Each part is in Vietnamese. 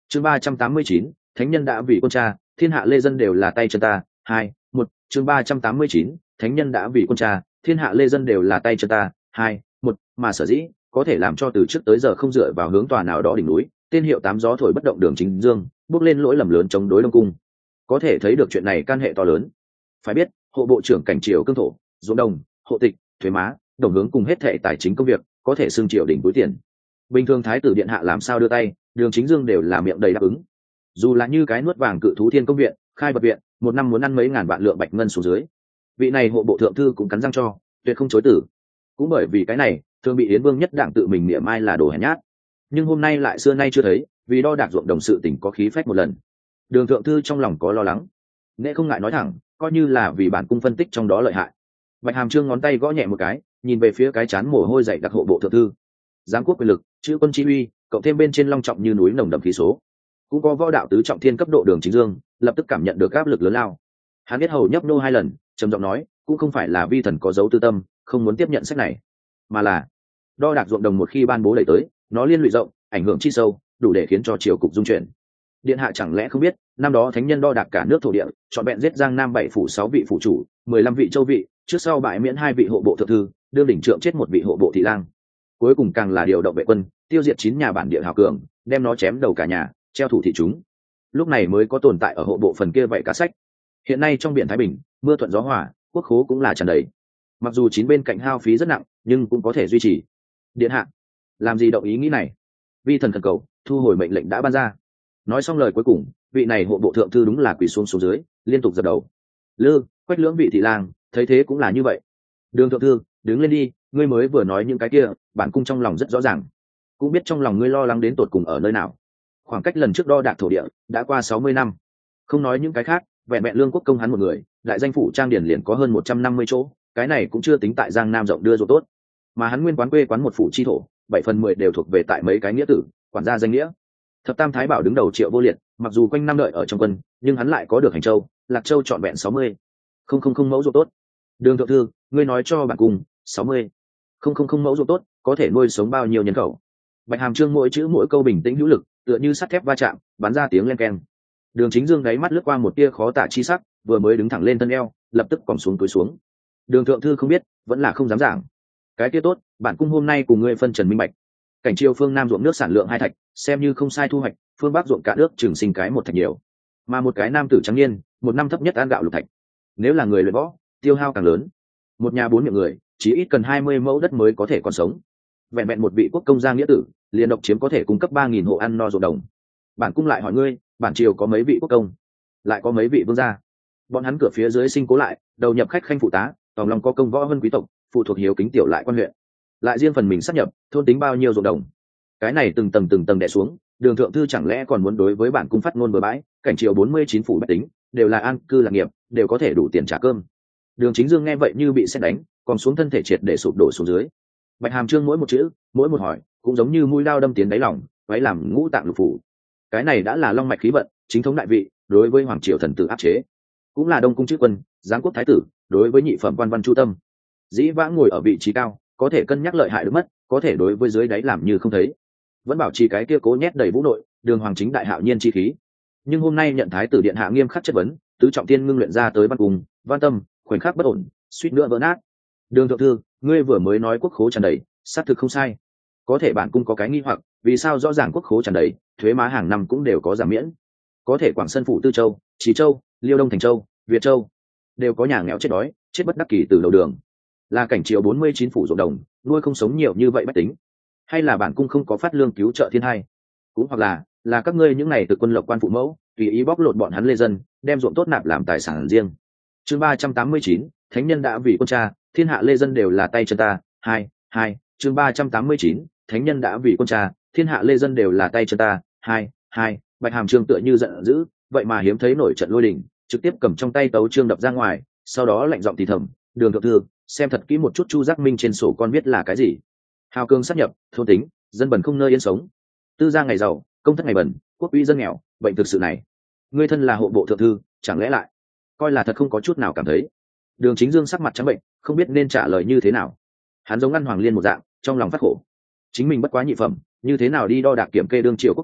chương 389, thánh nhân đã vì quân cha, thiên hạ lê dân đều là tay chân ta. 2-1. chương 389, thánh nhân đã vì quân cha, thiên hạ lê dân đều là tay chân ta. 2-1. Mà sở dĩ có thể làm cho từ trước tới giờ không dựa vào hướng tòa nào đó đỉnh núi, tên hiệu tám gió thổi bất động Đường Chính Dương bước lên lỗi lầm lớn chống đối Đông Cung, có thể thấy được chuyện này can hệ to lớn. Phải biết, hộ bộ trưởng cảnh triều cương thổ, ruộng đồng, hộ tịch, thuế má, đồng hướng cùng hết thệ tài chính công việc, có thể xưng triều đỉnh túi tiền. Bình thường thái tử điện hạ làm sao đưa tay, Đường Chính Dương đều là miệng đầy đáp ứng. Dù là như cái nuốt vàng cự thú Thiên Công viện, Khai Bật viện, một năm muốn ăn mấy ngàn vạn lượng bạch ngân xuống dưới, vị này hộ bộ thượng thư cũng cắn răng cho, tuyệt không chối tử. Cũng bởi vì cái này, thường bị Yến Vương nhất đảng tự mình niệm ai là đồ hèn nhát. Nhưng hôm nay lại xưa nay chưa thấy, vì đo đạc ruộng đồng sự tình có khí phách một lần. Đường thượng thư trong lòng có lo lắng, nghệ không ngại nói thẳng, coi như là vì bản cung phân tích trong đó lợi hại. Bạch Hàm Trương ngón tay gõ nhẹ một cái, nhìn về phía cái chán mồ hôi dày đặc hộ bộ thượng thư. Giám quốc quyền lực, chữ quân chi uy, cộng thêm bên trên long trọng như núi nồng đậm khí số, cũng có võ đạo tứ trọng thiên cấp độ Đường Chính Dương lập tức cảm nhận được áp lực lớn lao. Hắn biết hầu nhấp nô hai lần, trầm giọng nói, cũng không phải là vi thần có dấu tư tâm, không muốn tiếp nhận sách này, mà là đo đạc ruộng đồng một khi ban bố đẩy tới, nó liên lụy rộng, ảnh hưởng chi sâu, đủ để khiến cho triều cục dung chuyển. Điện hạ chẳng lẽ không biết, năm đó thánh nhân đo đạc cả nước thổ địa, chọn vẹn giết Giang Nam 7 phủ 6 vị phủ chủ, 15 vị châu vị, trước sau bãi miễn 2 vị hộ bộ thượng thư, đương đỉnh trượng chết 1 vị hộ bộ thị lang. Cuối cùng càng là điều động vệ quân, tiêu diệt 9 nhà bản địa hào cường, đem nó chém đầu cả nhà, treo thủ thị chúng. Lúc này mới có tồn tại ở hộ bộ phần kia vậy cả sách. Hiện nay trong biển Thái Bình, mưa thuận gió hòa, quốc khố cũng là tràn đầy. Mặc dù 9 bên cạnh hao phí rất nặng, nhưng cũng có thể duy trì. Điện hạ, làm gì động ý nghĩ này? Vi thần thần cầu, thu hồi mệnh lệnh đã ban ra. Nói xong lời cuối cùng, vị này hộ bộ thượng thư đúng là quỳ xuống dưới, liên tục dập đầu. Lư, Quách lưỡng vị thị lang, thấy thế cũng là như vậy. Đường thượng thư, đứng lên đi, ngươi mới vừa nói những cái kia, bản cung trong lòng rất rõ ràng, cũng biết trong lòng ngươi lo lắng đến tột cùng ở nơi nào. Khoảng cách lần trước đo đạc thổ địa đã qua 60 năm, không nói những cái khác, vẹn vẹn lương quốc công hắn một người, đại danh phủ trang điển liền có hơn 150 chỗ, cái này cũng chưa tính tại Giang Nam rộng đưa rồi tốt, mà hắn nguyên quán quê quán một phủ chi thổ, 7/10 đều thuộc về tại mấy cái nghĩa tử, quản gia danh nghĩa. Thập tam thái bảo đứng đầu Triệu Vô Liệt, mặc dù quanh năm đợi ở trong quân, nhưng hắn lại có được Hành Châu, Lạc Châu trọn vẹn 60 không mẫu ruộng tốt. Đường thượng thư, ngươi nói cho bản cung, 60 không mẫu ruộng tốt có thể nuôi sống bao nhiêu nhân khẩu? Bạch Hàm Trương mỗi chữ mỗi câu bình tĩnh hữu lực, tựa như sắt thép va chạm, bắn ra tiếng len keng. Đường Chính Dương đáy mắt lướt qua một tia khó tả chi sắc, vừa mới đứng thẳng lên thân eo, lập tức còng xuống túi xuống. Đường thượng thư không biết, vẫn là không dám giảng. Cái kia tốt, bản cung hôm nay cùng ngươi phân trần minh bạch. Cảnh triều phương Nam ruộng nước sản lượng 2 thạch, xem như không sai thu hoạch, phương Bắc ruộng cả nước trường sinh cái 1 thạch nhiều, mà một cái nam tử trắng niên, một năm thấp nhất ăn gạo lục thạch. Nếu là người luyện võ, tiêu hao càng lớn. Một nhà 4 miệng người, chỉ ít cần 20 mẫu đất mới có thể còn sống. Vẹn vẹn một vị quốc công gia nghĩa tử, liền độc chiếm có thể cung cấp 3000 hộ ăn no ruộng đồng. Bản cung lại hỏi ngươi, bản triều có mấy vị quốc công, lại có mấy vị vương gia? Bọn hắn cửa phía dưới sinh cố lại, đầu nhập khách khanh phụ tá, tòng lòng có công võ hơn quý tộc, phụ thuộc hiếu kính tiểu lại quan huyện, lại riêng phần mình sát nhập, thôn tính bao nhiêu ruộng đồng. Cái này từng tầng đè xuống, Đường thượng thư chẳng lẽ còn muốn đối với bản cung phát ngôn bừa bãi? Cảnh triều 49 phủ bách tính đều là an cư lạc nghiệp, đều có thể đủ tiền trả cơm. Đường Chính Dương nghe vậy như bị sét đánh, còn xuống thân thể triệt để sụp đổ xuống dưới. Bạch Hàm Trương mỗi một chữ, mỗi một hỏi, cũng giống như mũi dao đâm tiến đáy lòng, váy làm ngũ tạng lục phủ. Cái này đã là long mạch khí vận, chính thống đại vị, đối với hoàng triều thần tử áp chế, cũng là đông cung chữ quân, giáng quốc thái tử, đối với nhị phẩm quan văn chu tâm. Dĩ vãng ngồi ở vị trí cao, có thể cân nhắc lợi hại được mất, có thể đối với dưới đáy làm như không thấy, vẫn bảo trì cái kia cố nhét đầy vũ nội, đường hoàng chính đại hạo nhiên chi khí. Nhưng hôm nay nhận thái tử điện hạ nghiêm khắc chất vấn, tứ trọng tiên ngưng luyện ra tới văn cùng, văn tâm, khoảnh khắc bất ổn, suýt nữa vỡ nát. Đường thượng thư, ngươi vừa mới nói quốc khố tràn đầy, xác thực không sai. Có thể bản cung có cái nghi hoặc, vì sao rõ ràng quốc khố tràn đầy, thuế má hàng năm cũng đều có giảm miễn, có thể Quảng Sơn phủ Tư Châu, Trì Châu, Liêu Đông Thành Châu, Việt Châu đều có nhà nghèo chết đói, chết bất đắc kỳ từ đầu đường. Là cảnh triều 49 phủ ruộng đồng, nuôi không sống nhiều như vậy bách tính, hay là bản cung không có phát lương cứu trợ thiên hai, cũng hoặc là các ngươi những này từ quân lộc quan phụ mẫu tùy ý bóc lột bọn hắn lê dân, đem ruộng tốt nạp làm tài sản riêng. Chương 389, thánh nhân đã vì quân cha, thiên hạ lê dân đều là tay chân ta. 2. Chương 389, thánh nhân đã vì quân cha, thiên hạ lê dân đều là tay chân ta. 2. Bạch Hàm Trương tựa như giận dữ, vậy mà hiếm thấy nổi trận lôi đình, trực tiếp cầm trong tay tấu chương đập ra ngoài, sau đó lạnh giọng thì thầm, Đường thượng thư, xem thật kỹ một chút Chu Giác Minh trên sổ con viết là cái gì. Hào cương sát nhập, thôn tính, dân bẩn không nơi yên sống, tư gia ngày giàu, công thất ngày bẩn, quốc uy dân nghèo, bệnh thực sự này, ngươi thân là hộ bộ thượng thư, chẳng lẽ lại coi là thật không có chút nào cảm thấy? Đường Chính Dương sắc mặt trắng bệnh, không biết nên trả lời như thế nào. Hắn giống ăn hoàng liên một dạng, trong lòng phát khổ. Chính mình bất quá nhị phẩm, như thế nào đi đo đạc kiểm kê đương triều quốc công,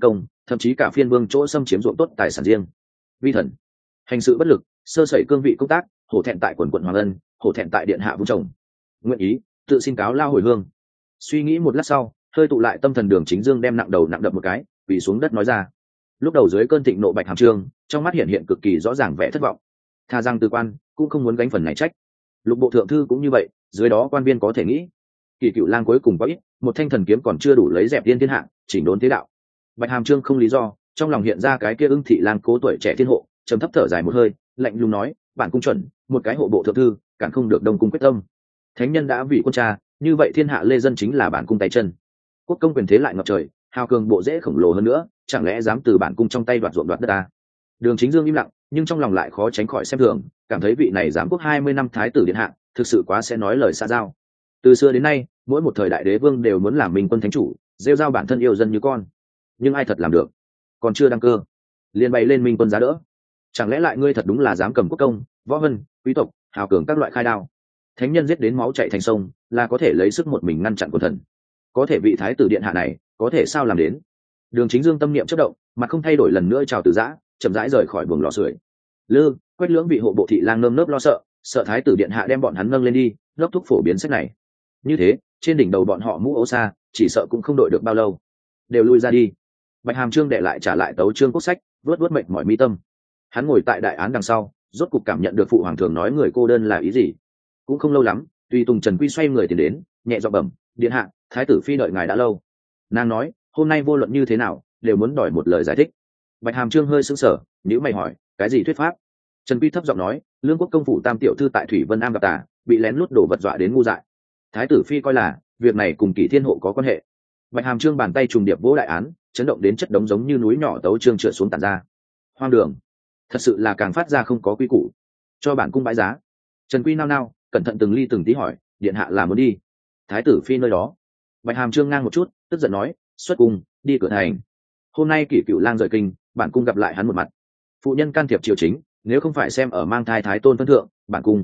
thậm chí cả phiên vương chỗ xâm chiếm ruộng tốt tài sản riêng. Vi thần hành sự bất lực, sơ sẩy cương vị công tác, hổ thẹn tại quần quận Hoàng Ân, hổ thẹn tại điện hạ vung chồng, nguyện ý tự xin cáo lao hồi hương. Suy nghĩ một lát sau, hơi tụ lại tâm thần, Đường Chính Dương đem nặng đầu nặng đập một cái, quỳ xuống đất nói ra. Lúc đầu dưới cơn thịnh nộ Bạch Hàm Trương trong mắt hiện cực kỳ rõ ràng vẻ thất vọng, tha rằng từ quan cũng không muốn gánh phần này trách. Lục bộ thượng thư cũng như vậy, dưới đó quan viên có thể nghĩ Kỷ Cựu Lang cuối cùng có ít một thanh thần kiếm còn chưa đủ lấy dẹp tiên thiên hạ, chỉnh đốn thế đạo. Bạch Hàm Trương không lý do, trong lòng hiện ra cái kia Ưng Thị Lang cố tuổi trẻ thiên hộ, trầm thấp thở dài một hơi, lạnh lùng nói, bản cung chuẩn, một cái hộ bộ thượng thư cản không được đông cung quyết tâm. Thánh nhân đã vì quân cha, như vậy thiên hạ lê dân chính là bản cung tay chân. Quốc công quyền thế lại ngập trời, hào cường bộ dễ khổng lồ hơn nữa, chẳng lẽ dám từ bản cung trong tay đoạt ruộng đoạt đất ta? Đường Chính Dương im lặng, nhưng trong lòng lại khó tránh khỏi xem thường, cảm thấy vị này giám quốc 20 năm thái tử điện hạ, thực sự quá sẽ nói lời xa giao. Từ xưa đến nay, mỗi một thời đại đế vương đều muốn làm minh quân thánh chủ, rêu rao bản thân yêu dân như con, nhưng ai thật làm được? Còn chưa đăng cơ, liền bày lên minh quân giá đỡ. Chẳng lẽ lại ngươi thật đúng là dám cầm quốc công, võ vân, quý tộc, hào cường các loại khai đao? Thánh nhân giết đến máu chảy thành sông, là có thể lấy sức một mình ngăn chặn quần thần. Có thể vị thái tử điện hạ này, có thể sao làm đến? Đường Chính Dương tâm niệm chớp động, mặt không thay đổi lần nữa chào từ giã, chậm rãi rời khỏi buồng lò sưởi. Lư, Quách Lưỡng bị hộ bộ thị lang nơm nớp lo sợ thái tử điện hạ đem bọn hắn nâng lên đi, đốc thúc phổ biến sách này. Như thế, trên đỉnh đầu bọn họ mũ ấu xa, chỉ sợ cũng không đội được bao lâu. Đều lui ra đi. Bạch Hàm Trương đệ lại trả lại tấu chương quốc sách, vớt mệt mỏi mi tâm. Hắn ngồi tại đại án đằng sau, rốt cục cảm nhận được phụ hoàng thường nói người cô đơn là ý gì. Cũng không lâu lắm, tùy tùng Trần Quy xoay người tiến đến, nhẹ giọng bẩm, điện hạ, thái tử phi đợi ngài đã lâu. Nàng nói, hôm nay vô luận như thế nào, đều muốn đòi một lời giải thích. Bạch Hàm Trương hơi sững sờ, nhíu mày hỏi, cái gì thuyết pháp? Trần Quy thấp giọng nói, lương quốc công phủ tam tiểu thư tại Thủy Vân Am gặp tà, bị lén lút đổ vật dọa đến ngu dại. Thái tử phi coi là việc này cùng Kỷ Thiên hộ có quan hệ. Bạch Hàm Trương bàn tay trùng điệp vỗ đại án, chấn động đến chất đống giống như núi nhỏ tấu trương trượt xuống tàn ra. Hoang đường, thật sự là càng phát ra không có quy củ. Cho bản cung bãi giá. Trần Quy nao nao, cẩn thận từng ly từng tí hỏi, điện hạ là muốn đi thái tử phi nơi đó? Bạch Hàm Trương ngang một chút, tức giận nói, xuất cung đi cửa thành. Hôm nay Kỷ Cựu Lang rời kinh, bản cung gặp lại hắn một mặt. Phụ nhân can thiệp triều chính, nếu không phải xem ở mang thai thái tôn phân thượng, bản cung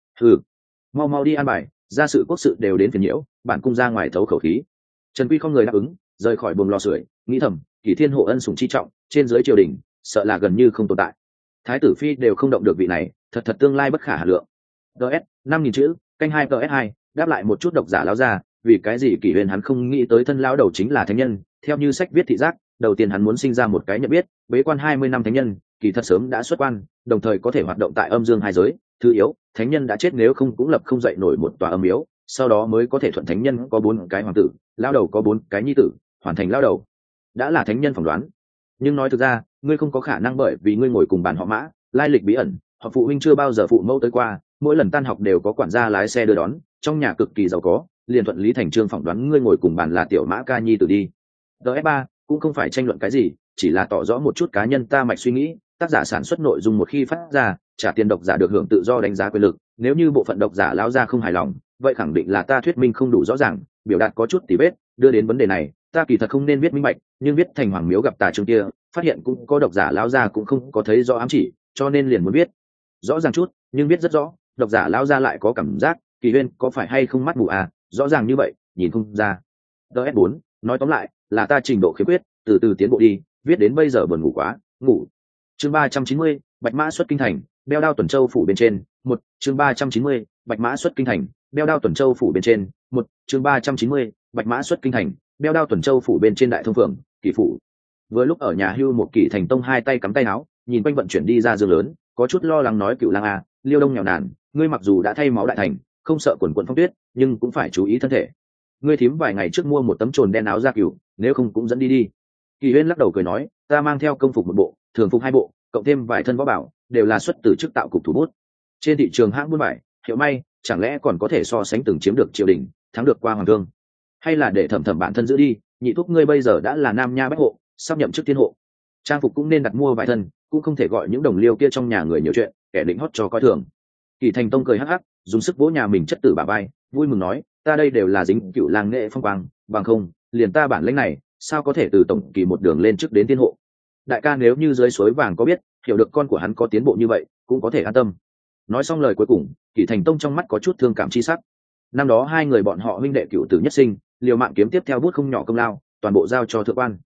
mau mau đi an bài, gia sự quốc sự đều đến phiền nhiễu, bản cung ra ngoài thấu khẩu khí. Trần Quy không người đáp ứng, rời khỏi buồng lò sưởi, nghĩ thầm, Kỷ Thiên hộ ân sủng chi trọng, trên dưới triều đình sợ là gần như không tồn tại. Thái tử phi đều không động được vị này, thật tương lai bất khả hà lượng. ds 5.000 chữ, canh 2 ds 2, đáp lại một chút độc giả lão ra, vì cái gì Kỷ Huyền hắn không nghĩ tới thân lão đầu chính là thánh nhân? Theo như sách viết thị giác, đầu tiên hắn muốn sinh ra một cái nhận biết, bế quan 20 năm thánh nhân, kỳ thật sớm đã xuất quan, đồng thời có thể hoạt động tại âm dương hai giới. Thứ yếu, thánh nhân đã chết, nếu không cũng lập không dậy nổi một tòa âm miếu, sau đó mới có thể thuận. Thánh nhân có 4 cái hoàng tử, lão đầu có 4 cái nhi tử, hoàn thành lão đầu đã là thánh nhân phỏng đoán. Nhưng nói thực ra, ngươi không có khả năng, bởi vì ngươi ngồi cùng bàn họ Mã, lai lịch bí ẩn, họ phụ huynh chưa bao giờ phụ mẫu tới qua, mỗi lần tan học đều có quản gia lái xe đưa đón, trong nhà cực kỳ giàu có, liền thuận lý thành trương phỏng đoán ngươi ngồi cùng bàn là tiểu Mã ca nhi tử đi. ds3 cũng không phải tranh luận cái gì, chỉ là tỏ rõ một chút cá nhân ta mạch suy nghĩ. Tác giả sản xuất nội dung một khi phát ra, trả tiền độc giả được hưởng tự do đánh giá quyền lực. Nếu như bộ phận độc giả lão ra không hài lòng, vậy khẳng định là ta thuyết minh không đủ rõ ràng, biểu đạt có chút tỉ vết, đưa đến vấn đề này. Ta kỳ thật không nên viết minh bạch, nhưng viết thành hoàng miếu gặp tà chương kia, phát hiện cũng có độc giả lão ra cũng không có thấy rõ ám chỉ, cho nên liền muốn viết rõ ràng chút, nhưng viết rất rõ, độc giả lão ra lại có cảm giác, Kỳ Huyên có phải hay không mắt mù à? Rõ ràng như vậy, nhìn không ra. ds4 nói tóm lại là ta trình độ khiếm khuyết, từ từ tiến bộ đi, viết đến bây giờ buồn ngủ quá, ngủ. Chương 390, Bạch Mã xuất kinh thành, đeo đao Tuần Châu phủ bên trên. Chương 390, Bạch Mã xuất kinh thành, đeo đao Tuần Châu phủ bên trên. Chương 390, Bạch Mã xuất kinh thành, đeo đao Tuần Châu phủ bên trên. Đại thông phường, Kỷ phủ. Vừa lúc ở nhà Hưu một Kỷ Thành Tông hai tay cắm tay áo, nhìn quanh vận chuyển đi ra giường lớn, có chút lo lắng nói, Cựu Lang à, Liêu Đông nghèo nàn, ngươi mặc dù đã thay máu đại thành, không sợ quần quần phong tuyết, nhưng cũng phải chú ý thân thể. Ngươi thím vài ngày trước mua một tấm trồn đen áo da cừu, nếu không cũng dẫn đi đi. Kỳ Huyên lắc đầu cười nói, ta mang theo công phục một bộ, thường phục 2 bộ, cộng thêm vài thân võ bảo, đều là xuất từ chức tạo cục thủ bút. Trên thị trường hãng buôn vải, hiệu may, chẳng lẽ còn có thể so sánh từng chiếm được triều đình, thắng được qua hoàng thương? Hay là để thẩm bản thân giữ đi, nhị thúc ngươi bây giờ đã là nam nha bách hộ, sắp nhậm chức thiên hộ, trang phục cũng nên đặt mua vài thân, cũng không thể gọi những đồng liêu kia trong nhà người nhiều chuyện, kẻ định hót cho coi thường. Kỳ Thành Tông cười hắc hắc, dùng sức vỗ nhà mình chất tử bả vai, vui mừng nói, ta đây đều là dính Cựu Lang nghệ phong quang, bằng không, liền ta bản lĩnh này, sao có thể từ tổng kỳ một đường lên trước đến thiên hộ? Đại ca nếu như dưới suối vàng có biết, hiểu được con của hắn có tiến bộ như vậy, cũng có thể an tâm. Nói xong lời cuối cùng, Kỷ Thành Tông trong mắt có chút thương cảm chi sắc. Năm đó 2 người bọn họ huynh đệ cựu tử nhất sinh, liều mạng kiếm tiếp theo bút không nhỏ công lao, toàn bộ giao cho thượng quan.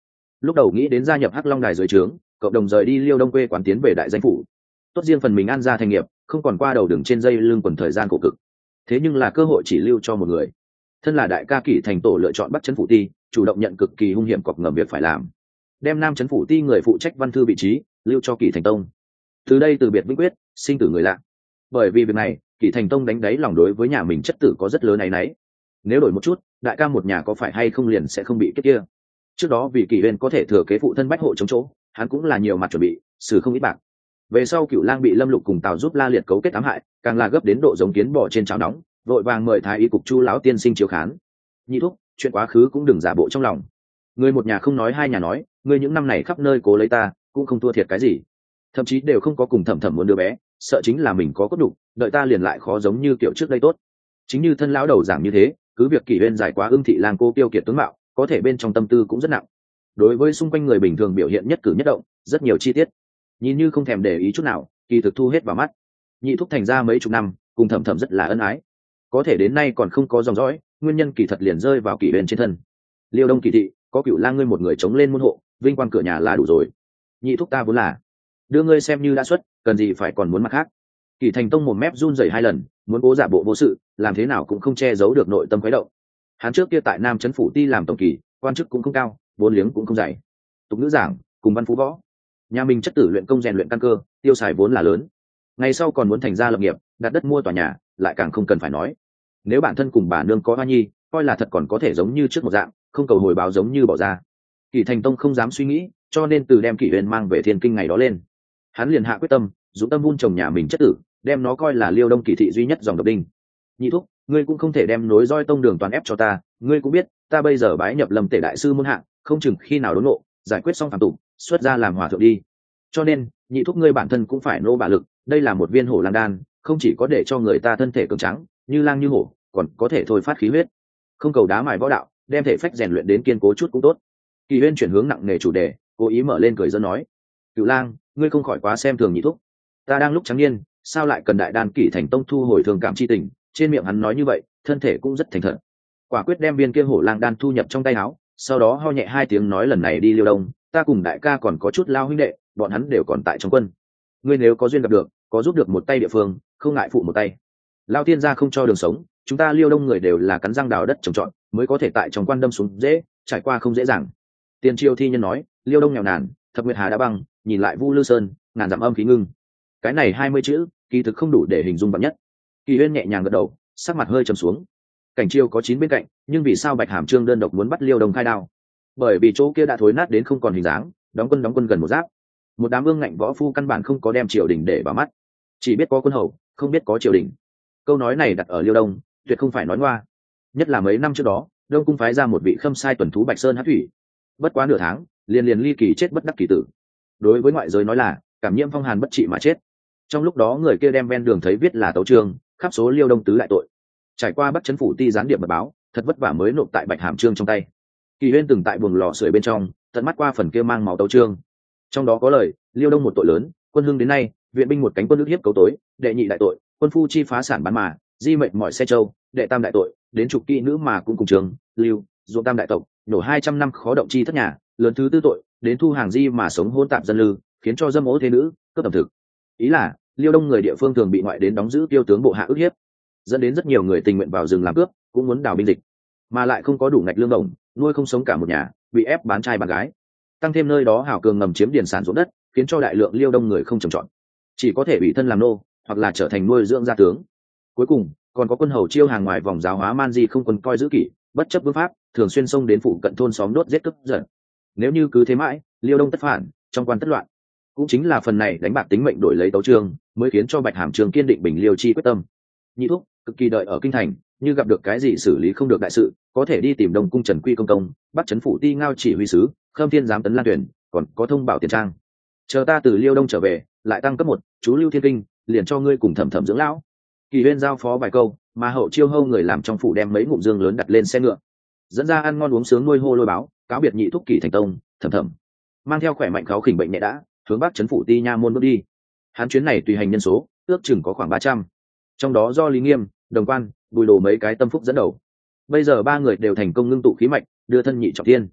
lúc đầu nghĩ đến gia nhập hắc long đài dưới trướng, cộng đồng rời đi Liêu Đông quê quán tiến về đại danh phủ, tốt riêng phần mình an gia thành nghiệp, không còn qua đầu đường trên dây lưng quần thời gian khổ cực. Thế nhưng là cơ hội chỉ lưu cho một người. Thân là đại ca Kỷ Thành Tổ lựa chọn bắt trấn phủ ti, chủ động nhận cực kỳ hung hiểm cọc ngầm việc phải làm, đem nam trấn phủ ti người phụ trách văn thư vị trí lưu cho Kỷ Thành Tông. Từ đây từ biệt vĩnh quyết, sinh tử người lạ. Bởi vì việc này, Kỷ Thành Tông đánh đáy lòng đối với nhà mình chất tử có rất lớn áy náy. Nếu đổi một chút, đại ca một nhà có phải hay không liền sẽ không bị kết kia. Trước đó vì Kỷ Uyên có thể thừa kế phụ thân bách hộ chống chỗ, hắn cũng là nhiều mặt chuẩn bị, xử không ít bạc. Về sau Cửu Lang bị Lâm Lục cùng Tào giúp La Liệt cấu kết ám hại, càng là gấp đến độ giống kiến bò trên chảo nóng, vội vàng mời thái y cục Chu lão tiên sinh chiếu khán. Nhị thúc, chuyện quá khứ cũng đừng giả bộ trong lòng. Người một nhà không nói hai nhà nói, người những năm này khắp nơi cố lấy ta, cũng không thua thiệt cái gì. Thậm chí đều không có cùng Thẩm Thẩm muốn đứa bé, sợ chính là mình có cốt đủ, đợi ta liền lại khó giống như kiểu trước đây tốt. Chính như thân lão đầu giảng như thế, cứ việc Kỷ Uyên giải quá Ưng thị lang cô tiêu kiệt tướng mạo, có thể bên trong tâm tư cũng rất nặng. Đối với xung quanh người bình thường biểu hiện nhất cử nhất động, rất nhiều chi tiết, nhìn như không thèm để ý chút nào, kỳ thực thu hết vào mắt. Nhị thúc thành ra mấy chục năm, cùng Thẩm Thẩm rất là ân ái, có thể đến nay còn không có dòng dõi, nguyên nhân kỳ thật liền rơi vào Kỷ Uyên trên thân. Liêu Đông Kỳ thị có Cửu Lang ngươi một người chống lên môn hộ, vinh quang cửa nhà là đủ rồi. Nhị thúc ta vốn là đưa ngươi xem như đã xuất, cần gì phải còn muốn mặt khác. Kỷ Thành Tông một mép run rẩy hai lần, muốn cố giả bộ vô sự, làm thế nào cũng không che giấu được nội tâm quấy động. Hắn trước kia tại Nam trấn phủ ti làm tổng kỳ, quan chức cũng không cao, vốn liếng cũng không dày. Tục ngữ giảng, cùng văn phú võ, nhà mình chất tử luyện công rèn luyện căn cơ, tiêu xài vốn là lớn. Ngày sau còn muốn thành gia lập nghiệp, đặt đất mua tòa nhà, lại càng không cần phải nói. Nếu bản thân cùng bà nương có hoa nhi, coi là thật còn có thể giống như trước một dạng, không cầu hồi báo giống như bỏ ra. Kỷ Thành Tông không dám suy nghĩ, cho nên từ đem Kỷ Uyên mang về Thiên Kinh ngày đó lên, hắn liền hạ quyết tâm, dũng tâm vun trồng nhà mình chất tử, đem nó coi là Liêu Đông Kỳ thị duy nhất dòng độc đinh. Nhị thúc, ngươi cũng không thể đem nối roi tông đường toàn ép cho ta, ngươi cũng biết, ta bây giờ bái nhập Lâm Tể đại sư môn hạ, không chừng khi nào đốn ngộ, giải quyết xong phàm tục, xuất ra làm hòa thượng đi. Cho nên, nhị thúc ngươi bản thân cũng phải nô bả lực, đây là một viên hổ lang đan, không chỉ có để cho người ta thân thể cường tráng, như lang như hổ, còn có thể thôi phát khí huyết. Không cầu đá mài võ đạo, đem thể phách rèn luyện đến kiên cố chút cũng tốt. Kỳ Uyên chuyển hướng nặng nề chủ đề, cố ý mở lên cười giỡn nói: Cửu Lang, ngươi không khỏi quá xem thường nhị thúc. Ta đang lúc trắng niên, sao lại cần đại đan Kỷ Thành Tông thu hồi thương cảm chi tình? Trên miệng hắn nói như vậy, thân thể cũng rất thành thật. Quả quyết đem viên kia hổ lang đan thu nhập trong tay áo, sau đó ho nhẹ hai tiếng nói lần này đi Liêu Đông, ta cùng đại ca còn có chút lao huynh đệ, bọn hắn đều còn tại trong quân. Ngươi nếu có duyên gặp được, có giúp được một tay địa phương, không ngại phụ một tay. Lao tiên gia không cho đường sống, chúng ta Liêu Đông người đều là cắn răng đào đất trồng trọt, mới có thể tại trong quan đâm xuống dễ, trải qua không dễ dàng. Tiên Triều thi nhân nói, Liêu Đông nghèo nàn, thập nguyệt hà đã băng, nhìn lại Vu Lư Sơn, ngàn dặm âm khí ngưng. Cái này 20 chữ, kỳ thực không đủ để hình dung vạn nhất. Kỳ Uyên nhẹ nhàng gật đầu, sắc mặt hơi trầm xuống. Cảnh Chiêu có 9 bên cạnh, nhưng vì sao Bạch Hàm Trương đơn độc muốn bắt Liêu Đông khai đao? Bởi vì chỗ kia đã thối nát đến không còn hình dáng, đóng quân gần một giáp. Một đám ương ngạnh võ phu căn bản không có đem triều đình để vào mắt, chỉ biết có quân hầu, không biết có triều đình. Câu nói này đặt ở Liêu Đông, tuyệt không phải nói ngoa. Nhất là mấy năm trước đó, Đông cung phái ra một vị khâm sai tuần thú Bạch Sơn Hắc Thủy, bất quá nửa tháng, liền ly kỳ chết bất đắc kỳ tử. Đối với ngoại giới nói là cảm nhiễm phong hàn bất trị mà chết. Trong lúc đó người kia đem ven đường thấy viết là tấu chương, khắp số Liêu Đông tứ đại tội. Trải qua bắt chấn phủ ti gián điệp mật báo, thật vất vả mới nộp tại Bạch Hàm Trương trong tay. Kỳ Uyên từng tại buồng lò sưởi bên trong tận mắt qua phần kia mang máu tấu chương, trong đó có lời Liêu Đông một tội lớn, quân hưng đến nay viện binh một cánh quân ức hiếp cấu tối, đệ nhị đại tội quân phu chi phá sản bán mà di mệnh mọi xe châu, đệ tam đại tội đến trục kỵ nữ mà cũng cùng trường lưu ruộng tam đại tộc nổ 200 năm khó động chi thất nhà, lớn thứ tư tội đến thu hàng di mà sống hôn tạp dân lư, khiến cho dâm ố thế nữ cướp ẩm thực. Ý là Liêu Đông người địa phương thường bị ngoại đến đóng giữ tiêu tướng bộ hạ ức hiếp, dẫn đến rất nhiều người tình nguyện vào rừng làm cướp, cũng muốn đào binh dịch, mà lại không có đủ ngạch lương đồng, nuôi không sống cả một nhà, bị ép bán trai bán gái. Tăng thêm nơi đó hảo cường ngầm chiếm điền sản ruộng đất, khiến cho đại lượng Liêu Đông người không trồng trọt, chỉ có thể bị thân làm nô, hoặc là trở thành nuôi dưỡng gia tướng. Cuối cùng còn có quân hầu chiêu hàng ngoài vòng giáo hóa man di không quân coi giữ kỷ, bất chấp vương pháp, thường xuyên xông đến phụ cận thôn xóm đốt giết cướp giật. Nếu như cứ thế mãi, Liêu Đông tất phản, trong quan tất loạn. Cũng chính là phần này đánh bạc tính mệnh đổi lấy tấu chương, mới khiến cho Bạch Hàm Trương kiên định bình liêu chi quyết tâm. Nhị thúc cực kỳ đợi ở kinh thành, như gặp được cái gì xử lý không được đại sự, có thể đi tìm Đông cung Trần Quy công, bắt trấn phủ ti ngao chỉ huy sứ, Khâm Thiên giám tấn Lan Tuyển, còn có thông bảo tiền trang. Chờ ta từ Liêu Đông trở về, lại tăng cấp 1, chú lưu Thiên Kinh, liền cho ngươi cùng Thẩm Thẩm dưỡng lão. Kỳ Uyên giao phó vài câu, mà hậu chiêu hâu người làm trong phủ đem mấy ngụm dương lớn đặt lên xe ngựa, dẫn ra ăn ngon uống sướng nuôi hô lôi báo, cáo biệt nhị thúc Kỳ Thành Tông, Thẩm Thẩm mang theo khỏe mạnh kháo khỉnh bệnh nhẹ đã hướng bắc trấn phủ ti nha môn bước đi. Hắn chuyến này tùy hành nhân số ước chừng có khoảng 300, trong đó do Lý Nghiêm, Đồng Quan, Bùi Đồ mấy cái tâm phúc dẫn đầu. Bây giờ 3 người đều thành công ngưng tụ khí mạch, đưa thân nhị trọng thiên.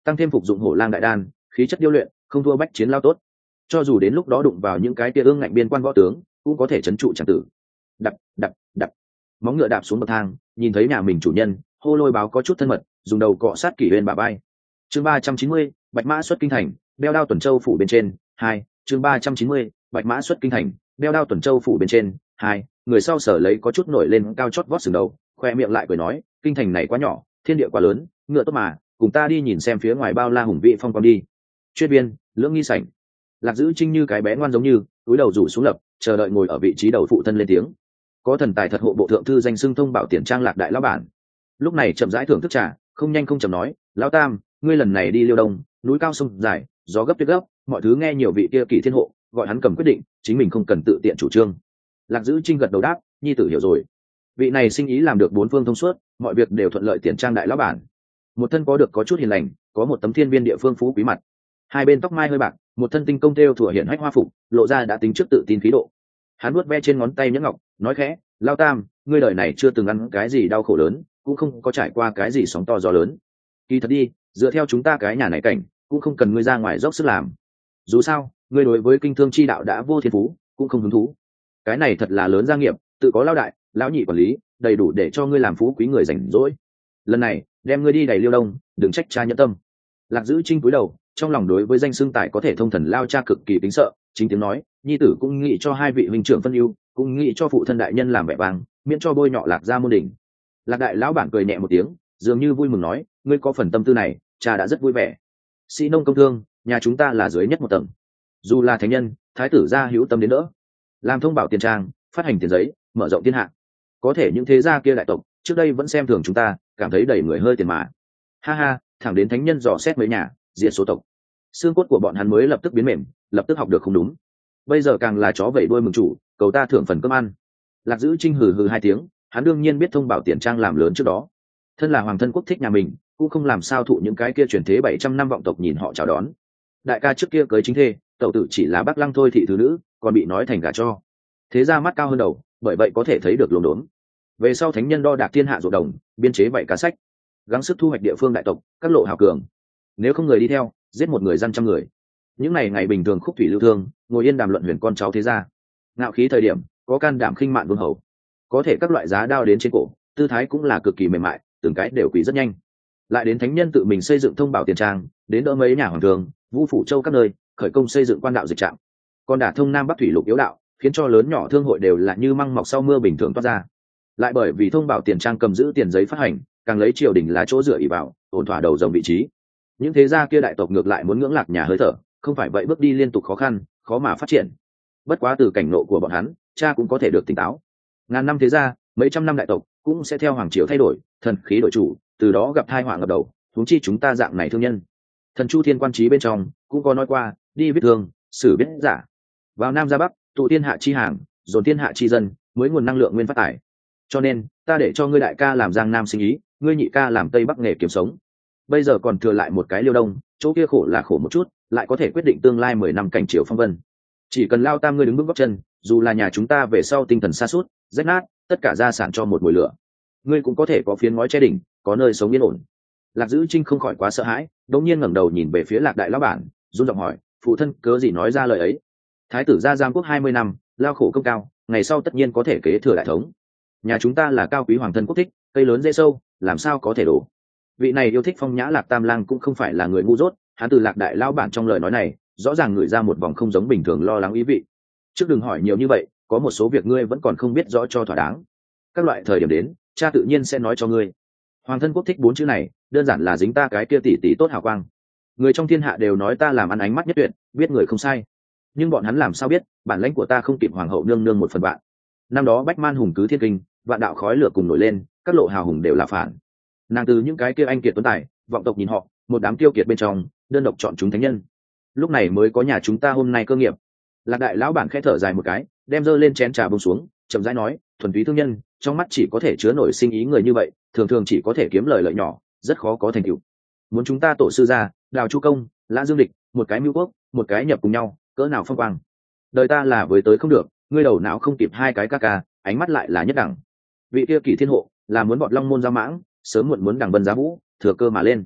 tăng thêm phục dụng hổ lang đại đan, khí chất điêu luyện, không thua bách chiến lao tốt. Cho dù đến lúc đó đụng vào những cái tia ương ngạnh biên quan võ tướng, cũng có thể trấn trụ tràng tử. Đập đập đập, móng ngựa đạp xuống bậc thang, nhìn thấy nhà mình chủ nhân, hô lôi báo có chút thân mật, dùng đầu cọ sát Kỷ Uyên bả vai. Chương 390, Bạch Mã xuất kinh thành, đeo đao tuần châu phủ bên trên. 2, chương 390, Bạch Mã xuất kinh thành, đeo đao tuần châu phủ bên trên. 2, người sau sở lấy có chút nổi lên cao chót vót sừng đầu, khoe miệng lại cười nói, kinh thành này quá nhỏ, thiên địa quá lớn, ngựa tốt mà, cùng ta đi nhìn xem phía ngoài bao la hùng vĩ phong quang đi. Chuyên viên, Lưỡng Nghi sảnh. Lạc Dữ Trinh như cái bé ngoan giống như, túi đầu rủ xuống lập, chờ đợi ngồi ở vị trí đầu phụ thân lên tiếng. Có thần tài thật hộ bộ thượng thư danh xưng thông bảo tiền trang Lạc đại lão bản. Lúc này chậm rãi thưởng thức trà, không nhanh không chậm nói, lão tam, ngươi lần này đi Liêu Đông, núi cao sông dài, gió gấp tuyết gấp, mọi thứ nghe nhiều vị kia Kỷ thiên hộ, gọi hắn cầm quyết định, chính mình không cần tự tiện chủ trương. Lạc Dữ Trinh gật đầu đáp, nhi tử hiểu rồi. Vị này sinh ý làm được bốn phương thông suốt, mọi việc đều thuận lợi, tiền trang đại lão bản. Một thân có được có chút hiền lành, có một tấm thiên viên địa phương phú quý mặt, hai bên tóc mai hơi bạc, một thân tinh công thêu thủa hiện hách hoa phục, lộ ra đã tính trước tự tin khí độ. Hắn vuốt ve trên ngón tay nhẫn ngọc, nói khẽ, lao tam, ngươi đời này chưa từng ăn cái gì đau khổ lớn, cũng không có trải qua cái gì sóng to gió lớn. Kỳ thật đi, dựa theo chúng ta cái nhà này cảnh, cũng không cần ngươi ra ngoài dốc sức làm. Dù sao, ngươi đối với kinh thương chi đạo đã vô thiên phú, cũng không hứng thú. Cái này thật là lớn gia nghiệp, tự có lão đại, lão nhị quản lý, đầy đủ để cho ngươi làm phú quý người rảnh rỗi. Lần này, đem ngươi đi đầy Liêu Đông, đừng trách cha nhẫn tâm. Lạc Dữ Trinh cúi đầu, trong lòng đối với danh xưng tài có thể thông thần lao cha cực kỳ kính sợ, chính tiếng nói, nhi tử cũng nghĩ cho hai vị huynh trưởng phân ưu, cũng nghĩ cho phụ thân đại nhân làm vẻ vang, miễn cho bôi nhọ Lạc gia môn đỉnh. Lạc đại lão bản cười nhẹ một tiếng, dường như vui mừng nói, ngươi có phần tâm tư này, cha đã rất vui vẻ. Sĩ nông công thương, nhà chúng ta là dưới nhất một tầng, dù là thánh nhân, thái tử gia hữu tâm đến đỡ, làm thông bảo tiền trang, phát hành tiền giấy, mở rộng thiên hạ. Có thể những thế gia kia đại tộc trước đây vẫn xem thường chúng ta, cảm thấy đầy người hơi tiền mà. Ha ha, thẳng đến thánh nhân dò xét mấy nhà, diệt số tộc, xương cốt của bọn hắn mới lập tức biến mềm, lập tức học được không đúng. Bây giờ càng là chó vẩy đuôi mừng chủ, cầu ta thưởng phần cơm ăn. Lạc Dữ Trinh hừ hừ hai tiếng, hắn đương nhiên biết thông bảo tiền trang làm lớn trước đó. Thân là hoàng thân quốc thích nhà mình, cũng không làm sao thụ những cái kia truyền thế 700 năm vọng tộc nhìn họ chào đón. Đại ca trước kia cưới chính thê, tẩu tử chỉ là Bắc Lăng thôi thị thứ nữ, còn bị nói thành gả cho. Thế ra mắt cao hơn đầu, bởi vậy có thể thấy được luống đốn. Về sau thánh nhân đo đạc thiên hạ ruộng đồng, biên chế vậy cá sách, gắng sức thu hoạch địa phương đại tộc, các lộ hào cường. Nếu không người đi theo, giết một người dân trăm người. Những ngày bình thường khúc thủy lưu thương, ngồi yên đàm luận huyền con cháu thế gia. Ngạo khí thời điểm, có can đảm khinh mạn vương hầu. Có thể các loại giá đao đến trên cổ, tư thái cũng là cực kỳ mềm mại, từng cái đều quỳ rất nhanh. Lại đến thánh nhân tự mình xây dựng thông bảo tiền trang, đến đỡ mấy nhà hoàng thường, vũ phủ châu các nơi, khởi công xây dựng quan đạo dịch trạm. Còn đả thông nam bắc thủy lục yếu đạo, khiến cho lớn nhỏ thương hội đều là như măng mọc sau mưa bình thường toát ra. Lại bởi vì thông bảo tiền trang cầm giữ tiền giấy phát hành, càng lấy triều đình là chỗ dựa ỷ vào, ổn thỏa đầu dòng vị trí. Những thế gia kia đại tộc ngược lại muốn ngưỡng lạc nhà hơi thở, không phải vậy bước đi liên tục khó khăn, khó mà phát triển. Bất quá từ cảnh nộ của bọn hắn, cha cũng có thể được tỉnh táo. Ngàn năm thế gia, mấy trăm năm đại tộc cũng sẽ theo hoàng triều thay đổi, thần khí đổi chủ, từ đó gặp tai họa ngập đầu. Huống chi chúng ta dạng này thương nhân. Thần Chu Thiên quan trí bên trong cũng có nói qua, đi viết thương, xử biết giả, vào nam ra bắc, tụ thiên hạ chi hàng, dồn thiên hạ chi dân, mới nguồn năng lượng nguyên phát tải. Cho nên ta để cho ngươi đại ca làm giang nam sinh ý, ngươi nhị ca làm tây bắc nghề kiếm sống. Bây giờ còn thừa lại một cái Liêu Đông, chỗ kia khổ là khổ một chút, lại có thể quyết định tương lai 10 năm cảnh chiều phong vân. Chỉ cần lao tam ngươi đứng bước gót chân, dù là nhà chúng ta về sau tinh thần sa sút rách nát, tất cả gia sản cho một mùi lửa, ngươi cũng có thể có phiến ngói che đỉnh, có nơi sống yên ổn. Lạc Dữ Trinh không khỏi quá sợ hãi, đột nhiên ngẩng đầu nhìn về phía Lạc đại lão bản, run giọng hỏi, phụ thân cớ gì nói ra lời ấy? Thái tử gia giang quốc 20 năm, lao khổ công cao, ngày sau tất nhiên có thể kế thừa đại thống. Nhà chúng ta là cao quý hoàng thân quốc thích, cây lớn dễ sâu, làm sao có thể đổ. Vị này yêu thích phong nhã Lạc Tam Lang cũng không phải là người ngu dốt, hắn từ Lạc đại lão bản trong lời nói này, rõ ràng ngửi ra một vòng không giống bình thường lo lắng ý vị. Trước đừng hỏi nhiều như vậy, có một số việc ngươi vẫn còn không biết rõ cho thỏa đáng. Các loại thời điểm đến, cha tự nhiên sẽ nói cho ngươi. Hoàng thân quốc thích 4 chữ này, đơn giản là dính ta cái kia tỷ tỷ tốt hào quang. Người trong thiên hạ đều nói ta làm ăn ánh mắt nhất tuyệt, biết người không sai. Nhưng bọn hắn làm sao biết, bản lãnh của ta không kịp hoàng hậu nương nương một phần vạn. Năm đó Bách Man hùng cứ thiên kinh, vạn đạo khói lửa cùng nổi lên, các lộ hào hùng đều là phản. Nàng từ những cái kia anh kiệt tuấn tài, vọng tộc nhìn họ, một đám tiêu kiệt bên trong, đơn độc chọn chúng thánh nhân. Lúc này mới có nhà chúng ta hôm nay cơ nghiệp. Lạc đại lão bản khẽ thở dài một cái, đem dơ lên chén trà buông xuống, chậm rãi nói, thuần túy thương nhân, trong mắt chỉ có thể chứa nổi sinh ý người như vậy, thường thường chỉ có thể kiếm lời lợi nhỏ, rất khó có thành tựu. Muốn chúng ta tổ sư ra, Đào Chu Công, Lã Dương Địch, một cái mưu quốc, một cái nhập cùng nhau, cỡ nào phong quang. Đời ta là với tới không được, ngươi đầu não không kịp hai cái ca ca, ánh mắt lại là nhất đẳng. Vị kia Kỷ thiên hộ là muốn bọn long môn ra mãng, sớm muộn muốn đằng vân giá vũ, thừa cơ mà lên.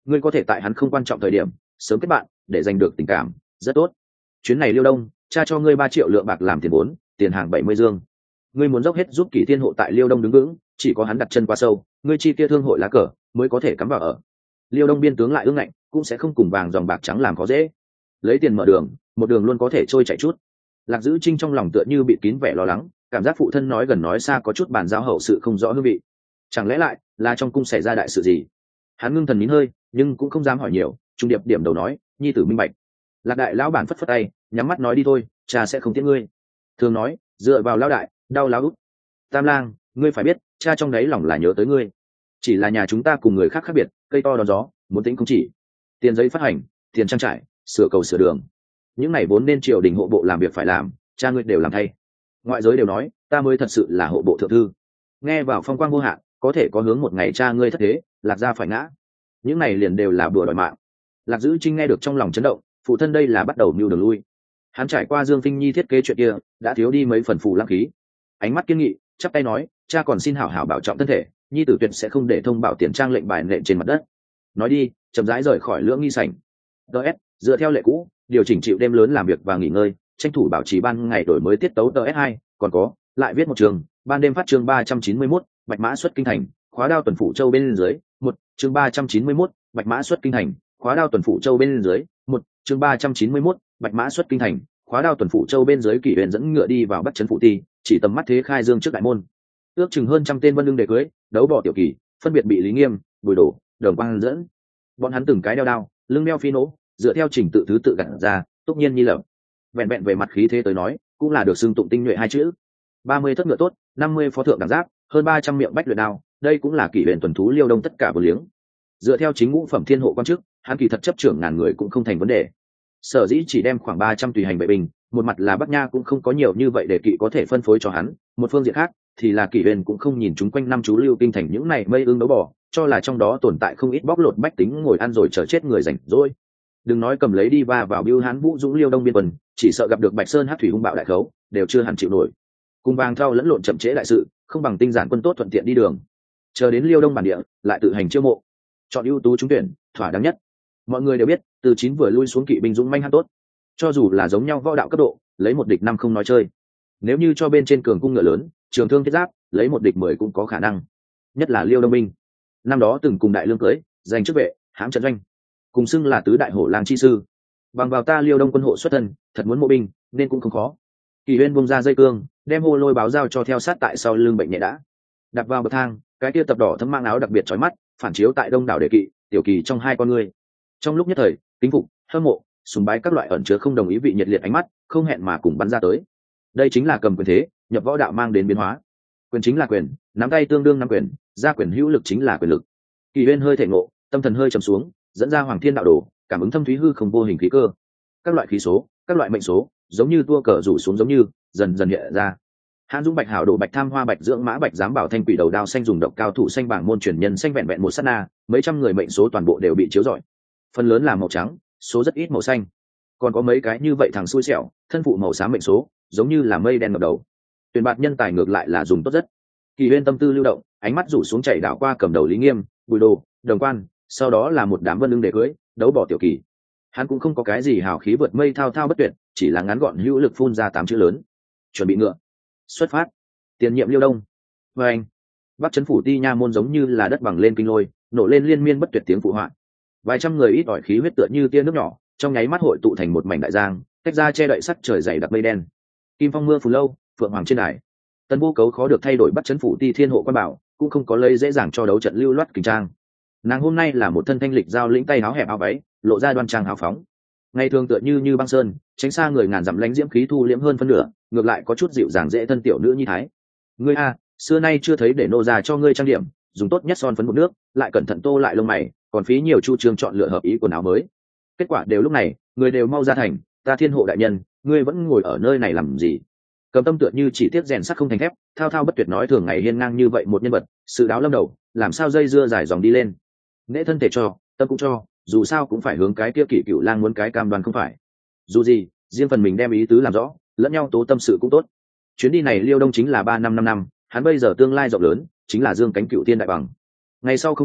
ngươi có thể tại hắn không quan trọng thời điểm sớm kết bạn để giành được tình cảm, rất tốt. Chuyến này Liêu Đông, cha cho ngươi 3 triệu lượng bạc làm tiền vốn, tiền hàng 70 dương. Ngươi muốn dốc hết giúp Kỷ Thiên Hộ tại Liêu Đông đứng vững, chỉ có hắn đặt chân qua sâu, ngươi chi tiêu thương hội lá cờ mới có thể cắm vào ở. Liêu Đông biên tướng lại ương ngạnh, cũng sẽ không cùng vàng dòng bạc trắng làm khó dễ. Lấy tiền mở đường, một đường luôn có thể trôi chảy chút. Lạc Dữ Trinh trong lòng tựa như bị kín vẻ lo lắng, cảm giác phụ thân nói gần nói xa có chút bàn giao hậu sự không rõ hương vị. Chẳng lẽ lại là trong cung xảy ra đại sự gì? Hắn ngưng thần nín hơi, nhưng cũng không dám hỏi nhiều, trung điệp điểm đầu nói, nhi tử minh bạch. Lạc đại lão bản phất phất tay, nhắm mắt nói đi thôi, cha sẽ không tiếc ngươi. Thường nói, dựa vào lão đại, đau lão út. Tam lang, ngươi phải biết, cha trong đấy lòng là nhớ tới ngươi. Chỉ là nhà chúng ta cùng người khác khác biệt, cây to đón gió, muốn tính không chỉ. Tiền giấy phát hành, tiền trang trải, sửa cầu sửa đường. Những này vốn nên triều đình hộ bộ làm việc phải làm, cha ngươi đều làm thay. Ngoại giới đều nói, ta mới thật sự là hộ bộ thượng thư. Nghe vào phong quang vô hạn, có thể có hướng một ngày cha ngươi thất thế, Lạc gia phải ngã. Những này liền đều là bùa đòi mạng. Lạc Dữ Trinh nghe được trong lòng chấn động, phụ thân đây là bắt đầu mưu đường lui. Hắn trải qua Dương Phinh Nhi thiết kế chuyện kia, đã thiếu đi mấy phần phù lãng khí. Ánh mắt kiên nghị, chắp tay nói, cha còn xin hảo hảo bảo trọng thân thể, nhi tử tuyệt sẽ không để thông bảo tiền trang lệnh bài nện trên mặt đất. Nói đi, chậm rãi rời khỏi lưỡng nghi sảnh. DS, dựa theo lệ cũ, điều chỉnh chịu đêm lớn làm việc và nghỉ ngơi, tranh thủ bảo trì ban ngày đổi mới tiết tấu DS2, còn có, lại viết một trường, ban đêm phát chương 391, bạch mã xuất kinh thành, khóa đao tuần phủ châu bên dưới, một chương 391, bạch mã xuất kinh thành, khóa đao tuần phủ châu bên dưới, một chương 391, bạch mã xuất kinh thành, khóa đao tuần phủ châu bên dưới. Kỷ Huyền dẫn ngựa đi vào bắt trấn phủ ti, chỉ tầm mắt thế khai dương trước đại môn. Ước chừng hơn trăm tên vân lưng đề cưới, đấu bỏ tiểu kỳ, phân biệt bị Lý Nghiêm, Bùi Đổ, Đường Quang dẫn. Bọn hắn từng cái đeo đao, lưng đeo phi nỗ, dựa theo trình tự thứ tự gặt ra, túc nhiên nhi lập. Vẹn vẹn về mặt khí thế tới nói, cũng là được xưng tụng tinh nhuệ hai chữ. 30 thất ngựa tốt, 50 phó thượng đẳng giáp, hơn 300 miệng bách luyện đao, đây cũng là Kỷ Huyền tuần thú Liêu Đông tất cả vô liếng. Dựa theo chính ngũ phẩm thiên hộ quan chức, hắn kỳ thật chấp trưởng ngàn người cũng không thành vấn đề. Sở dĩ chỉ đem khoảng 300 tùy hành vệ binh, một mặt là Bắc Nha cũng không có nhiều như vậy để kỵ có thể phân phối cho hắn, một phương diện khác thì là Kỷ Huyền cũng không nhìn chúng quanh năm chú lưu kinh thành những này mây ương đấu bò, cho là trong đó tồn tại không ít bóc lột bách tính ngồi ăn rồi chờ chết người rảnh rỗi. Đừng nói cầm lấy đi va vào Bưu Hán Vũ Dũng Liêu Đông biên quân, chỉ sợ gặp được Bạch Sơn Hắc thủy hung bạo đại khấu, đều chưa hẳn chịu nổi. Cùng vàng thao lẫn lộn chậm trễ đại sự, không bằng tinh giản quân tốt thuận tiện đi đường. Chờ đến Liêu Đông bản địa, lại tự hành chiêu mộ, chọn ưu tú trúng tuyển, thỏa đáng nhất. Mọi người đều biết, từ 9 vừa lui xuống kỵ binh dũng manh hăng tốt, cho dù là giống nhau võ đạo cấp độ, lấy một địch 5 không nói chơi. Nếu như cho bên trên cường cung ngựa lớn, trường thương thiết giáp, lấy một địch 10 cũng có khả năng. Nhất là Liêu Đông binh, năm đó từng cùng đại lương cưới, giành chức vệ, hãm trận doanh, cùng xưng là tứ đại hổ lang chi sư. Bằng vào ta Liêu Đông quân hộ xuất thân, thật muốn mộ binh, nên cũng không khó. Kỳ Huyên buông ra dây cương, đem hô lôi báo giao cho theo sát tại sau lưng bệnh nhẹ đã. Đặt vào bậc thang, cái kia tập đỏ thấm mang áo đặc biệt chói mắt, phản chiếu tại đông đảo đề kỵ, tiểu kỳ trong hai con người. Trong lúc nhất thời, kính phục, hâm mộ, sùng bái các loại ẩn chứa không đồng ý vị nhiệt liệt ánh mắt, không hẹn mà cùng bắn ra tới. Đây chính là cầm quyền thế, nhập võ đạo mang đến biến hóa. Quyền chính là quyền, nắm tay tương đương nắm quyền, ra quyền hữu lực chính là quyền lực. Kỳ Huyên hơi thể ngộ, tâm thần hơi trầm xuống, dẫn ra Hoàng Thiên đạo đồ, cảm ứng thâm thúy hư không vô hình khí cơ. Các loại khí số, các loại mệnh số, giống như tua cờ rủ xuống giống như, dần dần hiện ra. Hãn Dũng Bạch Hảo Đồ Bạch Tham Hoa Bạch Dưỡng Mã Bạch Giám Bảo Thanh Quỷ Đầu Đao Xanh dùng độc cao thủ xanh bảng môn truyền nhân xanh vẹn vẹn một sát na, mấy trăm người mệnh số toàn bộ đều bị chiếu rọi. Phần lớn là màu trắng, số rất ít màu xanh. Còn có mấy cái như vậy thằng xui xẻo, thân phụ màu xám mệnh số, giống như là mây đen ngập đầu. Tuyển bạt nhân tài ngược lại là dùng tốt rất. Kỳ Huyên tâm tư lưu động, ánh mắt rủ xuống chảy đảo qua cầm đầu Lý Nghiêm, Bùi Đồ, Đồng Quan, sau đó là một đám vân lưng để cưới, đấu bỏ tiểu kỳ. Hắn cũng không có cái gì hào khí vượt mây thao thao bất tuyệt, chỉ là ngắn gọn hữu lực phun ra 8 chữ lớn. Chuẩn bị ngựa, xuất phát. Tiền nhiệm Liêu Đông. Và anh, Bắc trấn phủ ti nha môn giống như là đất bằng lên kinh lôi, nổ lên liên miên bất tuyệt tiếng phụ họa. Vài trăm người ít ỏi khí huyết tựa như tia nước nhỏ, trong nháy mắt hội tụ thành một mảnh đại giang, tách ra che đậy sắc trời dày đặc mây đen. Kim phong mưa phù lâu, phượng hoàng trên đài. Tân vô cấu khó được thay đổi Bắc trấn phủ ti thiên hộ quan bảo, cũng không có lấy dễ dàng cho đấu trận lưu loát kình trang. Nàng hôm nay là một thân thanh lịch giao lĩnh tay áo hẹp áo váy, lộ ra đoan trang hào phóng. Ngày thường tựa như băng sơn, tránh xa người ngàn dặm lánh diễm khí thu liễm hơn phân nửa, ngược lại có chút dịu dàng dễ thân tiểu nữ nhi thái. Ngươi a, xưa nay chưa thấy để nô già cho ngươi trang điểm, dùng tốt nhất son phấn một nước, lại cẩn thận tô lại lông mày, còn phí nhiều chu trương chọn lựa hợp ý quần áo mới. Kết quả đều lúc này, người đều mau ra thành, ta thiên hộ đại nhân, ngươi vẫn ngồi ở nơi này làm gì? Cầm tâm tựa như chỉ tiếc rèn sắt không thành thép, thao thao bất tuyệt nói thường ngày hiên ngang như vậy một nhân vật, sự đáo lâm đầu, làm sao dây dưa dài dòng đi lên. Nễ thân thể cho, tâm cũng cho, dù sao cũng phải hướng cái kia Kỷ Cựu Lang muốn cái cam đoan không phải. Dù gì, riêng phần mình đem ý tứ làm rõ, lẫn nhau tố tâm sự cũng tốt. Chuyến đi này Liêu Đông chính là 3 năm 5 năm, hắn bây giờ tương lai rộng lớn, chính là dương cánh cựu tiên đại bằng. Ngày sau không chừng,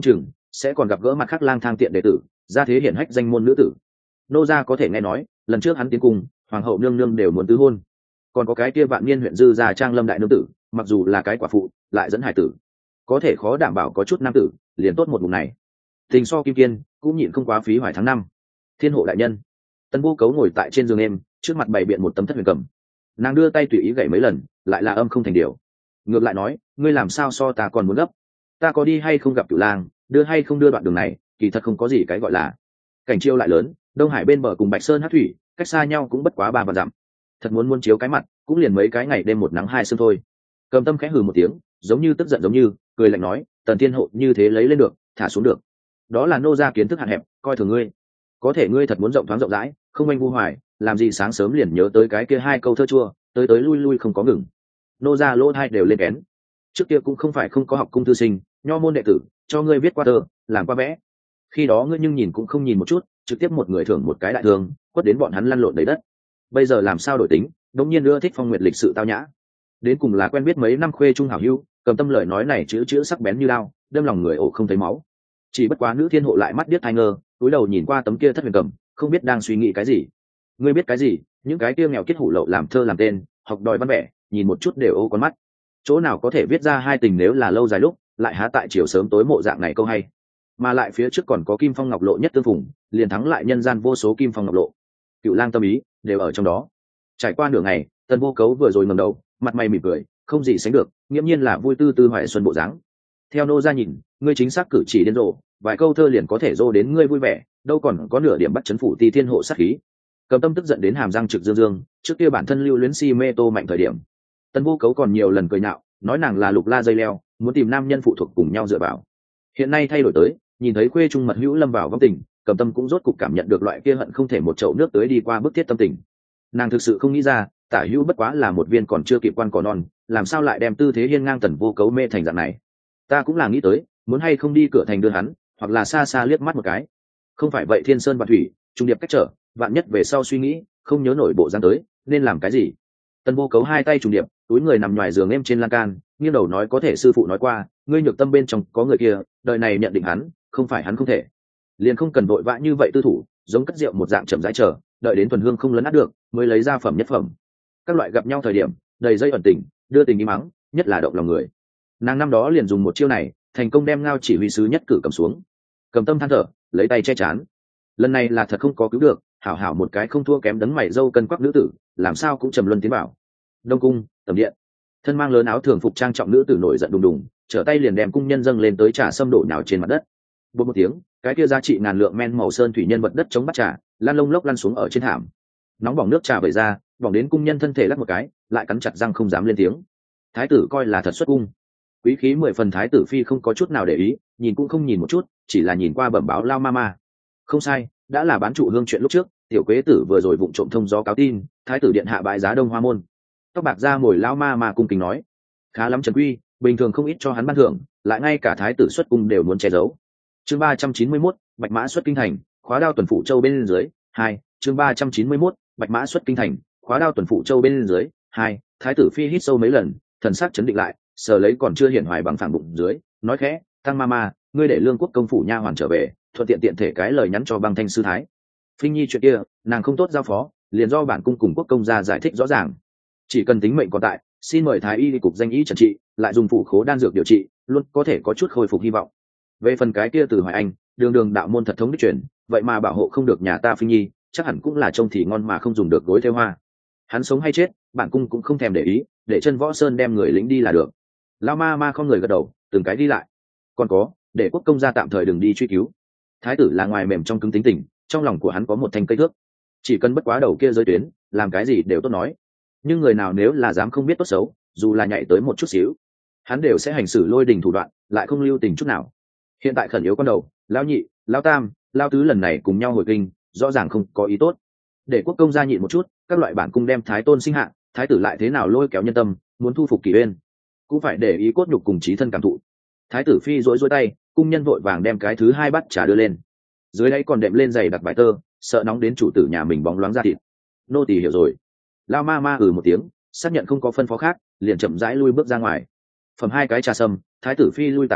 sẽ còn gặp gỡ mặt khác lang thang tiện đệ tử, gia thế hiển hách danh môn nữ tử. Nô gia có thể nghe nói lần trước hắn tiến cung, hoàng hậu nương nương đều muốn tứ hôn. Còn có cái kia vạn niên huyện dư gia trang lâm đại nương tử, mặc dù là cái quả phụ lại dẫn hải tử, có thể khó đảm bảo có chút nam tử liền tốt một vùng này. Tình so kim kiên cũng nhịn không quá phí hoài tháng năm. Thiên hộ đại nhân. Tân Vô Cấu ngồi tại trên giường em, trước mặt bày biện một tấm thất huyền cầm. Nàng đưa tay tùy ý gảy mấy lần, lại là âm không thành điều. Ngược lại nói, ngươi làm sao so ta còn muốn gấp? Ta có đi hay không gặp Cửu Lang, đưa hay không đưa đoạn đường này, kỳ thật không có gì cái gọi là. Cảnh chiêu lại lớn, Đông Hải bên bờ cùng Bạch Sơn hát thủy, cách xa nhau cũng bất quá 3 vạn dặm. Thật muốn chiếu cái mặt, cũng liền mấy cái ngày đêm một nắng hai sương thôi. Cầm Tâm khẽ hừ một tiếng, giống như tức giận giống như, cười lạnh nói, Tần Thiên hộ như thế lấy lên được, thả xuống được. Đó là nô gia kiến thức hạn hẹp, coi thường ngươi. Có thể ngươi thật muốn rộng thoáng rộng rãi, không anh vu hoài, làm gì sáng sớm liền nhớ tới cái kia 2 câu thơ chua, tới lui lui không có ngừng. Nô gia lỗ hai đều lên kén. Trước kia cũng không phải không có học cung thư sinh, nho môn đệ tử, cho ngươi viết qua thơ, làm qua vẽ. Khi đó ngươi nhưng nhìn cũng không nhìn một chút, trực tiếp một người thưởng một cái đại thương, quất đến bọn hắn lăn lộn đầy đất. Bây giờ làm sao đổi tính, đống nhiên ưa thích phong nguyệt lịch sự tao nhã. Đến cùng là quen biết mấy năm khuê trung hảo hữu, Cầm Tâm lời nói này chữ sắc bén như lao, đâm lòng người ổ không thấy máu. Chỉ bất quá nữ thiên hộ lại mắt điếc tai ngơ, cúi đầu nhìn qua tấm kia thất huyền cầm, không biết đang suy nghĩ cái gì. Ngươi biết cái gì? Những cái kia nghèo kiết hủ lậu làm thơ làm tên, học đòi văn vẽ, nhìn một chút đều ô con mắt. Chỗ nào có thể viết ra hai tình nếu là lâu dài lúc, lại há tại chiều sớm tối mộ dạng này câu hay. Mà lại phía trước còn có kim phong ngọc lộ nhất tương phùng, liền thắng lại nhân gian vô số kim phong ngọc lộ. Cựu Lang tâm ý đều ở trong đó. Trải qua nửa ngày, Tần Vô Cấu vừa rồi ngẩng đầu, mặt mày mỉm cười, không gì sánh được, nghiễm nhiên là vui tư tư hoài xuân bộ dáng. Theo nô gia nhìn, ngươi chính xác cử chỉ điên rồ, vài câu thơ liền có thể dô đến ngươi vui vẻ, đâu còn có nửa điểm bắt chấn phủ ti thiên hộ sát khí. Cầm Tâm tức giận đến hàm răng trực dương dương, trước kia bản thân lưu luyến si mê Tô Mạnh thời điểm, Tần Vô Cấu còn nhiều lần cười nhạo, nói nàng là lục la dây leo, muốn tìm nam nhân phụ thuộc cùng nhau dựa vào. Hiện nay thay đổi tới, nhìn thấy khuê trung mật hữu lâm vào vong tình, Cầm Tâm cũng rốt cục cảm nhận được loại kia hận không thể một chậu nước tới đi qua bức thiết tâm tình. Nàng thực sự không nghĩ ra, Tả Hữu bất quá là một viên còn chưa kịp quan cỏ non, làm sao lại đem tư thế hiên ngang Tần Vô Cấu mê thành dạng này. Ta cũng là nghĩ tới, muốn hay không đi cửa thành đưa hắn, hoặc là xa xa liếc mắt một cái. Không phải vậy thiên sơn và thủy, trung điệp cách trở, vạn nhất về sau suy nghĩ, không nhớ nổi bộ dáng tới, nên làm cái gì. Tần Vô Cấu hai tay trùng điệp, túi người nằm ngoài giường em trên lan can, nghiêng đầu nói, có thể sư phụ nói qua, ngươi nhược tâm bên trong có người kia, đời này nhận định hắn, không phải hắn không thể. Liền không cần vội vã như vậy tư thủ, giống cất rượu một dạng chậm rãi chờ, đợi đến thuần hương không lấn át được, mới lấy ra phẩm nhất phẩm. Các loại gặp nhau thời điểm, đầy dây ẩn tình, đưa tình ý mắng, nhất là động lòng người. Nàng năm đó liền dùng một chiêu này, thành công đem Ngao chỉ huy sứ nhất cử cầm xuống. Cầm Tâm than thở, lấy tay che chán. Lần này là thật không có cứu được, hảo hảo một cái không thua kém đấng mày dâu cân quắc nữ tử, làm sao cũng trầm luân tiến bảo. Đông cung, tầm điện, thân mang lớn áo thường phục trang trọng nữ tử nổi giận đùng đùng, trở tay liền đem cung nhân dâng lên tới trà xâm đổ nhào trên mặt đất. Bột một tiếng, cái kia giá trị ngàn lượng men màu sơn thủy nhân vật đất chống bắt trà, lan lông lốc lăn xuống ở trên thảm. Nóng bỏng nước trà vẩy ra, bỏng đến cung nhân thân thể lắc một cái, lại cắn chặt răng không dám lên tiếng. Thái tử coi là thật xuất cung, quý khí 10 phần. Thái tử phi không có chút nào để ý, nhìn cũng không nhìn một chút, chỉ là nhìn qua bẩm báo lao mama. Không sai, đã là bán trụ hương chuyện lúc trước, tiểu quế tử vừa rồi vụng trộm thông gió cáo tin, thái tử điện hạ bãi giá Đông Hoa môn. Tóc bạc ra ngồi lao ma cung kính nói, khá lắm Trần Quy, bình thường không ít cho hắn ban thưởng, lại ngay cả thái tử xuất cung đều muốn che giấu. Chương 391, Bạch Mã xuất kinh thành, khóa đao tuần phủ châu bên dưới. 2, chương 391, Bạch Mã xuất kinh thành, khóa đao tuần phủ châu bên dưới. 2, thái tử phi hít sâu mấy lần, thần sắc chấn định lại, sờ lấy còn chưa hiển hoài bằng phẳng bụng dưới, nói khẽ, tăng mama, ngươi để lương quốc công phủ nha hoàn trở về, thuận tiện tiện thể cái lời nhắn cho băng thanh sư thái. Phi nhi chuyện kia, nàng không tốt giao phó, liền do bản cung cùng quốc công gia giải thích rõ ràng. Chỉ cần tính mệnh còn tại, xin mời thái y đi cục danh y trần trị, lại dùng phủ khố đan dược điều trị, luôn có thể có chút khôi phục hy vọng. Về phần cái kia từ Hoài Anh, đường đạo môn thật thống đích truyền, vậy mà bảo hộ không được nhà ta Phi nhi, chắc hẳn cũng là trông thì ngon mà không dùng được gối theo hoa. Hắn sống hay chết, bản cung cũng không thèm để ý, để chân Võ Sơn đem người lính đi là được. Lao ma không người gật đầu, từng cái đi lại. Còn có, để quốc công gia tạm thời đừng đi truy cứu. Thái tử là ngoài mềm trong cứng tính tình, trong lòng của hắn có một thanh cây thước, chỉ cần bất quá đầu kia giới tuyến, làm cái gì đều tốt nói. Nhưng người nào nếu là dám không biết tốt xấu, dù là nhảy tới một chút xíu, hắn đều sẽ hành xử lôi đình thủ đoạn, lại không lưu tình chút nào. Hiện tại khẩn yếu con đầu, lão nhị, lão tam, lão tứ lần này cùng nhau hồi kinh, rõ ràng không có ý tốt. Để quốc công gia nhịn một chút, các loại bản cung đem thái tôn sinh hạ, thái tử lại thế nào lôi kéo nhân tâm, muốn thu phục kỷ uyên, cũng phải để ý cốt nhục cùng chí thân cảm thụ. Thái tử phi rối tay, cung nhân vội vàng đem cái thứ hai bát trà đưa lên, dưới đấy còn đệm lên giày đặt vải tơ, sợ nóng đến chủ tử nhà mình bóng loáng ra thịt. Nô tỳ hiểu rồi. Lao ma một tiếng, xác nhận không có phân phó khác, liền chậm rãi lui bước ra ngoài. Phẩm hai cái trà sâm, thái tử phi lui tả hữu,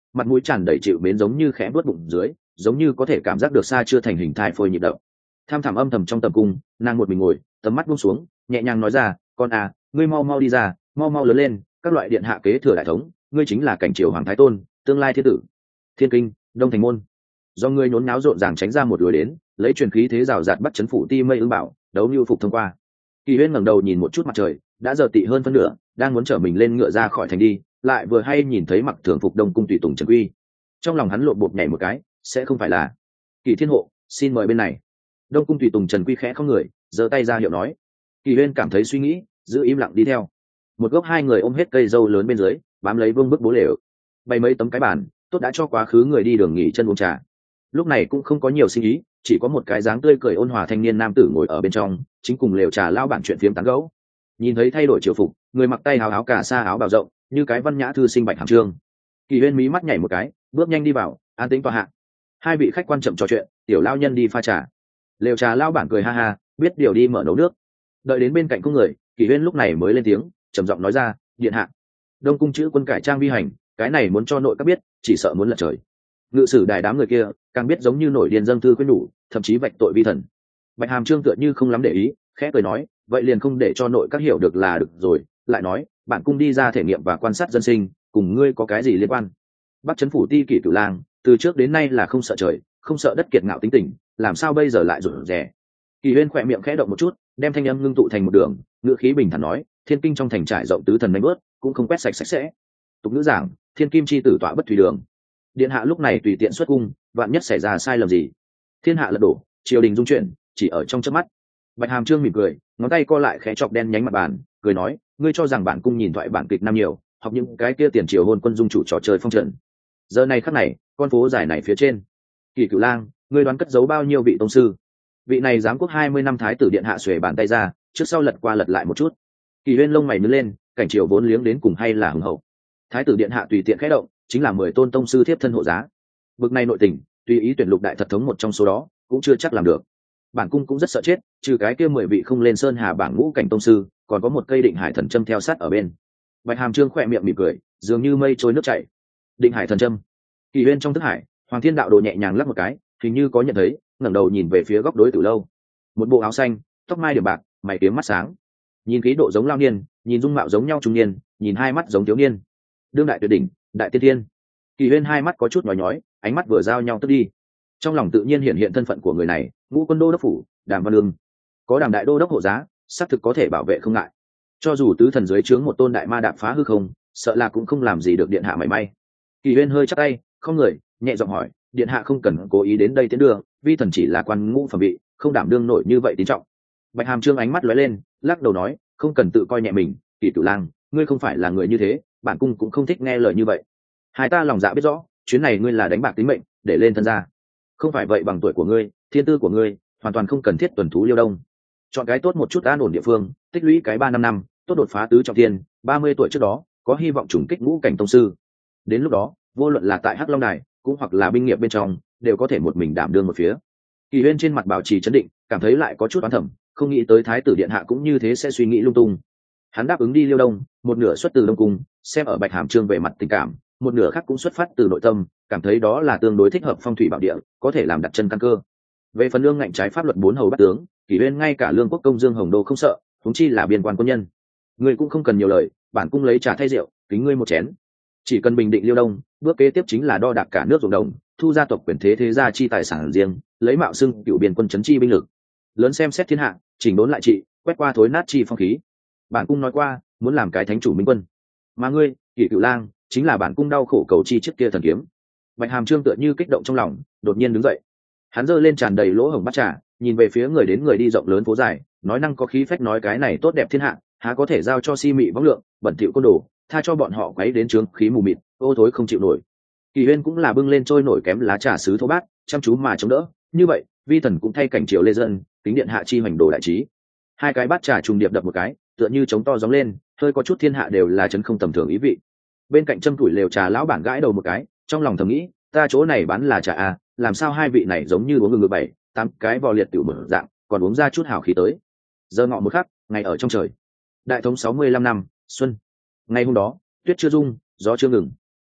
mặt mũi tràn đầy chịu mến, giống như khẽ vuốt bụng dưới, giống như có thể cảm giác được xa chưa thành hình thai phôi nhịp đập. Tham thẳm âm thầm trong tầm cung, nàng một mình ngồi, tầm mắt buông xuống, nhẹ nhàng nói ra, con à, ngươi mau mau đi ra, mau mau lớn lên, các loại điện hạ kế thừa đại thống, ngươi chính là cảnh triều hoàng thái tôn, tương lai thiên tử. Thiên kinh, đông thành môn, do ngươi nhốn náo rộn ràng tránh ra một lối đến, lấy truyền khí thế rào rạt bắt chấn phủ ti mây ứng bảo, đấu như phục thông qua. Kỳ Huyên ngẩng đầu nhìn một chút mặt trời, đã giờ tị hơn phân nửa, đang muốn trở mình lên ngựa ra khỏi thành đi, lại vừa hay nhìn thấy mặc thường phục đông cung tùy tùng Trần Quy. Trong lòng hắn lộn bột nhảy một cái, sẽ không phải là Kỳ Thiên hộ, xin mời bên này. Đông cung tùy tùng Trần Quy khẽ không người, giơ tay ra hiệu nói. Kỳ Huyên cảm thấy suy nghĩ, giữ im lặng đi theo. Một gốc hai người ôm hết cây dâu lớn bên dưới, bám lấy vương bức bố lều, bày mấy tấm cái bàn, tốt đã cho quá khứ người đi đường nghỉ chân uống trà. Lúc này cũng không có nhiều sinh ý, chỉ có một cái dáng tươi cười ôn hòa thanh niên nam tử ngồi ở bên trong, chính cùng lều trà lao bản chuyện phiếm tán gẫu. Nhìn thấy thay đổi triều phục, người mặc tay hào áo cà sa áo bào rộng, như cái văn nhã thư sinh Bạch Hàm Trương. Kỳ Huyên mí mắt nhảy một cái, bước nhanh đi vào, an tĩnh tọa hạ. Hai vị khách quan chậm trò chuyện, tiểu lao nhân đi pha trà. Lều trà lao bản cười ha ha, biết điều đi mở nấu nước. Đợi đến bên cạnh có người, Kỳ Huyên lúc này mới lên tiếng, trầm giọng nói ra, điện hạ, đông cung chữ quân cải trang vi hành, cái này muốn cho nội các biết, chỉ sợ muốn lật trời. Ngự sử đài đám người kia càng biết giống như nổi điên dâng thư khuyên nhủ, thậm chí vạch tội vi thần. Bạch Hàm Trương tựa như không lắm để ý, khẽ cười nói, vậy liền không để cho nội các hiểu được là được rồi. Lại nói, bản cung đi ra thể nghiệm và quan sát dân sinh, cùng ngươi có cái gì liên quan? Bắc trấn phủ ti kỷ Cửu Lang từ trước đến nay là không sợ trời, không sợ đất, kiệt ngạo tính tình, làm sao bây giờ lại rụt rè? Kỳ Huyên khỏe miệng khẽ động một chút, đem thanh âm ngưng tụ thành một đường, ngữ khí bình thản nói, thiên kinh trong thành trải rộng tứ thần đánh bớt, cũng không quét sạch sạch sẽ. Tục ngữ giảng, thiên kim chi tử tọa bất thủy đường. Điện hạ lúc này tùy tiện xuất cung, vạn nhất xảy ra sai lầm gì, thiên hạ lật đổ, triều đình dung chuyển, chỉ ở trong chớp mắt. Bạch Hàm Trương mỉm cười, ngón tay co lại khẽ chọc đen nhánh mặt bàn, cười nói, ngươi cho rằng bản cung nhìn thoại bản kịch năm nhiều, học những cái kia tiền triều hôn quân dung chủ trò chơi phong trần. Giờ này khắc này, con phố dài này phía trên, Kỳ Cửu Lang, ngươi đoán cất giấu bao nhiêu vị tông sư? Vị này giám quốc 20 năm thái tử điện hạ xuề bàn tay ra, trước sau lật qua lật lại một chút. Kỳ Huyên lông mày nhướng lên, cảnh triều vốn liếng đến cùng hay là hùng hậu. Thái tử điện hạ tùy tiện khẽ động, chính là 10 tôn tông sư thiếp thân hộ giá. Bực này nội tình, tùy ý tuyển lục đại thật thống một trong số đó, cũng chưa chắc làm được. Bản cung cũng rất sợ chết, trừ cái kia 10 vị không lên sơn hà bảng ngũ cảnh tông sư, còn có một cây định hải thần châm theo sát ở bên. Bạch Hàm Trương khỏe miệng mỉm cười, dường như mây trôi nước chảy. Định hải thần châm. Kỳ Huyên trong thức hải, Hoàng Thiên Đạo Đồ nhẹ nhàng lắc một cái, hình như có nhận thấy, ngẩng đầu nhìn về phía góc đối tử lâu. Một bộ áo xanh, tóc mai điểm bạc, mày kiếm mắt sáng, nhìn khí độ giống lao niên, nhìn dung mạo giống nhau trung niên, nhìn hai mắt giống thiếu niên. Đương đại tuyệt đỉnh, đại tiên thiên. Kỳ Huyên hai mắt có chút nhói nhói, ánh mắt vừa giao nhau tức đi. Trong lòng tự nhiên hiện thân phận của người này, Ngũ Quân Đô đốc phủ, Đàm Văn Lương. Có Đàm đại đô đốc hộ giá, xác thực có thể bảo vệ không ngại. Cho dù tứ thần dưới trướng một tôn đại ma đạp phá hư không, sợ là cũng không làm gì được điện hạ mảy may. Kỳ Huyên hơi chắp tay, không người, nhẹ giọng hỏi, điện hạ không cần cố ý đến đây tiến đường, vi thần chỉ là quan ngũ phẩm vị, không đảm đương nổi như vậy tín trọng. Bạch Hàm Trương ánh mắt lóe lên, lắc đầu nói, không cần tự coi nhẹ mình, Kỳ Cửu Lang, ngươi không phải là người như thế, bản cung cũng không thích nghe lời như vậy. Hai ta lòng dạ biết rõ, chuyến này ngươi là đánh bạc tính mệnh, để lên thân ra. Không phải vậy, bằng tuổi của ngươi, thiên tư của ngươi, hoàn toàn không cần thiết tuần thú Liêu Đông. Chọn cái tốt một chút an ổn địa phương, tích lũy cái 3-5 năm, tốt đột phá tứ trọng thiên, 30 tuổi trước đó, có hy vọng trùng kích ngũ cảnh tông sư. Đến lúc đó, vô luận là tại Hắc Long Đài, cũng hoặc là binh nghiệp bên trong, đều có thể một mình đảm đương một phía. Kỳ Huyên trên mặt bảo trì trấn định, cảm thấy lại có chút oán thầm, không nghĩ tới thái tử điện hạ cũng như thế sẽ suy nghĩ lung tung. Hắn đáp ứng đi Liêu Đông, một nửa xuất từ Đông cung, xem ở Bạch Hàm Trương về mặt tình cảm, một nửa khác cũng xuất phát từ nội tâm, cảm thấy đó là tương đối thích hợp phong thủy bảo địa, có thể làm đặt chân căn cơ. Về phần lương ngạnh trái pháp luật 4 hầu bắt tướng, Kỳ Huyên ngay cả lương quốc công Dương Hồng Đô không sợ, huống chi là biên quan quân nhân. Ngươi cũng không cần nhiều lời, bản cung lấy trà thay rượu, kính ngươi một chén. Chỉ cần bình định Liêu Đông, bước kế tiếp chính là đo đạc cả nước ruộng đồng, thu gia tộc quyền thế gia chi tài sản riêng, lấy mạo xưng cựu biên quân trấn chi binh lực, lớn xem xét thiên hạ, chỉnh đốn lại trị, quét qua thối nát chi phong khí. Bản cung nói qua, muốn làm cái thánh chủ minh quân, mà ngươi, Kỳ Cửu Lang, chính là bản cung đau khổ cầu chi trước kia thần kiếm. Bạch Hàm Trương tựa như kích động trong lòng, đột nhiên đứng dậy. Hắn giơ lên tràn đầy lỗ hổng bát trà, nhìn về phía người đến người đi rộng lớn phố dài, nói năng có khí phách nói, cái này tốt đẹp thiên hạ, há có thể giao cho si mị võng lượng, bẩn thỉu côn đồ, tha cho bọn họ quấy đến trướng khí mù mịt, ô thối không chịu nổi. Kỳ Huyên cũng là bưng lên trôi nổi kém lá trà sứ thô bát, chăm chú mà chống đỡ. Như vậy, vi thần cũng thay cảnh triều lê dân, kính điện hạ chi hoành đồ đại trí. Hai cái bát trà trùng điệp đập một cái, tựa như chống to gióng lên, hơi có chút thiên hạ đều là chấn không tầm thường ý vị. Bên cạnh châm tuổi lều trà lão bản gãi đầu một cái, trong lòng thầm nghĩ, ta chỗ này bán là trà à, làm sao hai vị này giống như uống ngược 7-8 cái vò liệt tiểu mở dạng, còn uống ra chút hào khí tới. Giờ ngọ một khắc, ngày ở trong trời. Đại thống 65 năm, xuân. Ngày hôm đó, tuyết chưa rung, gió chưa ngừng.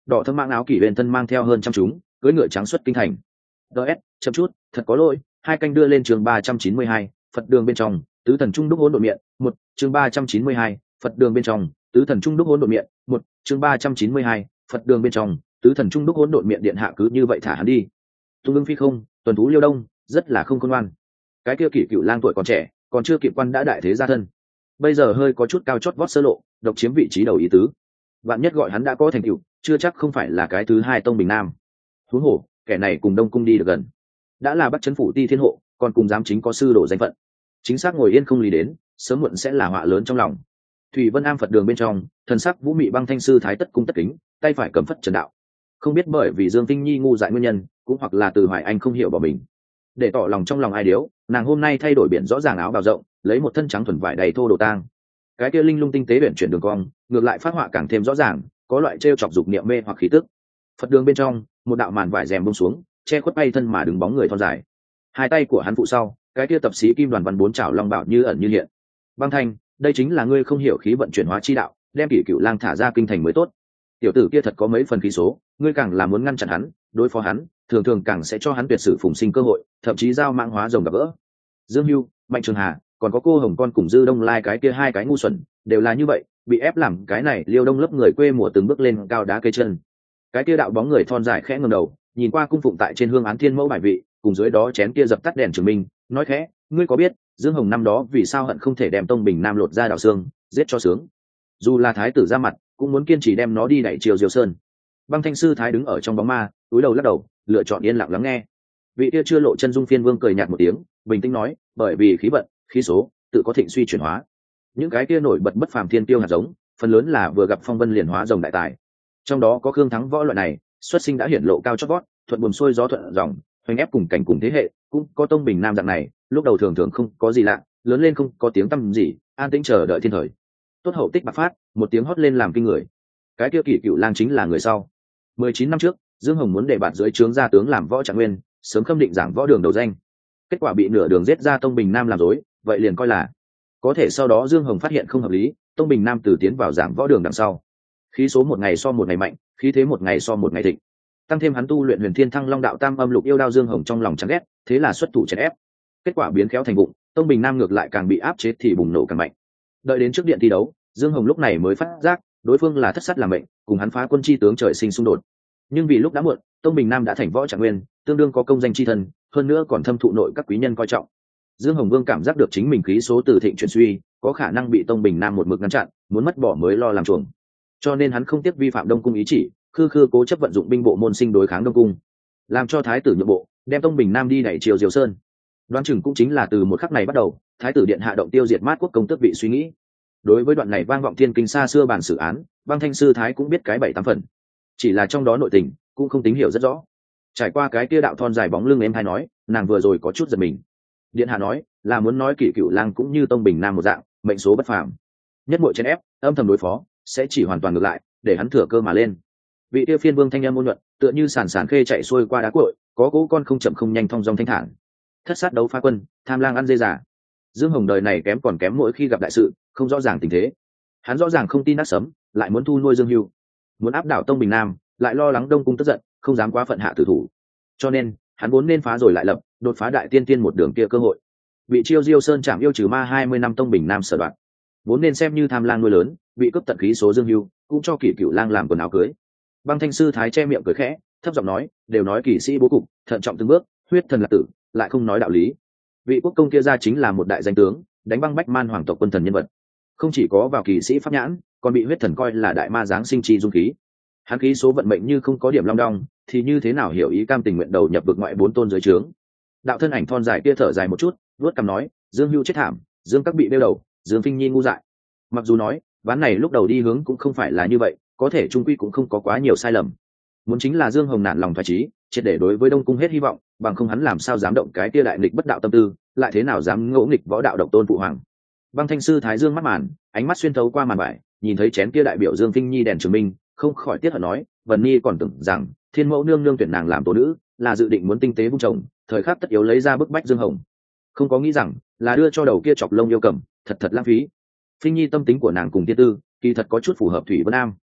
đỏ thâm mang áo kỷ huyền thân mang theo hơn trăm chúng cưỡi ngựa trắng xuất kinh thành. ts chậm chút, thật có lỗi, hai canh đưa lên chương 392, Phật đường bên trong tứ thần trung đúc hỗn độn miệng một chương 392, Phật đường bên trong tứ thần trung đúc hỗn độn miệng một chương 392, Phật đường bên trong tứ thần trung đúc hỗn độn miệng. Điện hạ cứ như vậy thả hắn đi. Tung ưng phi không, tuần thú liêu đông, rất là không khôn ngoan. Cái kia kỷ cựu lang tuổi còn trẻ, còn chưa kịp quan đã đại thế gia thân, bây giờ hơi có chút cao chót vót sơ lộ, độc chiếm vị trí đầu ý tứ. Vạn nhất gọi hắn đã có thành tựu, chưa chắc không phải là cái thứ hai tông bình nam. Huống hồ kẻ này cùng đông cung đi được gần, đã là bắt chấn phủ ti thiên hộ, còn cùng giám chính có sư đổ danh phận, chính xác ngồi yên không lý đến, sớm muộn sẽ là họa lớn trong lòng. Thủy Vân Am Phật đường bên trong, thần sắc vũ mị băng thanh sư thái tất cung tất kính, tay phải cầm phất trần đạo. Không biết bởi vì Dương Tinh Nhi ngu dại nguyên nhân, cũng hoặc là từ Hoài Anh không hiểu bỏ mình, để tỏ lòng trong lòng ai điếu, nàng hôm nay thay đổi biển rõ ràng áo bào rộng, lấy một thân trắng thuần vải đầy thô đồ tang. Cái kia linh lung tinh tế biển chuyển đường cong, ngược lại phát họa càng thêm rõ ràng, có loại trêu chọc dục niệm mê hoặc khí tức. Phật đường bên trong, một đạo màn vải rèm buông xuống, che khuất bay thân mà đứng bóng người thon dài. Hai tay của hắn phụ sau, cái kia tập sĩ kim đoàn văn bốn chảo long bảo như ẩn như hiện. Băng Thanh, đây chính là ngươi không hiểu khí vận chuyển hóa chi đạo, đem kỷ cựu lang thả ra kinh thành mới tốt. Tiểu tử kia thật có mấy phần khí số, ngươi càng là muốn ngăn chặn hắn, đối phó hắn, thường thường càng sẽ cho hắn tuyệt sử phùng sinh cơ hội, thậm chí giao mạng hóa rồng gặp gỡ. Dương Hưu, Mạnh Trường Hà, còn có cô Hồng Con cùng Dư Đông Lai cái kia hai cái ngu xuẩn, đều là như vậy, bị ép làm cái này liêu đông lớp người quê mùa từng bước lên cao đá cây chân. Cái kia đạo bóng người thon dài khẽ ngẩng đầu, nhìn qua cung phụng tại trên hương án thiên mẫu bài vị, cùng dưới đó chén kia dập tắt đèn trường minh, nói khẽ, ngươi có biết Dương Hồng năm đó vì sao hận không thể đem tông bình nam lột ra đào xương, giết cho sướng. Dù là thái tử ra mặt, cũng muốn kiên trì đem nó đi đẩy chiều diều sơn. Băng Thanh sư thái đứng ở trong bóng ma, túi đầu lắc đầu, lựa chọn yên lặng lắng nghe. Vị kia chưa lộ chân dung phiên vương cười nhạt một tiếng, bình tĩnh nói, bởi vì khí vận, khí số tự có thịnh suy chuyển hóa. Những cái kia nổi bật bất phàm thiên tiêu hạt giống, phần lớn là vừa gặp phong vân liền hóa rồng đại tài. Trong đó có Khương Thắng võ loại này, xuất sinh đã hiển lộ cao chót vót, thuận buồm xuôi gió thuận dòng, hoành ép cùng cảnh cùng thế hệ, cũng có tông bình nam dạng này, lúc đầu thường thường không có gì lạ, lớn lên không có tiếng tăm gì, an tĩnh chờ đợi thiên thời. Tốt hậu tích bạc phát, một tiếng hót lên làm kinh người. Cái kia kỷ cựu lang chính là người sau. 19 năm trước, Dương Hồng muốn để bạn dưới trướng gia tướng làm võ trạng nguyên, sớm khâm định giảng võ đường đầu danh. Kết quả bị nửa đường giết ra tông bình nam làm rối, vậy liền coi là. Có thể sau đó Dương Hồng phát hiện không hợp lý, tông bình nam từ tiến vào giảng võ đường đằng sau, khí số một ngày so một ngày mạnh, khí thế một ngày so một ngày thịnh. Tăng thêm hắn tu luyện Huyền Thiên Thăng Long đạo tam âm lục yêu đao, Dương Hồng trong lòng chán ghét, thế là xuất thủ chèn ép. Kết quả biến khéo thành vụng, tông bình nam ngược lại càng bị áp chế thì bùng nổ càng mạnh. Đợi đến trước điện thi đấu, Dương Hồng lúc này mới phát giác, đối phương là thất sát làm mệnh, cùng hắn phá quân chi tướng trời sinh xung đột. Nhưng vì lúc đã muộn, tông bình nam đã thành võ trạng nguyên, tương đương có công danh chi thân, hơn nữa còn thâm thụ nội các quý nhân coi trọng. Dương Hồng Vương cảm giác được chính mình khí số từ thịnh chuyển suy, có khả năng bị tông bình nam một mực ngăn chặn, muốn mất bỏ mới lo làm chuồng. Cho nên hắn không tiếc vi phạm đông cung ý chỉ, khư cố chấp vận dụng binh bộ môn sinh đối kháng đông cung, làm cho thái tử nhượng bộ, đem tông bình nam đi đẩy chiều diều sơn. Đoán chừng cũng chính là từ một khắc này bắt đầu, thái tử điện hạ động tiêu diệt mát quốc công tước vị suy nghĩ. Đối với đoạn này vang vọng thiên kinh xa xưa bản xử án, Băng Thanh sư thái cũng biết cái 7-8 phần, chỉ là trong đó nội tình cũng không tính hiểu rất rõ. Trải qua cái kia đạo thon dài bóng lưng em hay nói, nàng vừa rồi có chút giật mình. Điện hạ nói là muốn nói kỷ cựu lang cũng như tông bình nam một dạng, mệnh số bất phàm, nhất muội chèn ép, âm thầm đối phó, sẽ chỉ hoàn toàn ngược lại, để hắn thừa cơ mà lên. Vị tiêu phiên vương thanh âm ôn nhuận, tựa như sàn sàn khê chạy xuôi qua đá cội, có cỗ con không chậm không nhanh thong dong thanh thản. Thất sát đấu phá quân, tham lang ăn dê giả. Dương Hồng đời này kém còn kém mỗi khi gặp đại sự, không rõ ràng tình thế. Hắn rõ ràng không tin nát sấm, lại muốn thu nuôi Dương Hưu, muốn áp đảo tông bình nam, lại lo lắng đông cung tức giận, không dám quá phận hạ tử thủ. Cho nên hắn vốn nên phá rồi lại lập, đột phá đại tiên tiên một đường kia cơ hội. Bị chiêu diêu sơn chạm yêu trừ ma 20 năm tông bình nam sở đoạn, vốn nên xem như tham lang nuôi lớn, bị cướp tận khí số Dương Hưu, cũng cho kỷ cựu lang làm quần áo cưới. Băng Thanh sư thái che miệng cười khẽ, thấp giọng nói, đều nói kỷ sĩ bố cục thận trọng từng bước, huyết thần là tử, lại không nói đạo lý. Vị quốc công kia ra chính là một đại danh tướng, đánh băng bách man hoàng tộc quân thần nhân vật, không chỉ có vào kỷ sĩ pháp nhãn, còn bị huyết thần coi là đại ma giáng sinh chi dung khí. Hắn khí số vận mệnh như không có điểm long đong, thì như thế nào hiểu ý cam tình nguyện đầu nhập vực ngoại 4 tôn dưới trướng. Đạo thân ảnh thon dài kia thở dài một chút, vuốt cằm nói, Dương Hưu chết thảm, Dương các bị đeo đầu, Dương Phinh Nhi ngu dại. Mặc dù nói ván này lúc đầu đi hướng cũng không phải là như vậy, có thể trung quy cũng không có quá nhiều sai lầm. Muốn chính là Dương Hồng nản lòng thoái chí, triệt để đối với đông cung hết hy vọng, bằng không hắn làm sao dám động cái tia đại nghịch bất đạo tâm tư, lại thế nào dám ngỗ nghịch võ đạo độc tôn phụ hoàng. Băng Thanh sư thái dương mắt màn, ánh mắt xuyên thấu qua màn vải, nhìn thấy chén kia đại biểu Dương Phinh Nhi đèn trường minh, không khỏi tiếc hận nói, Vân Nhi còn tưởng rằng Thiên Mẫu nương nương tuyển nàng làm tổ nữ, là dự định muốn tinh tế vung chồng, thời khắc tất yếu lấy ra bức bách Dương Hồng, không có nghĩ rằng là đưa cho đầu kia chọc lông yêu cầm, thật lãng phí. Phinh Nhi tâm tính của nàng cùng tiên tư, kỳ thật có chút phù hợp Thủy Vân Am.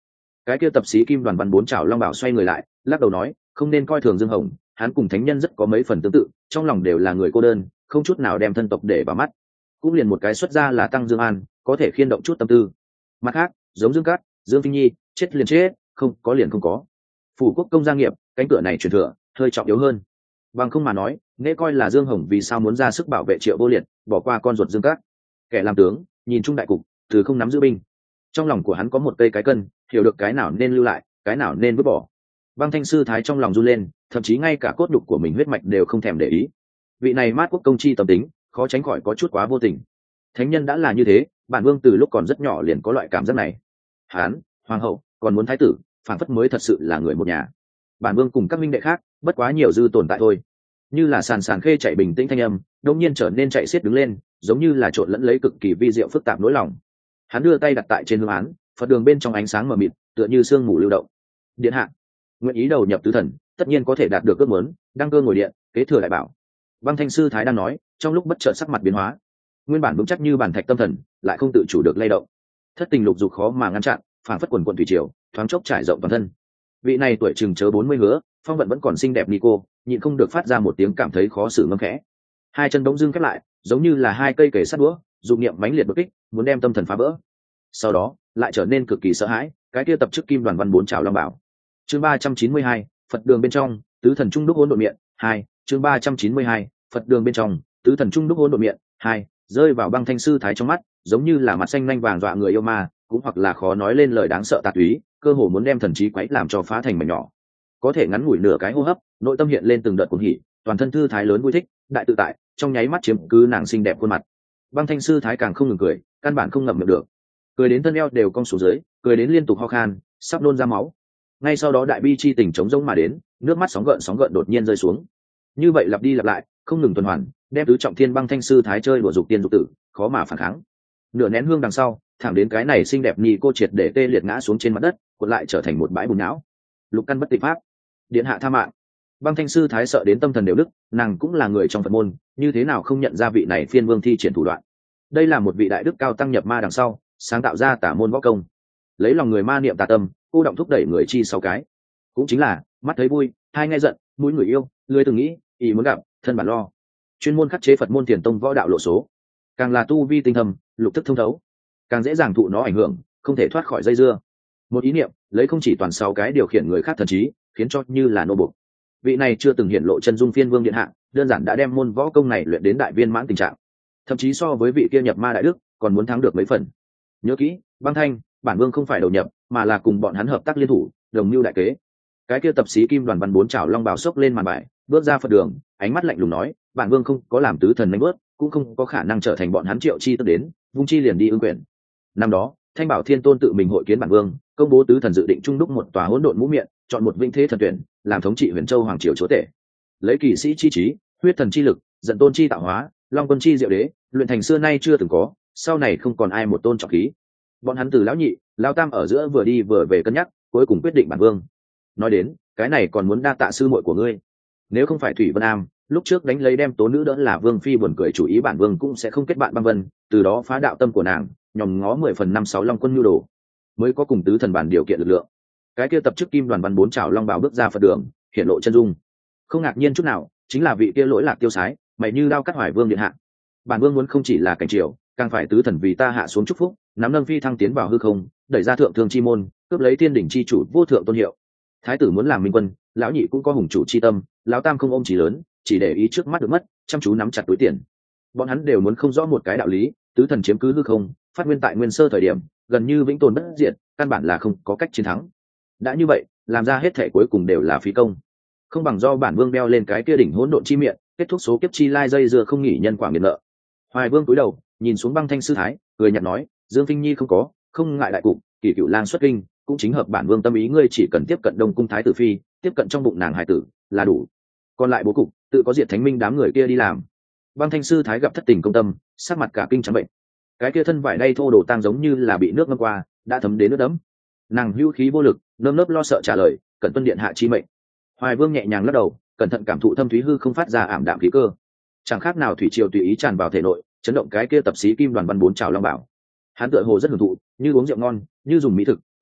Cái kia tập sĩ kim đoàn văn bốn chảo long bảo xoay người lại lắc đầu nói, không nên coi thường Dương Hồng, hắn cùng thánh nhân rất có mấy phần tương tự, trong lòng đều là người cô đơn, không chút nào đem thân tộc để vào mắt. Cũng liền một cái xuất gia là Tăng Dương An có thể khiên động chút tâm tư. Mặt khác, giống Dương Cát, Dương Phi Nhi, chết liền chết, không có liền không có. Phủ quốc công gia nghiệp, cánh cửa này truyền thừa hơi trọng yếu hơn. Bằng không mà nói, nghe coi là Dương Hồng vì sao muốn ra sức bảo vệ Triệu Vô Liệt, bỏ qua con ruột Dương Cát. Kẻ làm tướng, nhìn chung đại cục, từ không nắm giữ binh. Trong lòng của hắn có một cây cái cân, hiểu được cái nào nên lưu lại, cái nào nên vứt bỏ. Băng Thanh sư thái trong lòng run lên, thậm chí ngay cả cốt đục của mình huyết mạch đều không thèm để ý. Vị này mát quốc công chi tâm tính, khó tránh khỏi có chút quá vô tình. Thánh nhân đã là như thế, bản vương từ lúc còn rất nhỏ liền có loại cảm giác này. Hán, hoàng hậu, còn muốn thái tử, phản phất mới thật sự là người một nhà. Bản vương cùng các minh đệ khác, bất quá nhiều dư tồn tại thôi. Như là sàn sàn khê chạy bình tĩnh thanh âm, đột nhiên trở nên chạy xiết đứng lên, giống như là trộn lẫn lấy cực kỳ vi diệu phức tạp nỗi lòng. Hắn đưa tay đặt tại trên hương án, Phật đường bên trong ánh sáng mờ mịt, tựa như sương mù lưu động. Điện hạ, nguyện ý đầu nhập tứ thần, tất nhiên có thể đạt được ước muốn, đăng cơ ngồi điện, kế thừa đại bảo. Băng Thanh sư thái đang nói, trong lúc bất chợt sắc mặt biến hóa. Nguyên bản vững chắc như bản thạch tâm thần, lại không tự chủ được lay động. Thất tình lục dục khó mà ngăn chặn, phản phất quần quần thủy triều, thoáng chốc trải rộng toàn thân. Vị này tuổi chừng chớ 40 hứa, phong vận vẫn còn xinh đẹp Nico, nhịn không được phát ra một tiếng cảm thấy khó xử ngâm khẽ. Hai chân bỗng dưng khép lại, giống như là hai cây kề sắt đũa, dụng niệm mãnh liệt bực kích, muốn đem tâm thần phá vỡ. Sau đó, lại trở nên cực kỳ sợ hãi, cái kia tập chức kim đoàn văn bốn trảo long bảo. Chương 392, Phật đường bên trong, tứ thần trung đúc hỗn độn miệng, 2, chương 392, Phật đường bên trong, tứ thần trung đúc hỗn độn miệng, 2, rơi vào Băng Thanh sư thái trong mắt, giống như là mặt xanh nhanh vàng dọa người yêu ma, cũng hoặc là khó nói lên lời đáng sợ tà túy, cơ hồ muốn đem thần trí quấy làm cho phá thành mảnh nhỏ. Có thể ngắn ngủi nửa cái hô hấp, nội tâm hiện lên từng đợt cuồng hỉ, toàn thân thư thái lớn vui thích, đại tự tại, trong nháy mắt chiếm cứ nàng xinh đẹp khuôn mặt. Băng Thanh sư thái càng không ngừng cười, căn bản không ngậm miệng được, cười đến thân eo đều cong xuống dưới, cười đến liên tục ho khan, sắp nôn ra máu. Ngay sau đó đại bi chi tình chống rỗng mà đến, nước mắt sóng gợn đột nhiên rơi xuống. Như vậy lặp đi lặp lại, không ngừng tuần hoàn, đem tứ trọng thiên Băng Thanh sư thái chơi đùa dục tiên dục tử, khó mà phản kháng. Nửa nén hương đằng sau, thẳng đến cái này xinh đẹp nhì cô triệt để tê liệt ngã xuống trên mặt đất, cuộn lại trở thành một bãi bùn não. Lục căn bất tịch pháp, điện hạ tha mạng. Băng Thanh sư thái sợ đến tâm thần đều đứt, nàng cũng là người trong Phật môn, như thế nào không nhận ra vị này phiên vương thi triển thủ đoạn. Đây là một vị đại đức cao tăng nhập ma đằng sau, sáng tạo ra tả môn võ công, lấy lòng người ma niệm tà tâm, cô động thúc đẩy người chi sau cái, cũng chính là mắt thấy vui, hai nghe giận, mũi người yêu, lưỡi từng nghĩ, ý muốn gặp, thân bản lo. Chuyên môn khắc chế Phật môn tiền tông võ đạo lộ số, càng là tu vi tinh thâm, lục tức thông thấu, càng dễ dàng thụ nó ảnh hưởng, không thể thoát khỏi dây dưa. Một ý niệm lấy không chỉ toàn 6 cái điều khiển người khác thần trí, khiến cho như là nô bộc. Vị này chưa từng hiện lộ chân dung phiên vương điện hạ, đơn giản đã đem môn võ công này luyện đến đại viên mãn tình trạng, thậm chí so với vị kia nhập ma đại đức còn muốn thắng được mấy phần. Nhớ kỹ, Băng Thanh, bản vương không phải đầu nhập, mà là cùng bọn hắn hợp tác liên thủ, đồng mưu đại kế. Cái kia tập sĩ kim đoàn văn bốn chảo long bào sốc lên màn bài, bước ra Phật đường, ánh mắt lạnh lùng nói, bản vương không có làm tứ thần đánh bước, cũng không có khả năng trở thành bọn hắn Triệu chi tức đến, vung chi liền đi ứng quyền. Năm đó, Thanh Bảo Thiên Tôn tự mình hội kiến bản vương, công bố tứ thần dự định trung đúc một tòa hỗn độn mũ miệng, chọn một vĩnh thế thần tuyển, làm thống trị Huyền Châu hoàng triều chúa tể. Lấy kỳ sĩ chi trí, huyết thần chi lực, dẫn tôn chi tạo hóa, long quân chi diệu đế, luyện thành xưa nay chưa từng có, sau này không còn ai một tôn trọng khí. Bọn hắn từ lão nhị, lão tam ở giữa vừa đi vừa về cân nhắc, cuối cùng quyết định bản vương. Nói đến, cái này còn muốn đa tạ sư muội của ngươi. Nếu không phải Thủy Vân Am, lúc trước đánh lấy đem tố nữ đỡ là vương phi buồn cười chủ ý, bản vương cũng sẽ không kết bạn Băng Vân, từ đó phá đạo tâm của nàng, nhòm ngó 10 phần 5-6 long quân nhu đồ, mới có cùng tứ thần bản điều kiện lực lượng. Cái kia tập chức kim đoàn văn bốn chảo long bào bước ra Phật đường, hiện lộ chân dung. Không ngạc nhiên chút nào, chính là vị kia lỗi lạc tiêu sái, mày như đao cắt Hoài vương điện hạ. Bản vương muốn không chỉ là cảnh triều, càng phải tứ thần vì ta hạ xuống chúc phúc, nắm nâng phi thăng tiến vào hư không, đẩy ra thượng thương chi môn, cướp lấy thiên đỉnh chi chủ vô thượng tôn hiệu. Thái tử muốn làm minh quân, lão nhị cũng có hùng chủ chi tâm, lão tam không ôm chí lớn, chỉ để ý trước mắt được mất, chăm chú nắm chặt túi tiền. Bọn hắn đều muốn không rõ một cái đạo lý, tứ thần chiếm cứ hư không, phát nguyên tại nguyên sơ thời điểm, gần như vĩnh tồn bất diệt, căn bản là không có cách chiến thắng. Đã như vậy, làm ra hết thể cuối cùng đều là phí công. Không bằng do bản vương đeo lên cái kia đỉnh hỗn độn chi miệng, kết thúc số kiếp chi lai dây dưa không nghỉ nhân quả nghiệt nợ. Hoài vương cúi đầu, nhìn xuống Băng Thanh sư thái, cười nhạt nói, Dương Phinh Nhi không ngại đại cục, Kỷ Cựu Lang xuất kinh, cũng chính hợp bản vương tâm ý, ngươi chỉ cần tiếp cận Đông cung thái tử phi, tiếp cận trong bụng nàng hải tử là đủ, còn lại bố cục tự có diệt thánh minh đám người kia đi làm. Băng Thanh sư thái gặp thất tình công tâm, sắc mặt cả kinh trắng bệnh. Cái kia thân vải đay thô đồ tang giống như là bị nước ngâm qua, đã thấm đến nước đẫm. Nàng hưu khí vô lực, nơm nớp lo sợ trả lời, cẩn tuân điện hạ chi mệnh. Hoài vương nhẹ nhàng lắc đầu, cẩn thận cảm thụ thâm thúy hư không phát ra ảm đạm khí cơ, chẳng khác nào thủy triều tùy ý tràn vào thể nội, chấn động cái kia tập sĩ kim đoàn văn bốn trào long bảo. Hắn tựa hồ rất hưởng thụ, như uống rượu ngon, như dùng mỹ thực,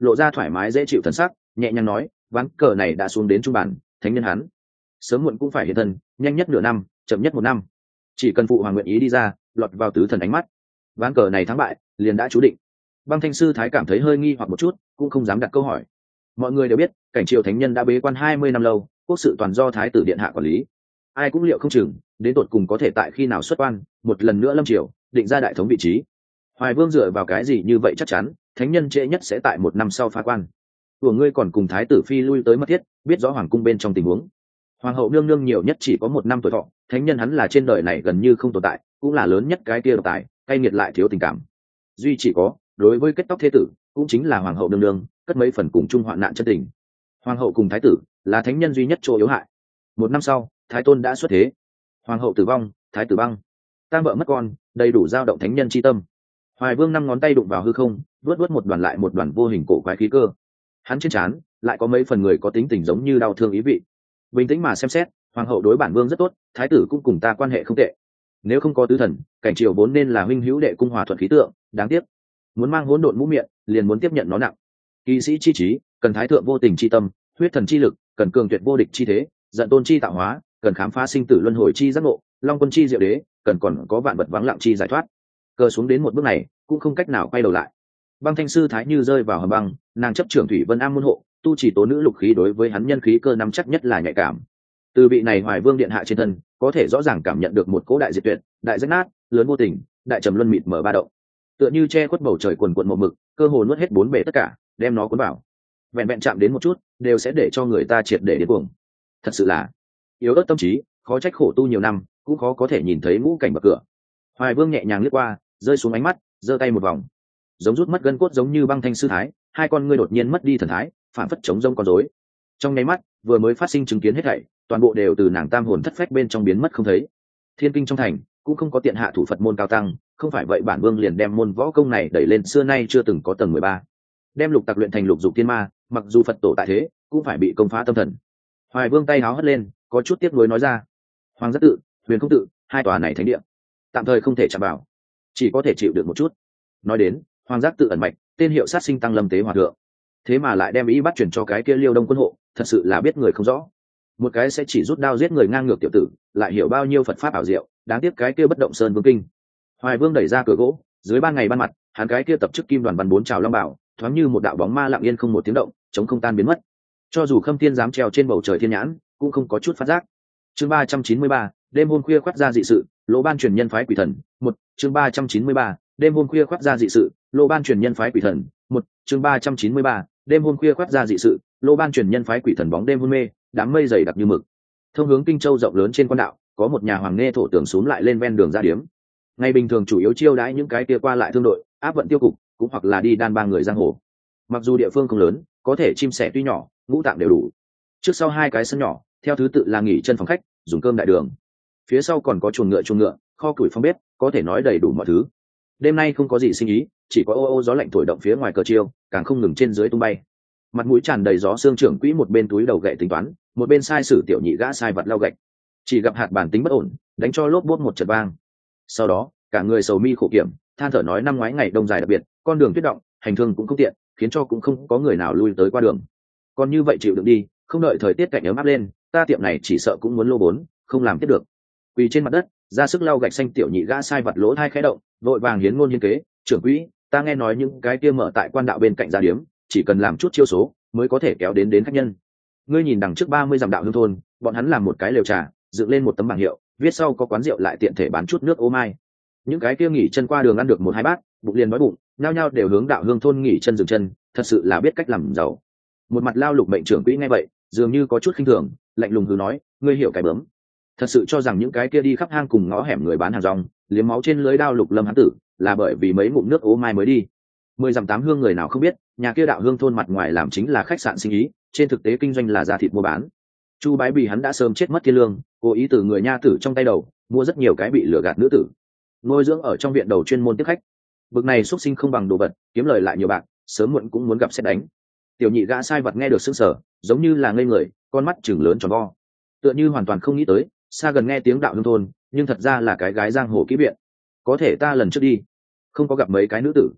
lộ ra thoải mái dễ chịu thần sắc, nhẹ nhàng nói, ván cờ này đã xuống đến trung bản, thánh nhân hắn sớm muộn cũng phải hiện thân, nhanh nhất nửa năm, chậm nhất 1 năm, chỉ cần phụ hoàng nguyện ý đi ra, lọt vào tứ thần ánh mắt, ván cờ này thắng bại liền đã chú định. Băng Thanh sư thái cảm thấy hơi nghi hoặc một chút, cũng không dám đặt câu hỏi. Mọi người đều biết cảnh triều thánh nhân đã bế quan 20 năm lâu, quốc sự toàn do thái tử điện hạ quản lý, ai cũng liệu không chừng đến tột cùng có thể tại khi nào xuất quan, một lần nữa lâm triều định ra đại thống vị trí. Hoài Vương dựa vào cái gì như vậy chắc chắn thánh nhân trễ nhất sẽ tại 1 năm sau phá quan? Của ngươi còn cùng thái tử phi lui tới mất thiết, biết rõ hoàng cung bên trong tình huống. Hoàng hậu nương nương nhiều nhất chỉ có 1 năm tuổi thọ, thánh nhân hắn là trên đời này gần như không tồn tại, cũng là lớn nhất cái kia độc tài, cay nghiệt lại thiếu tình cảm. Duy chỉ có đối với kết tóc thế tử, cũng chính là hoàng hậu nương nương, cất mấy phần cùng chung hoạn nạn chân tình. Hoàng hậu cùng thái tử là thánh nhân duy nhất chỗ yếu hại. 1 năm sau, thái tôn đã xuất thế, hoàng hậu tử vong, thái tử băng, tang vợ mất con, đầy đủ dao động thánh nhân chi tâm. Hoài Vương 5 ngón tay đụng vào hư không, vớt một đoàn lại một đoàn vô hình cổ quái khí cơ. Hắn trên trán lại có mấy phần người có tính tình giống như đau thương ý vị. Bình tĩnh mà xem xét, hoàng hậu đối bản vương rất tốt, thái tử cũng cùng ta quan hệ không tệ. Nếu không có tứ thần, cảnh triều vốn nên là huynh hữu đệ cung hòa thuận khí tượng, đáng tiếc muốn mang hỗn độn mũ miệng, liền muốn tiếp nhận nó nặng. Kỵ sĩ chi trí, cần thái thượng vô tình chi tâm, huyết thần chi lực, cần cường tuyệt vô địch chi thế, giận tôn chi tạo hóa, cần khám phá sinh tử luân hồi chi giác ngộ, long quân chi diệu đế, cần còn có vạn vật vắng lặng chi giải thoát. Cờ xuống đến một bước này, cũng không cách nào quay đầu lại. Băng Thanh sư thái như rơi vào hầm băng, nàng chấp trưởng thủy vân am môn hộ, tu chỉ tố nữ lục khí đối với hắn nhân khí cơ nắm chắc nhất là nhạy cảm. Từ vị này Hoài Vương điện hạ trên thân, có thể rõ ràng cảm nhận được một cỗ đại diệt tuyệt, đại rách nát, lớn vô tình, đại trầm luân mịt mở ba động. Tựa như che khuất bầu trời quần quần một mực, cơ hồ nuốt hết 4 bể tất cả, đem nó cuốn vào. Vẹn vẹn chạm đến một chút, đều sẽ để cho người ta triệt để điên cuồng. Thật sự là yếu ớt tâm trí, khó trách khổ tu nhiều năm, cũng khó có thể nhìn thấy ngũ cảnh bậc cửa. Hoài Vương nhẹ nhàng lướt qua, rơi xuống ánh mắt, giơ tay một vòng, giống rút mất gân cốt giống như Băng Thanh sư thái, hai con ngươi đột nhiên mất đi thần thái, phản phất chống rông con rối. Trong nháy mắt, vừa mới phát sinh chứng kiến hết thảy, toàn bộ đều từ nàng tam hồn thất phách bên trong biến mất không thấy. Thiên Kinh trong thành cũng không có tiện hạ thủ Phật môn cao tăng, không phải vậy bản vương liền đem môn võ công này đẩy lên xưa nay chưa từng có tầng 13. Đem lục tặc luyện thành lục dục tiên ma, mặc dù Phật tổ tại thế, cũng phải bị công phá tâm thần. Hoài Vương tay háo hất lên, có chút tiếc nuối nói ra: Hoàng Giác Tự, Huyền Không Tự, hai tòa này thánh địa, tạm thời không thể chạm vào, chỉ có thể chịu được một chút. Nói đến Hoàng Giác Tự ẩn mạch, tên hiệu sát sinh tăng lâm tế hòa thượng, thế mà lại đem ý bắt chuyển cho cái kia Liêu Đông quân hộ, thật sự là biết người không rõ. Một cái sẽ chỉ rút đao giết người ngang ngược tiểu tử, lại hiểu bao nhiêu Phật pháp ảo diệu, đáng tiếc cái kia bất động sơn vương kinh. Hoài Vương đẩy ra cửa gỗ, dưới ban ngày ban mặt, hắn cái kia tập chức kim đoàn văn 4 trào long bảo, thoáng như một đạo bóng ma lặng yên không một tiếng động, chống không tan biến mất. Cho dù Khâm Thiên dám treo trên bầu trời thiên nhãn, cũng không có chút phát giác. Chương 393, đêm hôm khuya khoác ra dị sự, Lỗ Ban truyền nhân phái quỷ thần. Một chương 393, đêm hôm khuya khoác ra dị sự, Lỗ Ban truyền nhân phái quỷ thần. Một chương 393, đêm hôm khuya khoác ra dị sự, Lỗ Ban truyền nhân phái quỷ thần. Bóng đêm hôn mê, đám mây dày đặc như mực. Thông hướng Kinh Châu rộng lớn trên quan đạo, có một nhà hoàng nghe thổ tưởng xuống lại lên ven đường ra điếm. Ngày bình thường chủ yếu chiêu đãi những cái kia qua lại thương đội, áp vận tiêu cục, cũng hoặc là đi đan ba người giang hồ. Mặc dù địa phương không lớn, có thể chim sẻ tuy nhỏ, ngũ tạng đều đủ. Trước sau hai cái sân nhỏ, theo thứ tự là nghỉ chân phòng khách, dùng cơm đại đường. Phía sau còn có chuồng ngựa, kho củi phòng bếp, có thể nói đầy đủ mọi thứ. Đêm nay không có gì sinh ý, chỉ có ô ô gió lạnh thổi động phía ngoài cờ chiêu, càng không ngừng trên dưới tung bay. Mặt mũi tràn đầy gió xương trưởng quỹ một bên túi đầu gậy tính toán, một bên sai sử tiểu nhị gã sai vật lau gạch. Chỉ gặp hạt bản tính bất ổn, đánh cho lốp bốt một trận vang. Sau đó cả người sầu mi khổ kiểm, than thở nói năm ngoái ngày đông dài đặc biệt, con đường tuyết động, hành thương cũng không tiện, khiến cho cũng không có người nào lui tới qua đường. Còn như vậy chịu đựng đi, không đợi thời tiết cạnh ấm áp lên, ta tiệm này chỉ sợ cũng muốn lô vốn, không làm tiếp được. Quỳ trên mặt đất, ra sức lau gạch xanh tiểu nhị gã sai vật lỗ thai khẽ động, vội vàng hiến ngôn hiến kế, trưởng quỹ, ta nghe nói những cái kia mở tại quan đạo bên cạnh gia điếm, chỉ cần làm chút chiêu số mới có thể kéo đến khách nhân. Ngươi nhìn đằng trước 30 dặm đạo hương thôn, bọn hắn làm một cái lều trà, dựng lên một tấm bảng hiệu, viết sau có quán rượu lại tiện thể bán chút nước ô mai. Những cái kia nghỉ chân qua đường ăn được 1-2 bát, bụng liền đói bụng, nhao nhao đều hướng đạo hương thôn nghỉ chân dừng chân, thật sự là biết cách làm giàu. Một mặt lao lục mệnh trưởng quỹ nghe vậy, dường như có chút khinh thường, lạnh lùng hừ nói, ngươi hiểu cái bướm. Thật sự cho rằng những cái kia đi khắp hang cùng ngõ hẻm người bán hàng rong, liếm máu trên lưới đao lục lâm hán tử, là bởi vì mấy ngụm nước ô mai mới đi. 10 dặm 8 hương người nào không biết, nhà kia đạo hương thôn mặt ngoài làm chính là khách sạn sinh ý, trên thực tế kinh doanh là gia thịt mua bán. Chu Bái Bì hắn đã sớm chết mất thiên lương, cố ý từ người nha tử trong tay đầu mua rất nhiều cái bị lừa gạt nữ tử, nuôi dưỡng ở trong viện đầu chuyên môn tiếp khách. Bực này xuất sinh không bằng đồ vật, kiếm lời lại nhiều bạc, sớm muộn cũng muốn gặp xét đánh. Tiểu nhị gã sai vật nghe được sững sờ, giống như là ngây người, con mắt trừng lớn tròn vo, tựa như hoàn toàn không nghĩ tới, xa gần nghe tiếng đạo hương thôn, nhưng thật ra là cái gái giang hồ kỹ viện. Có thể ta lần trước đi, không có gặp mấy cái nữ tử.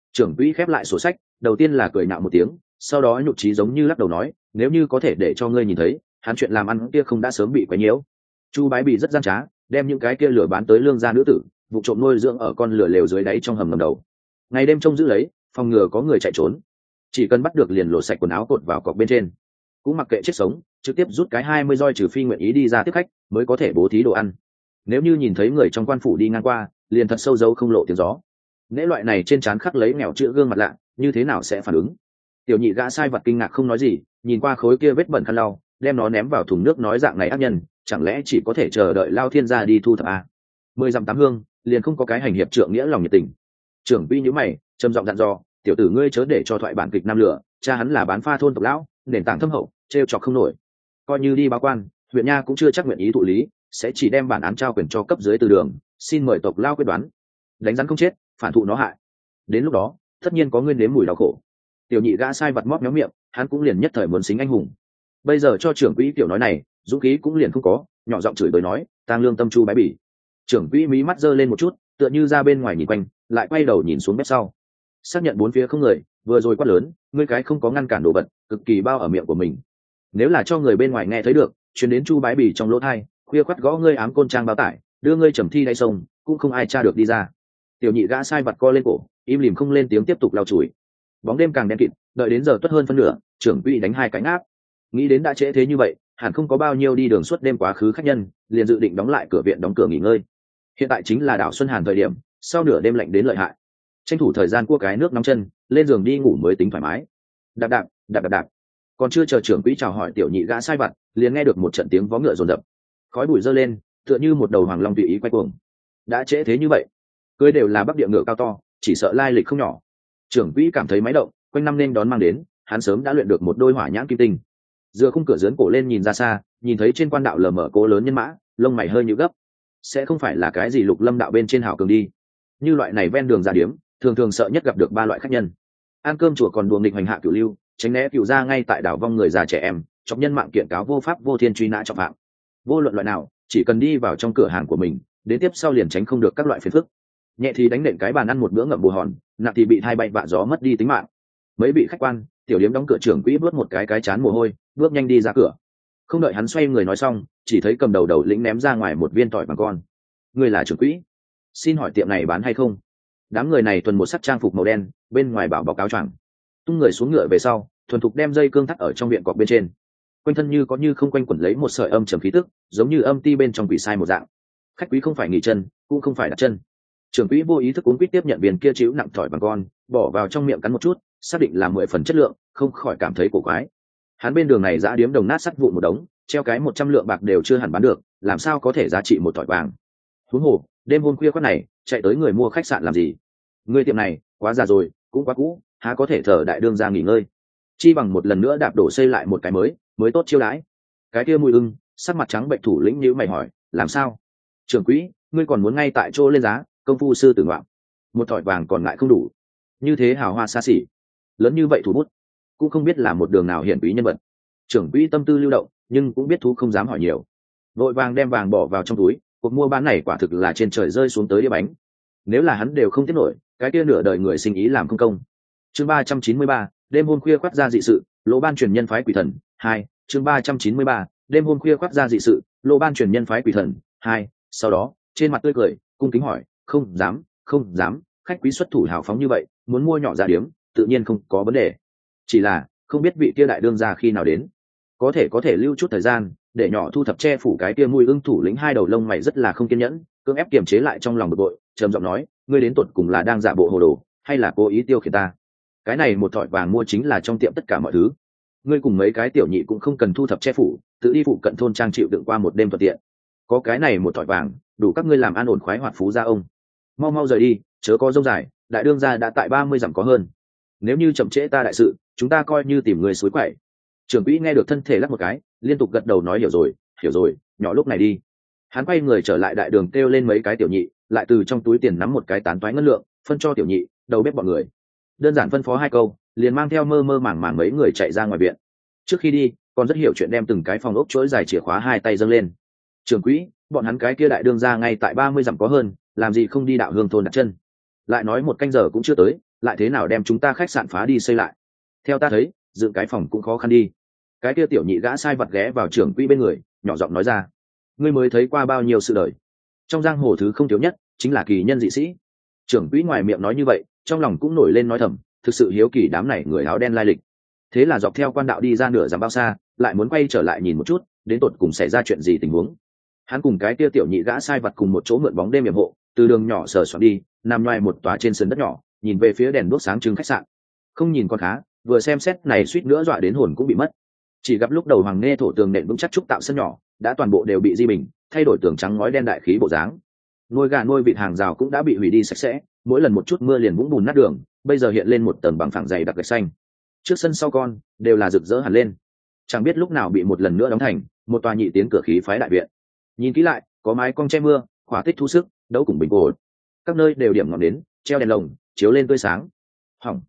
Trưởng quỹ khép lại sổ sách, đầu tiên là cười nhạo một tiếng, sau đó nhụt chí giống như lắc đầu nói, nếu như có thể để cho ngươi nhìn thấy, hắn chuyện làm ăn kia không đã sớm bị quấy nhiễu. Chu Bái Bỉ rất gian trá, đem những cái kia lừa bán tới lương gia nữ tử, vụ trộm nuôi dưỡng ở con lửa lều dưới đáy trong hầm ngầm đầu. Ngày đêm trông giữ lấy, phòng ngừa có người chạy trốn. Chỉ cần bắt được liền lột sạch quần áo cột vào cọc bên trên, cũng mặc kệ chết sống, trực tiếp rút cái 20 roi trừ phi nguyện ý đi ra tiếp khách, mới có thể bố thí đồ ăn. Nếu như nhìn thấy người trong quan phủ đi ngang qua, liền thật sâu dấu không lộ tiếng gió. Nễ loại này trên trán khắc lấy nghèo chữ gương mặt lạ, như thế nào sẽ phản ứng? Tiểu nhị gã sai vật kinh ngạc không nói gì, nhìn qua khối kia vết bẩn khăn lau, đem nó ném vào thùng nước nói dạng này ác nhân, chẳng lẽ chỉ có thể chờ đợi Lao Thiên gia đi thu thập à? 10 dặm tám hương, liền không có cái hành hiệp trượng nghĩa lòng nhiệt tình. Trưởng quỹ nhíu mày, trầm giọng dặn dò, tiểu tử ngươi chớ để cho thoại bản kịch nam lửa, cha hắn là bán pha thôn tộc lão, nền tảng thâm hậu, trêu chọc không nổi. Coi như đi báo quan, huyện nha cũng chưa chắc nguyện ý thụ lý, sẽ chỉ đem bản án trao quyền cho cấp dưới từ đường, xin mời tộc lao quyết đoán. Đánh rắn không chết, phản thụ nó hại. Đến lúc đó, tất nhiên có nguyên nếm mùi đau khổ. Tiểu nhị gã sai vật móp méo miệng, hắn cũng liền nhất thời muốn xính anh hùng. Bây giờ cho trưởng quỹ tiểu nói này, dũng khí cũng liền không có, nhỏ giọng chửi bới nói, tang lương tâm Chu Bái Bỉ. Trưởng quỹ mí mắt giơ lên một chút, tựa như ra bên ngoài nhìn quanh, lại quay đầu nhìn xuống bếp sau, xác nhận bốn phía không người, vừa rồi quát lớn, ngươi cái không có ngăn cản đồ vật, cực kỳ bao ở miệng của mình. Nếu là cho người bên ngoài nghe thấy được, truyền đến Chu Bái Bỉ trong lỗ tai, khuya khoắt gõ ngươi ám côn trang bao tải, đưa ngươi trầm thi đáy sông, cũng không ai tra được đi ra. Tiểu nhị gã sai vật co lên cổ, im lìm không lên tiếng tiếp tục lau chùi. Bóng đêm càng đen kịt, đợi đến giờ tuất hơn phân nửa, trưởng quỹ đánh hai cánh áp. Nghĩ đến đã trễ thế như vậy, hẳn không có bao nhiêu đi đường suốt đêm quá khứ khách nhân, liền dự định đóng lại cửa viện đóng cửa nghỉ ngơi. Hiện tại chính là đảo xuân hàn thời điểm, sau nửa đêm lạnh đến lợi hại, tranh thủ thời gian cua cái nước nóng chân, lên giường đi ngủ mới tính thoải mái. Đạp đạp đạp đạp đạp. Còn chưa chờ trưởng quỹ chào hỏi tiểu nhị gã sai vặt, liền nghe được một trận tiếng vó ngựa rồn rập, khói bụi dơ lên, tựa như một đầu hoàng long tùy ý quay cuồng. Đã trễ thế như vậy, cưới đều là bắc địa ngựa cao to, chỉ sợ lai lịch không nhỏ. Trưởng quỹ cảm thấy máy động, quanh năm nên đón mang đến, hắn sớm đã luyện được một đôi hỏa nhãn kim tinh. Dựa khung cửa dướn cổ lên nhìn ra xa, nhìn thấy trên quan đạo lờ mờ cố lớn nhân mã, lông mày hơi nhíu gấp. Sẽ không phải là cái gì Lục Lâm đạo bên trên hảo cường đi. Như loại này ven đường ra điếm, thường thường sợ nhất gặp được ba loại khách nhân. Ăn cơm chùa còn đùa nghịch hành hạ cửu lưu, tránh né cửu gia ngay tại đảo vong người già trẻ em, chọc nhân mạng kiện cáo vô pháp vô thiên truy nã trọng phạm. Vô luận loại nào, chỉ cần đi vào trong cửa hàng của mình, đến tiếp sau liền tránh không được các loại phiền phức. Nhẹ thì đánh nện cái bàn ăn một bữa ngậm bù hòn, nặng thì bị thai bay vạ gió mất đi tính mạng. Mấy vị khách quan, tiểu điếm đóng cửa trưởng quỹ bước một cái chán mồ hôi, bước nhanh đi ra cửa. Không đợi hắn xoay người nói xong, chỉ thấy cầm đầu lĩnh ném ra ngoài một viên tỏi vàng con. Người là trưởng quỹ, xin hỏi tiệm này bán hay không? Đám người này tuần một sắc trang phục màu đen, bên ngoài bảo báo cáo choàng, tung người xuống ngựa về sau, thuần thục đem dây cương thắt ở trong viện cọc bên trên. Quanh thân như có như không quanh quẩn lấy một sợi âm trầm khí tức, giống như âm ti bên trong quỷ sai một dạng. Khách quý không phải nghỉ chân, cũng không phải đặt chân. Trưởng quỹ vô ý thức uống quýt tiếp nhận viên kia chịu nặng tỏi vàng con, bỏ vào trong miệng cắn một chút, xác định là 10 phần chất lượng, không khỏi cảm thấy cổ quái. Hắn bên đường này dã điếm đồng nát sắt vụn một đống, treo cái 100 lượng bạc đều chưa hẳn bán được, làm sao có thể giá trị một tỏi vàng. Huống hồ, đêm hôm khuya khoắt này, chạy tới người mua khách sạn làm gì? Người tiệm này, quá già rồi, cũng quá cũ, há có thể thờ đại đương ra nghỉ ngơi. Chi bằng một lần nữa đạp đổ xây lại một cái mới tốt chiêu đãi. Cái kia Mùi Ưng, sắc mặt trắng bệnh thủ lĩnh nhíu mày hỏi, làm sao? Trưởng quỹ, ngươi còn muốn ngay tại chỗ lên giá, công phu sư tử ngoạm. Một thỏi vàng còn lại không đủ. Như thế hào hoa xa xỉ, lớn như vậy thủ bút, cũng không biết là một đường nào hiển quý nhân vật. Trưởng quỹ tâm tư lưu động, nhưng cũng biết thú không dám hỏi nhiều, vội vàng đem vàng bỏ vào trong túi. Cuộc mua bán này quả thực là trên trời rơi xuống tới đĩa bánh. Nếu là hắn đều không tiếp nổi, cái kia nửa đời người sinh ý làm không công. Chương 393, đêm hôm khuya khoắt ra dị sự, lỗ ban truyền nhân phái quỷ thần 2. Chương 393, đêm hôm khuya khoắt ra dị sự, lỗ ban truyền nhân phái quỷ thần 2. Sau đó, trên mặt tươi cười, cung kính hỏi, không dám, khách quý xuất thủ hào phóng như vậy, muốn mua nhỏ ra điếm, tự nhiên không có vấn đề. Chỉ là, không biết vị kia đại đương gia khi nào đến, có thể lưu chút thời gian, để nhỏ thu thập che phủ cái kia Mùi Ưng thủ lĩnh hai đầu lông mày rất là không kiên nhẫn, cưỡng ép kiềm chế lại trong lòng bực bội, trầm giọng nói, ngươi đến tuột cùng là đang giả bộ hồ đồ, hay là cố ý tiêu khiển ta? Cái này một thỏi vàng mua chính là trong tiệm tất cả mọi thứ, ngươi cùng mấy cái tiểu nhị cũng không cần thu thập che phủ, tự đi phụ cận thôn trang chịu đựng qua một đêm thuận tiện. Có cái này một thỏi vàng, đủ các ngươi làm an ổn khoái hoạt phú gia ông. Mau rời đi, chớ có rông dài, đại đương gia đã tại 30 dặm có hơn. Nếu như chậm trễ ta đại sự, chúng ta coi như tìm người suối quậy. Trưởng quỹ nghe được thân thể lắc một cái, liên tục gật đầu nói hiểu rồi, nhỏ lúc này đi. Hắn quay người trở lại đại đường kêu lên mấy cái tiểu nhị, lại từ trong túi tiền nắm một cái tán toái ngân lượng, phân cho tiểu nhị, đầu bếp bọn người. Đơn giản phân phó hai câu, liền mang theo mơ màng mấy người chạy ra ngoài viện. Trước khi đi, còn rất hiểu chuyện đem từng cái phòng ốc chuỗi dài chìa khóa hai tay dâng lên. Trưởng quỹ, bọn hắn cái kia đại đương gia ngay tại 30 dặm có hơn, làm gì không đi đạo hương thôn đặt chân? Lại nói một canh giờ cũng chưa tới, lại thế nào đem chúng ta khách sạn phá đi xây lại? Theo ta thấy, dựng cái phòng cũng khó khăn đi. Cái kia tiểu nhị gã sai vặt ghé vào trưởng quỹ bên người, nhỏ giọng nói ra. Ngươi mới thấy qua bao nhiêu sự đời, trong giang hồ thứ không thiếu nhất chính là kỳ nhân dị sĩ. Trưởng quỹ ngoài miệng nói như vậy, trong lòng cũng nổi lên nói thầm, thực sự hiếu kỳ đám này người áo đen lai lịch. Thế là dọc theo quan đạo đi ra nửa dặm bao xa, lại muốn quay trở lại nhìn một chút, đến tột cùng xảy ra chuyện gì tình huống. Hắn cùng cái kia tiểu nhị gã sai vặt cùng một chỗ mượn bóng đêm yểm hộ, từ đường nhỏ sờ soạn đi, nằm ngoài một tòa trên sườn đất nhỏ, nhìn về phía đèn đuốc sáng trưng khách sạn. Không nhìn con khá, vừa xem xét này suýt nữa dọa đến hồn cũng bị mất. Chỉ gặp lúc đầu hoàng nghe thổ tường nện vững chắc trúc tạo sân nhỏ, đã toàn bộ đều bị di bình, thay đổi tường trắng ngói đen đại khí bộ dáng. Nuôi gà nuôi vịt hàng rào cũng đã bị hủy đi sạch sẽ, mỗi lần một chút mưa liền vũng bùn nát đường, bây giờ hiện lên một tầng bằng phẳng dày đặc gạch xanh. Trước sân sau con đều là rực rỡ hẳn lên, chẳng biết lúc nào bị một lần nữa đóng thành một tòa nhị tiến cửa khí phái đại viện. Nhìn kỹ lại, có mái cong che mưa, khỏa tích thu sức, đấu cùng bình cổ, các nơi đều điểm ngọn nến, treo đèn lồng, chiếu lên tươi sáng. Hỏng,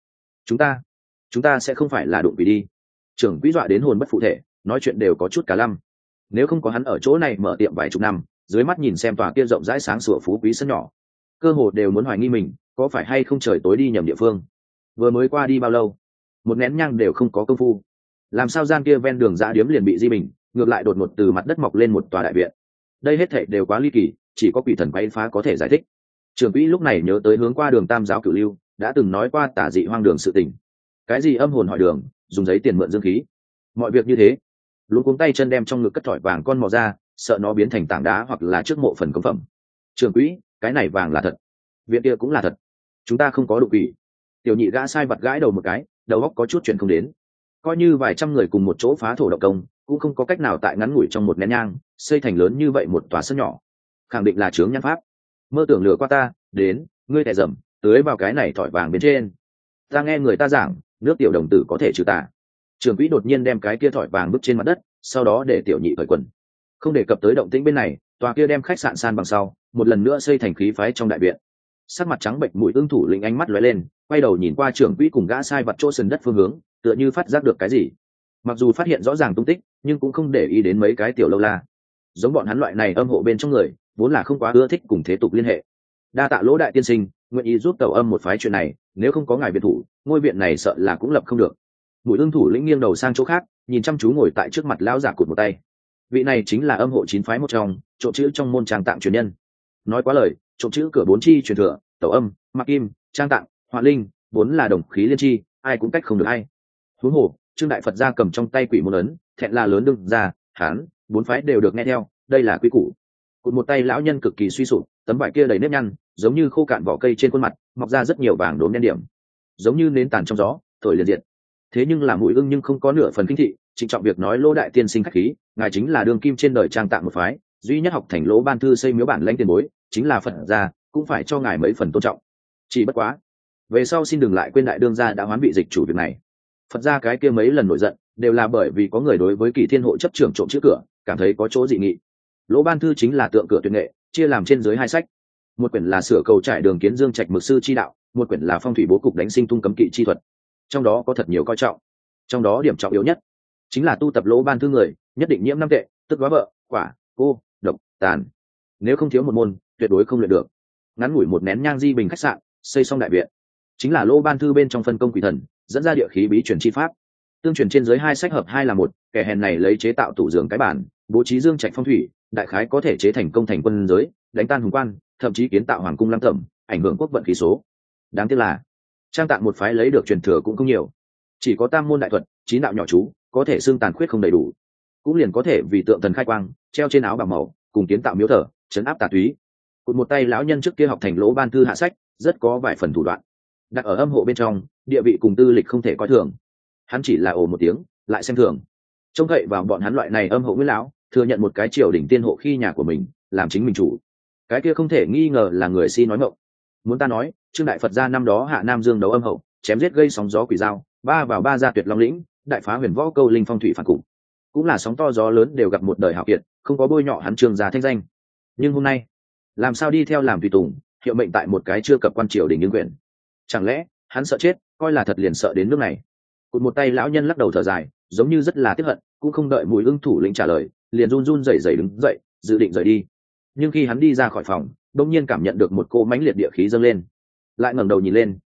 chúng ta sẽ không phải là đụng quỷ đi? Trưởng quỹ dọa đến hồn bất phụ thể, nói chuyện đều có chút cả lăm. Nếu không có hắn ở chỗ này mở tiệm vài chục năm, dưới mắt nhìn xem tòa kia rộng rãi sáng sủa phú quý sân nhỏ, cơ hồ đều muốn hoài nghi mình có phải hay không trời tối đi nhầm địa phương. Vừa mới qua đi bao lâu, một nén nhang đều không có công phu, làm sao gian kia ven đường dã điếm liền bị di bình, ngược lại đột ngột từ mặt đất mọc lên một tòa đại viện. Đây hết thảy đều quá ly kỳ, chỉ có quỷ thần quấy phá có thể giải thích. Trưởng quỹ lúc này nhớ tới hướng qua đường Tam giáo Cửu Lưu đã từng nói qua tả dị hoang đường sự tình. Cái gì âm hồn hỏi đường, dùng giấy tiền mượn dương khí, mọi việc như thế. Luôn cuống tay chân đem trong ngực cất thỏi vàng con mò ra, sợ nó biến thành tảng đá hoặc là trước mộ phần công phẩm. Trưởng quỹ, cái này vàng là thật, viện kia cũng là thật, chúng ta không có đụng quỷ. Tiểu nhị gã sai vặt gãi đầu một cái, đầu óc có chút chuyện không đến. Coi như vài trăm người cùng một chỗ phá thổ động công, cũng không có cách nào tại ngắn ngủi trong một nén nhang xây thành lớn như vậy một tòa sân nhỏ, khẳng định là chướng nhãn pháp. Mơ tưởng lừa qua ta, đến, ngươi tè dầm, tưới vào cái này thỏi vàng bên trên. Ta nghe người ta giảng, nước tiểu đồng tử có thể trừ tà. Trưởng quỹ đột nhiên đem cái kia thỏi vàng bước trên mặt đất, sau đó để tiểu nhị cởi quần. Không đề cập tới động tĩnh bên này, tòa kia đem khách sạn san bằng sau, một lần nữa xây thành khí phái trong đại viện. Sắc mặt trắng bệnh Mũi Ưng thủ lĩnh ánh mắt lóe lên, quay đầu nhìn qua trưởng quỹ cùng gã sai vặt chỗ sườn đất phương hướng, tựa như phát giác được cái gì. Mặc dù phát hiện rõ ràng tung tích, nhưng cũng không để ý đến mấy cái tiểu lâu la. Giống bọn hắn loại này âm hộ bên trong người, vốn là không quá ưa thích cùng thế tục liên hệ. Đa tạ Lỗ đại tiên sinh, nguyện ý giúp Tàu Âm một phái chuyện này, nếu không có ngài biệt thủ, ngôi viện này sợ là cũng lập không được. Mũi Ưng thủ lĩnh nghiêng đầu sang chỗ khác, nhìn chăm chú ngồi tại trước mặt lão giả cụt một tay. Vị này chính là âm hộ 9 phái một trong, trộm chữ trong môn Trang Tạng truyền nhân. Nói quá lời, trộm chữ cửa 4 chi truyền thừa, Tàu Âm, Mạc Kim, Trang Tạng, Họa Linh, vốn là đồng khí liên chi, ai cũng cách không được ai. Huống hồ, Trương đại Phật gia cầm trong tay quỷ môn ấn, thẹn là lớn đương ra, hán, 4 phái đều được nghe theo, đây là quy củ. Cụt một tay lão nhân cực kỳ suy sụp, tấm vải kia đầy nếp nhăn, giống như khô cạn vỏ cây trên khuôn mặt, mọc ra rất nhiều vàng đốm đen điểm, giống như nến tàn trong gió, thổi liền diệt. Thế nhưng là Mũi Ưng nhưng không có nửa phần kinh thị, trịnh trọng việc nói Lỗ đại tiên sinh khách khí, ngài chính là đường kim trên đời Trang Tạng một phái, duy nhất học thành Lỗ Ban thư xây miếu bản lãnh tiền bối, chính là Phật gia, cũng phải cho ngài mấy phần tôn trọng. Chỉ bất quá, về sau xin đừng lại quên đại đương gia đã hoán vị dịch chủ việc này. Phật gia cái kia mấy lần nổi giận, đều là bởi vì có người đối với Kỳ Thiên hộ chấp trưởng trộm chữ cửa, cảm thấy có chỗ dị nghị. Lỗ Ban thư chính là tượng cửa tuyệt nghệ, chia làm trên dưới 2 sách. Một quyển là sửa cầu trải đường kiến dương trạch mực sư chi đạo, một quyển là phong thủy bố cục đánh sinh tung cấm kỵ chi thuật. Trong đó có thật nhiều coi trọng. Trong đó điểm trọng yếu nhất chính là tu tập Lỗ Ban thư người, nhất định nhiễm 5 tệ, tức góa vợ, quả, cô, độc, tàn. Nếu không thiếu một môn, tuyệt đối không luyện được. Ngắn ngủi một nén nhang di bình khách sạn, xây xong đại viện, chính là Lỗ Ban thư bên trong phân công quỷ thần, dẫn ra địa khí bí truyền chi pháp. Tương truyền trên dưới 2 sách hợp 2 là một, kẻ hèn này lấy chế tạo tủ giường cái bản, bố trí dương trạch phong thủy, đại khái có thể chế thành công thành quân giới, đánh tan hùng quan, thậm chí kiến tạo hoàng cung lăng tẩm, ảnh hưởng quốc vận khí số. Đáng tiếc là Trang Tạng một phái lấy được truyền thừa cũng không nhiều, chỉ có tam môn đại thuật, 9 đạo nhỏ chú, có thể xương tàn khuyết không đầy đủ, cũng liền có thể vì tượng thần khai quang, treo trên áo bào màu, cùng kiến tạo miếu thờ, trấn áp tà túy. Cụt một tay lão nhân trước kia học thành Lỗ Ban thư hạ sách, rất có vài phần thủ đoạn. Đặt ở âm hộ bên trong, địa vị cùng tư lịch không thể coi thường. Hắn chỉ là ồ một tiếng, lại xem thường. Trông cậy vào bọn hắn loại này âm hộ nguyên lão, thừa nhận một cái triều đỉnh tiên hộ khi nhà của mình, làm chính mình chủ. Cái kia không thể nghi ngờ là người si nói ngọng. Muốn ta nói, Trương đại Phật gia năm đó hạ Nam Dương đấu âm hậu, chém giết gây sóng gió quỷ dao, ba vào ba ra tuyệt long lĩnh, đại phá huyền võ câu linh phong thủy phản cục, cũng là sóng to gió lớn đều gặp một đời hảo kiệt, không có bôi nhọ hắn Trương gia thanh danh. Nhưng hôm nay, làm sao đi theo làm tùy tùng, hiệu mệnh tại một cái chưa cập quan triều đình nhưng quyền? Chẳng lẽ hắn sợ chết, coi là thật liền sợ đến nước này? Cụt một tay lão nhân lắc đầu thở dài, giống như rất là tiếc hận, cũng không đợi Mũi Ưng thủ lĩnh trả lời, liền run run rẩy rẩy đứng dậy, dự định rời đi. Nhưng khi hắn đi ra khỏi phòng, đột nhiên cảm nhận được một cỗ mãnh liệt địa khí dâng lên, lại ngẩng đầu nhìn lên,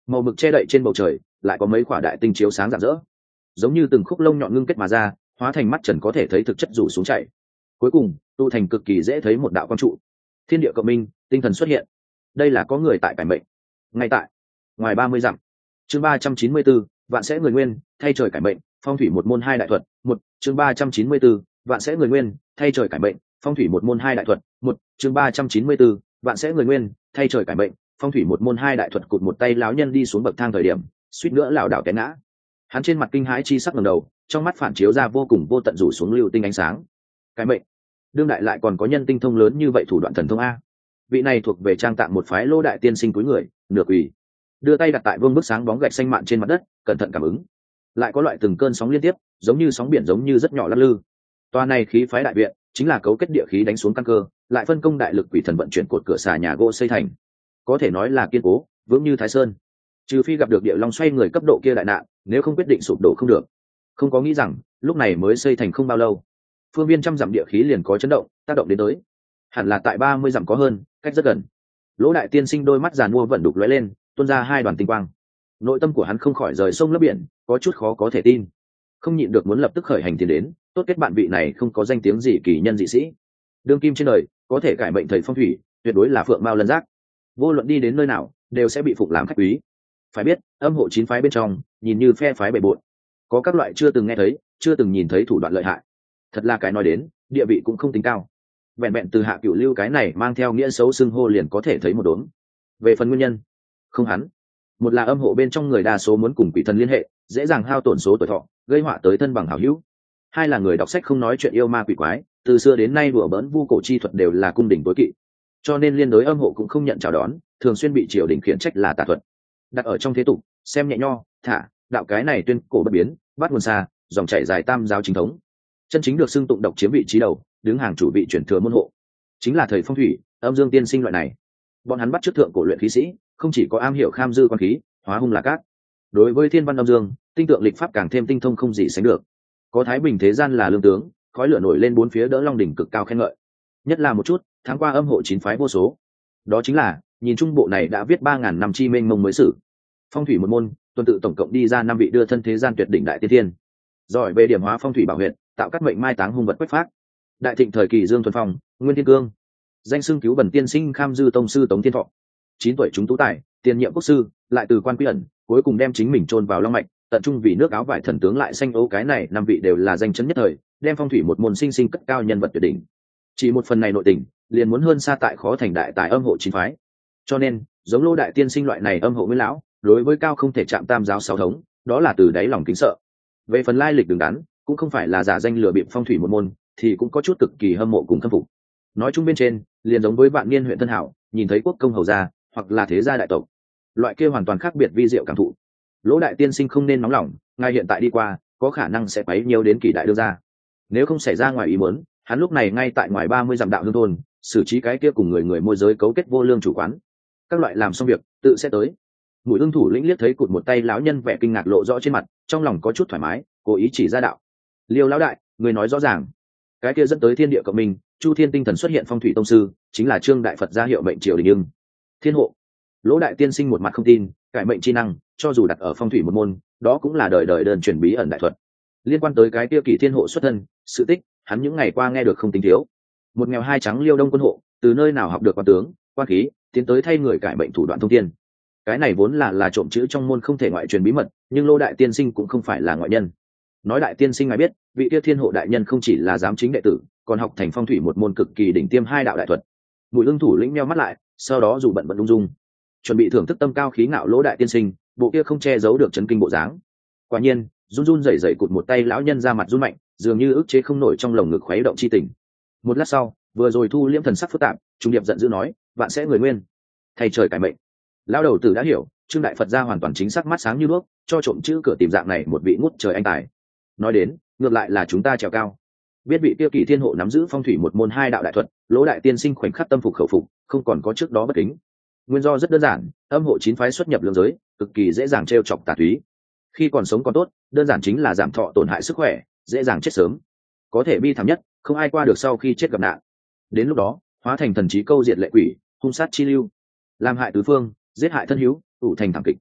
màu mực che đậy trên bầu trời lại có mấy quả đại tinh chiếu sáng rạng rỡ, giống như từng khúc lông nhọn ngưng kết mà ra, hóa thành mắt trần có thể thấy thực chất rủ xuống chảy, cuối cùng tụ thành cực kỳ dễ thấy một đạo quang trụ. Thiên địa cộng minh, tinh thần xuất hiện. Đây là có người tại cải mệnh. Ngay tại ngoài 30 dặm. Chương 394, vạn sẽ người nguyên, thay trời cải mệnh, phong thủy một môn hai đại thuật. Một chương 394, vạn sẽ người nguyên, thay trời cải mệnh, phong thủy một môn hai đại thuật. Một chương 394, vạn sẽ người nguyên, thay trời cải mệnh, phong thủy một môn hai đại thuật. Cụt một tay lão nhân đi xuống bậc thang thời điểm, suýt nữa lảo đảo té ngã. Hắn trên mặt kinh hãi chi sắc ngẩng đầu, trong mắt phản chiếu ra vô cùng vô tận rủ xuống lưu tinh ánh sáng. Cái mệnh, đương đại lại còn có nhân tinh thông lớn như vậy, thủ đoạn thần thông a. Vị này thuộc về trang tạng một phái Lô đại tiên sinh cúi người nửa quỳ, đưa tay đặt tại vương bức sáng bóng gạch xanh mạn trên mặt đất, cẩn thận cảm ứng. Lại có loại từng cơn sóng liên tiếp, giống như sóng biển, giống như rất nhỏ lắc lư. Toa này khí phái đại viện chính là cấu kết địa khí đánh xuống căn cơ, lại phân công đại lực quỷ thần vận chuyển cột cửa xà nhà gỗ xây thành, có thể nói là kiên cố vững như Thái Sơn. Trừ phi gặp được địa long xoay người cấp độ kia đại nạn, nếu không quyết định sụp đổ không được. Không có nghĩ rằng lúc này mới xây thành không bao lâu, phương viên trăm dặm địa khí liền có chấn động tác động đến tới, hẳn là tại 30 dặm có hơn, cách rất gần. Lỗ đại tiên sinh đôi mắt giàn mua vẫn đục lóe lên, tuôn ra hai đoàn tinh quang. Nội tâm của hắn không khỏi rời sông lấp biển, có chút khó có thể tin, không nhịn được muốn lập tức khởi hành tiến đến. Tốt kết bạn vị này không có danh tiếng gì kỳ nhân dị sĩ, đương kim trên đời có thể cải mệnh thầy phong thủy, tuyệt đối là phượng mao lân giác, vô luận đi đến nơi nào đều sẽ bị phục làm khách quý. Phải biết âm hộ 9 phái bên trong nhìn như phe phái bề bộn, có các loại chưa từng nghe thấy chưa từng nhìn thấy thủ đoạn lợi hại, thật là cái nói đến địa vị cũng không tính cao. Vẹn vẹn từ Hạ Cửu Lưu cái này mang theo nghĩa xấu xưng hô liền có thể thấy một đốm. Về phần nguyên nhân, không hắn, một là âm hộ bên trong người đa số muốn cùng quỷ thần liên hệ, dễ dàng hao tổn số tuổi thọ, gây họa tới thân bằng hảo hữu. Hai là người đọc sách không nói chuyện yêu ma quỷ quái, từ xưa đến nay đùa bỡn vu cổ chi thuật đều là cung đình tối kỵ, cho nên liên đối âm hộ cũng không nhận chào đón, thường xuyên bị triều đình khiển trách là tà thuật. Đặt ở trong thế tục xem nhẹ nho thả đạo cái này tuyên cổ bất biến, bắt nguồn xa, dòng chảy dài tam giáo chính thống, chân chính được xưng tụng độc chiếm vị trí đầu, đứng hàng chủ vị chuyển thừa môn hộ, chính là thầy phong thủy âm dương tiên sinh loại này. Bọn hắn bắt chước thượng cổ luyện khí sĩ, không chỉ có am hiểu kham dư quan khí, hóa hung là cát, đối với thiên văn âm dương tinh tượng lịch pháp càng thêm tinh thông không gì sánh được. Có thái bình thế gian là lương tướng, khói lửa nổi lên bốn phía đỡ long đỉnh cực cao khen ngợi. Nhất là một chút tháng qua âm hộ 9 phái vô số, đó chính là nhìn trung bộ này đã viết 3000 năm chi mênh mông mới sử. Phong thủy một môn tuần tự tổng cộng đi ra 5 vị đưa thân thế gian tuyệt đỉnh đại tiên thiên, giỏi về điểm hóa phong thủy bảo huyện, tạo các mệnh mai táng hung vật quách phát. Đại thịnh thời kỳ Dương Thuần Phong, Nguyên Thiên Cương, danh xưng cứu bẩn tiên sinh kham dư tông sư Tống Thiên Thọ. 9 tuổi chúng tú tài, tiền nhiệm quốc sư, lại từ quan quy ẩn, cuối cùng đem chính mình chôn vào long mạch, tận trung vì nước áo vải thần tướng lại xanh ấu. Cái này 5 vị đều là danh chấn nhất thời, đem phong thủy một môn sinh sinh cất cao nhân vật tuyệt đỉnh. Chỉ một phần này nội tình, liền muốn hơn xa tại khó thành đại tài âm hộ 9 phái. Cho nên, giống Lô đại tiên sinh loại này âm hộ nguyên lão, đối với cao không thể chạm tam giáo sáu thống, đó là từ đáy lòng kính sợ. Về phần lai lịch đứng đắn, cũng không phải là giả danh lừa bịp phong thủy một môn, thì cũng có chút cực kỳ hâm mộ cùng khâm phục. Nói chung bên trên, liền giống với vạn niên huyện Tân Hảo, nhìn thấy quốc công hầu gia, hoặc là thế gia đại tộc, loại kia hoàn toàn khác biệt vi diệu cảm thụ. Lỗ đại tiên sinh không nên nóng lòng, ngài hiện tại đi qua, có khả năng sẽ quấy nhiều đến kỳ đại đương gia. Nếu không xảy ra ngoài ý muốn, hắn lúc này ngay tại ngoài 30 dặm đạo hương thôn, xử trí cái kia cùng người môi giới cấu kết vô lương chủ quán. Các loại làm xong việc, tự sẽ tới. Mũi Ưng thủ lĩnh liếc thấy cụt một tay lão nhân vẻ kinh ngạc lộ rõ trên mặt, trong lòng có chút thoải mái, cố ý chỉ ra đạo. Liêu lão đại, người nói rõ ràng. Cái kia dẫn tới thiên địa cộng minh, Chu Thiên tinh thần xuất hiện phong thủy tông sư, chính là Trương đại Phật gia hiệu mệnh triều đình ưng. Thiên hộ. Lỗ đại tiên sinh một mặt không tin, cải mệnh chi năng, cho dù đặt ở phong thủy một môn, đó cũng là đời đời đơn truyền bí ẩn đại thuật. Liên quan tới cái kia kỳ thiên hộ xuất thân, sự tích, hắn những ngày qua nghe được không tính thiếu. Một nghèo hai trắng Liêu Đông quân hộ, từ nơi nào học được quan tướng, quan khí, tiến tới thay người cải mệnh thủ đoạn thông thiên. Cái này vốn là trộm chữ trong môn không thể ngoại truyền bí mật, nhưng Lô đại tiên sinh cũng không phải là ngoại nhân. Nói đại tiên sinh ngài biết, vị kia thiên hộ đại nhân không chỉ là giám chính đệ tử, còn học thành phong thủy một môn cực kỳ đỉnh tiêm hai đạo đại thuật. Mùi Ưng thủ lĩnh meo mắt lại, sau đó dù bận bận ung dung, chuẩn bị thưởng thức tâm cao khí ngạo Lỗ đại tiên sinh, bộ kia không che giấu được chấn kinh bộ dáng. Quả nhiên, run run rẩy rẩy cụt một tay lão nhân ra mặt run mạnh, dường như ức chế không nổi trong lồng ngực khuấy động chi tình. Một lát sau, vừa rồi thu liễm thần sắc phức tạp, trung điệp giận dữ nói, vạn sẽ người nguyên, thay trời cải mệnh. Lão đầu tử đã hiểu, Trương đại Phật gia hoàn toàn chính xác mắt sáng như đuốc, cho trộm chữ cửa tìm dạng này một vị ngút trời anh tài. Nói đến, ngược lại là chúng ta trèo cao. Biết vị tiêu kỳ thiên hộ nắm giữ phong thủy một môn hai đạo đại thuật, Lỗ đại tiên sinh khoảnh khắc tâm phục khẩu phục, không còn có trước đó bất kính. Nguyên do rất đơn giản, âm hộ 9 phái xuất nhập lương giới, cực kỳ dễ dàng trêu chọc tà túy. Khi còn sống còn tốt, đơn giản chính là giảm thọ tổn hại sức khỏe, dễ dàng chết sớm. Có thể bi thảm nhất, không ai qua được sau khi chết gặp nạn. Đến lúc đó, hóa thành thần trí câu diệt lệ quỷ, hung sát chi lưu, làm hại tứ phương, giết hại thân hữu, ủ thành thảm kịch.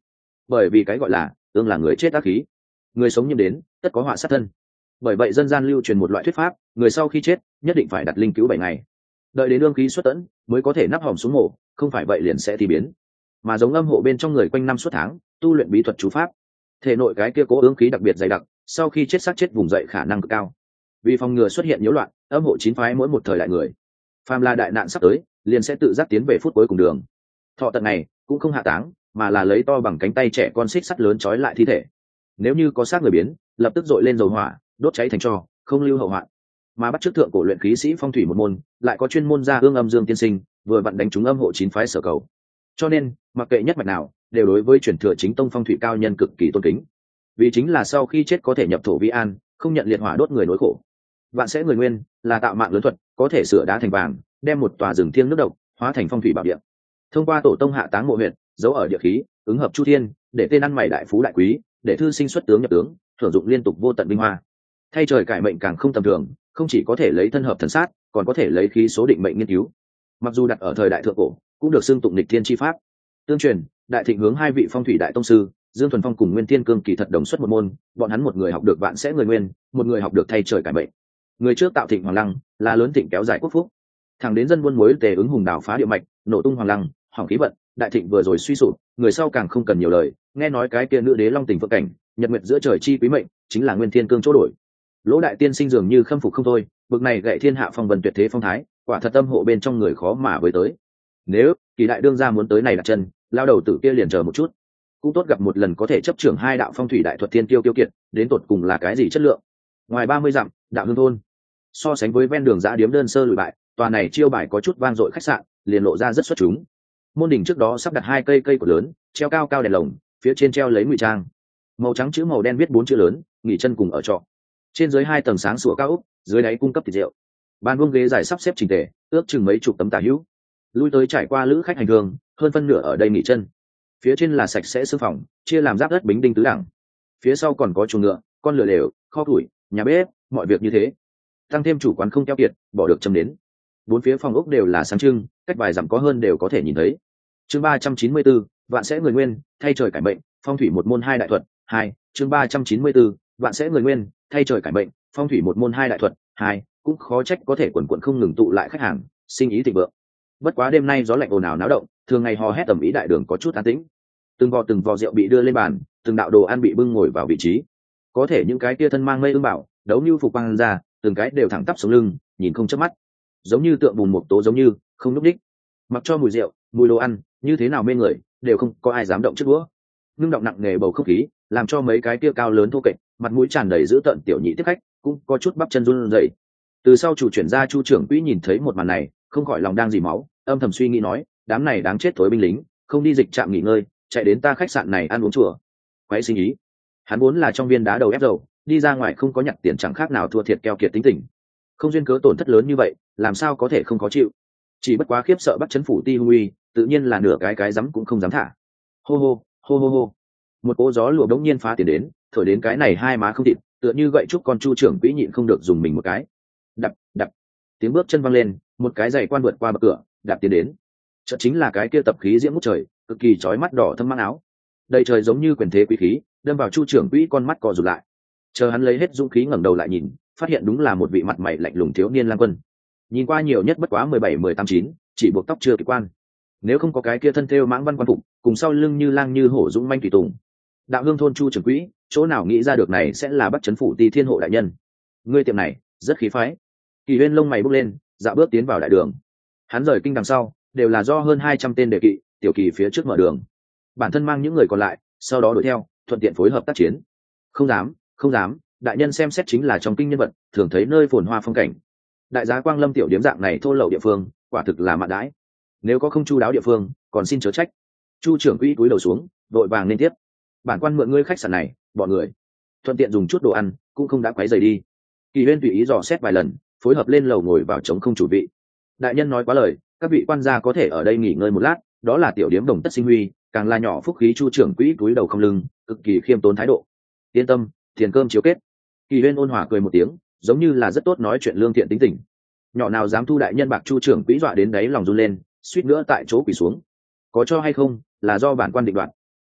bởi vì cái gọi là ương là người chết ác khí, người sống nhiễm đến tất có họa sát thân. Bởi vậy dân gian lưu truyền một loại thuyết pháp, người sau khi chết nhất định phải đặt linh cứu 7 ngày, đợi đến ương khí xuất tẫn mới có thể nắp hòm xuống mổ, không phải vậy liền sẽ thì biến. Mà giống âm hộ bên trong người quanh năm suốt tháng tu luyện bí thuật chú pháp, thể nội cái kia cố ương khí đặc biệt dày đặc, sau khi chết xác chết vùng dậy khả năng cực cao. Vì phòng ngừa xuất hiện nhiễu loạn, âm hộ 9 phái mỗi một thời đại người, phàm là đại nạn sắp tới liền sẽ tự giác tiến về phút cuối cùng đường. Thọ tận này cũng không hạ táng, mà là lấy to bằng cánh tay trẻ con xích sắt lớn trói lại thi thể. Nếu như có xác người biến, lập tức dội lên dầu hỏa đốt cháy thành tro, không lưu hậu hoạn. Mà bắt chước thượng cổ luyện khí sĩ phong thủy một môn lại có chuyên môn ra ương âm dương tiên sinh, vừa vặn đánh trúng âm hộ 9 phái sở cầu. Cho nên mặc kệ nhất mạch nào đều đối với truyền thừa chính tông phong thủy cao nhân cực kỳ tôn kính, vì chính là sau khi chết có thể nhập thổ vi an, không nhận liệt hỏa đốt người nỗi khổ. Vạn sẽ người nguyên là tạo mạng lớn thuật, có thể sửa đá thành vàng, đem một tòa rừng thiêng nước độc hóa thành phong thủy bảo địa. Thông qua tổ tông hạ táng mộ huyện, giấu ở địa khí, ứng hợp chu thiên, để tên ăn mày đại phú đại quý, để thư sinh xuất tướng nhập tướng, thưởng dụng liên tục vô tận vinh hoa. Thay trời cải mệnh càng không tầm thường, không chỉ có thể lấy thân hợp thần sát, còn có thể lấy khí số định mệnh nghiên cứu. Mặc dù đặt ở thời đại thượng cổ, cũng được xưng tụng nghịch thiên chi pháp. Tương truyền, đại thịnh hướng 2 vị phong thủy đại tông sư, Dương Thuần Phong cùng Nguyên Thiên Cương kỳ thật đồng xuất một môn, bọn hắn một người học được vạn sẽ người nguyên, một người học được thay trời cải mệnh. Người trước tạo thịnh hoàng lăng, là lớn thịnh kéo dài quốc phúc. Thẳng đến dân buôn muối tề ứng hùng đào phá địa mạch, nổ tung hoàng lăng, hỏng khí vận, đại thịnh vừa rồi suy sụp, người sau càng không cần nhiều lời, nghe nói cái kia nữ đế long tình phượng cảnh, nhật nguyệt giữa trời chi quý mệnh, chính là Nguyên Thiên Cương chỗ đổi. Lỗ đại tiên sinh dường như khâm phục không thôi, bực này gậy thiên hạ phong vân tuyệt thế phong thái, quả thật tâm hộ bên trong người khó mà với tới. Nếu Kỳ đại đương gia muốn tới này đặt chân, lao đầu tử kia liền chờ một chút, cũng tốt gặp một lần có thể chấp trưởng 2 đạo phong thủy đại thuật thiên kiêu kiêu kiệt, đến tột cùng là cái gì chất lượng. Ngoài 30 dặm, đạo hương thôn, so sánh với ven đường dã điếm đơn sơ lùi bại, tòa này chiêu bài có chút vang dội khách sạn, liền lộ ra rất xuất chúng. Môn đỉnh trước đó sắp đặt 2 cây cột lớn, treo cao cao đèn lồng, phía trên treo lấy ngụy trang màu trắng chữ màu đen viết 4 chữ lớn, nghỉ chân cùng ở trọ. Trên dưới 2 tầng sáng sủa cao ốc, dưới đáy cung cấp thịt rượu. Bàn vuông ghế dài sắp xếp chỉnh tề, ước chừng mấy chục tấm tà hữu. Lui tới trải qua lữ khách hành hương, hơn phân nửa ở đây nghỉ chân. Phía trên là sạch sẽ sương phòng, chia làm giáp đất bính đinh tứ đẳng. Phía sau còn có chuồng ngựa, con lửa đều, kho củi, nhà bếp, mọi việc như thế. Tăng thêm chủ quán không keo kiệt, bỏ được châm đến. 4 phía phòng ốc đều là sáng trưng, cách vài dặm có hơn đều có thể nhìn thấy. Chương 394, vạn sẽ người nguyên, thay trời cải mệnh, phong thủy một môn 2 đại thuật, 2. Chương 394, vạn sẽ người nguyên, thay trời cải mệnh, phong thủy một môn 2 đại thuật, 2. Cũng khó trách có thể quần quần không ngừng tụ lại khách hàng, sinh ý thịnh vượng. Bất quá đêm nay gió lạnh ồn ào náo động, thường ngày hò hét tầm ý đại đường có chút an tĩnh. Từng vò rượu bị đưa lên bàn, từng đạo đồ ăn bị bưng ngồi vào vị trí. Có thể những cái kia thân mang mây ương bảo, đấu như phục quang ra, từng cái đều thẳng tắp sống lưng, nhìn không chớp mắt, giống như tượng bùn mục tố giống như không núp đích. Mặc cho mùi rượu, mùi đồ ăn như thế nào mê người, đều không có ai dám động trước đũa. Ngưng động nặng nề bầu không khí, làm cho mấy cái kia cao lớn thô kệch, mặt mũi tràn đầy dữ tợn tiểu nhị tiếp khách cũng có chút bắp chân run rẩy. Từ sau chủ chuyển ra Chu trưởng quỹ nhìn thấy một màn này, không khỏi lòng đang dì máu, âm thầm suy nghĩ nói, đám này đáng chết thối binh lính, không đi dịch trạm nghỉ ngơi, chạy đến ta khách sạn này ăn uống chùa. Quái sinh ý. Hắn vốn là trong viên đá đầu ép dầu, đi ra ngoài không có nhặt tiền chẳng khác nào thua thiệt keo kiệt tính tình. Không duyên cớ tổn thất lớn như vậy, làm sao có thể không khó chịu. Chỉ bất quá khiếp sợ bắt chấn phủ ti hung uy, tự nhiên là nửa cái dám cũng không dám thả. Hô hô, hô hô hô. Một cỗ gió lùa đống nhiên phá tiền đến, thổi đến cái này 2 má không thịt, tựa như gậy trúc con Chu trưởng quỹ nhịn không được dùng mình một cái. Đập, đập. Tiếng bước chân văng lên, một cái giày quan vượt qua bậc cửa, đạp tiến đến. Chợt chính là cái kia tập khí diễm ngút trời, cực kỳ chói mắt đỏ thâm mang áo. Đầy trời giống như quyền thế quý khí, đâm vào Chu trưởng quỹ con mắt co rụt lại. Chờ hắn lấy hết dũng khí ngẩng đầu lại nhìn, phát hiện đúng là một vị mặt mày lạnh lùng thiếu niên lang quân. Nhìn qua nhiều nhất bất quá 17, 18, 9, chỉ buộc tóc chưa kịp quan. Nếu không có cái kia thân thêu mãng văn quan phục, cùng sau lưng như lang như hổ dũng manh tùy tùng. Đạo hương thôn Chu trưởng quỹ, chỗ nào nghĩ ra được này sẽ là Bắc Trấn phủ ti thiên hộ đại nhân. Ngươi tiệm này rất khí phái. Kỳ Huyên lông mày bốc lên, dạo bước tiến vào đại đường. Hắn rời kinh đằng sau, đều là do hơn 200 tên đề kỵ, tiểu kỳ phía trước mở đường. Bản thân mang những người còn lại, sau đó đuổi theo, thuận tiện phối hợp tác chiến. Không dám, không dám, đại nhân xem xét chính là trong kinh nhân vật, thường thấy nơi phồn hoa phong cảnh. Đại giá Quang Lâm tiểu điếm dạng này thô lậu địa phương, quả thực là mạn đãi. Nếu có không chu đáo địa phương, còn xin chớ trách. Chu trưởng quỹ cúi đầu xuống, vội vàng lên tiếp. Bản quan mượn ngươi khách sạn này, bọn người thuận tiện dùng chút đồ ăn, cũng không đã quấy rầy đi. Kỳ Huyên tùy ý dò xét vài lần, phối hợp lên lầu ngồi vào trống không chủ vị. Đại nhân nói quá lời, các vị quan gia có thể ở đây nghỉ ngơi một lát, đó là tiểu điếm đồng tất sinh huy, càng là nhỏ phúc khí. Chu trưởng quỹ cúi đầu không lưng, cực kỳ khiêm tốn thái độ. Yên tâm, tiền cơm chiếu kết. Kỳ Huyên ôn hòa cười một tiếng, giống như là rất tốt nói chuyện lương thiện tính tình. Nhỏ nào dám thu đại nhân bạc. Chu trưởng quỹ dọa đến đáy lòng run lên, suýt nữa tại chỗ quỳ xuống. Có cho hay không, là do bản quan định đoạt.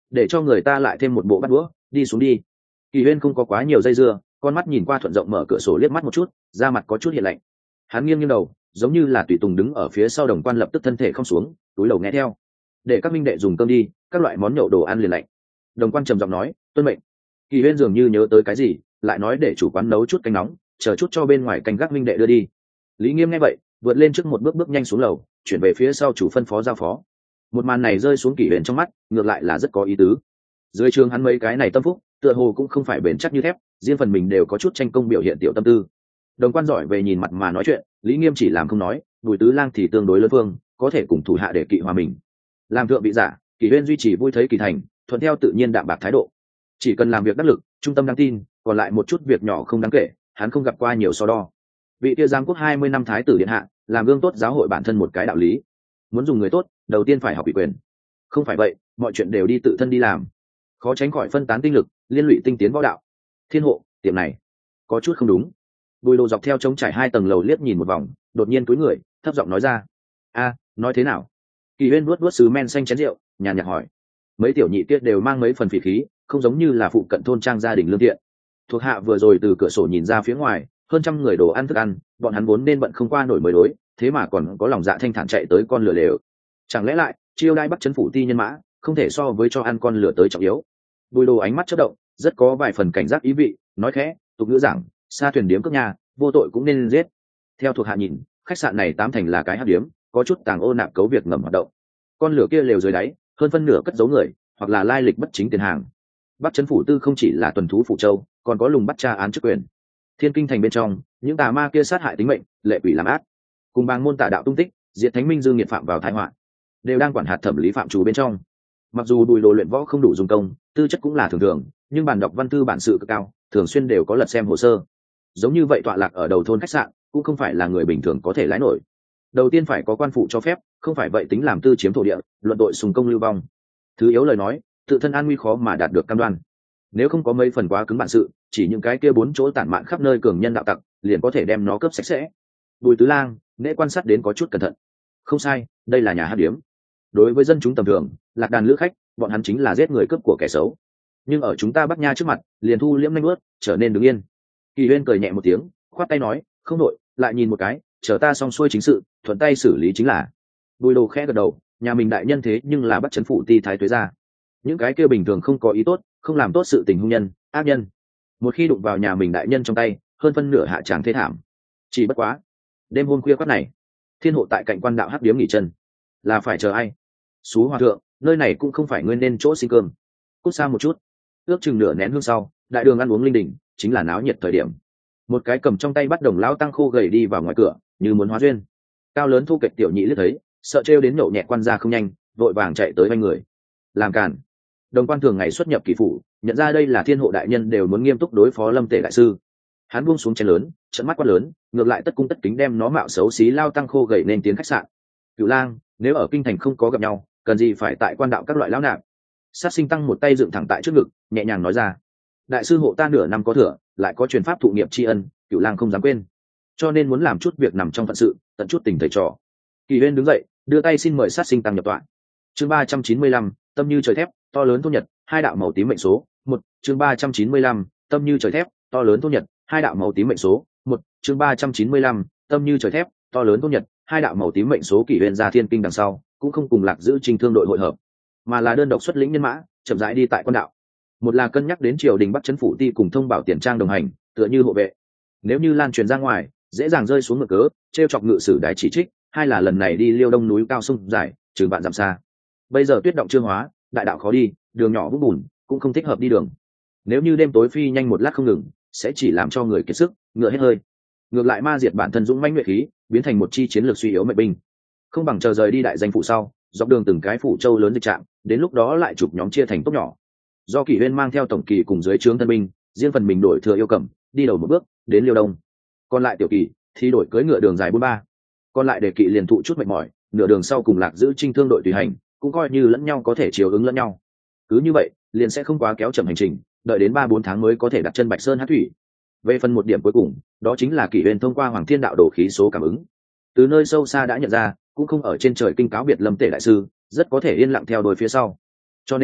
để cho người ta lại thêm một bộ bắt đũa, đi xuống đi. Kỳ Huyên không có quá nhiều dây dưa, con mắt nhìn qua thuận rộng mở cửa sổ liếc mắt một chút, da mặt có chút hiện lạnh. Hắn nghiêng nghiêng đầu, giống như là tùy tùng đứng ở phía sau Đồng Quan lập tức thân thể không xuống, túi đầu nghe theo. Để các minh đệ dùng cơm đi, các loại món nhậu đồ ăn liền lạnh. Đồng Quan trầm giọng nói, tuân mệnh. Kỳ Huyên dường như nhớ tới cái gì, lại nói để chủ quán nấu chút canh nóng, chờ chút cho bên ngoài canh gác minh đệ đưa đi. Lý Nghiêm nghe vậy, vượt lên trước một bước bước nhanh xuống lầu, chuyển về phía sau chủ phân phó giao phó. Một màn này rơi xuống Kỳ Huyên trong mắt, ngược lại là rất có ý tứ. Dưới trường hắn mấy cái này tâm phúc, tựa hồ cũng không phải bền chắc như thép, riêng phần mình đều có chút tranh công biểu hiện tiểu tâm tư. Đồng Quan giỏi về nhìn mặt mà nói chuyện, Lý Nghiêm chỉ làm không nói, Bùi Tứ Lang thì tương đối lớn phương, có thể cùng thủ hạ để kỵ hòa mình. Làm thượng vị giả, Kỳ Huyên duy trì vui thấy kỳ thành, thuận theo tự nhiên đạm bạc thái độ. Chỉ cần làm việc đắc lực, trung tâm đáng tin, còn lại một chút việc nhỏ không đáng kể, hắn không gặp qua nhiều so đo. Vị kia giám quốc 20 năm thái tử điện hạ, làm gương tốt giáo hội bản thân một cái đạo lý. Muốn dùng người tốt, đầu tiên phải học ủy quyền. Không phải vậy, mọi chuyện đều đi tự thân đi làm, khó tránh khỏi phân tán tinh lực, liên lụy tinh tiến võ đạo. Thiên hộ, tiệm này có chút không đúng. Bùi Đồ dọc theo trống trải 2 tầng lầu liếc nhìn một vòng, đột nhiên cúi người, thấp giọng nói ra. A, nói thế nào? Kỳ Huyên nuốt sứ men xanh chén rượu, nhàn nhạt hỏi. Mấy tiểu nhị kia đều mang mấy phần phỉ khí, không giống như là phụ cận thôn trang gia đình lương thiện. Thuộc hạ vừa rồi từ cửa sổ nhìn ra phía ngoài, hơn trăm người đồ ăn thức ăn, bọn hắn vốn nên bận không qua nổi mới đối, thế mà còn có lòng dạ thanh thản chạy tới con lửa lều. Chẳng lẽ lại chiêu đai bắt chấn phủ ti nhân mã, không thể so với cho ăn con lửa tới trọng yếu. Bùi Đồ ánh mắt chớp động, rất có vài phần cảnh giác ý vị, nói khẽ, tục ngữ giảng, xa thuyền điếm cướp nhà, vô tội cũng nên giết. Theo thuộc hạ nhìn, khách sạn này tám thành là cái hắc điếm, có chút tàng ô nạp cấu việc ngầm hoạt động. Con lửa kia lều dưới đáy, hơn phân nửa cất giấu người, hoặc là lai lịch bất chính tiền hàng. Bắc trấn phủ tư không chỉ là tuần thú phủ châu, còn có lùng bắt tra án chức quyền. Thiên kinh thành bên trong, những tà ma kia sát hại tính mệnh, lệ quỷ làm ác, cùng bang môn tà đạo tung tích, diệt thánh minh dương nghiệt phạm vào tai họa, đều đang quản hạt thẩm lý phạm chủ bên trong. Mặc dù Bùi Đồ luyện võ không đủ dùng công, tư chất cũng là thường thường, nhưng bản đọc văn thư bản sự cực cao, thường xuyên đều có lật xem hồ sơ. Giống như vậy tọa lạc ở đầu thôn khách sạn, cũng không phải là người bình thường có thể lái nổi. Đầu tiên phải có quan phụ cho phép, không phải vậy tính làm tư chiếm thổ địa, luận tội sùng công lưu vong. Thứ yếu lời nói, tự thân an nguy khó mà đạt được cam đoan. Nếu không có mấy phần quá cứng bản sự, chỉ những cái kia 4 chỗ tản mạn khắp nơi cường nhân đạo tặc, liền có thể đem nó cướp sạch sẽ. Bùi Tứ Lang, nễ quan sát đến có chút cẩn thận. Không sai, đây là nhà hát điếm. Đối với dân chúng tầm thường, lạc đàn lữ khách, bọn hắn chính là giết người cướp của kẻ xấu. Nhưng ở chúng ta Bắc Nha trước mặt, liền thu liễm nhanh nuốt, trở nên đứng yên. Kỳ Huyên cười nhẹ một tiếng, khoát tay nói, không nội, lại nhìn một cái, chờ ta xong xuôi chính sự, thuận tay xử lý chính là. Bùi Đồ khẽ gật đầu, nhà mình đại nhân thế nhưng là bắt chấn phủ ti thái tuế gia. Những cái kia bình thường không có ý tốt, không làm tốt sự tình hung nhân, ác nhân, một khi đụng vào nhà mình đại nhân trong tay, hơn phân nửa hạ tràng thế thảm. Chỉ bất quá, đêm hôm khuya quát này, thiên hộ tại cạnh quan đạo hắc điếm nghỉ chân, là phải chờ ai? Xú hòa thượng, nơi này cũng không phải ngươi nên chỗ xin cơm. Cút xa một chút. Ước chừng nửa nén hương sau, đại đường ăn uống linh đình, chính là náo nhiệt thời điểm. Một cái cầm trong tay bắt đồng lão tăng khô gầy đi vào ngoài cửa, như muốn hóa duyên. Cao lớn thu kịch tiểu nhị liếc thấy, sợ trêu đến nhậu nhẹ quan gia không nhanh, vội vàng chạy tới bên người. Làm cản. Đồng Quan thường ngày xuất nhập kỳ phủ, nhận ra đây là thiên hộ đại nhân đều muốn nghiêm túc đối phó Lâm Tể đại sư. Hắn buông xuống chén lớn, trợn mắt quát lớn, ngược lại tất cung tất kính đem nó mạo xấu xí lao tăng khô gầy nên tiến khách sạn. Cửu Lang, nếu ở kinh thành không có gặp nhau, cần gì phải tại quan đạo các loại lão nạp. Sát Sinh tăng một tay dựng thẳng tại trước ngực, nhẹ nhàng nói ra, đại sư hộ ta nửa năm có thừa, lại có truyền pháp thụ nghiệp tri ân, Cửu Lang không dám quên, cho nên muốn làm chút việc nằm trong phận sự, tận chút tình thầy trò. Kỳ Huyên đứng dậy, đưa tay xin mời Sát Sinh tăng nhập tọa. Chương 395, tâm như trời thép, to lớn thôn nhật, 2 đạo màu tím mệnh số. 1. Chương 395, tâm như trời thép, to lớn thôn nhật, 2 đạo màu tím mệnh số. 1. Chương 395, tâm như trời thép, to lớn thôn nhật, 2 đạo màu tím mệnh số. Kỷ Huyên ra thiên kinh đằng sau, cũng không cùng Lạc Giữ Trình thương đội hội hợp, mà là đơn độc xuất lĩnh nhân mã, chậm rãi đi tại quan đạo. Một là cân nhắc đến triều đình Bắc trấn phủ ti cùng thông bảo tiền trang đồng hành, tựa như hộ vệ. Nếu như lan truyền ra ngoài, dễ dàng rơi xuống ngược cớ, trêu chọc ngự sử đái chỉ trích. Hai là lần này đi Liêu Đông núi cao sông dài, trừ bạn giảm xa. Bây giờ tuyết động chưa hóa, đại đạo khó đi, đường nhỏ vũng bùn, cũng không thích hợp đi đường. Nếu như đêm tối phi nhanh một lát không ngừng, sẽ chỉ làm cho người kiệt sức, ngựa hết hơi. Ngược lại ma diệt bản thân dũng mãnh nhuệ khí, biến thành một chi chiến lược suy yếu mệnh binh. Không bằng chờ rời đi đại danh phủ sau, dọc đường từng cái phủ châu lớn dịch trạng, đến lúc đó lại chụp nhóm chia thành tốt nhỏ. Do Kỷ Huyên mang theo tổng kỳ cùng dưới trướng thân binh, riêng phần mình đổi thừa yêu cầm, đi đầu một bước, đến Liêu Đông. Còn lại tiểu kỳ thì đổi cưỡi ngựa đường dài 43. Còn lại để kỵ liền thụ chút mệt mỏi, nửa đường sau cùng Lạc Giữ Trinh thương đội tùy hành, cũng coi như lẫn nhau có thể chiều ứng lẫn nhau. Cứ như vậy, liền sẽ không quá kéo chậm hành trình, đợi đến 3-4 tháng mới có thể đặt chân Bạch Sơn Hát Thủy. Về phần một điểm cuối cùng, đó chính là Kỷ Huyên thông qua Hoàng Thiên Đạo đồ khí số cảm ứng. Từ nơi sâu xa đã nhận ra, cũng không ở trên trời kinh cáo biệt Lâm Tể đại sư, rất có thể yên lặng theo đuôi phía sau. Cho nên,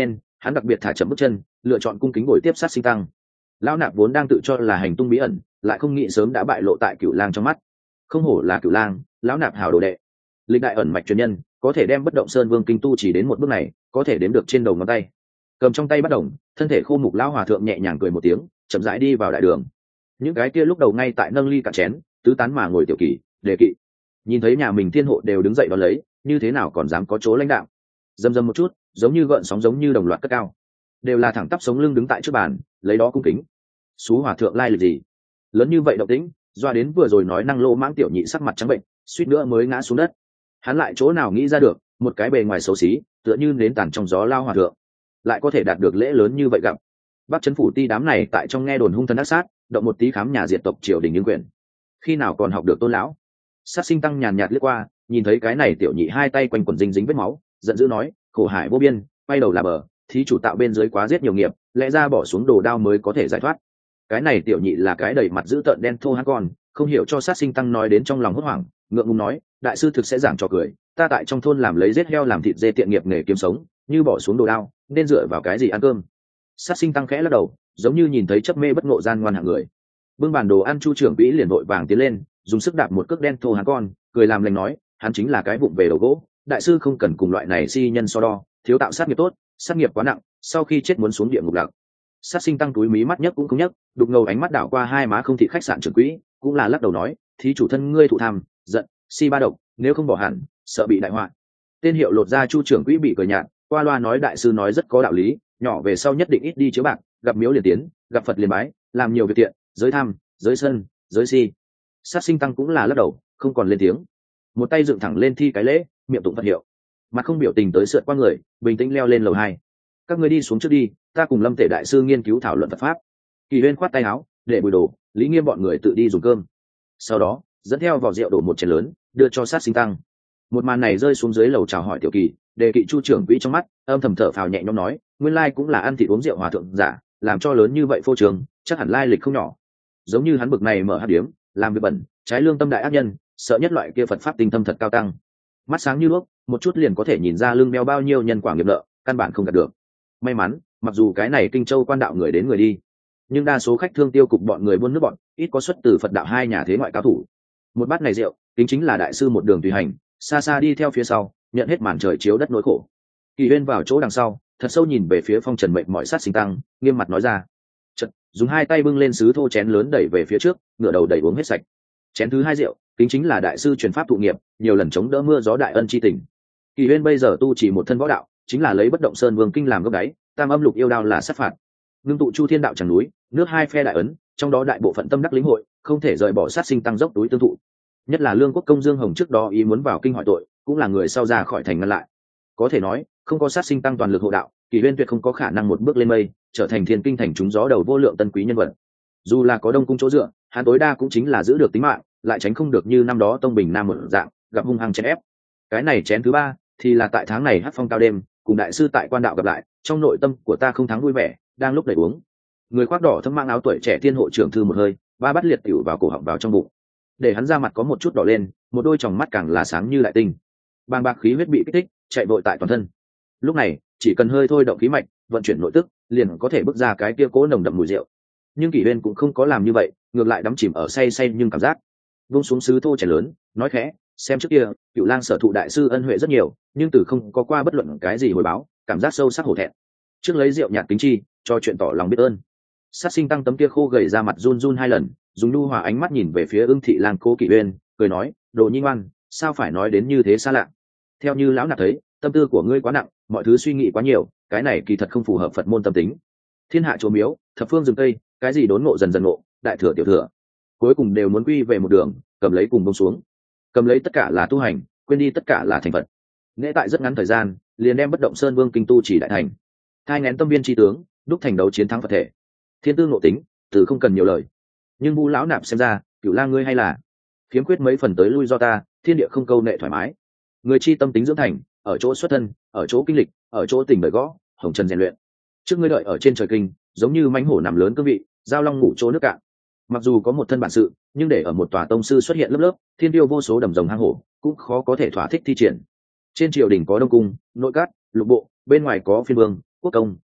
hắn đặc biệt thả chậm bước chân, lựa chọn cung kính ngồi tiếp sát sinh tăng. Lão nạp vốn đang tự cho là hành tung bí ẩn, lại không nghĩ sớm đã bại lộ tại Cửu Lang trong mắt. Không hổ là Cửu Lang, lão nạp hảo đồ đệ. Lịch đại ẩn mạch truyền nhân, có thể đem Bất Động Sơn Vương kinh tu chỉ đến một bước này, có thể đếm được trên đầu ngón tay. Cầm trong tay bắt đồng, thân thể khô mục lão hòa thượng nhẹ nhàng cười một tiếng, chậm rãi đi vào đại đường. Những cái kia lúc đầu ngay tại nâng ly cạn chén, tứ tán mà ngồi tiểu kỳ, đề kỵ. Nhìn thấy nhà mình thiên hộ đều đứng dậy đón lấy, như thế nào còn dám có chỗ lãnh đạo. Dầm dầm một chút, giống như gợn sóng, giống như đồng loạt cất cao, đều là thẳng tắp sống lưng đứng tại trước bàn, lấy đó cung kính. Sú hòa thượng lai lịch gì lớn như vậy động tĩnh, doa đến vừa rồi nói năng lô mãng tiểu nhị sắc mặt trắng bệnh, suýt nữa mới ngã xuống đất. Hắn lại chỗ nào nghĩ ra được, một cái bề ngoài xấu xí, tựa như nến tàn trong gió lao hòa thượng, lại có thể đạt được lễ lớn như vậy gặp. Bắc Trấn phủ ti đám này tại trong nghe đồn hung thần ác sát, động một tí khám nhà diệt tộc triều đình những quyền, khi nào còn học được tôn lão. Sát sinh tăng nhàn nhạt liếc qua, nhìn thấy cái này tiểu nhị hai tay quanh quần dính dính vết máu, giận dữ nói, khổ hải vô biên, quay đầu là bờ, thí chủ tạo bên dưới quá giết nhiều nghiệp, lẽ ra bỏ xuống đồ đao mới có thể giải thoát. Cái này tiểu nhị là cái đầy mặt dữ tợn đen thô hán con, không hiểu cho sát sinh tăng nói đến trong lòng hốt hoảng, ngượng ngùng nói, đại sư thực sẽ giảng trò cười, ta tại trong thôn làm lấy giết heo làm thịt dê tiện nghiệp nghề kiếm sống, như bỏ xuống đồ đao nên dựa vào cái gì ăn cơm. Sát sinh tăng khẽ lắc đầu, giống như nhìn thấy chấp mê bất ngộ gian ngoan hạng người. Bưng bản đồ ăn, chu trưởng quỹ liền vội vàng tiến lên, dùng sức đạp một cước đen thô hán con, cười làm lành nói, hắn chính là cái vụng về đầu gỗ, đại sư không cần cùng loại này si nhân so đo, thiếu tạo sát nghiệp tốt, sát nghiệp quá nặng, sau khi chết muốn xuống địa ngục lạc. Sát sinh tăng túi mí mắt nhấc cũng không nhấc, đục ngầu ánh mắt đảo qua hai má không thị khách sạn trưởng quỹ, cũng là lắc đầu nói, thí chủ thân ngươi thụ tham, giận, si ba độc, nếu không bỏ hẳn, sợ bị đại họa. Tên hiệu lột ra chu trưởng quỹ bị cười nhạt, qua loa nói, đại sư nói rất có đạo lý, nhỏ về sau nhất định ít đi chiếu bạc, gặp miếu liền tiến, gặp Phật liền bái, làm nhiều việc tiện, giới tham, giới sân, giới si. Sát sinh tăng cũng là lắc đầu, không còn lên tiếng, một tay dựng thẳng lên thi cái lễ, miệng tụng Phật hiệu, mặt không biểu tình tới sượt qua người, bình tĩnh leo lên lầu 2. Các ngươi đi xuống trước đi, ta cùng Lâm Tể đại sư nghiên cứu thảo luận Phật pháp. Kỳ Huyên khoát tay áo, để bùi đồ, Lý Nghiêm bọn người tự đi dùng cơm. Sau đó dẫn theo vỏ rượu đổ một chén lớn, đưa cho sát sinh tăng. Một màn này rơi xuống dưới lầu chào hỏi tiểu kỳ, đề kỵ chu trưởng quỹ trong mắt âm thầm thở phào nhẹ nhõm nói, nguyên lai cũng là ăn thịt uống rượu hòa thượng giả, làm cho lớn như vậy phô trường, chắc hẳn lai lịch không nhỏ. Giống như hắn bực này mở hạt điếm, làm việc bẩn, trái lương tâm đại ác nhân, sợ nhất loại kia Phật pháp tinh thâm thật cao tăng. Mắt sáng như đuốc, một chút liền có thể nhìn ra lưng đeo bao nhiêu nhân quả nghiệp nợ, căn bản không gạt được. May mắn, mặc dù cái này Kinh Châu quan đạo người đến người đi, nhưng đa số khách thương tiêu cục bọn người buôn nước bọn, ít có xuất từ Phật đạo hai nhà thế ngoại cao thủ. Một bát này rượu, kính chính là đại sư một đường tùy hành, xa xa đi theo phía sau, nhận hết màn trời chiếu đất nỗi khổ. Kỳ Huyên vào chỗ đằng sau, thật sâu nhìn về phía phong trần mệnh mọi sát sinh tăng, nghiêm mặt nói ra, chợt dùng hai tay bưng lên sứ thô chén lớn đẩy về phía trước, ngửa đầu đẩy uống hết sạch. Chén thứ hai rượu, kính chính là đại sư truyền pháp thụ nghiệp, nhiều lần chống đỡ mưa gió đại ân chi tình. Kỳ Huyên bây giờ tu chỉ một thân võ đạo, chính là lấy Bất Động Sơn Vương kinh làm gốc đáy, tam âm lục yêu đao là sát phạt, ngưng tụ chu thiên đạo chẳng núi, nước hai phe đại ấn, trong đó đại bộ phận tâm đắc lĩnh hội, không thể rời bỏ sát sinh tăng dốc túi tương thụ. Nhất là Lương Quốc công Dương Hồng trước đó ý muốn vào kinh hỏi tội, cũng là người sau ra khỏi thành ngăn lại. Có thể nói, không có sát sinh tăng toàn lực hộ đạo, Kỳ Huyên tuyệt không có khả năng một bước lên mây, trở thành thiên kinh thành chúng gió đầu vô lượng tân quý nhân vật. Dù là có Đông cung chỗ dựa, hắn tối đa cũng chính là giữ được tính mạng, lại tránh không được như năm đó Tông Bình Nam một dạng, gặp hung hăng chèn ép. Cái này chén thứ ba, thì là tại tháng này hát phong cao đêm, cùng đại sư tại quan đạo gặp lại, trong nội tâm của ta không thắng vui vẻ, đang lúc đẩy uống. Người khoác đỏ thâm mang áo tuổi trẻ thiên hộ trưởng thư một hơi, ba bát liệt tiểu vào cổ họng vào trong bụng, để hắn ra mặt có một chút đỏ lên, một đôi tròng mắt càng là sáng như đại tinh. Bàng bạc khí huyết bị kích thích, chạy vội tại toàn thân. Lúc này, chỉ cần hơi thôi động khí mạch, vận chuyển nội tức, liền có thể bước ra cái kia cố nồng đậm mùi rượu. Nhưng Kỷ Huyên cũng không có làm như vậy, ngược lại đắm chìm ở say nhưng cảm giác. Vung xuống sứ thô chén lớn, nói khẽ, xem trước kia, Cửu Lang sở thụ đại sư ân huệ rất nhiều, nhưng từ không có qua bất luận cái gì hồi báo, cảm giác sâu sắc hổ thẹn. Trước lấy rượu nhạt kính chi, cho chuyện tỏ lòng biết ơn. Sát sinh tăng tấm kia khô gầy ra mặt run run hai lần, dùng nhu hòa ánh mắt nhìn về phía Ưng Thị Lang Cố Kỷ Huyên, cười nói, đồ nhi ngoan, sao phải nói đến như thế xa lạ. Theo như lão nạp thấy, tâm tư của ngươi quá nặng, mọi thứ suy nghĩ quá nhiều, cái này kỳ thật không phù hợp Phật môn tâm tính. Thiên hạ chỗ miếu, thập phương rừng tây, cái gì đốn ngộ dần dần ngộ, đại thừa tiểu thừa, cuối cùng đều muốn quy về một đường, cầm lấy cùng buông xuống. Cầm lấy tất cả là tu hành, quên đi tất cả là thành Phật. Nghệ tại rất ngắn thời gian, liền đem Bất Động Sơn Vương kinh tu chỉ đại thành. Thai nghén tâm viên chi tướng, đúc thành đấu chiến thắng Phật thể. Thiên tư ngộ tính, từ không cần nhiều lời. Nhưng Vu lão nạp xem ra, Cửu Lang ngươi hay là khiếm khuyết mấy phần tới lui do ta, thiên địa không câu nệ thoải mái. Người chi tâm tính dưỡng thành, ở chỗ xuất thân, ở chỗ kinh lịch, ở chỗ tình đời gõ, hồng trần rèn luyện. Trước ngươi đợi ở trên trời kinh, giống như mãnh hổ nằm lớn cương vị, giao long ngủ chỗ nước cạn. Mặc dù có một thân bản sự, nhưng để ở một tòa tông sư xuất hiện lớp lớp, thiên tiêu vô số đầm rồng hang hổ, cũng khó có thể thỏa thích thi triển. Trên triều đình có Đông cung, nội các, lục bộ, bên ngoài có phiên vương, quốc công,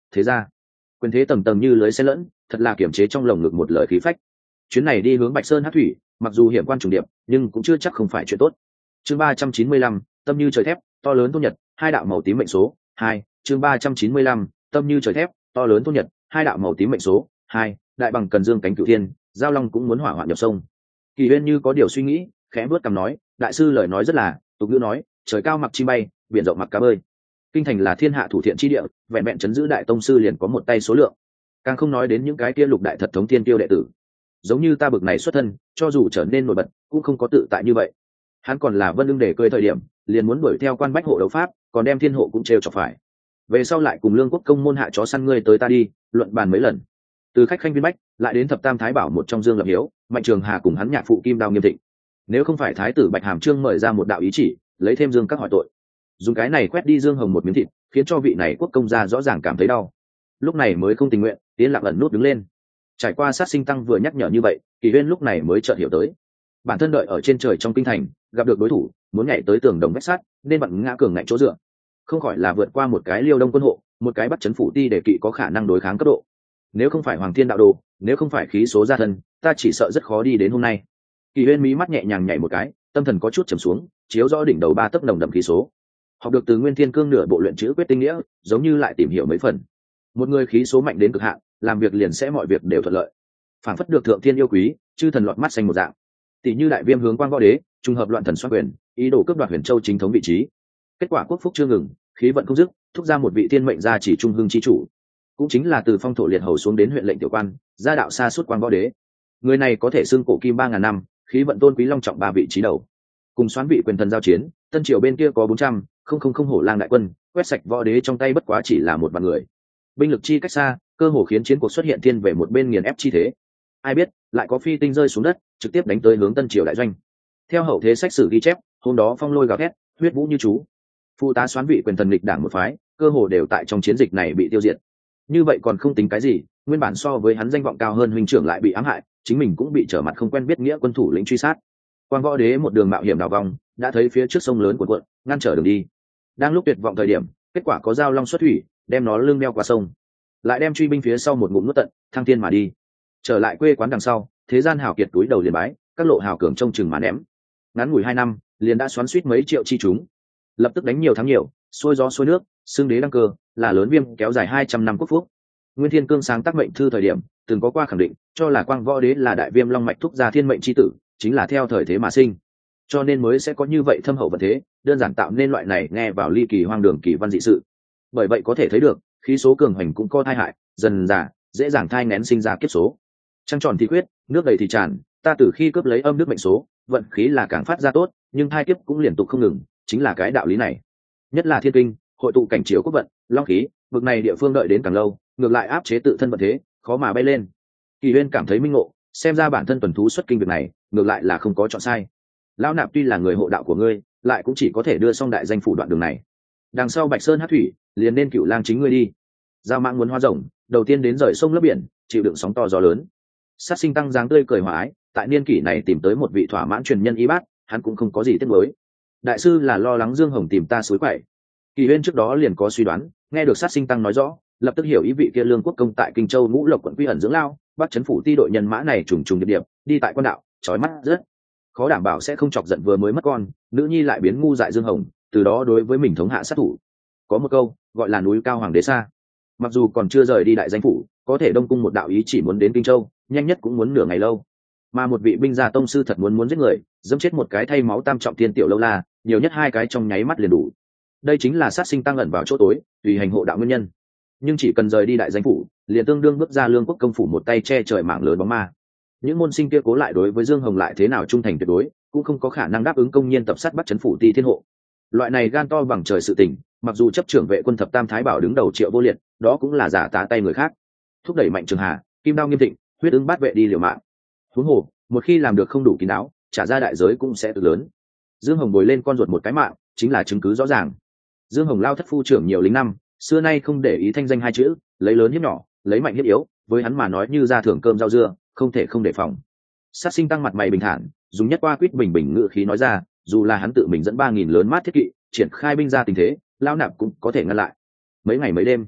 thế ra quyền thế tầng tầng như lưới xe lẫn, thật là kiểm chế trong lồng ngực một lời khí phách. Chuyến này đi hướng Bạch Sơn Hắc Thủy, mặc dù hiểm quan trùng điệp, nhưng cũng chưa chắc không phải chuyện tốt. Chương 395, tâm như trời thép, to lớn thôn nhật, hai đạo màu tím mệnh số, 2, chương 395, tâm như trời thép, to lớn thôn nhật, hai đạo màu tím mệnh số, 2, đại bằng cần dương cánh cửu thiên, giao long cũng muốn hỏa hoạn nhập sông. Kỳ Uyên như có điều suy nghĩ, khẽ bước cằm nói, đại sư lời nói rất là, tục ngữ nói, trời cao mặc chim bay, biển rộng mặc cá bơi. Kinh thành là thiên hạ thủ thiện chi địa, vẹn vẹn chấn giữ đại tông sư liền có một tay số lượng, càng không nói đến những cái kia lục đại thật thống thiên tiêu đệ tử. Giống như ta bực này xuất thân, cho dù trở nên nổi bật cũng không có tự tại như vậy. Hắn còn là Vân Lương để cười thời điểm, liền muốn đuổi theo quan bách hộ đấu pháp, còn đem thiên hộ cũng trêu chọc phải. Về sau lại cùng Lương Quốc công môn hạ chó săn ngươi tới ta đi, luận bàn mấy lần. Từ khách khanh viên bách lại đến thập tam thái bảo một trong Dương Lập Hiếu, Mạnh Trường Hà cùng hắn nhạc phụ Kim Đao Nghiêm Thịnh. Nếu không phải thái tử Bạch Hàm Trương mời ra một đạo ý chỉ, lấy thêm Dương các hỏi tội, dùng cái này quét đi Dương Hồng một miếng thịt, khiến cho vị này quốc công gia rõ ràng cảm thấy đau. Lúc này mới không tình nguyện, tiến lặng ẩn nút đứng lên. Trải qua sát sinh tăng vừa nhắc nhở như vậy, Kỳ Uyên lúc này mới chợt hiểu tới, bản thân đợi ở trên trời trong kinh thành, gặp được đối thủ, muốn nhảy tới tường đồng vách sắt, nên bận ngã cường ngạnh chỗ dựa, không khỏi là vượt qua một cái Liêu Đông quân hộ, một cái bắt chấn phủ ti để kỵ có khả năng đối kháng cấp độ. Nếu không phải Hoàng Thiên đạo đồ, nếu không phải khí số gia thân, ta chỉ sợ rất khó đi đến hôm nay. Kỳ Uyên mí mắt nhẹ nhàng nhảy một cái, tâm thần có chút trầm xuống, chiếu rõ đỉnh đầu ba tấc nồng đậm khí số. Học được từ Nguyên Thiên Cương nửa bộ luyện chữ quyết tinh nghĩa, giống như lại tìm hiểu mấy phần. Một người khí số mạnh đến cực hạn, làm việc liền sẽ mọi việc đều thuận lợi, phảng phất được thượng thiên yêu quý, chư thần lọt mắt xanh một dạng. Tỷ như Đại Viêm hướng Quang Võ Đế, trùng hợp loạn thần xoát quyền, ý đồ cướp đoạt Huyền Châu chính thống vị trí. Kết quả quốc phúc chưa ngừng, khí vận không dứt, thúc ra một vị thiên mệnh gia chỉ trung hưng chi chủ, cũng chính là từ phong thổ liệt hầu xuống đến huyện lệnh tiểu quan, gia đạo xa suốt Quang Võ Đế. Người này có thể xưng cổ kim 3000 năm, khí vận tôn quý long trọng ba vị trí đầu. Cùng xoán vị quyền thần giao chiến, Tân Triều bên kia có 400, không hổ lang đại quân, quét sạch Võ Đế trong tay bất quá chỉ là một vạn người. Binh lực chi cách xa, cơ hồ khiến chiến cuộc xuất hiện thiên về một bên nghiền ép chi thế. Ai biết lại có phi tinh rơi xuống đất, trực tiếp đánh tới hướng Tân Triều đại doanh. Theo hậu thế sách sử ghi chép, hôm đó phong lôi gào thét, huyết vũ như chú. Phụ tá xoán vị quyền thần lịch đảng một phái, cơ hồ đều tại trong chiến dịch này bị tiêu diệt. Như vậy còn không tính cái gì, nguyên bản so với hắn danh vọng cao hơn huynh trưởng lại bị ám hại, chính mình cũng bị trở mặt không quen biết nghĩa quân thủ lĩnh truy sát. Quang Võ Đế một đường mạo hiểm đào vòng, đã thấy phía trước sông lớn cuộn cuộn, ngăn trở đường đi. Đang lúc tuyệt vọng thời điểm, kết quả có giao long xuất thủy, đem nó lưng meo qua sông, lại đem truy binh phía sau một ngụm nuốt tận, thăng thiên mà đi. Trở lại quê quán đằng sau, thế gian hào kiệt túi đầu liền bái, các lộ hào cường trông chừng mà ném. Ngắn ngủi 2 năm, liền đã xoắn suýt mấy triệu chi chúng, lập tức đánh nhiều thắng nhiều, xuôi gió xuôi nước, xương đế đăng cơ, là lớn Viêm kéo dài 200 năm quốc phúc. Nguyên Thiên Cương sáng tác mệnh thư thời điểm, từng có qua khẳng định, cho là Quang Võ Đế là đại Viêm long mạch thúc gia thiên mệnh chi tử, chính là theo thời thế mà sinh, cho nên mới sẽ có như vậy thâm hậu vận thế, đơn giản tạo nên loại này nghe vào ly kỳ hoang đường kỳ văn dị sự. Bởi vậy có thể thấy được, khí số cường hành cũng có thai hại, dần dà dễ dàng thai nén sinh ra kiếp số. Trăng tròn thì quyết, nước đầy thì tràn, ta từ khi cướp lấy âm nước mệnh số, vận khí là càng phát ra tốt, nhưng thai kiếp cũng liên tục không ngừng, chính là cái đạo lý này. Nhất là thiên kinh, hội tụ cảnh chiếu quốc vận, long khí, vực này địa phương đợi đến càng lâu, ngược lại áp chế tự thân vận thế, khó mà bay lên. Kỳ Uyên cảm thấy minh ngộ, xem ra bản thân tuần thú xuất kinh việc này, ngược lại là không có chọn sai. Lão nạp tuy là người hộ đạo của ngươi, lại cũng chỉ có thể đưa xong đại danh phủ đoạn đường này. Đằng sau Bạch Sơn Hắc Thủy, liền nên Cửu Lang chính ngươi đi. Giao Mãng muốn hóa rồng, đầu tiên đến rời sông lấp biển, chịu đựng sóng to gió lớn. Sát sinh tăng dáng tươi cười hòa ái, tại niên kỷ này tìm tới một vị thỏa mãn truyền nhân y bát, hắn cũng không có gì tiếc nuối. Đại sư là lo lắng Dương Hồng tìm ta suối quậy. Kỳ Uyên trước đó liền có suy đoán, nghe được sát sinh tăng nói rõ, lập tức hiểu ý vị kia Lương Quốc công tại Kinh Châu Ngũ Lộc quận quy ẩn dưỡng lao, bắt chấn phủ ti đội nhân mã này trùng trùng điệp điệp, đi tại quan đạo, chói mắt rất khó đảm bảo sẽ không chọc giận vừa mới mất con, nữ nhi lại biến ngu dại Dương Hồng, từ đó đối với mình thống hạ sát thủ. Có một câu gọi là núi cao hoàng đế xa, mặc dù còn chưa rời đi đại danh phủ, có thể Đông cung một đạo ý chỉ muốn đến Kinh Châu, nhanh nhất cũng muốn nửa ngày lâu. Mà một vị binh gia tông sư thật muốn giết người, dẫm chết một cái thay máu tam trọng thiên tiểu lâu la, nhiều nhất 2 cái trong nháy mắt liền đủ. Đây chính là sát sinh tăng ẩn vào chỗ tối, tùy hành hộ đạo nguyên nhân. Nhưng chỉ cần rời đi đại danh phủ, liền tương đương bước ra Lương Quốc công phủ một tay che trời mạng lớn bóng ma. Những môn sinh kia cố lại đối với Dương Hồng lại thế nào trung thành tuyệt đối, cũng không có khả năng đáp ứng công nhiên tập sát bắt chấn phủ ti thiên hộ. Loại này gan to bằng trời sự tình, mặc dù chấp trưởng vệ quân thập tam thái bảo đứng đầu Triệu Vô Liệt, đó cũng là giả tá tay người khác. Thúc đẩy Mạnh Trường Hà, Kim Đao Nghiêm Thịnh, huyết ứng bát vệ đi liều mạng. Huống hồ, một khi làm được không đủ kín đáo, trả ra đại giới cũng sẽ cực lớn. Dương Hồng bồi lên con ruột một cái mạng, chính là chứng cứ rõ ràng. Dương Hồng lao thất phu trưởng nhiều lính năm, xưa nay không để ý thanh danh 2 chữ, lấy lớn hiếp nhỏ, lấy mạnh hiếp yếu, với hắn mà nói như ra thưởng cơm rau dưa, không thể không đề phòng. Sát sinh tăng mặt mày bình thản, dùng nhất qua quýt bình bình ngự khí nói ra, dù là hắn tự mình dẫn 3000 lớn mát thiết kỵ, triển khai binh ra tình thế, lao nạp cũng có thể ngăn lại. Mấy ngày mấy đêm,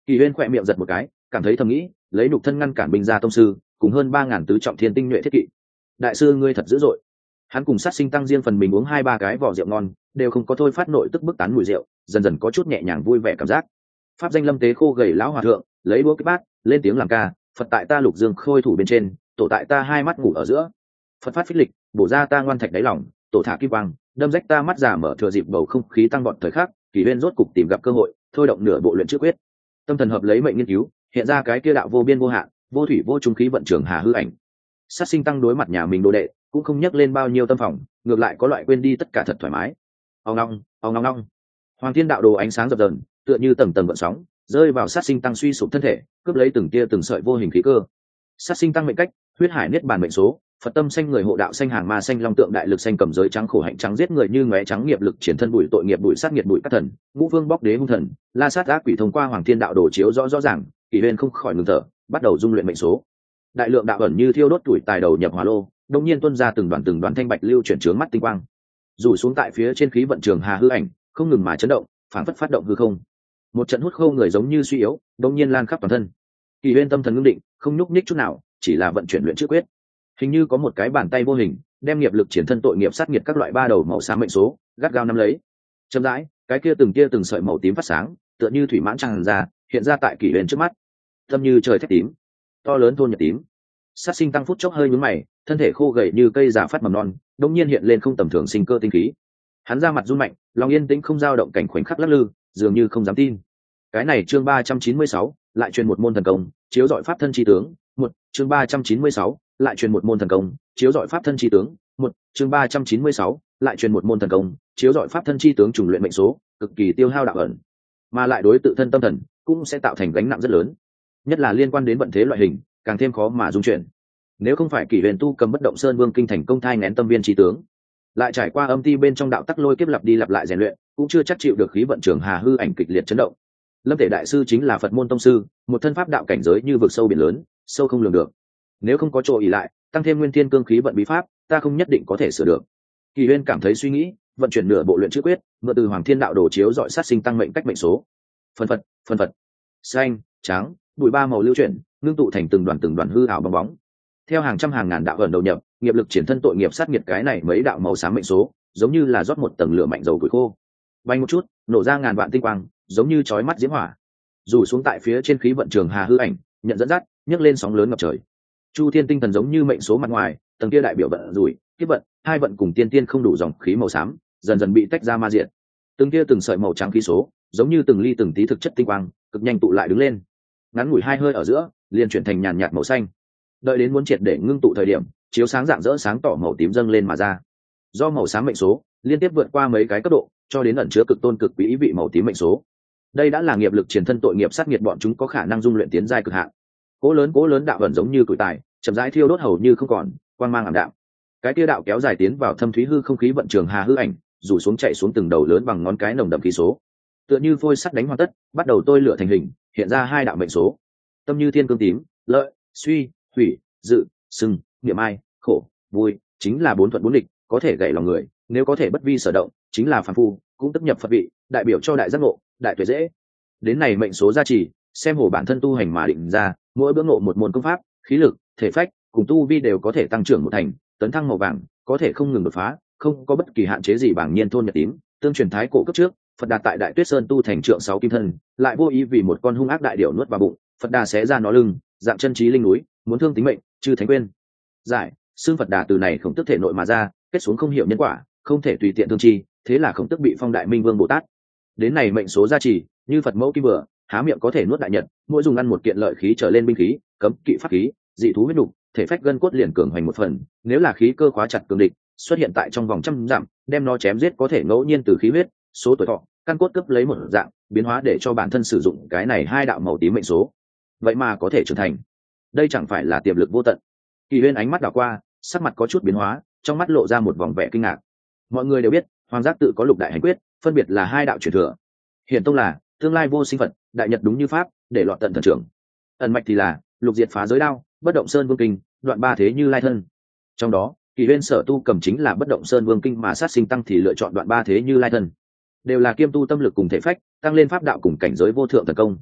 Kỳ Huyên khỏe miệng giật một cái, cảm thấy thầm nghĩ, lấy nhục thân ngăn cản binh gia tông sư cùng hơn 3.000 tứ trọng thiên tinh nhuệ thiết kỵ. Đại sư ngươi thật dữ dội. Hắn cùng sát sinh tăng riêng phần mình uống 2-3 cái vỏ rượu ngon, đều không có thôi phát nội tức bức tán mùi rượu, dần dần có chút nhẹ nhàng vui vẻ cảm giác. Pháp danh Lâm Tế khô gầy lão hòa thượng, lấy búa cái bát, lên tiếng làm ca, Phật tại ta lục dương khôi thủ bên trên, tổ tại ta hai mắt ngủ ở giữa. Phật phát phích lịch, bổ ra ta ngoan thạch đáy lòng, tổ thả kim quang, đâm rách ta mắt giả mở thừa dịp bầu không khí tăng vọt thời khắc, Kỳ Huyên rốt cục tìm gặp cơ hội, thôi động nửa bộ luyện chữ quyết. Tâm thần hợp lấy mệnh nghiên cứu, hiện ra cái kia đạo vô biên vô hạn, vô thủy vô trung khí vận trường hà hư ảnh. Sát sinh tăng đối mặt nhà mình đồ đệ, cũng không nhắc lên bao nhiêu tâm phòng, ngược lại có loại quên đi tất cả thật thoải mái. Ong ong. Hoàng Thiên đạo đồ ánh sáng dập dờn, tựa như tầng tầng gợn sóng, rơi vào sát sinh tăng suy sụp thân thể, cướp lấy từng tia từng sợi vô hình khí cơ. Sát sinh tăng mệnh cách, huyết hải niết bàn mệnh số, Phật tâm xanh người hộ đạo xanh hàng ma xanh long tượng đại lực xanh cầm giới trắng khổ hạnh trắng giết người như ngóe trắng nghiệp lực triển thân bụi tội nghiệp bụi sát nghiệp bụi các thần, ngũ vương bóc đế hung thần, la sát ác quỷ thông qua Hoàng Thiên đạo đồ chiếu rõ ràng, Kỳ Huyên không khỏi ngừng thở, bắt đầu dung luyện mệnh số. Đại lượng đạo ẩn như thiêu đốt tuổi tài đầu nhập hỏa lô, đông nhiên tuôn ra từng đoàn thanh bạch lưu chuyển trướng mắt tinh quang, rủ xuống tại phía trên khí vận trường hà hư ảnh, không ngừng mà chấn động, phản phất phát động hư không. Một trận hút khâu người giống như suy yếu, đông nhiên lan khắp toàn thân. Kỳ Huyên tâm thần ngưng định, không nhúc nhích chút nào, chỉ là vận chuyển luyện chữ quyết. Hình như có một cái bàn tay vô hình, đem nghiệp lực triển thân tội nghiệp sát nghiệt các loại ba đầu màu xám mệnh số, gắt gao nắm lấy. Chậm rãi, cái kia từng sợi màu tím phát sáng, tựa như thủy mãn tràn ra, hiện ra tại Kỳ Huyên trước mắt. Tâm như trời thép tím, to lớn thôn nhật tím. Sát sinh tăng phút chốc hơi nhướng mày, thân thể khô gầy như cây già phát mầm non, đống nhiên hiện lên không tầm thường sinh cơ tinh khí. Hắn ra mặt run mạnh, lòng yên tĩnh không dao động cảnh khoảnh khắc lắc lư, dường như không dám tin. Cái này chương 396, lại truyền một môn thần công, chiếu dọi pháp thân chi tướng, một chương 396, lại truyền một môn thần công, chiếu dọi pháp thân chi tướng, một chương 396, lại truyền một môn thần công, chiếu dọi pháp thân chi tướng trùng luyện mệnh số, cực kỳ tiêu hao đạo ẩn, mà lại đối tự thân tâm thần cũng sẽ tạo thành gánh nặng rất lớn, nhất là liên quan đến vận thế loại hình, càng thêm khó mà dung chuyển. Nếu không phải Kỷ Huyền tu cầm bất động sơn vương kinh thành công thai nén tâm viên chi tướng, lại trải qua âm ti bên trong đạo tắc lôi kiếp lặp đi lặp lại rèn luyện, cũng chưa chắc chịu được khí vận trường hà hư ảnh kịch liệt chấn động. Lâm Thể đại sư chính là Phật môn tông sư, một thân pháp đạo cảnh giới như vực sâu biển lớn, sâu không lường được. Nếu không có chỗ ỷ lại, tăng thêm nguyên thiên cương khí vận bí pháp, ta không nhất định có thể sửa được. Kỳ Huyên cảm thấy suy nghĩ, vận chuyển nửa bộ luyện chữ quyết, mượn từ Hoàng Thiên đạo đồ chiếu dọi sát sinh tăng mệnh cách mệnh số. Phân phật, xanh, trắng, bụi ba màu lưu chuyển, ngưng tụ thành từng đoàn hư ảo bong bóng. Theo hàng trăm hàng ngàn đạo ẩn đầu nhập, nghiệp lực triển thân tội nghiệp sát nghiệt cái này mấy đạo màu xám mệnh số, giống như là rót một tầng lửa mạnh dầu củi khô. Bay một chút, nổ ra ngàn vạn tinh quang, giống như chói mắt diễm hỏa. Dù xuống tại phía trên khí vận trường hà hư ảnh, nhận dẫn dắt, nhấc lên sóng lớn ngập trời. Chu Thiên tinh thần giống như mệnh số mặt ngoài, tầng kia đại biểu vận rủi, kiếp vận, hai vận cùng tiên tiên không đủ dòng khí màu xám, dần dần bị tách ra ma diện. Từng sợi màu trắng khí số, giống như từng ly từng tí thực chất tinh quang, cực nhanh tụ lại đứng lên. Ngắn ngủi hai hơi ở giữa, liền chuyển thành nhàn nhạt màu xanh. Đợi đến muốn triệt để ngưng tụ thời điểm, chiếu sáng rạng rỡ sáng tỏ màu tím dâng lên mà ra. Do màu xám mệnh số liên tiếp vượt qua mấy cái cấp độ, cho đến ẩn chứa cực tôn cực quý ý vị màu tím mệnh số. Đây đã là nghiệp lực truyền thân tội nghiệp sát nghiệt bọn chúng có khả năng dung luyện tiến giai cực hạn. Cố lớn đạo ẩn giống như củi tài, chậm rãi thiêu đốt hầu như không còn, quang mang ảm đạm. Cái tia đạo kéo dài tiến vào thâm thúy hư không khí vận trường hà hư ảnh, rủ xuống chạy xuống từng đầu lớn bằng ngón cái nồng đậm khí số. Tựa như phôi sắt đánh hoàn tất, bắt đầu tôi lửa thành hình, hiện ra hai đạo mệnh số. Tâm như thiên cương tím, lợi, suy, hủy, dự, sưng, niệm ai, khổ, vui, chính là bốn thuận bốn địch, có thể gảy lòng người, nếu có thể bất vi sở động, chính là phàm phu, cũng tức nhập Phật vị, đại biểu cho đại giác ngộ, đại tuệ dễ. Đến này mệnh số gia trì, xem hồ bản thân tu hành mà định ra, mỗi bữa ngộ một môn công pháp, khí lực, thể phách, cùng tu vi đều có thể tăng trưởng một thành, tấn thăng màu vàng, có thể không ngừng đột phá, không có bất kỳ hạn chế gì bảng nhiên thôn nhật tím, tương truyền thái cổ cấp trước, Phật Đà tại Đại Tuyết Sơn tu thành trượng 6 kim thân, lại vô ý vì một con hung ác đại điểu nuốt vào bụng, Phật Đà xé ra nó lưng, dạng chân trí linh núi, muốn thương tính mệnh, chư thánh quên. Giải, xương Phật Đà từ này không tức thể nội mà ra, kết xuống không hiểu nhân quả, không thể tùy tiện thương chi, thế là không tức bị phong đại minh vương Bồ Tát. Đến này mệnh số gia trì, như Phật mẫu kim vừa, há miệng có thể nuốt đại nhật, mỗi dùng ăn một kiện lợi khí trở lên binh khí, cấm kỵ pháp khí, dị thú huyết nục, thể phách gân cốt liền cường hoành một phần, nếu là khí cơ khóa chặt cường địch, xuất hiện tại trong vòng trăm dặm, đem nó chém giết có thể ngẫu nhiên từ khí huyết, số tuổi thọ, căn cốt cấp lấy một dạng, biến hóa để cho bản thân sử dụng cái này hai đạo màu tím mệnh số. Vậy mà có thể trưởng thành. Đây chẳng phải là tiềm lực vô tận. Kỳ Huyên ánh mắt đảo qua, sắc mặt có chút biến hóa, trong mắt lộ ra một vòng vẻ kinh ngạc. Mọi người đều biết, Hoàng giác tự có lục đại hành quyết, phân biệt là hai đạo truyền thừa. Hiển tông là tương lai vô sinh Phật, đại nhật đúng như pháp, để loạn tận thần trưởng. Ẩn mạch thì là lục diệt phá giới đao, bất động sơn vương kinh, đoạn ba thế như lai thân. Trong đó, Kỳ Huyên sở tu cầm chính là bất động sơn vương kinh, mà sát sinh tăng thì lựa chọn đoạn ba thế như lai thân. Đều là kiêm tu tâm lực cùng thể phách, tăng lên pháp đạo cùng cảnh giới vô thượng thần công.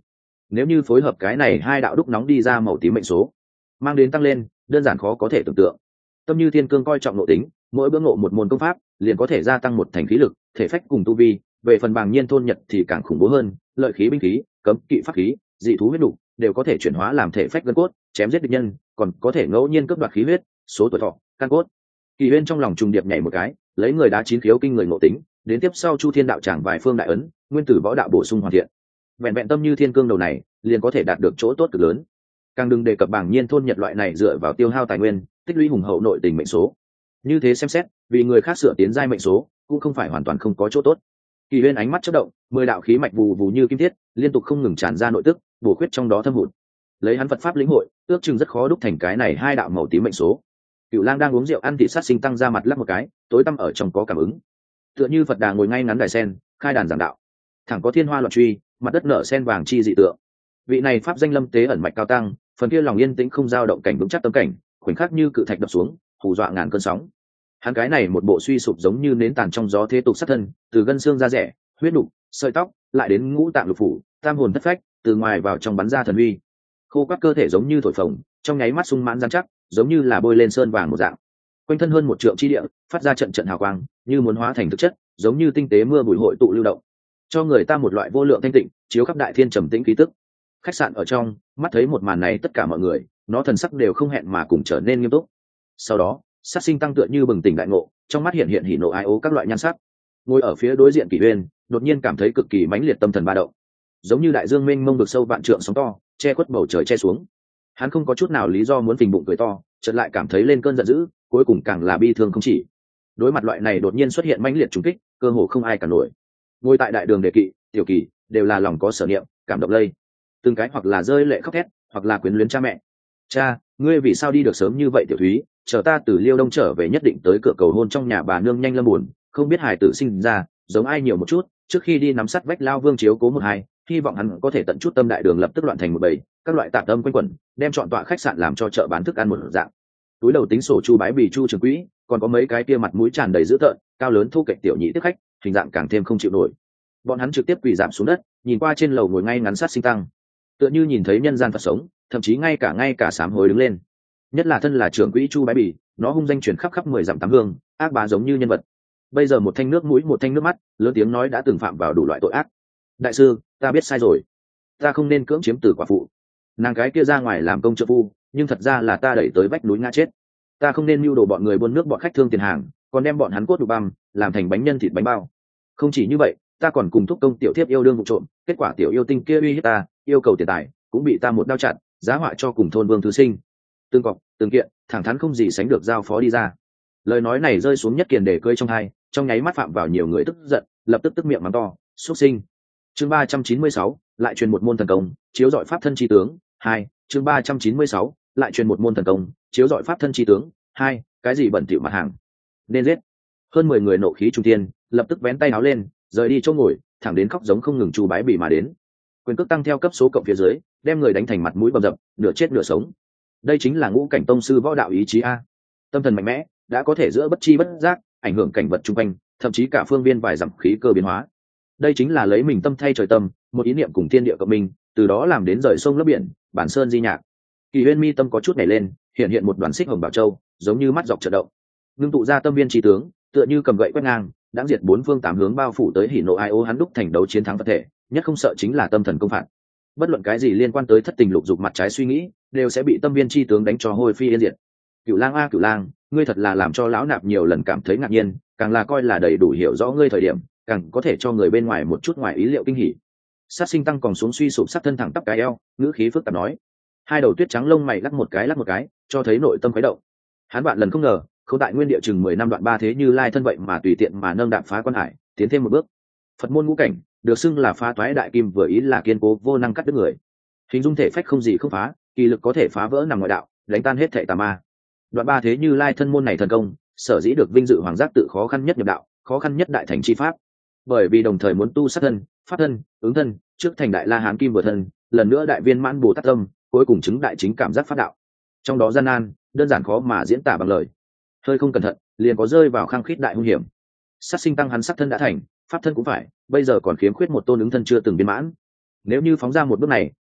nếu như phối hợp cái này hai đạo đúc nóng đi ra màu tím mệnh số, mang đến tăng lên đơn giản khó có thể tưởng tượng. Tâm Như Thiên Cương coi trọng nội tính, mỗi bữa ngộ một môn công pháp liền có thể gia tăng một thành khí lực, thể phách cùng tu vi. Về phần Bàng Nhiên Thôn Nhật thì càng khủng bố hơn, lợi khí, binh khí, cấm kỵ pháp khí, dị thú huyết đủ đều có thể chuyển hóa làm thể phách gân cốt, chém giết địch nhân, còn có thể ngẫu nhiên cướp đoạt khí huyết, số tuổi thọ, căn cốt. Kỳ Huyên trong lòng trùng điệp nhảy một cái, lấy người đá chín khiếu kinh người ngộ tính, đến tiếp sau Chu Thiên đạo tràng vài phương đại ấn, nguyên tử võ đạo bổ sung hoàn thiện. Vẹn vẹn Tâm Như Thiên Cương đầu này, liền có thể đạt được chỗ tốt cực lớn. Càng đừng đề cập Bàng Nhiên Thôn Nhật loại này dựa vào tiêu hao tài nguyên, tích lũy hùng hậu nội tình mệnh số. Như thế xem xét, vì người khác sửa tiến giai mệnh số, cũng không phải hoàn toàn không có chỗ tốt. Kỳ Huyên ánh mắt chớp động, 10 đạo khí mạch vù vù như kim thiết, liên tục không ngừng tràn ra nội tức, bổ khuyết trong đó thâm hụt. Lấy hắn Phật pháp lĩnh hội, ước chừng rất khó đúc thành cái này hai đạo màu tím mệnh số. Cửu Lang đang uống rượu ăn thịt sát sinh tăng ra mặt lắc một cái, tối tăm ở trong có cảm ứng. Tựa như Phật Đà ngồi ngay ngắn đài sen, khai đàn giảng đạo. Thẳng có thiên hoa loạn truy, mặt đất nở sen vàng chi dị tượng. Vị này pháp danh lâm tế ẩn mạch cao tăng, phần kia lòng yên tĩnh không dao động cảnh vững chắc tâm cảnh, khoảnh khắc như cự thạch đập xuống, hù dọa ngàn cơn sóng. Hắn cái này một bộ suy sụp giống như nến tàn trong gió thế tục sát thân, từ gân xương da rẻ, huyết nục, sợi tóc, lại đến ngũ tạng lục phủ, tam hồn thất phách, từ ngoài vào trong bắn ra thần uy. Khô quắt cơ thể giống như thổi phồng, trong nháy mắt sung mãn rắn chắc, giống như là bôi lên sơn vàng một dạng. Quanh thân hơn 1 trượng chi địa, phát ra trận trận hào quang, như muốn hóa thành thực chất, giống như tinh tế mưa bụi hội tụ lưu động, cho người ta một loại vô lượng thanh tịnh, chiếu khắp đại thiên trầm tĩnh khí tức. Khách sạn ở trong, mắt thấy một màn này tất cả mọi người, nó thần sắc đều không hẹn mà cùng trở nên nghiêm túc. Sau đó, sát sinh tăng tựa như bừng tỉnh đại ngộ, trong mắt hiện hiện hỉ nộ ái ố các loại nhan sắc. Ngồi ở phía đối diện Kỷ Uyên, đột nhiên cảm thấy cực kỳ mãnh liệt tâm thần ba động, giống như đại dương mênh mông vực sâu vạn trượng sóng to, che khuất bầu trời che xuống. Hắn không có chút nào lý do muốn phình bụng cười to, chợt lại cảm thấy lên cơn giận dữ, cuối cùng càng là bi thương không chỉ. Đối mặt loại này đột nhiên xuất hiện mãnh liệt trùng kích, cơ hồ không ai cả nổi. Ngồi tại đại đường Đề Kỵ, Tiểu Kỳ đều là lòng có sở niệm, cảm động lây. Từng cái hoặc là rơi lệ khóc thét, hoặc là quyến luyến cha mẹ. Cha, ngươi vì sao đi được sớm như vậy Tiểu Thúy, chờ ta từ Liêu Đông trở về nhất định tới cửa cầu hôn trong nhà bà nương nhanh lâm buồn, không biết hài tử sinh ra, giống ai nhiều một chút, trước khi đi nắm sắt vách lao Vương chiếu cố một hai, hy vọng hắn có thể tận chút tâm đại đường lập tức loạn thành một bầy, các loại tạp tâm quanh quẩn, đem chọn tọa khách sạn làm cho chợ bán thức ăn một dạng. Túi đầu tính sổ Chu Bái Bì Chu Trường Quỹ, còn có mấy cái kia mặt mũi tràn đầy dữ tợn, cao lớn thu kệch tiểu nhị tiếp khách, hình dạng càng thêm không chịu nổi. Bọn hắn trực tiếp quỳ rạp xuống đất, nhìn qua trên lầu ngồi ngay ngắn sát sinh tăng, tựa như nhìn thấy nhân gian Phật sống, thậm chí ngay cả sám hối đứng lên. Nhất là thân là trưởng quỹ Chu Bái Bì, nó hung danh truyền khắp khắp 10 dặm tám hương, ác bá giống như nhân vật. Bây giờ một thanh nước mũi một thanh nước mắt, lớn tiếng nói đã từng phạm vào đủ loại tội ác. Đại sư, ta biết sai rồi, ta không nên cưỡng chiếm từ quả phụ. Nàng gái kia ra ngoài làm công trợ phu, nhưng thật ra là ta đẩy tới vách núi ngã chết. Ta không nên mưu đồ bọn người buôn nước bọn khách thương tiền hàng, còn đem bọn hắn cốt đục băm, làm thành bánh nhân thịt bánh bao. Không chỉ như vậy, ta còn cùng thúc công tiểu thiếp yêu đương vụ trộm, kết quả tiểu yêu tinh kia uy hiếp ta, yêu cầu tiền tài, cũng bị ta một đao chặn, giá họa cho cùng thôn Vương thứ sinh. Tương cọc, tương kiện, thẳng thắn không gì sánh được giao phó đi ra. Lời nói này rơi xuống Nhất Kiền để cơi trong hai, trong nháy mắt phạm vào nhiều người tức giận, lập tức tức miệng mắng to, xuất sinh. Chương 396, lại truyền một môn thần công, chiếu dọi pháp thân chi tướng. 2, chương 396, lại truyền một môn thần công, chiếu dọi pháp thân chi tướng. 2, cái gì bẩn thỉu mặt hàng, nên giết. Hơn 10 người nộ khí trung tiên, lập tức vén tay áo lên, rời đi chỗ ngồi, thẳng đến khóc giống không ngừng Chu Bái Bì mà đến. Quyền cước tăng theo cấp số cộng phía dưới, đem người đánh thành mặt mũi bầm dập, nửa chết nửa sống. Đây chính là ngũ cảnh tông sư võ đạo ý chí a. Tâm thần mạnh mẽ, đã có thể giữa bất chi bất giác ảnh hưởng cảnh vật chung quanh, thậm chí cả phương viên vài dặm khí cơ biến hóa. Đây chính là lấy mình tâm thay trời tâm, một ý niệm cùng thiên địa cộng minh, từ đó làm đến rời sông lấp biển, bản sơn di nhạc. Kỳ Huyên mi tâm có chút nhảy lên, hiện một đoàn xích hồng bảo châu, giống như mắt dọc chợt động, ngưng tụ ra tâm viên chi tướng, tựa như cầm gậy quét ngang, đáng diệt bốn phương tám hướng bao phủ tới hỉ nộ ai ô hắn đúc thành đấu chiến thắng vật thể, nhất không sợ chính là tâm thần công phạt. Bất luận cái gì liên quan tới thất tình lục dục mặt trái suy nghĩ, đều sẽ bị tâm viên chi tướng đánh cho hôi phi yên diệt. Cửu Lang a Cửu Lang, ngươi thật là làm cho lão nạp nhiều lần cảm thấy ngạc nhiên, càng là coi là đầy đủ hiểu rõ ngươi thời điểm, càng có thể cho người bên ngoài một chút ngoài ý liệu kinh hỉ. Sát sinh tăng còn xuống suy sụp sát thân thẳng tắp cái eo, ngữ khí phức tạp nói. Hai đầu tuyết trắng lông mày lắc một cái, cho thấy nội tâm khuấy động. Hắn bạn lần không ngờ, không tại nguyên địa chừng 10 năm đoạn ba thế như lai thân vậy mà tùy tiện mà nâng đạp phá quan hải, tiến thêm một bước. Phật môn ngũ cảnh, được xưng là phá toái đại kim, vừa ý là kiên cố vô năng cắt đứt người. Hình dung thể phách không gì không phá, kỳ lực có thể phá vỡ nằm ngoại đạo, đánh tan hết thảy tà ma. Đoạn ba thế như lai thân môn này thần công, sở dĩ được vinh dự hoàng giác tự khó khăn nhất nhập đạo, khó khăn nhất đại thành chi pháp. Bởi vì đồng thời muốn tu sát thân, pháp thân, ứng thân, trước thành đại la hán kim vừa thân, lần nữa đại viên mãn bồ tát tâm, cuối cùng chứng đại chính cảm giác pháp đạo. Trong đó gian nan, đơn giản khó mà diễn tả bằng lời. Hơi không cẩn thận, liền có rơi vào khang khít đại hung hiểm. Sát sinh tăng hắn sát thân đã thành, pháp thân cũng phải, bây giờ còn khiếm khuyết một tôn ứng thân chưa từng viên mãn. Nếu như phóng ra một bước này,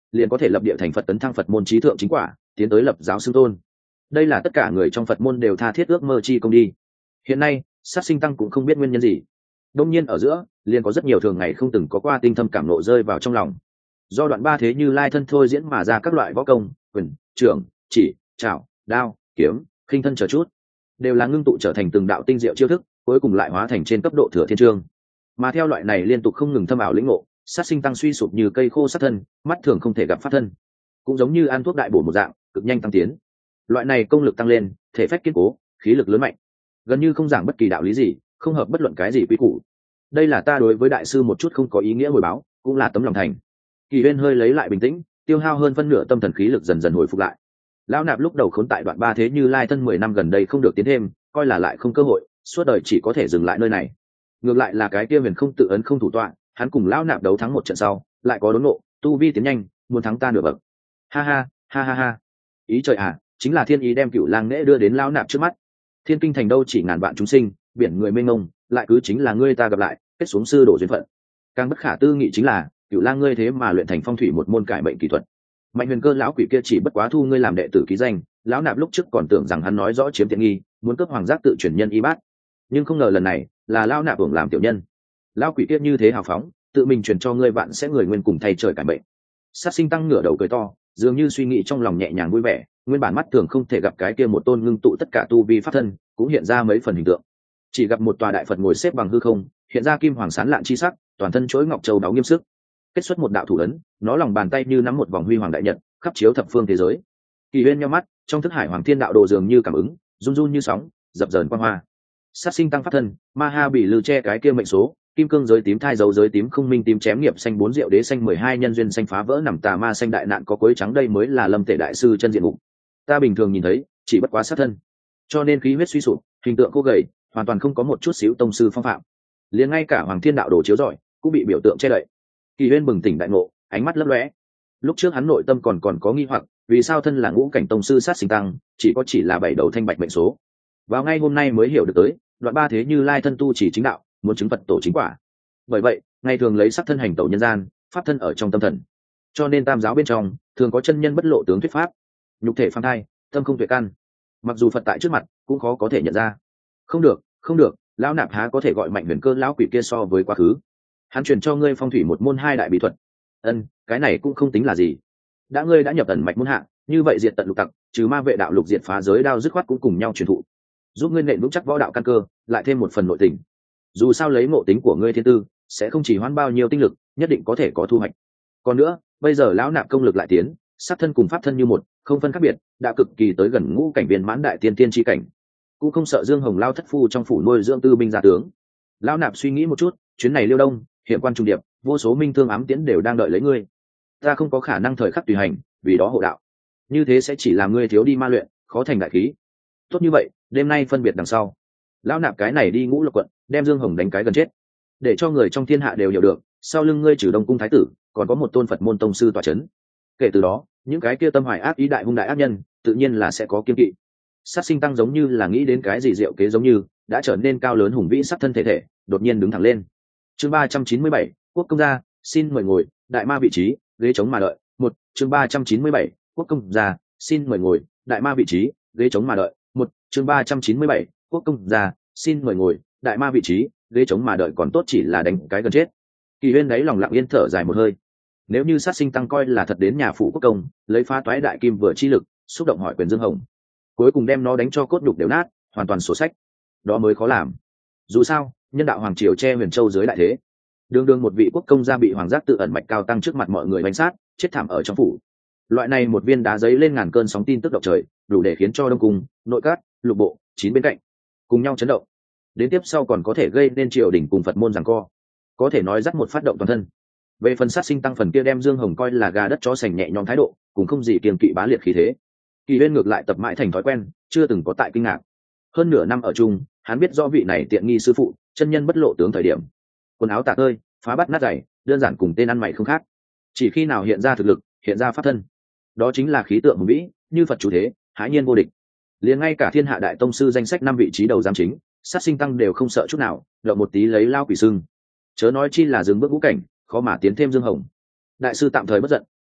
liền có thể lập địa thành Phật, tấn thăng Phật môn chí thượng chính quả, tiến tới lập giáo xưng tôn. Đây là tất cả người trong Phật môn đều tha thiết ước mơ chi công đi. Hiện nay sát sinh tăng cũng không biết nguyên nhân gì, đông nhiên ở giữa liền có rất nhiều thường ngày không từng có qua tinh thâm cảm nộ rơi vào trong lòng. Do đoạn ba thế Như Lai thân thôi diễn mà ra các loại võ công, quyền, trưởng, chỉ, trảo, đao, kiếm, khinh thân chờ chút, đều là ngưng tụ trở thành từng đạo tinh diệu chiêu thức, cuối cùng lại hóa thành trên cấp độ thừa thiên chương. Mà theo loại này liên tục không ngừng thâm ảo lĩnh ngộ, sát sinh tăng suy sụp như cây khô sát thân, mắt thường không thể gặp pháp thân, cũng giống như ăn thuốc đại bổ một dạng, cực nhanh tăng tiến. Loại này công lực tăng lên, thể phách kiên cố, khí lực lớn mạnh, gần như không giảng bất kỳ đạo lý gì, không hợp bất luận cái gì quy củ. Đây là ta đối với đại sư một chút không có ý nghĩa hồi báo, cũng là tấm lòng thành. Kỳ Huyên hơi lấy lại bình tĩnh, tiêu hao hơn phân nửa tâm thần khí lực dần dần hồi phục lại. Lão Nạp lúc đầu khốn tại đoạn ba thế Như Lai thân 10 năm gần đây không được tiến thêm, coi là lại không cơ hội, suốt đời chỉ có thể dừng lại nơi này. Ngược lại là cái kia Huyền không tự ấn không thủ tọa, hắn cùng Lão Nạp đấu thắng một trận sau, lại có đốn ngộ, tu vi tiến nhanh, muốn thắng ta nửa bậc. Ha ha, ha ha ha. Ý trời à, chính là thiên ý đem Cửu Lang Nễ đưa đến Lão Nạp trước mắt. Thiên kinh thành đâu chỉ ngàn vạn chúng sinh, biển người mênh mông, lại cứ chính là ngươi ta gặp lại, kết xuống sư đổ duyên phận. Càng bất khả tư nghị chính là, Cửu Lang ngươi thế mà luyện thành phong thủy một môn cải mệnh kỹ thuật. Mạnh Huyền Cơ lão quỷ kia chỉ bất quá thu ngươi làm đệ tử ký danh, Lão Nạp lúc trước còn tưởng rằng hắn nói rõ chiếm tiện nghi, muốn cướp hoàng giác tự truyền nhân y bát, nhưng không ngờ lần này là Lão Nạp hưởng làm tiểu nhân. Lão quỷ kia như thế hào phóng, tự mình truyền cho ngươi vạn sẽ người nguyên cùng thay trời cải mệnh. Sát sinh tăng ngửa đầu cười to, dường như suy nghĩ trong lòng nhẹ nhàng vui vẻ, nguyên bản mắt thường không thể gặp cái kia một tôn ngưng tụ tất cả tu vi pháp thân, cũng hiện ra mấy phần hình tượng. Chỉ gặp một tòa đại Phật ngồi xếp bằng hư không, hiện ra kim hoàng sán lạn chi sắc, toàn thân chuỗi ngọc châu đáo nghiêm sức, kết xuất một đạo thủ ấn, nó lòng bàn tay như nắm một vòng huy hoàng đại nhật, khắp chiếu thập phương thế giới. Kỳ Huyên nhắm mắt, trong thức hải hoàng thiên đạo đồ dường như cảm ứng, run run như sóng, dập dờn quang hoa. Sát sinh tăng pháp thân, ma ha bị lư che cái kia mệnh số, kim cương giới tím thai dấu giới tím không minh tím chém nghiệp xanh 4 diệu đế xanh 12 nhân duyên xanh phá vỡ nằm tà ma xanh đại nạn có cuối trắng, đây mới là Lâm Tể đại sư chân diện mục. Ta bình thường nhìn thấy, chỉ bất quá sát thân, cho nên khí huyết suy sụp, hình tượng cô gầy, hoàn toàn không có một chút xíu tông sư phong phạm. Liền ngay cả hoàng thiên đạo đồ chiếu rọi, cũng bị biểu tượng che đậy. Kỳ Huyên bừng tỉnh đại ngộ, ánh mắt lấp lóe. Lúc trước hắn nội tâm còn có nghi hoặc, vì sao thân là ngũ cảnh tông sư sát sinh tăng, chỉ là 7 đầu thanh bạch mệnh số. Vào ngay hôm nay mới hiểu được tới, đoạn ba thế Như Lai thân tu chỉ chính đạo, muốn chứng Phật tổ chính quả. Bởi vậy, ngày thường lấy sắc thân hành tẩu nhân gian, pháp thân ở trong tâm thần. Cho nên tam giáo bên trong, thường có chân nhân bất lộ tướng thuyết pháp, nhục thể phàm thai, tâm không tuệ căn. Mặc dù Phật tại trước mặt, cũng khó có thể nhận ra. Không được, không được, Lão Nạp há có thể gọi Mạnh Huyền Cơ lão quỷ kia so với quá khứ. Hắn truyền cho ngươi phong thủy một môn 2 đại bí thuật. Cái này cũng không tính là gì. Đã ngươi đã nhập ẩn mạch môn hạ, như vậy diệt tận lục tặc, trừ ma vệ đạo lục diệt phá giới đao dứt khoát cũng cùng nhau truyền thụ, giúp ngươi nện vững chắc võ đạo căn cơ, lại thêm một phần nội tình. Dù sao lấy ngộ tính của ngươi thiên tư, sẽ không chỉ hoãn bao nhiêu tinh lực, nhất định có thể có thu hoạch. Còn nữa, bây giờ Lão Nạp công lực lại tiến, sát thân cùng pháp thân như một, không phân khác biệt, đã cực kỳ tới gần ngũ cảnh viên mãn đại tiên tiên chi cảnh, cũng không sợ Dương Hồng lao thất phu trong phủ nuôi dưỡng tư binh gia tướng. Lão Nạp suy nghĩ một chút, chuyến này Liêu Đông, hiện quan trung điệp, vô số minh thương ám tiễn đều đang đợi lấy ngươi. Ta không có khả năng thời khắc tùy hành, vì đó hộ đạo. Như thế sẽ chỉ làm ngươi thiếu đi ma luyện, khó thành đại khí. Tốt như vậy, đêm nay phân biệt đằng sau. Lão Nạp cái này đi Ngũ Lộc quận, đem Dương Hồng đánh cái gần chết, để cho người trong thiên hạ đều hiểu được, sau lưng ngươi trừ Đông cung thái tử, còn có một tôn Phật môn tông sư tọa chấn. Kể từ đó, những cái kia tâm hoài ác ý đại hung đại ác nhân, tự nhiên là sẽ có kiên kỵ. Sát sinh tăng giống như là nghĩ đến cái gì diệu kế giống như, đã trở nên cao lớn hùng vĩ sắc thân thể, đột nhiên đứng thẳng lên. Chương 397, Quốc công gia, xin mời ngồi, đại ma vị trí, ghế trống mà đợi. Chương 397, Quốc công gia, xin mời ngồi, đại ma vị trí, ghế trống mà đợi. Chương 397, Quốc công gia, xin mời ngồi, đại ma vị trí, ghế trống mà đợi, còn tốt chỉ là đánh cái gần chết. Kỳ Huyên đấy lòng lặng yên thở dài một hơi. Nếu như sát sinh tăng coi là thật đến nhà phụ quốc công, lấy phá toái đại kim vừa chi lực, xúc động hỏi quyền Dương Hồng, cuối cùng đem nó đánh cho cốt nhục đều nát, hoàn toàn sổ sách, đó mới khó làm. Dù sao, nhân đạo hoàng triều che Huyền Châu dưới đại thế, đương đương một vị quốc công gia bị hoàng giác tự ẩn mạch cao tăng trước mặt mọi người bánh sát, chết thảm ở trong phủ. Loại này một viên đá giấy lên ngàn cơn sóng tin tức động trời, đủ để khiến cho Đông cung, nội các, lục bộ, 9 bên cạnh cùng nhau chấn động. Đến tiếp sau còn có thể gây nên triều đình cùng Phật môn giằng co, có thể nói dắt một phát động toàn thân. Về phần sát sinh tăng phần kia đem Dương Hồng coi là gà đất chó sành nhẹ nhõm thái độ, cũng không gì kiêng kỵ bá liệt khí thế. Kỳ Huyên ngược lại tập mãi thành thói quen, chưa từng có tại kinh ngạc. Hơn nửa năm ở chung, hắn biết rõ vị này tiện nghi sư phụ, chân nhân bất lộ tướng thời điểm, quần áo tả tơi, phá bát nát giày, đơn giản cùng tên ăn mày không khác. Chỉ khi nào hiện ra thực lực, hiện ra pháp thân, đó chính là khí tượng hùng vĩ, như Phật chủ thế, hãi nhiên vô địch. Liền ngay cả thiên hạ đại tông sư danh sách 5 vị trí đầu giám chính, sát sinh tăng đều không sợ chút nào, động một tí lấy lao quỷ sưng. Chớ nói chi là dừng bước ngũ cảnh, khó mà tiến thêm Dương Hồng. Đại sư tạm thời bất giận,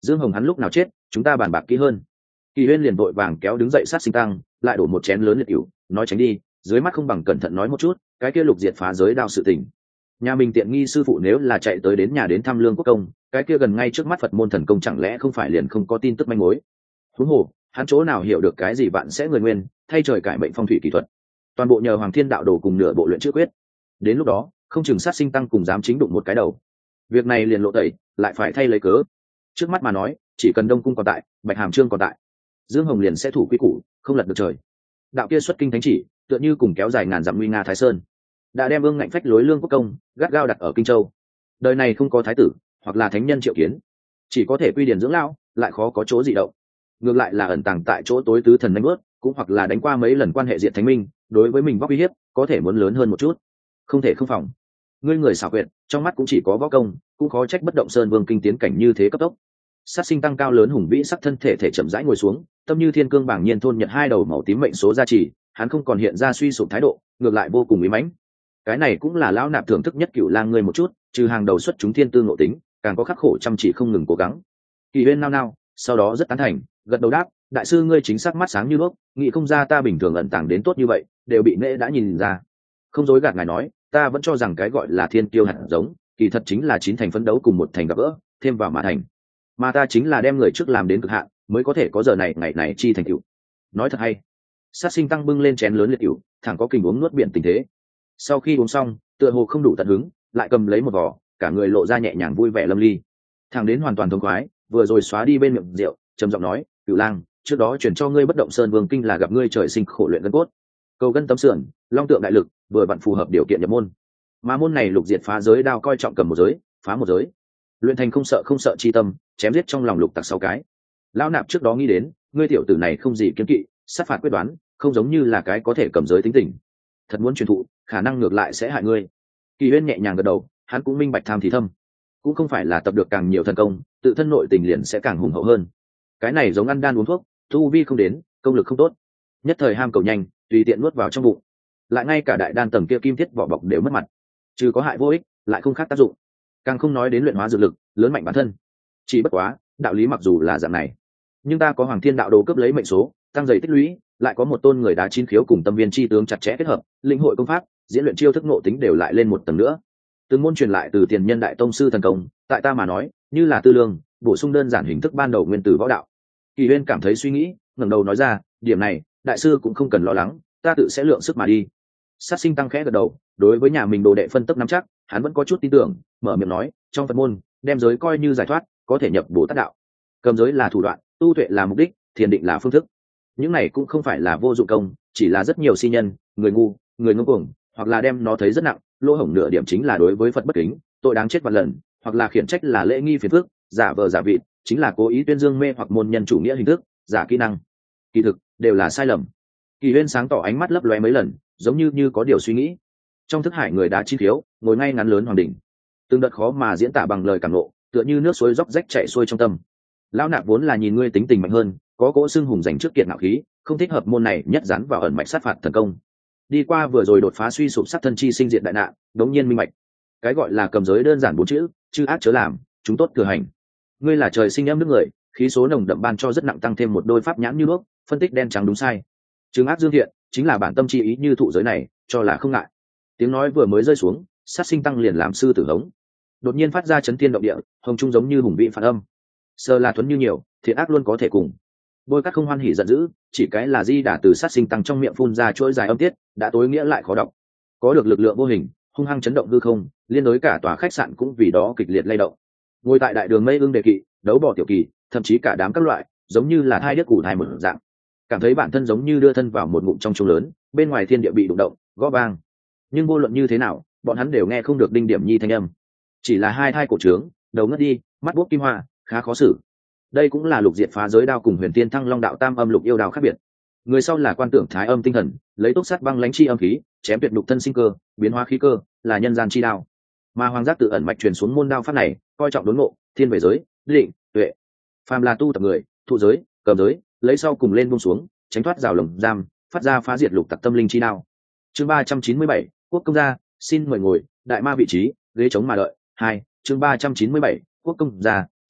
Dương Hồng hắn lúc nào chết chúng ta bàn bạc kỹ hơn. Kỳ Huyên liền vội vàng kéo đứng dậy sát sinh tăng, lại đổ một chén lớn liệt cửu, nói tránh đi, dưới mắt không bằng cẩn thận nói một chút, cái kia lục diệt phá giới đao sự tình. Nhà mình tiện nghi sư phụ nếu là chạy tới đến nhà đến thăm Lương Quốc công, cái kia gần ngay trước mắt Phật môn thần công chẳng lẽ không phải liền không có tin tức manh mối. Huống hồ, hắn chỗ nào hiểu được cái gì bạn sẽ người nguyên, thay trời cải mệnh phong thủy kỹ thuật. Toàn bộ nhờ Hoàng Thiên đạo đồ cùng nửa bộ luyện chữ quyết. Đến lúc đó, không chừng sát sinh tăng cùng dám chính đụng một cái đầu. Việc này liền lộ tẩy, lại phải thay lấy cớ. Trước mắt mà nói, chỉ cần Đông cung còn tại, Bạch Hàm Trương còn tại, Dương Hồng liền sẽ thủ quy củ, không lật được trời. Đạo kia xuất kinh thánh chỉ, tựa như cùng kéo dài ngàn dặm nguy nga Thái Sơn, đã đem ương ngạnh phách lối Lương Quốc công gắt gao đặt ở Kinh Châu. Đời này không có thái tử hoặc là thánh nhân triệu kiến, chỉ có thể quy điển dưỡng lão, lại khó có chỗ dị động. Ngược lại là ẩn tàng tại chỗ tối tứ thần đánh bớt, cũng hoặc là đánh qua mấy lần quan hệ diện thánh minh, đối với mình vóc uy hiếp có thể muốn lớn hơn một chút. Không thể không phòng. Ngươi người xảo quyệt, trong mắt cũng chỉ có võ công, cũng khó trách bất động sơn vương kinh tiến cảnh như thế cấp tốc. Sát sinh tăng cao lớn hùng vĩ sắc thân thể chậm rãi ngồi xuống, tâm như thiên cương bảng nhiên thôn nhận hai đầu màu tím mệnh số gia trì, hắn không còn hiện ra suy sụp thái độ, ngược lại vô cùng uy mãnh. Cái này cũng là lão nạp thưởng thức nhất Cửu Lang ngươi một chút, trừ hàng đầu xuất chúng thiên tư ngộ tính, càng có khắc khổ chăm chỉ không ngừng cố gắng. Kỳ Huyên nao nao, sau đó rất tán thành, gật đầu đáp, đại sư ngươi chính xác mắt sáng như đuốc, nghĩ không ra ta bình thường ẩn tàng đến tốt như vậy, đều bị nễ đã nhìn ra. Không dối gạt ngài nói, ta vẫn cho rằng cái gọi là thiên tiêu hạt giống, kỳ thật chính là chín thành phấn đấu cùng một thành gặp gỡ, thêm vào mà thành. Mà ta chính là đem người trước làm đến cực hạn, mới có thể có giờ này ngày này chi thành tựu. Nói thật hay. Sát sinh tăng bưng lên chén lớn liệt cửu, thẳng có kình uống nuốt biển tình thế. Sau khi uống xong, tựa hồ không đủ tận hứng, lại cầm lấy một vỏ, cả người lộ ra nhẹ nhàng vui vẻ lâm ly. Thẳng đến hoàn toàn thông khoái, vừa rồi xóa đi bên miệng rượu, trầm giọng nói, Cửu Lang, trước đó chuyển cho ngươi bất động sơn vương kinh là gặp ngươi trời sinh khổ luyện gân cốt, cầu gân tấm sườn, long tượng đại lực, vừa vặn phù hợp điều kiện nhập môn. Mà môn này lục diệt phá giới đao coi trọng cầm một giới, phá một giới, luyện thành không sợ chi tâm, chém giết trong lòng lục tặc 6 cái. Lão nạp trước đó nghĩ đến, ngươi tiểu tử này không gì kiêng kỵ, sát phạt quyết đoán, không giống như là cái có thể cầm giới tính tình. Thật muốn truyền thụ, khả năng ngược lại sẽ hại ngươi. Kỳ Huyên nhẹ nhàng gật đầu, hắn cũng minh bạch tham thì thâm, cũng không phải là tập được càng nhiều thần công, tự thân nội tình liền sẽ càng hùng hậu hơn. Cái này giống ăn đan uống thuốc, tu vi không đến, công lực không tốt, nhất thời ham cầu nhanh, tùy tiện nuốt vào trong bụng, lại ngay cả đại đan tầng kia kim thiết vỏ bọc đều mất mặt, trừ có hại vô ích, lại không khác tác dụng, càng không nói đến luyện hóa dược lực, lớn mạnh bản thân. Chỉ bất quá, đạo lý mặc dù là dạng này, nhưng ta có Hoàng Thiên đạo đồ cướp lấy mệnh số, tăng dày tích lũy, lại có một tôn người đá chín khiếu cùng tâm viên chi tướng chặt chẽ kết hợp, linh hội công pháp, diễn luyện chiêu thức ngộ tính đều lại lên một tầng nữa. Từng môn truyền lại từ tiền nhân đại tông sư thần công, tại ta mà nói, như là tư lương, bổ sung đơn giản hình thức ban đầu nguyên tử võ đạo. Kỳ Huyên cảm thấy suy nghĩ, ngẩng đầu nói ra, điểm này, đại sư cũng không cần lo lắng, ta tự sẽ lượng sức mà đi. Sát sinh tăng khẽ gật đầu, đối với nhà mình đồ đệ phân tấp nắm chắc, hắn vẫn có chút tin tưởng, mở miệng nói, trong Phật môn, đem giới coi như giải thoát, có thể nhập Bồ Tát đạo. Cầm giới là thủ đoạn, tu tuệ là mục đích, thiền định là phương thức. Những này cũng không phải là vô dụng công, chỉ là rất nhiều si nhân, người ngu, người ngông cuồng, hoặc là đem nó thấy rất nặng, lỗ hổng nửa điểm chính là đối với Phật bất kính, tội đáng chết vạn lần, hoặc là khiển trách là lễ nghi phiền phức, giả vờ giả vịt, chính là cố ý tuyên dương mê hoặc môn nhân chủ nghĩa hình thức, giả kỹ năng. Kỳ thực, đều là sai lầm. Kỳ Huyên sáng tỏ ánh mắt lấp lóe mấy lần, giống như có điều suy nghĩ. Trong thức hải người đá chín khiếu, ngồi ngay ngắn lớn hoàng đỉnh, từng đợt khó mà diễn tả bằng lời cảm ngộ, tựa như nước suối róc rách chảy xuôi trong tâm. Lão nạp vốn là nhìn ngươi tính tình mạnh hơn, có cỗ xương hùng dành trước kiện ngạo khí, không thích hợp môn này nhất dán vào ẩn mạch sát phạt thần công. Đi qua vừa rồi đột phá suy sụp sát thân chi sinh diện đại nạn, đống nhiên minh mạch. Cái gọi là cầm giới đơn giản 4 chữ, chư ác chớ làm, chúng tốt thừa hành. Ngươi là trời sinh âm nước người, khí số nồng đậm ban cho rất nặng tăng thêm một đôi pháp nhãn như nước, phân tích đen trắng đúng sai. Trừng ác dương thiện, chính là bản tâm chi ý như thụ giới này, cho là không ngại. Tiếng nói vừa mới rơi xuống, sát sinh tăng liền làm sư tử hống, đột nhiên phát ra chấn thiên động địa, hồng trung giống như hùng vĩ phản âm. Sơ là thuấn như nhiều, thiện ác luôn có thể cùng. Bôi cát không hoan hỉ giận dữ, chỉ cái là di đả từ sát sinh tăng trong miệng phun ra chuỗi dài âm tiết, đã tối nghĩa lại khó đọc. Có được lực lượng vô hình, hung hăng chấn động hư không, liên đối cả tòa khách sạn cũng vì đó kịch liệt lay động. Ngồi tại đại đường mây ưng đề kỵ, đấu bỏ tiểu kỳ, thậm chí cả đám các loại, giống như là hai đứa củ thai mở dạng, cảm thấy bản thân giống như đưa thân vào một ngụm trong chuông lớn, bên ngoài thiên địa bị đụng động, gõ vang. Nhưng vô luận như thế nào, bọn hắn đều nghe không được đinh điểm nhi thanh âm, chỉ là hai thai cổ trướng, đầu ngất đi, mắt buốc kim hoa, khá khó xử. Đây cũng là lục diệt phá giới đao cùng huyền tiên thăng long đạo tam âm lục yêu đao khác biệt. Người sau là quan tưởng thái âm tinh thần, lấy tốc sát băng lãnh chi âm khí, chém tuyệt đục thân sinh cơ, biến hóa khí cơ, là nhân gian chi đao. Mà hoàng giác tự ẩn mạch truyền xuống môn đao pháp này, coi trọng đốn ngộ, thiên về giới, định, tuệ. Phàm là tu tập người, thụ giới, cầm giới, lấy sau cùng lên buông xuống, tránh thoát rào lồng giam, phát ra phá diệt lục tặc tâm linh chi đao. Chương 397, quốc công gia, xin mời ngồi, đại ma vị trí, ghế chống mà đợi. 2, chương 397, quốc công gia,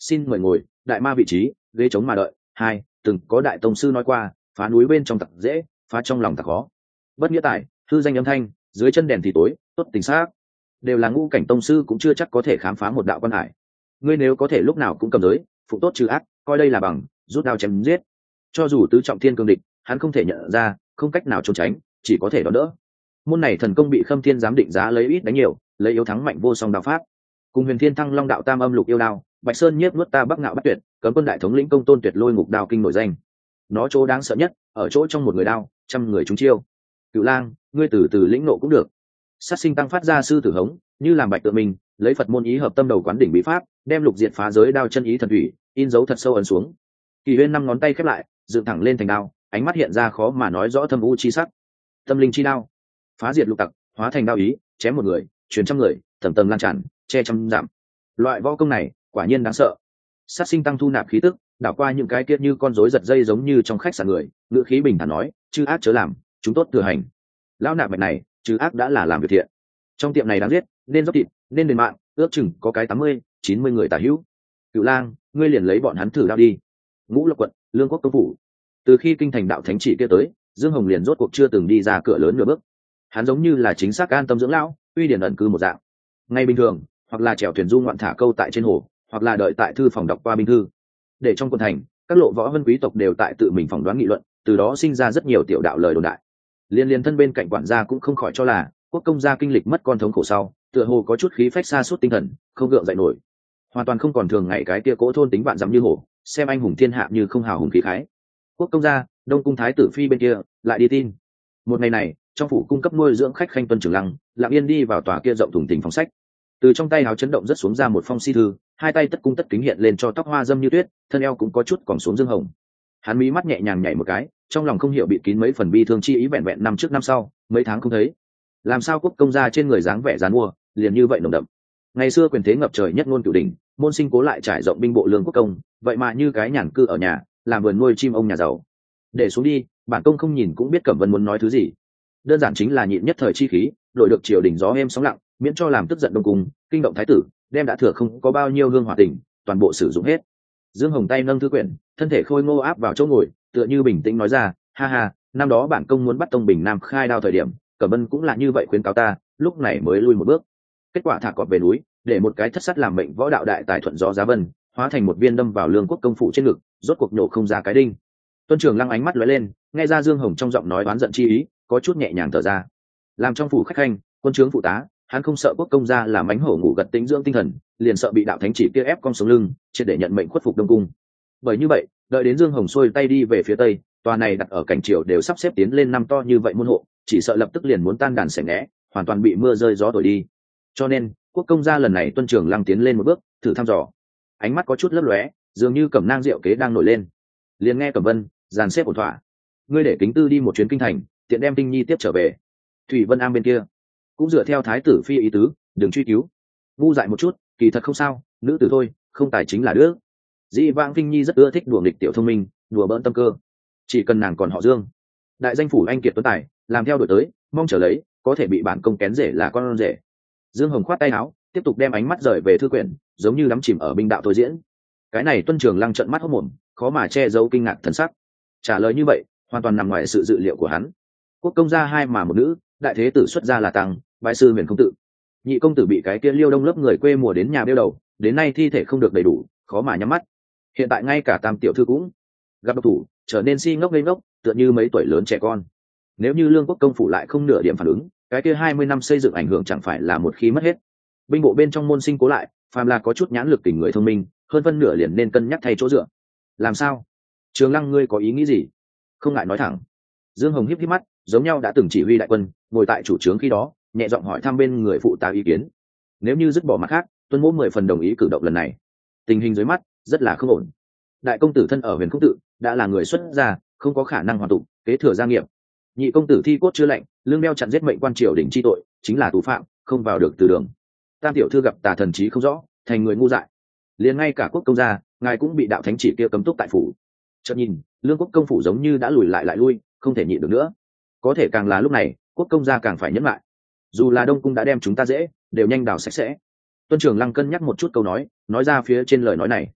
xin mời ngồi, đại ma vị trí, ghế trống mà đợi. 2. Từng có đại tông sư nói qua, phá núi bên trong tặc dễ, phá trong lòng tặc khó. Bất nghĩa tài, hư danh âm thanh, dưới chân đèn thì tối, tốt tình xác. Đều là ngũ cảnh tông sư cũng chưa chắc có thể khám phá một đạo quan hải. Ngươi nếu có thể lúc nào cũng cầm giới, phụ tốt trừ ác, coi đây là bằng, rút đao chém giết. Cho dù tứ trọng thiên cương địch, hắn không thể nhận ra, không cách nào trốn tránh, chỉ có thể đón đỡ. Môn này thần công bị Khâm Thiên giám định giá lấy ít đánh nhiều, lấy yếu thắng mạnh vô song đạo pháp. Cùng Huyền Thiên Thăng Long đạo tam âm lục yêu đao, Bạch Sơn nhiếp nuốt ta bắc ngạo bắt tuyệt, cấm quân đại thống lĩnh công tôn tuyệt lôi ngục đao kinh nổi danh. Nó chỗ đáng sợ nhất, ở chỗ trong một người đao, trăm người trúng chiêu. Cửu Lang, ngươi từ từ lĩnh nộ cũng được. Sát sinh tăng phát ra sư tử hống, như làm bạch tự mình, lấy Phật môn ý hợp tâm đầu quán đỉnh bí pháp, đem lục diệt phá giới đao chân ý thần thủy, in dấu thật sâu ấn xuống. Kỳ Huyên năm ngón tay khép lại, dựng thẳng lên thành đao, ánh mắt hiện ra khó mà nói rõ thâm u chi sắc. Tâm linh chi đao, phá diệt lục tặc, hóa thành đao ý, chém một người, truyền trăm người, tầng tầng lan tràn, che trăm dặm. Loại võ công này, quả nhiên đáng sợ. Sát sinh tăng thu nạp khí tức, đảo qua những cái kia như con rối giật dây giống như trong khách sạn người, ngữ khí bình thản nói, chư ác chớ làm, chúng tốt thừa hành. Lão nạp mạch này, chư ác đã là làm việc thiện. Trong tiệm này đáng giết, nên dốc thịt, nên đền mạng, ước chừng có cái 80-90 người tả hữu. Cửu Lang, ngươi liền lấy bọn hắn thử đao đi. Ngũ Lộc quận, Lương Quốc công phủ. Từ khi kinh thành đạo thánh chỉ kia tới, Dương Hồng liền rốt cuộc chưa từng đi ra cửa lớn nửa bước. Hắn giống như là chính xác an tâm dưỡng lão, uy điển ẩn cư một dạng. Ngay bình thường, hoặc là chèo thuyền du ngoạn thả câu tại trên hồ, hoặc là đợi tại thư phòng đọc qua binh thư. Để trong quận thành, các lộ võ vân quý tộc đều tại tự mình phỏng đoán nghị luận, từ đó sinh ra rất nhiều tiểu đạo lời đồn đại. Liên thân bên cạnh quản gia cũng không khỏi cho là quốc công gia kinh lịch mất con thống khổ sau, tựa hồ có chút khí phách xa suốt tinh thần, không gượng dậy nổi, hoàn toàn không còn thường ngày cái kia cỗ thôn tính vạn dặm như hổ, xem anh hùng thiên hạ như không hào hùng khí khái. Quốc công gia, Đông cung thái tử phi bên kia lại đi tin. Một ngày này, trong phủ cung cấp nuôi dưỡng khách khanh tuân trưởng lăng, lặng yên đi vào tòa kia rộng thùng thình phòng sách. Từ trong tay áo chấn động rất xuống ra một phong si thư, hai tay tất cung tất kính hiện lên cho tóc hoa dâm như tuyết, thân eo cũng có chút còn xuống Dương Hồng. Hắn mí mắt nhẹ nhàng nhảy một cái, trong lòng không hiểu bị kín mấy phần bi thương chi ý, vẹn vẹn năm trước năm sau, mấy tháng không thấy, làm sao quốc công gia trên người dáng vẻ dán mua liền như vậy nồng đậm. Ngày xưa quyền thế ngập trời nhất ngôn cửu đỉnh, môn sinh cố lại trải rộng binh bộ lương quốc công, vậy mà như cái nhàn cư ở nhà, làm vườn nuôi chim ông nhà giàu. Để xuống đi, bản công không nhìn cũng biết Cẩm Vân muốn nói thứ gì. Đơn giản chính là nhịn nhất thời chi khí, đổi được triều đình gió êm sóng lặng, miễn cho làm tức giận Đông cung, kinh động thái tử, đem đã thừa không có bao nhiêu hương hỏa tình, toàn bộ sử dụng hết. Dương Hồng tay nâng thư quyển, thân thể khôi ngô áp vào chỗ ngồi, tựa như bình tĩnh nói ra, ha ha, năm đó bản công muốn bắt Tông Bình Nam khai đao thời điểm, Cẩm Vân cũng là như vậy khuyến cáo ta, lúc này mới lui một bước. Kết quả thả cọp về núi, để một cái thất sắt làm mệnh võ đạo đại tài thuận gió giá vân, hóa thành một viên đâm vào lương quốc công phủ trên ngực, rốt cuộc nhổ không ra cái đinh. Tuân Trường Lăng ánh mắt lóe lên, nghe ra Dương Hồng trong giọng nói oán giận chi ý, có chút nhẹ nhàng thở ra. Làm trong phủ khách khanh, quân trướng phụ tá, hắn không sợ quốc công gia làm mánh hổ ngủ gật tĩnh dưỡng tinh thần, liền sợ bị đạo thánh chỉ kia ép cong sống lưng, triệt để nhận mệnh khuất phục Đông cung. Bởi như vậy, đợi đến Dương Hồng xuôi tay đi về phía tây, tòa này đặt ở cảnh triều đều sắp xếp tiến lên năm to như vậy môn hộ, chỉ sợ lập tức liền muốn tan đàn xẻ nghẽ, hoàn toàn bị mưa rơi gió thổi đi. Cho nên, quốc công gia lần này Tuân Trường Lăng tiến lên một bước, thử thăm dò. Ánh mắt có chút lấp lóe, dường như cẩm nang rượu kế đang nổi lên. Liền nghe Cẩm Vân dàn xếp ổn thỏa, ngươi để Kính Tư đi một chuyến kinh thành, tiện đem Tinh Nhi tiếp trở về. Thủy Vân Am bên kia cũng dựa theo thái tử phi ý tứ, đừng truy cứu. Ngu dại một chút, kỳ thật không sao, nữ tử thôi, không tài chính là đứa. Dĩ vãng Tinh Nhi rất ưa thích đùa nghịch tiểu thông minh, đùa bỡn tâm cơ. Chỉ cần nàng còn họ Dương, đại danh phủ anh kiệt tuấn tài, làm theo đội tới, mong trở lấy, có thể bị bản công kén rể là con rể. Dương Hồng khoát tay áo, tiếp tục đem ánh mắt rời về thư quyển, giống như đắm chìm ở binh đạo thôi diễn. Cái này Tuân Trường Lăng trợn mắt hốt mồm, khó mà che giấu kinh ngạc thần sắc. Trả lời như vậy, hoàn toàn nằm ngoài sự dự liệu của hắn. Quốc công gia hai mà một nữ, đại thế tử xuất gia là Tăng, bái sư Huyền công tử. Nhị công tử bị cái kia Liêu Đông lớp người quê mùa đến nhà đeo đầu, đến nay thi thể không được đầy đủ, khó mà nhắm mắt. Hiện tại ngay cả Tam tiểu thư cũng gặp độc thủ, trở nên si ngốc ngây ngốc, tựa như mấy tuổi lớn trẻ con. Nếu như Lương quốc công phủ lại không nửa điểm phản ứng, cái kia 20 năm xây dựng ảnh hưởng chẳng phải là một khi mất hết. Binh bộ bên trong môn sinh cố lại, phàm là có chút nhãn lực tình người thông minh, hơn phân nửa liền nên cân nhắc thay chỗ dựa. Làm sao? Trường Lăng ngươi có ý nghĩ gì? Không ngại nói thẳng. Dương Hồng híp híp mắt, giống nhau đã từng chỉ huy đại quân, ngồi tại chủ trướng khi đó, nhẹ giọng hỏi thăm bên người phụ tá ý kiến. Nếu như dứt bỏ mặt khác, Tuân Mỗ 10 phần đồng ý cử động lần này. Tình hình dưới mắt rất là không ổn. Đại công tử thân ở Huyền Không tự, đã là người xuất gia, không có khả năng hoàn tụ, kế thừa gia nghiệp. Nhị công tử thi cốt chưa lạnh, lương đeo chặn giết mệnh quan triều đình chi tội, chính là tù phạm, không vào được từ đường. Tam tiểu thư gặp tà thần trí không rõ, thành người ngu dại. Liền ngay cả quốc công gia, ngài cũng bị đạo thánh chỉ kia cấm túc tại phủ. Chợt nhìn, Lương quốc công phủ giống như đã lùi lại lui, không thể nhịn được nữa. Có thể càng là lúc này, quốc công gia càng phải nhẫn lại. Dù là Đông cung đã đem chúng ta dễ, đều nhanh đào sạch sẽ. Tuân Trường Lăng cân nhắc một chút câu nói ra phía trên lời nói này.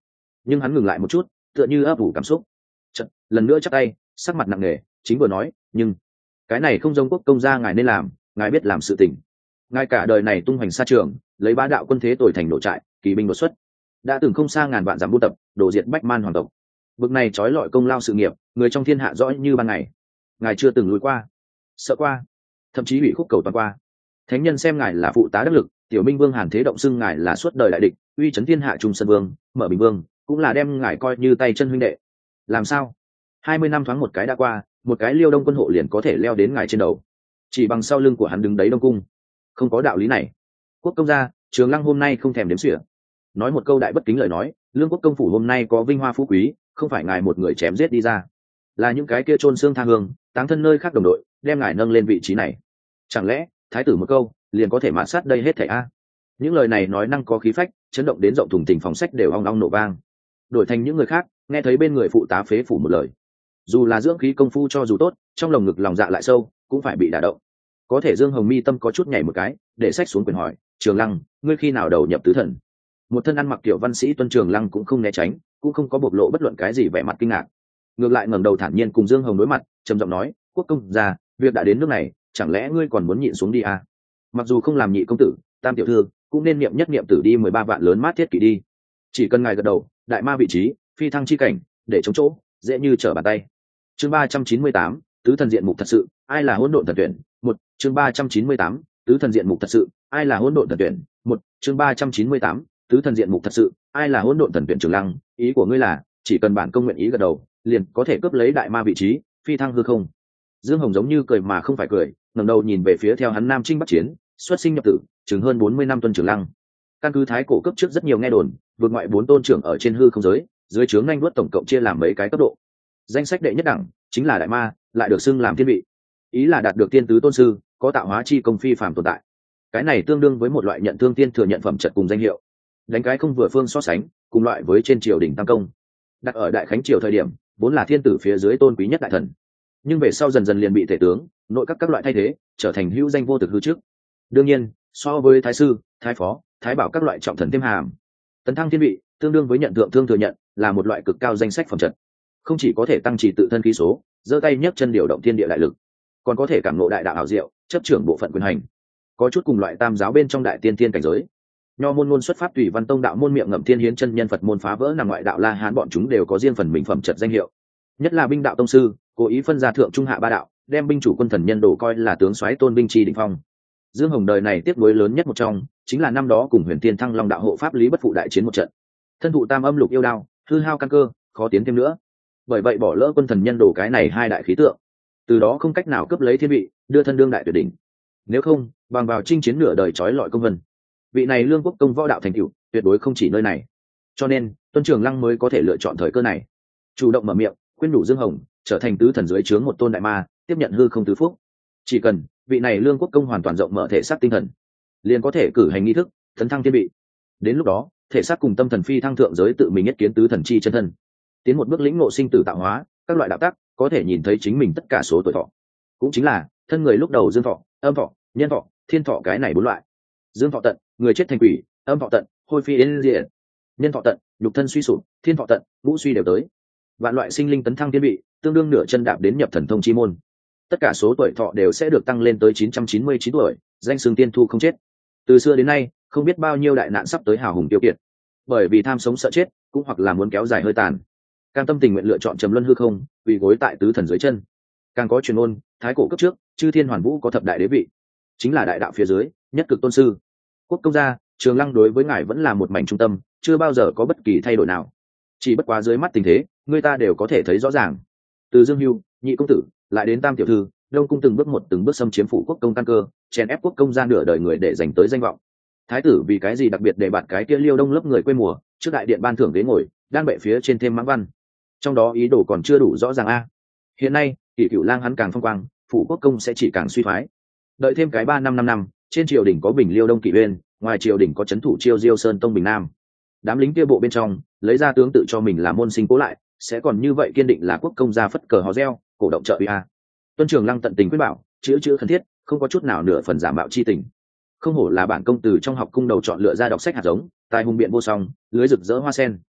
nhưng hắn ngừng lại một chút, tựa như ấp ủ cảm xúc. Chật, lần nữa chắp tay, sắc mặt nặng nề, chính vừa nói, nhưng cái này không giống quốc công gia ngài nên làm, ngài biết làm sự tình. Ngài cả đời này tung hoành xa trường, lấy bá đạo quân thế tồi thành nổ trại, kỳ binh đột xuất, đã từng không xa ngàn vạn dặm buôn tập, đổ diệt bách man hoàng tộc. Bực này trói lọi công lao sự nghiệp, người trong thiên hạ rõ như ban ngày. Ngài chưa từng lùi qua, sợ qua, thậm chí bị khúc cầu toàn qua. Thánh nhân xem ngài là phụ tá đắc lực, tiểu minh vương Hàn Thế Động xưng ngài là suốt đời đại địch, uy chấn thiên hạ trung sơn vương, mở bình vương, cũng là đem ngài coi như tay chân huynh đệ. Làm sao 20 năm thoáng một cái đã qua, một cái Liêu Đông quân hộ liền có thể leo đến ngài trên đầu, chỉ bằng sau lưng của hắn đứng đấy Đông cung? Không có đạo lý này. Quốc công gia, Trường Lăng hôm nay không thèm đếm xỉa, nói một câu đại bất kính lời nói, Lương Quốc công phủ hôm nay có vinh hoa phú quý, không phải ngài một người chém giết đi ra, là những cái kia chôn xương tha hương, táng thân nơi khác đồng đội, đem ngài nâng lên vị trí này. Chẳng lẽ thái tử một câu liền có thể mạt sát đây hết thảy a? Những lời này nói năng có khí phách, chấn động đến rộng thùng thình phòng sách đều ong ong nổ vang. Đổi thành những người khác, nghe thấy bên người phụ tá phế phủ một lời, dù là dưỡng khí công phu cho dù tốt, trong lồng ngực lòng dạ lại sâu, cũng phải bị đả động. Có thể Dương Hồng mi tâm có chút nhảy một cái, để sách xuống quyền hỏi, Trường Lăng, ngươi khi nào đầu nhập tứ thần? Một thân ăn mặc kiểu văn sĩ Tuân Trường Lăng cũng không né tránh, cũng không có bộc lộ bất luận cái gì vẻ mặt kinh ngạc, ngược lại ngẩng đầu thản nhiên cùng Dương Hồng đối mặt, trầm giọng nói, quốc công gia, việc đã đến nước này, chẳng lẽ ngươi còn muốn nhịn xuống đi à? Mặc dù không làm nhị công tử, tam tiểu thư cũng nên niệm nhất niệm tử đi 13 vạn lớn mát thiết kỷ đi. Chỉ cần ngài gật đầu, đại ma vị trí, phi thăng chi cảnh, để chống chỗ, dễ như trở bàn tay. Chương 398, tứ thần diện mục thật sự, ai là hỗn độn thần tuyển? Một, chương 398, tứ thần diện mục thật sự, ai là hỗn độn thần tuyển? Một, chương 398, tứ thần diện mục thật sự, ai là hỗn độn thần tuyển? Trường Lăng, ý của ngươi là, chỉ cần bản công nguyện ý gật đầu, liền có thể cướp lấy đại ma vị trí, phi thăng hư không? Dương Hồng giống như cười mà không phải cười, ngẩng đầu nhìn về phía theo hắn nam chinh bắc chiến, xuất sinh nhập tử, chừng hơn 40 năm Tuân Trường Lăng. Căn cứ thái cổ cấp trước rất nhiều nghe đồn, vượt ngoại 4 tôn trưởng ở trên hư không giới, dưới trướng nhanh đuốt tổng cộng chia làm mấy cái cấp độ. Danh sách đệ nhất đẳng chính là đại ma, lại được xưng làm thiên vị, ý là đạt được tiên tứ tôn sư, có tạo hóa chi công phi phàm tồn tại. Cái này tương đương với một loại nhận thương tiên thừa nhận phẩm chất cùng danh hiệu. Đánh cái không vừa phương so sánh, cùng loại với trên triều đình tam công. Đặt ở đại khánh triều thời điểm, vốn là thiên tử phía dưới tôn quý nhất đại thần, nhưng về sau dần dần liền bị tể tướng, nội các loại thay thế, trở thành hữu danh vô thực hư trước. Đương nhiên, so với thái sư, thái phó, thái bảo các loại trọng thần thêm hàm, tấn thăng thiên vị tương đương với nhận thượng thương thừa nhận, là một loại cực cao danh sách phẩm chất. Không chỉ có thể tăng trì tự thân khí số, giơ tay nhấc chân điều động thiên địa đại lực, còn có thể cảm ngộ đại đạo hảo diệu, chấp trưởng bộ phận quyền hành, có chút cùng loại tam giáo bên trong đại tiên thiên cảnh giới. Nho môn ngôn xuất pháp tùy văn tông đạo môn miệng ngậm thiên hiến chân nhân Phật môn phá vỡ nằm ngoại đạo La Hán, bọn chúng đều có riêng phần mình phẩm chất danh hiệu. Nhất là binh đạo tông sư, cố ý phân ra thượng trung hạ ba đạo, đem binh chủ quân thần nhân đồ coi là tướng soái tôn binh chi đỉnh phong. Dương Hồng đời này tiếc nuối lớn nhất một trong, chính là năm đó cùng Huyền Tiên Thăng Long đạo hộ pháp Lý Bất Phụ đại chiến một trận, thân thụ tam âm lục yêu đao, hư hao căn cơ, khó tiến thêm nữa. Bởi vậy bỏ lỡ quân thần nhân đồ cái này hai đại khí tượng, từ đó không cách nào cướp lấy thiên vị, đưa thân đương đại tuyệt đỉnh. Nếu không, bằng vào chinh chiến nửa đời trói lọi công vân, vị này Lương Quốc công võ đạo thành tựu tuyệt đối không chỉ nơi này. Cho nên Tuân Trường Lăng mới có thể lựa chọn thời cơ này, chủ động mở miệng khuyên nhủ Dương Hồng trở thành tứ thần dưới trướng một tôn đại ma, tiếp nhận hư không tứ phúc. Chỉ cần vị này Lương Quốc công hoàn toàn rộng mở thể xác tinh thần, liền có thể cử hành nghi thức tấn thăng thiên vị. Đến lúc đó, thể xác cùng tâm thần phi thăng thượng giới, tự mình nhất kiến tứ thần chi chân thân, tiến một bước lĩnh ngộ sinh tử tạo hóa, các loại đạo tắc, có thể nhìn thấy chính mình tất cả số tuổi thọ, cũng chính là thân người lúc đầu dương thọ, âm thọ, nhân thọ, thiên thọ, cái này bốn loại. Dương thọ tận, người chết thành quỷ; âm thọ tận, hôi phi yên diệt; nhân thọ tận, nhục thân suy sụp; thiên thọ tận, ngũ suy đều tới. Vạn loại sinh linh tấn thăng thiên vị, tương đương nửa chân đạp đến nhập thần thông chi môn, tất cả số tuổi thọ đều sẽ được tăng lên tới 999 tuổi, danh xưng tiên thu không chết. Từ xưa đến nay, không biết bao nhiêu đại nạn sắp tới hào hùng tiêu kiệt, bởi vì tham sống sợ chết, cũng hoặc là muốn kéo dài hơi tàn, cam tâm tình nguyện lựa chọn trầm luân hư không, quỳ gối tại tứ thần dưới chân. Càng có truyền ngôn, thái cổ cấp trước, chư thiên hoàn vũ có thập đại đế vị, chính là đại đạo phía dưới nhất cực tôn sư. Quốc công gia, Trường Lăng đối với ngài vẫn là một mảnh trung tâm, chưa bao giờ có bất kỳ thay đổi nào. Chỉ bất quá dưới mắt tình thế, người ta đều có thể thấy rõ ràng. Từ Dương Hưu, nhị công tử, lại đến tam tiểu thư, Đông cung từng bước xâm chiếm phủ quốc công căn cơ, chèn ép quốc công gia nửa đời người để giành tới danh vọng. Thái tử vì cái gì đặc biệt để bạt cái kia Liêu Đông lớp người quê mùa, trước đại điện ban thưởng ghế ngồi, đang bệ phía trên thêm mãng văn. Trong đó ý đồ còn chưa đủ rõ ràng a. Hiện nay, Kỷ Cửu Lang hắn càng phong quang, phủ quốc công sẽ chỉ càng suy thoái. Đợi thêm cái 3 năm, trên triều đình có Bình Liêu Đông Kỷ Uyên, ngoài triều đình có trấn thủ Chiêu Diêu Sơn Tông Bình Nam. Đám lính kia bộ bên trong, lấy ra tướng tự cho mình là môn sinh cố lại, sẽ còn như vậy kiên định là quốc công gia phất cờ hò reo, cổ động trợ uy a. Tuân Trường Lăng tận tình quyết bảo, chữ khẩn thiết, không có chút nào nửa phần giả mạo chi tình. Không hổ là bản công tử trong học cung đầu chọn lựa ra đọc sách hạt giống, tài hùng biện vô song, lưới rực rỡ hoa sen.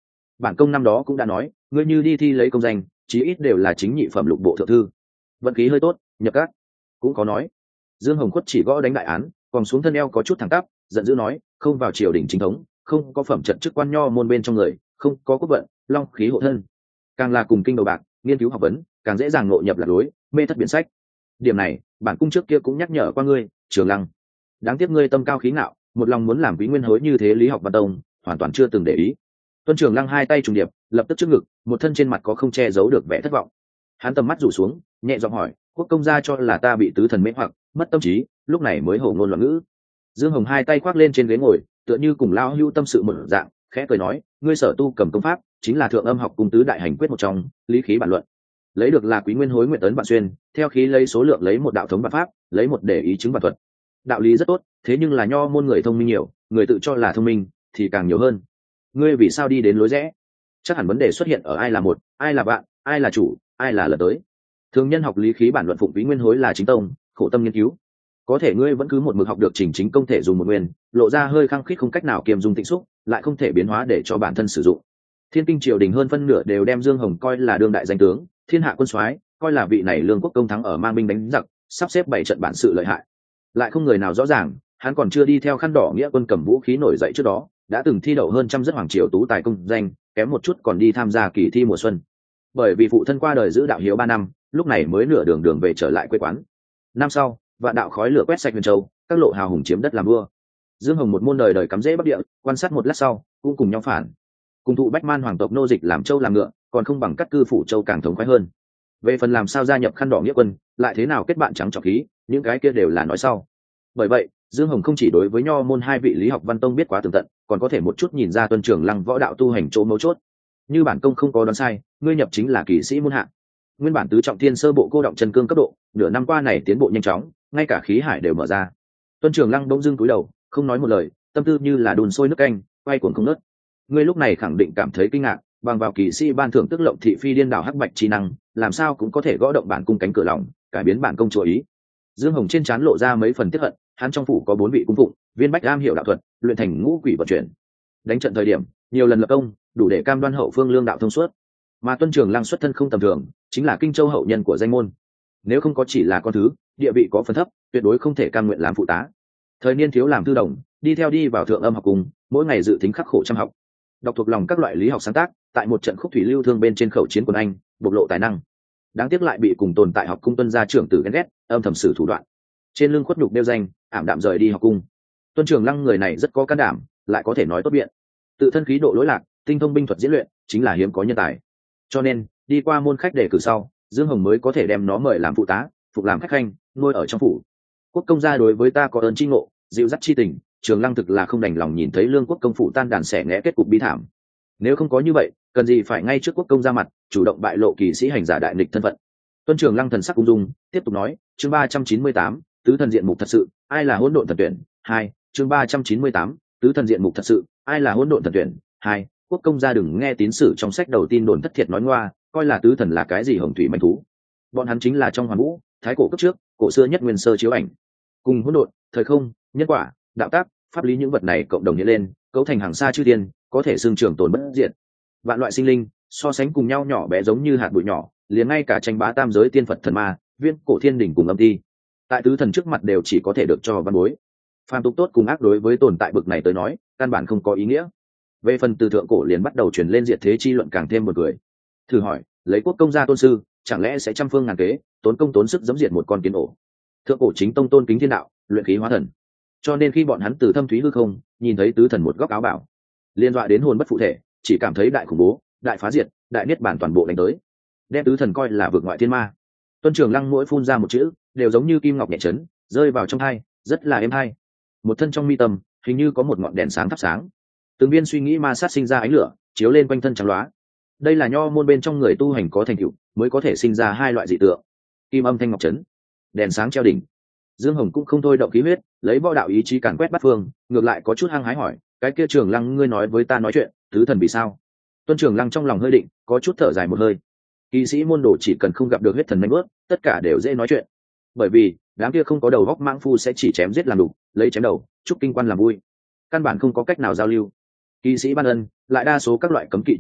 bản công năm đó cũng đã nói, ngươi như đi thi lấy công danh, chí ít đều là chính nhị phẩm lục bộ thượng thư. Vận khí hơi tốt, nhập các. Cũng có nói. Dương Hồng Khuất chỉ gõ đánh đại án, còn xuống thân eo có chút thẳng tắp, giận dữ nói, không vào triều đình chính thống, không có phẩm trận chức quan nho môn bên trong người, không có quốc vận, long khí hộ thân, càng là cùng kinh đầu bạc, nghiên cứu học vấn, càng dễ dàng nội nhập lạc lối, mê thất biển sách. Điểm này, bản cung trước kia cũng nhắc nhở qua ngươi, Trường Lăng. Đáng tiếc ngươi tâm cao khí ngạo, một lòng muốn làm quý nguyên hối như thế Lý Học Văn Tông, hoàn toàn chưa từng để ý. Tuân Trường Lăng hai tay trùng điệp, lập tức trước ngực, một thân trên mặt có không che giấu được vẻ thất vọng. Hắn tầm mắt rủ xuống, nhẹ giọng hỏi, quốc công gia cho là ta bị tứ thần mê hoặc, mất tâm trí, lúc này mới hổ ngôn loạn ngữ. Dương Hồng hai tay khoác lên trên ghế ngồi, tựa như cùng lao hưu tâm sự một dạng, khẽ cười nói, ngươi sở tu cầm công pháp, chính là thượng âm học cung tứ đại hành quyết một trong, lý khí bản luận. Lấy được là quý nguyên hối nguyện tấn bản xuyên, theo khí lấy số lượng lấy một đạo thống bản pháp, lấy một để ý chứng bản thuật. Đạo lý rất tốt, thế nhưng là nho môn người thông minh nhiều, người tự cho là thông minh thì càng nhiều hơn. Ngươi vì sao đi đến lối rẽ? Chắc hẳn vấn đề xuất hiện ở ai là một, ai là bạn, ai là chủ, ai là lật tới. Thường nhân học lý khí bản luận phụng quý nguyên hối là chính tông, khổ tâm nghiên cứu. Có thể ngươi vẫn cứ một mực học được chỉnh chính công thể dùng một nguyên, lộ ra hơi khăng khít không cách nào kiềm dung tịnh xúc, lại không thể biến hóa để cho bản thân sử dụng. Thiên kinh triều đình hơn phân nửa đều đem Dương Hồng coi là đương đại danh tướng, thiên hạ quân soái, coi là vị này lương quốc công thắng ở mang binh đánh giặc, sắp xếp bảy trận bản sự lợi hại. Lại không người nào rõ ràng, hắn còn chưa đi theo khăn đỏ nghĩa quân cầm vũ khí nổi dậy trước đó, đã từng thi đậu hơn trăm rất hoàng triều tú tài công danh, kém một chút còn đi tham gia kỳ thi mùa xuân. Bởi vì phụ thân qua đời giữ đạo hiếu 3 năm, lúc này mới nửa đường về trở lại quê quán. Năm sau, vạn đạo khói lửa quét sạch Huyền Châu, các lộ hào hùng chiếm đất làm vua. Dương Hồng một môn đời đời cắm rễ bắc địa, quan sát một lát sau, cũng cùng nhau phản. Cùng thụ Bách Man hoàng tộc nô dịch làm châu làm ngựa, còn không bằng cắt cư phủ châu càng thống khoái hơn. Về phần làm sao gia nhập khăn đỏ nghĩa quân, lại thế nào kết bạn trắng trọc khí, những cái kia đều là nói sau. Bởi vậy, Dương Hồng không chỉ đối với nho môn hai vị Lý Học Văn Tông biết quá tường tận, còn có thể một chút nhìn ra Tuân Trường Lăng võ đạo tu hành chỗ mấu chốt. Như bản công không có đoán sai, ngươi nhập chính là kỵ sĩ môn hạ. Nguyên bản tứ trọng thiên sơ bộ cô động chân cương cấp độ, nửa năm qua này tiến bộ nhanh chóng, ngay cả khí hải đều mở ra. Tuân Trường Lăng bỗng dưng cúi đầu, không nói một lời, tâm tư như là đun sôi nước canh, quay cuồng không ngớt. Ngươi lúc này khẳng định cảm thấy kinh ngạc, bằng vào kỵ sĩ ban thưởng tức lộng thị phi điên đảo hắc bạch chi năng, làm sao cũng có thể gõ động bản cung cánh cửa lòng, cải biến bản công chúa ý. Dương Hồng trên trán lộ ra mấy phần tiếc hận, hắn trong phủ có 4 vị cung phụng, viên bách am hiểu đạo thuật, luyện thành ngũ quỷ vận chuyển. Đánh trận thời điểm, nhiều lần lập công, đủ để cam đoan hậu phương lương đạo thông suốt. Mà Tuân Trường Lăng xuất thân không tầm thường, chính là Kinh Châu hậu nhân của danh môn. Nếu không có chỉ là con thứ, địa vị có phần thấp, tuyệt đối không thể cam nguyện làm phụ tá. Thời niên thiếu làm thư đồng, đi vào thượng âm học cùng, mỗi ngày dự tính khắc khổ chăm học, đọc thuộc lòng các loại lý học sáng tác, tại một trận khúc thủy lưu thương bên trên khẩu chiến quân Anh, bộc lộ tài năng. Đáng tiếc lại bị cùng tồn tại học cung Tuân gia trưởng tử ghen ghét, âm thầm sử thủ đoạn. Trên lưng khuất nhục nêu danh, ảm đạm rời đi học cung. Tuân Trường Lăng người này rất có can đảm, lại có thể nói tốt biện. Tự thân khí độ lỗi lạc, tinh thông binh thuật diễn luyện, chính là hiếm có nhân tài. Cho nên, đi qua môn khách đề cử sau, Dương Hồng mới có thể đem nó mời làm phụ tá, phục làm khách khanh, nuôi ở trong phủ. Quốc công gia đối với ta có ơn chi ngộ, dịu dắt chi tình, Trường Lăng thực là không đành lòng nhìn thấy lương quốc công phủ tan đàn xẻ nghẽ kết cục bi thảm. Nếu không có như vậy, cần gì phải ngay trước quốc công ra mặt, chủ động bại lộ kỳ sĩ hành giả đại nghịch thân phận. Tuân Trường Lăng thần sắc ung dung, tiếp tục nói, chương 398, tứ thần diện mục thật sự, ai là hỗn độn thần tuyển? 2, chương 398, tứ thần diện mục thật sự, ai là hỗn độn thần tuyển? 2, quốc công gia đừng nghe tín sử trong sách đầu tin đồn thất thiệt nói ngoa, coi là tứ thần là cái gì hồng thủy manh thú. Bọn hắn chính là trong hoàn vũ, thái cổ cấp trước, cổ xưa nhất nguyên sơ chiếu ảnh. Cùng hỗn độn, thời không, nhân quả, đạo tác, pháp lý những vật này cộng đồng hiện lên, cấu thành hàng xa chư thiên, có thể xương trường tồn bất diệt. Vạn loại sinh linh so sánh cùng nhau nhỏ bé giống như hạt bụi nhỏ, liền ngay cả tranh bá tam giới tiên phật thần ma, viên cổ thiên đỉnh cùng âm ti, tại tứ thần trước mặt đều chỉ có thể được cho văn bối. Phàm tục tốt cùng ác đối với tồn tại bực này tới nói, căn bản không có ý nghĩa. Về phần từ thượng cổ liền bắt đầu truyền lên diệt thế chi luận càng thêm một người. Thử hỏi, lấy quốc công gia tôn sư, chẳng lẽ sẽ trăm phương ngàn kế, tốn công tốn sức giẫm diệt một con kiến ổ? Thượng cổ chính tông tôn kính thiên đạo, luyện khí hóa thần. Cho nên khi bọn hắn từ thâm thúy hư không nhìn thấy tứ thần một góc áo bảo, liên dọa đến hồn bất phụ thể, chỉ cảm thấy đại khủng bố, đại phá diệt, đại niết bản toàn bộ đánh tới, đem tứ thần coi là vượt ngoại thiên ma. Tuân Trường Lăng mỗi phun ra một chữ, đều giống như kim ngọc nhẹ chấn, rơi vào trong tai, rất là êm tai. Một thân trong mi tâm, hình như có một ngọn đèn sáng thắp sáng. Từng viên suy nghĩ ma sát sinh ra ánh lửa, chiếu lên quanh thân trắng loá. Đây là nho môn bên trong người tu hành có thành tựu, mới có thể sinh ra hai loại dị tượng. Kim âm thanh ngọc chấn, đèn sáng treo đỉnh. Dương Hồng cũng không thôi động khí huyết, lấy võ đạo ý chí càn quét bát phương, ngược lại có chút hăng hái hỏi, cái kia Trường Lăng ngươi nói với ta nói chuyện, tứ thần vì sao? Tuân Trường Lăng trong lòng hơi định, có chút thở dài một hơi. Kỵ sĩ môn đồ chỉ cần không gặp được huyết thần đánh ướt, tất cả đều dễ nói chuyện. Bởi vì đám kia không có đầu góc mãng phu sẽ chỉ chém giết làm đủ, lấy chém đầu, chúc kinh quan làm vui, căn bản không có cách nào giao lưu. Kỵ sĩ ban ân, lại đa số các loại cấm kỵ tri thức,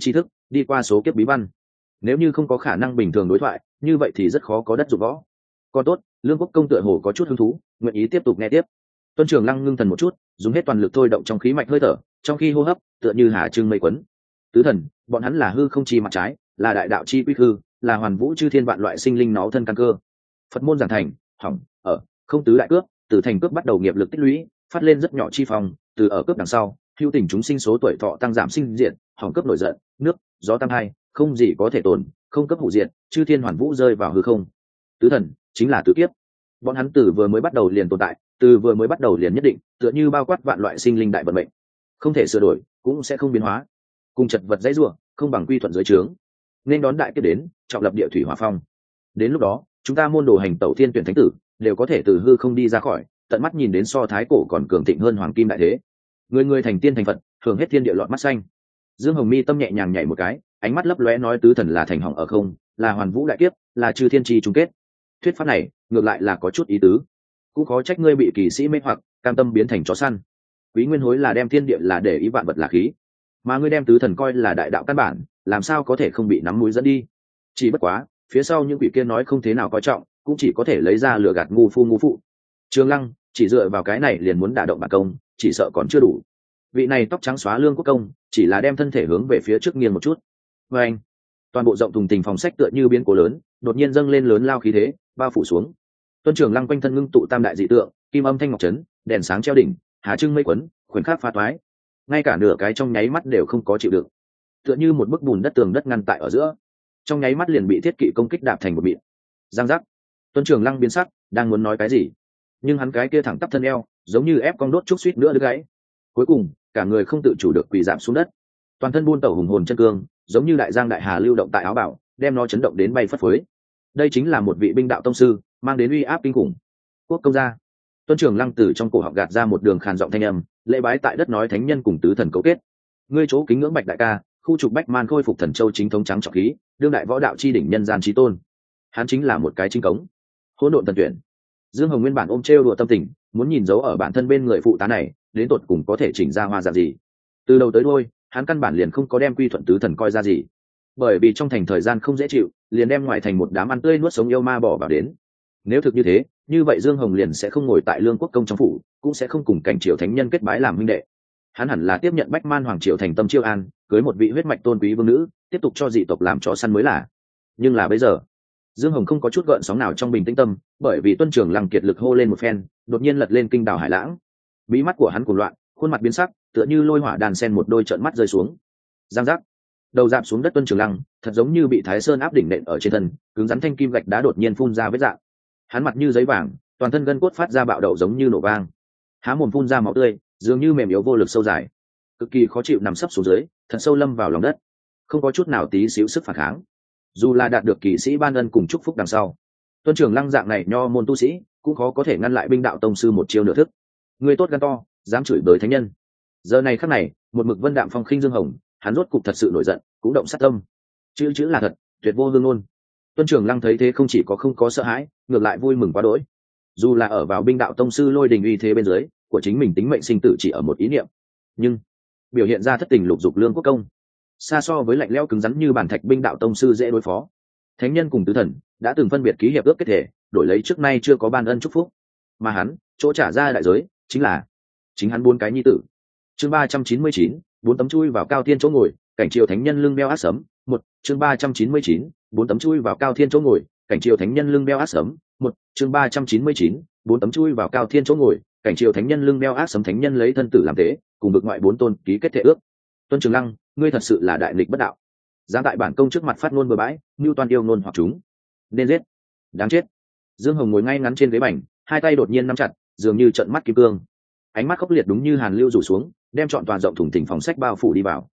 đi qua số kiếp bí văn. Nếu như không có khả năng bình thường đối thoại, như vậy thì rất khó có đất dụng võ. Còn tốt, Lương Quốc công tựa hồ có chút hứng thú, nguyện ý tiếp tục nghe tiếp. Tuân Trường Lăng ngưng thần một chút, dùng hết toàn lực thôi động trong khí mạch hơi thở, trong khi hô hấp tựa như hà trưng mây quấn. Tứ thần, bọn hắn là hư không chi mặt trái, là đại đạo chi quy hư, là hoàn vũ chư thiên vạn loại sinh linh nó thân căn cơ. Phật môn giảng thành, hỏng, ở, không tứ đại cướp, từ thành cướp bắt đầu nghiệp lực tích lũy, phát lên rất nhỏ chi phòng, từ ở cướp đằng sau, hưu tình chúng sinh số tuổi thọ tăng giảm sinh diện, hỏng cướp nổi giận, nước, gió tăng hai, không gì có thể tồn, không cấp hủ diệt, chư thiên hoàn vũ rơi vào hư không. Tứ thần chính là tứ kiếp, bọn hắn từ vừa mới bắt đầu liền tồn tại, từ vừa mới bắt đầu liền nhất định, tựa như bao quát vạn loại sinh linh đại vận mệnh, không thể sửa đổi, cũng sẽ không biến hóa. Cùng chật vật dãy rủa, không bằng quy thuận dưới trướng. Nên đón đại kiếp đến, trọng lập địa thủy hỏa phong. Đến lúc đó, chúng ta môn đồ hành tẩu thiên tuyển thánh tử, đều có thể từ hư không đi ra khỏi, tận mắt nhìn đến so thái cổ còn cường thịnh hơn hoàng kim đại thế. Người người thành tiên thành phật, hưởng hết thiên địa lọt mắt xanh. Dương Hồng Mi tâm nhẹ nhàng nhảy một cái, ánh mắt lấp lóe nói tứ thần là thành hỏng ở không, là hoàn vũ đại kiếp, là chư thiên trì chung kết. Thuyết pháp này ngược lại là có chút ý tứ. Cũng khó trách ngươi bị kỳ sĩ mê hoặc, cam tâm biến thành chó săn. Quý nguyên hối là đem thiên địa là để ý vạn vật là khí, mà ngươi đem tứ thần coi là đại đạo căn bản, làm sao có thể không bị nắm mũi dẫn đi. Chỉ bất quá phía sau những quỷ kia nói không thế nào coi trọng, cũng chỉ có thể lấy ra lừa gạt ngu phụ. Trường Lăng chỉ dựa vào cái này liền muốn đả động bản công, chỉ sợ còn chưa đủ. Vị này tóc trắng xóa Lương Quốc công chỉ là đem thân thể hướng về phía trước nghiêng một chút. Và anh, toàn bộ rộng thùng tình phòng sách tựa như biến cố lớn, đột nhiên dâng lên lớn lao khí thế, bao phủ xuống. Tuân Trường Lăng quanh thân ngưng tụ tam đại dị tượng, kim âm thanh ngọc trấn, đèn sáng treo đỉnh, hà trưng mây quấn, khoảnh khắc phá toái, ngay cả nửa cái trong nháy mắt đều không có chịu đựng, tựa như một bức bùn đất tường đất ngăn tại ở giữa, trong nháy mắt liền bị thiết kỵ công kích đạp thành một mịn. Giang giác. Tuân Trường Lăng biến sắc, đang muốn nói cái gì, nhưng hắn cái kia thẳng tắp thân eo, giống như ép cong đốt chút suýt nữa đứt gãy. Cuối cùng, cả người không tự chủ được quỳ rạp xuống đất, toàn thân buôn tẩu hùng hồn chân cương, giống như đại giang đại hà lưu động tại áo bảo, đem nó chấn động đến bay phất phới. Đây chính là một vị binh đạo tông sư, mang đến uy áp kinh khủng. Quốc công gia. Tuân Trường Lăng từ trong cổ họng gạt ra một đường khàn giọng thanh âm, lễ bái tại đất nói thánh nhân cùng tứ thần cấu kết. Ngươi chỗ kính ngưỡng Bạch đại ca, khu trục Bách Man khôi phục thần châu chính thống trắng trọng khí, đương đại võ đạo chi đỉnh nhân gian chí tôn. Hắn chính là một cái chính cống. Hỗn độn tần tuyển. Dương Hồng nguyên bản ôm trêu đùa tâm tình, muốn nhìn dấu ở bản thân bên người phụ tá này, đến tột cùng có thể chỉnh ra hoa dạng gì. Từ đầu tới đuôi, hắn căn bản liền không có đem quy thuận tứ thần coi ra gì. Bởi vì trong thành thời gian không dễ chịu, liền đem ngoại thành một đám ăn tươi nuốt sống yêu ma bỏ vào đến. Nếu thực như thế, như vậy Dương Hồng liền sẽ không ngồi tại Lương Quốc công trong phủ, cũng sẽ không cùng cảnh triều thánh nhân kết bái làm huynh đệ. Hắn hẳn là tiếp nhận Bách Man hoàng triều thành tâm chiêu an, cưới một vị huyết mạch tôn quý vương nữ, tiếp tục cho dị tộc làm chó săn mới là. Nhưng là bây giờ, Dương Hồng không có chút gợn sóng nào trong bình tĩnh tâm, bởi vì Tuân Trường Lăng kiệt lực hô lên một phen, đột nhiên lật lên kinh đảo hải lãng. Mí mắt của hắn cuồng loạn, khuôn mặt biến sắc, tựa như lôi hỏa đàn sen một đôi trợn mắt rơi xuống. Giang giác. Đầu dạp xuống đất Tuân Trường Lăng, thật giống như bị Thái Sơn áp đỉnh nện ở trên thân, cứng rắn thanh kim gạch đá đột nhiên phun ra vết rạn. Hắn mặt như giấy vàng, toàn thân gân cốt phát ra bạo đậu giống như nổ vang, há mồm phun ra máu tươi, dường như mềm yếu vô lực sâu dài, cực kỳ khó chịu nằm sấp xuống dưới, thật sâu lâm vào lòng đất, không có chút nào tí xíu sức phản kháng. Dù là đạt được kỳ sĩ ban ân cùng chúc phúc đằng sau, Tuân Trường Lăng dạng này nho môn tu sĩ cũng khó có thể ngăn lại binh đạo tông sư một chiêu nửa thức. Người tốt gan to, dám chửi bới thánh nhân. Giờ này khắc này, một mực vân đạm phong khinh Dương Hồng, hắn rốt cục thật sự nổi giận, cũng động sát tâm. Chữ là thật, tuyệt vô hương ngôn. Tuân Trường Lăng thấy thế không chỉ có không có sợ hãi, ngược lại vui mừng quá đỗi. Dù là ở vào binh đạo tông sư lôi đình uy thế bên dưới, của chính mình tính mệnh sinh tử chỉ ở một ý niệm, nhưng biểu hiện ra thất tình lục dục Lương Quốc công, xa so với lạnh lẽo cứng rắn như bản thạch binh đạo tông sư dễ đối phó. Thánh nhân cùng tứ thần đã từng phân biệt ký hiệp ước kết thể, đổi lấy trước nay chưa có ban ân chúc phúc, mà hắn chỗ trả ra đại giới chính là chính hắn bốn cái nhi tử. Chương 399, bốn tấm chui vào cao thiên chỗ ngồi, cảnh triều thánh nhân lưng beo ác sấm. Một, chương 399, bốn tấm chui vào cao thiên chỗ ngồi, cảnh triều thánh nhân lưng beo ác sấm. Một, chương 399, bốn tấm chui vào cao thiên chỗ ngồi, cảnh triều thánh nhân lưng beo ác sấm. Thánh nhân lấy thân tử làm thế, cùng vực ngoại bốn tôn ký kết thể ước. Tuân Trường Lăng, ngươi thật sự là đại nghịch bất đạo, dám tại bản công trước mặt phát ngôn bừa bãi, mưu toan yêu ngôn hoặc chúng, nên giết, đáng chết. Dương Hồng ngồi ngay ngắn trên ghế bành, hai tay đột nhiên nắm chặt, dường như trận mắt kim cương, ánh mắt khốc liệt đúng như hàn lưu rủ xuống, đem trọn toàn rộng thủng thỉnh phòng sách bao phủ đi vào.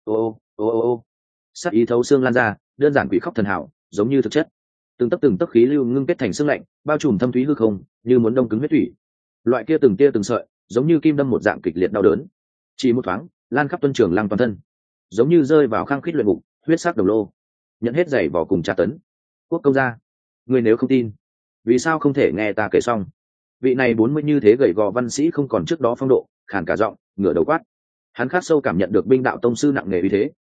Ô, sát ý thấu xương lan ra, đơn giản quỷ khóc thần hảo, giống như thực chất. Từng tấc khí lưu ngưng kết thành xương lạnh, bao trùm thâm thúy hư không, như muốn đông cứng huyết thủy. Loại kia từng tia từng sợi, giống như kim đâm một dạng kịch liệt đau đớn. Chỉ một thoáng, lan khắp Tuân Trường Lăng toàn thân, giống như rơi vào khang khít luyện ngục, huyết sắc đồng lô, nhận hết giày vò cùng tra tấn. Quốc công gia, ngươi nếu không tin, vì sao không thể nghe ta kể xong? Vị này 40 như thế gầy gò văn sĩ không còn trước đó phong độ, khàn cả giọng, ngửa đầu quát. Hắn khát sâu cảm nhận được binh đạo tông sư nặng nề uy thế,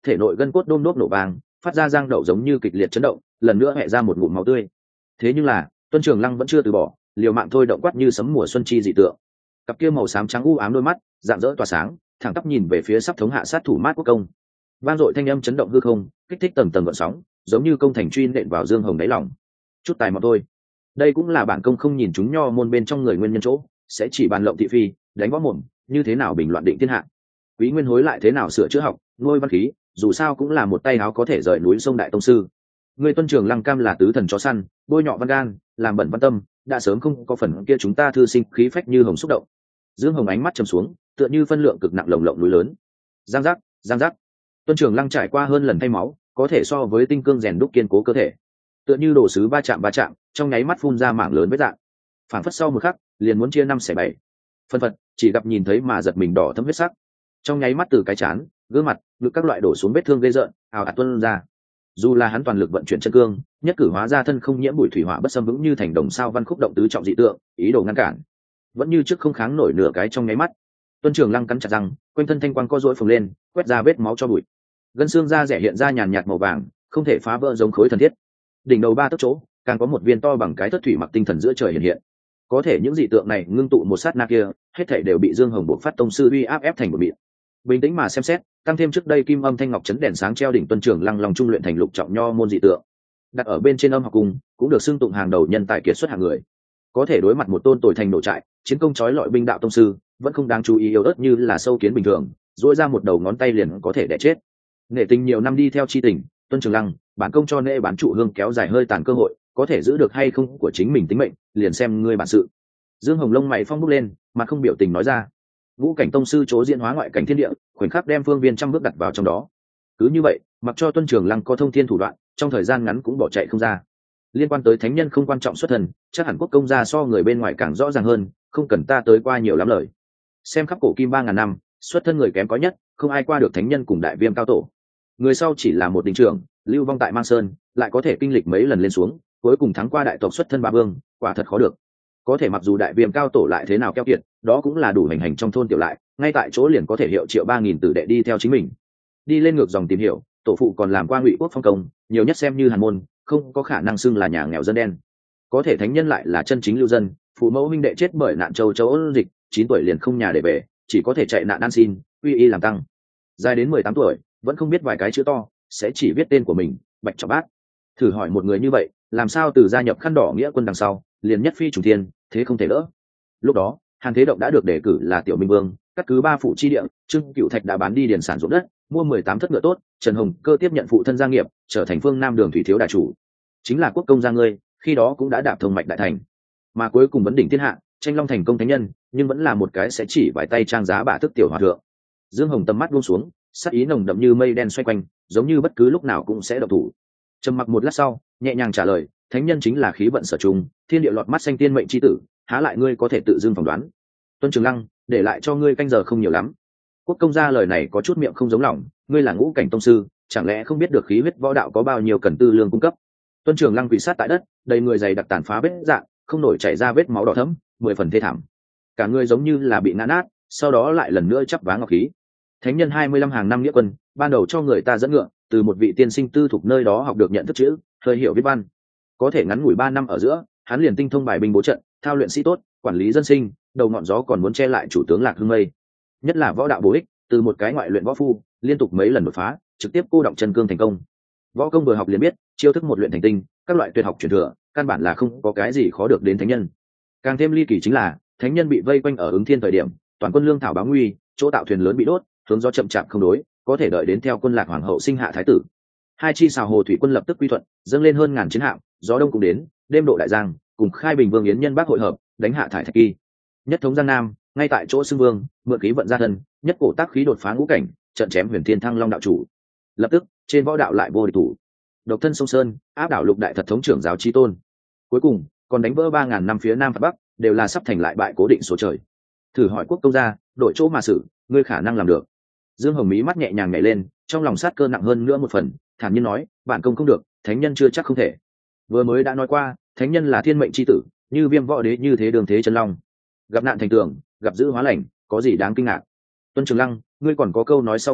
thể nội gân cốt đôm đốp nổ vàng, phát ra giang đậu giống như kịch liệt chấn động, lần nữa hẹ ra một ngụm máu tươi. Thế nhưng là Tuân Trường Lăng vẫn chưa từ bỏ, liều mạng thôi động quát như sấm mùa xuân chi dị tượng. Cặp kia màu xám trắng u ám đôi mắt rạng rỡ tỏa sáng, thẳng tắp nhìn về phía sắp thống hạ sát thủ Mát Quốc Công. Vang dội thanh âm chấn động hư không, kích thích tầng tầng gợn sóng, giống như công thành truy nện vào Dương Hồng đáy lòng. Chút tài mọn thôi, đây cũng là bản công không nhìn chúng nho môn bên trong người nguyên nhân chỗ, sẽ chỉ bàn lộng thị phi, đánh võ mồm, như thế nào bình loạn định thiên hạ. Quý Nguyên Hối lại thế nào sửa chữa học, nuôi văn khí, dù sao cũng là một tay áo có thể rời núi sông đại tông sư. Người Tuân Trường Lăng cam là tứ thần chó săn, bôi nhọ văn gan, làm bẩn văn tâm, đã sớm không có phần kia chúng ta thư sinh khí phách như hồng xúc động. Dương Hồng ánh mắt trầm xuống, tựa như phân lượng cực nặng lồng lộng núi lớn. Giang giác, giang giác. Tuân Trường Lăng trải qua hơn lần thay máu, có thể so với tinh cương rèn đúc kiên cố cơ thể. Tựa như đồ sứ va chạm, trong nháy mắt phun ra mảng lớn vết rạn. Phản phất sau một khắc, liền muốn chia năm xẻ bảy. Phân phật, chỉ gặp nhìn thấy mà giật mình đỏ thấm huyết sắc. Trong nháy mắt từ cái chán, gương mặt, ngực các loại đổ xuống vết thương gây rợn, ào ạt tuôn ra. Dù là hắn toàn lực vận chuyển chân cương, nhất cử hóa ra thân không nhiễm bụi thủy hỏa bất xâm vững như thành đồng sao văn khúc động tứ trọng dị tượng, ý đồ ngăn cản, vẫn như trước không kháng nổi nửa cái trong nháy mắt. Tuân Trường Lăng cắn chặt răng, quanh thân thanh quang co duỗi phồng lên, quét ra vết máu cho bụi. Gân xương da rẻ hiện ra nhàn nhạt màu vàng, không thể phá vỡ giống khối thần thiết. Đỉnh đầu ba tấc chỗ, càng có một viên to bằng cái thất thủy mặc tinh thần giữa trời hiện hiện. Có thể những dị tượng này ngưng tụ một sát na kia, hết thảy đều bị Dương Hồng Bộc phát tông sư uy áp ép thành một mịn. Bình tĩnh mà xem xét, tăng thêm trước đây kim âm thanh ngọc chấn đèn sáng treo đỉnh Tuân Trường Lăng lòng trung luyện thành lục trọng nho môn dị tượng, đặt ở bên trên âm học cung, cũng được xưng tụng hàng đầu nhân tài kiệt xuất hạng người. Có thể đối mặt một tôn tồi thành nổ trại, chiến công chói lọi binh đạo tông sư, vẫn không đáng chú ý yếu ớt như là sâu kiến bình thường, duỗi ra một đầu ngón tay liền có thể đẻ chết. Nghệ tình nhiều năm đi theo chi tình, Tuân Trường Lăng, bản công cho nệ bán trụ hương kéo dài hơi tàn cơ hội, có thể giữ được hay không của chính mình tính mệnh, liền xem ngươi bản sự. Dương Hồng lông mày phong bốc lên, mặt không biểu tình nói ra. Ngũ cảnh tông sư chỗ diễn hóa ngoại cảnh thiên địa, khoảnh khắc đem phương viên trăm bước đặt vào trong đó. Cứ như vậy, mặc cho Tuân Trường Lăng có thông thiên thủ đoạn, trong thời gian ngắn cũng bỏ chạy không ra. Liên quan tới thánh nhân không quan trọng xuất thân, chắc hẳn Quốc công gia so người bên ngoài càng rõ ràng hơn, không cần ta tới qua nhiều lắm lời. Xem khắp cổ kim 3000 năm, xuất thân người kém có nhất, không ai qua được thánh nhân cùng đại viêm cao tổ. Người sau chỉ là một đình trưởng, lưu vong tại Mang Sơn, lại có thể kinh lịch mấy lần lên xuống, cuối cùng thắng qua đại tộc xuất thân ba vương, quả thật khó được. Có thể mặc dù đại viêm cao tổ lại thế nào keo kiệt, đó cũng là đủ hành hành trong thôn tiểu lại, ngay tại chỗ liền có thể hiệu triệu 3000 tử đệ đi theo chính mình. Đi lên ngược dòng tìm hiểu, tổ phụ còn làm qua Ngụy Quốc phong công, nhiều nhất xem như hàn môn, không có khả năng xưng là nhà nghèo dân đen. Có thể thánh nhân lại là chân chính lưu dân, phụ mẫu huynh đệ chết bởi nạn châu ôn dịch, 9 tuổi liền không nhà để về, chỉ có thể chạy nạn ăn xin, uy y làm tăng. Dài đến 18 tuổi, vẫn không biết vài cái chữ to, sẽ chỉ viết tên của mình, Bạch Trọng Bát. Thử hỏi một người như vậy, làm sao từ gia nhập khăn đỏ nghĩa quân đằng sau, liền nhất phi trùng thiên, thế không thể đỡ. Lúc đó, Hàn Thế Động đã được đề cử là tiểu minh vương, cắt cứ 3 phụ chi địa, Trương Cửu Thạch đã bán đi điền sản ruộng đất, mua 18 thất ngựa tốt, Trần Hồng Cơ tiếp nhận phụ thân gia nghiệp, trở thành phương Nam đường thủy thiếu đại chủ. Chính là quốc công gia ngươi, khi đó cũng đã đạp thông mạch đại thành. Mà cuối cùng vấn đỉnh thiên hạ, tranh long thành công thánh nhân, nhưng vẫn là một cái sẽ chỉ vài tay trang giá bả tức tiểu hòa thượng. Dương Hồng tầm mắt buông xuống, sắc ý nồng đậm như mây đen xoay quanh, giống như bất cứ lúc nào cũng sẽ động thủ. Trầm mặc một lát sau, nhẹ nhàng trả lời, thánh nhân chính là khí vận sở trùng, thiên địa lọt mắt xanh tiên mệnh chi tử, há lại ngươi có thể tự dưng phỏng đoán. Tuân Trường Lăng, để lại cho ngươi canh giờ không nhiều lắm. Quốc công gia lời này có chút miệng không giống lòng, ngươi là ngũ cảnh tông sư, chẳng lẽ không biết được khí huyết võ đạo có bao nhiêu cần tư lương cung cấp. Tuân Trường Lăng quỳ sát tại đất, đầy người dày đặc tàn phá vết dạng, không nổi chảy ra vết máu đỏ thẫm, 10 phần thê thảm. Cả người giống như là bị ngã nát, sau đó lại lần nữa chắp vá ngọc khí. Thánh nhân 25 hàng năm nghĩa quân, ban đầu cho người ta dẫn ngựa, từ một vị tiên sinh tư thuộc nơi đó học được nhận thức chữ, hơi hiểu viết văn. Có thể ngắn ngủi 3 năm ở giữa, hắn liền tinh thông bài binh bố trận, thao luyện sĩ tốt, quản lý dân sinh, đầu ngọn gió còn muốn che lại chủ tướng Lạc Hưng Mây. Nhất là võ đạo bổ ích, từ một cái ngoại luyện võ phu, liên tục mấy lần đột phá, trực tiếp cô động chân cương thành công. Võ công vừa học liền biết, chiêu thức một luyện thành tinh, các loại tuyệt học truyền thừa, căn bản là không có cái gì khó được đến thánh nhân. Càng thêm ly kỳ chính là, thánh nhân bị vây quanh ở Ứng Thiên thời điểm, toàn quân lương thảo báo nguy, chỗ tạo thuyền lớn bị đốt, hướng gió chậm chạp không đối, có thể đợi đến theo quân Lạc hoàng hậu sinh hạ thái tử. Hai chi xào hồ thủy quân lập tức quy thuận, dâng lên hơn ngàn chiến hạm, gió đông cũng đến, đêm độ đại giang, cùng khai bình vương yến nhân bắc hội hợp, đánh hạ thải thạch kỳ. Nhất thống giang nam, ngay tại chỗ xưng vương, mượn khí vận gia thân, nhất cổ tác khí đột phá ngũ cảnh, trận chém huyền thiên thăng long đạo chủ. Lập tức, trên võ đạo lại vô địch thủ. Độc thân sông sơn, áp đảo lục đại thật thống trưởng giáo chi tôn. Cuối cùng, còn đánh vỡ 3000 năm phía nam và bắc, đều là sắp thành lại bại cố định số trời. Thử hỏi quốc công gia, đổi chỗ mà xử, ngươi khả năng làm được. Dương Hồng mí mắt nhẹ nhàng nhảy lên, trong lòng sát cơ nặng hơn nữa một phần, thản nhiên nói, bản công không được, thánh nhân chưa chắc không thể. Vừa mới đã nói qua, thánh nhân là thiên mệnh chi tử, như Viêm võ đế như thế đường thế chân long, gặp nạn thành tường, gặp dữ hóa lành, có gì đáng kinh ngạc. Tuân Trường Lăng, ngươi còn có câu nói sau cùng,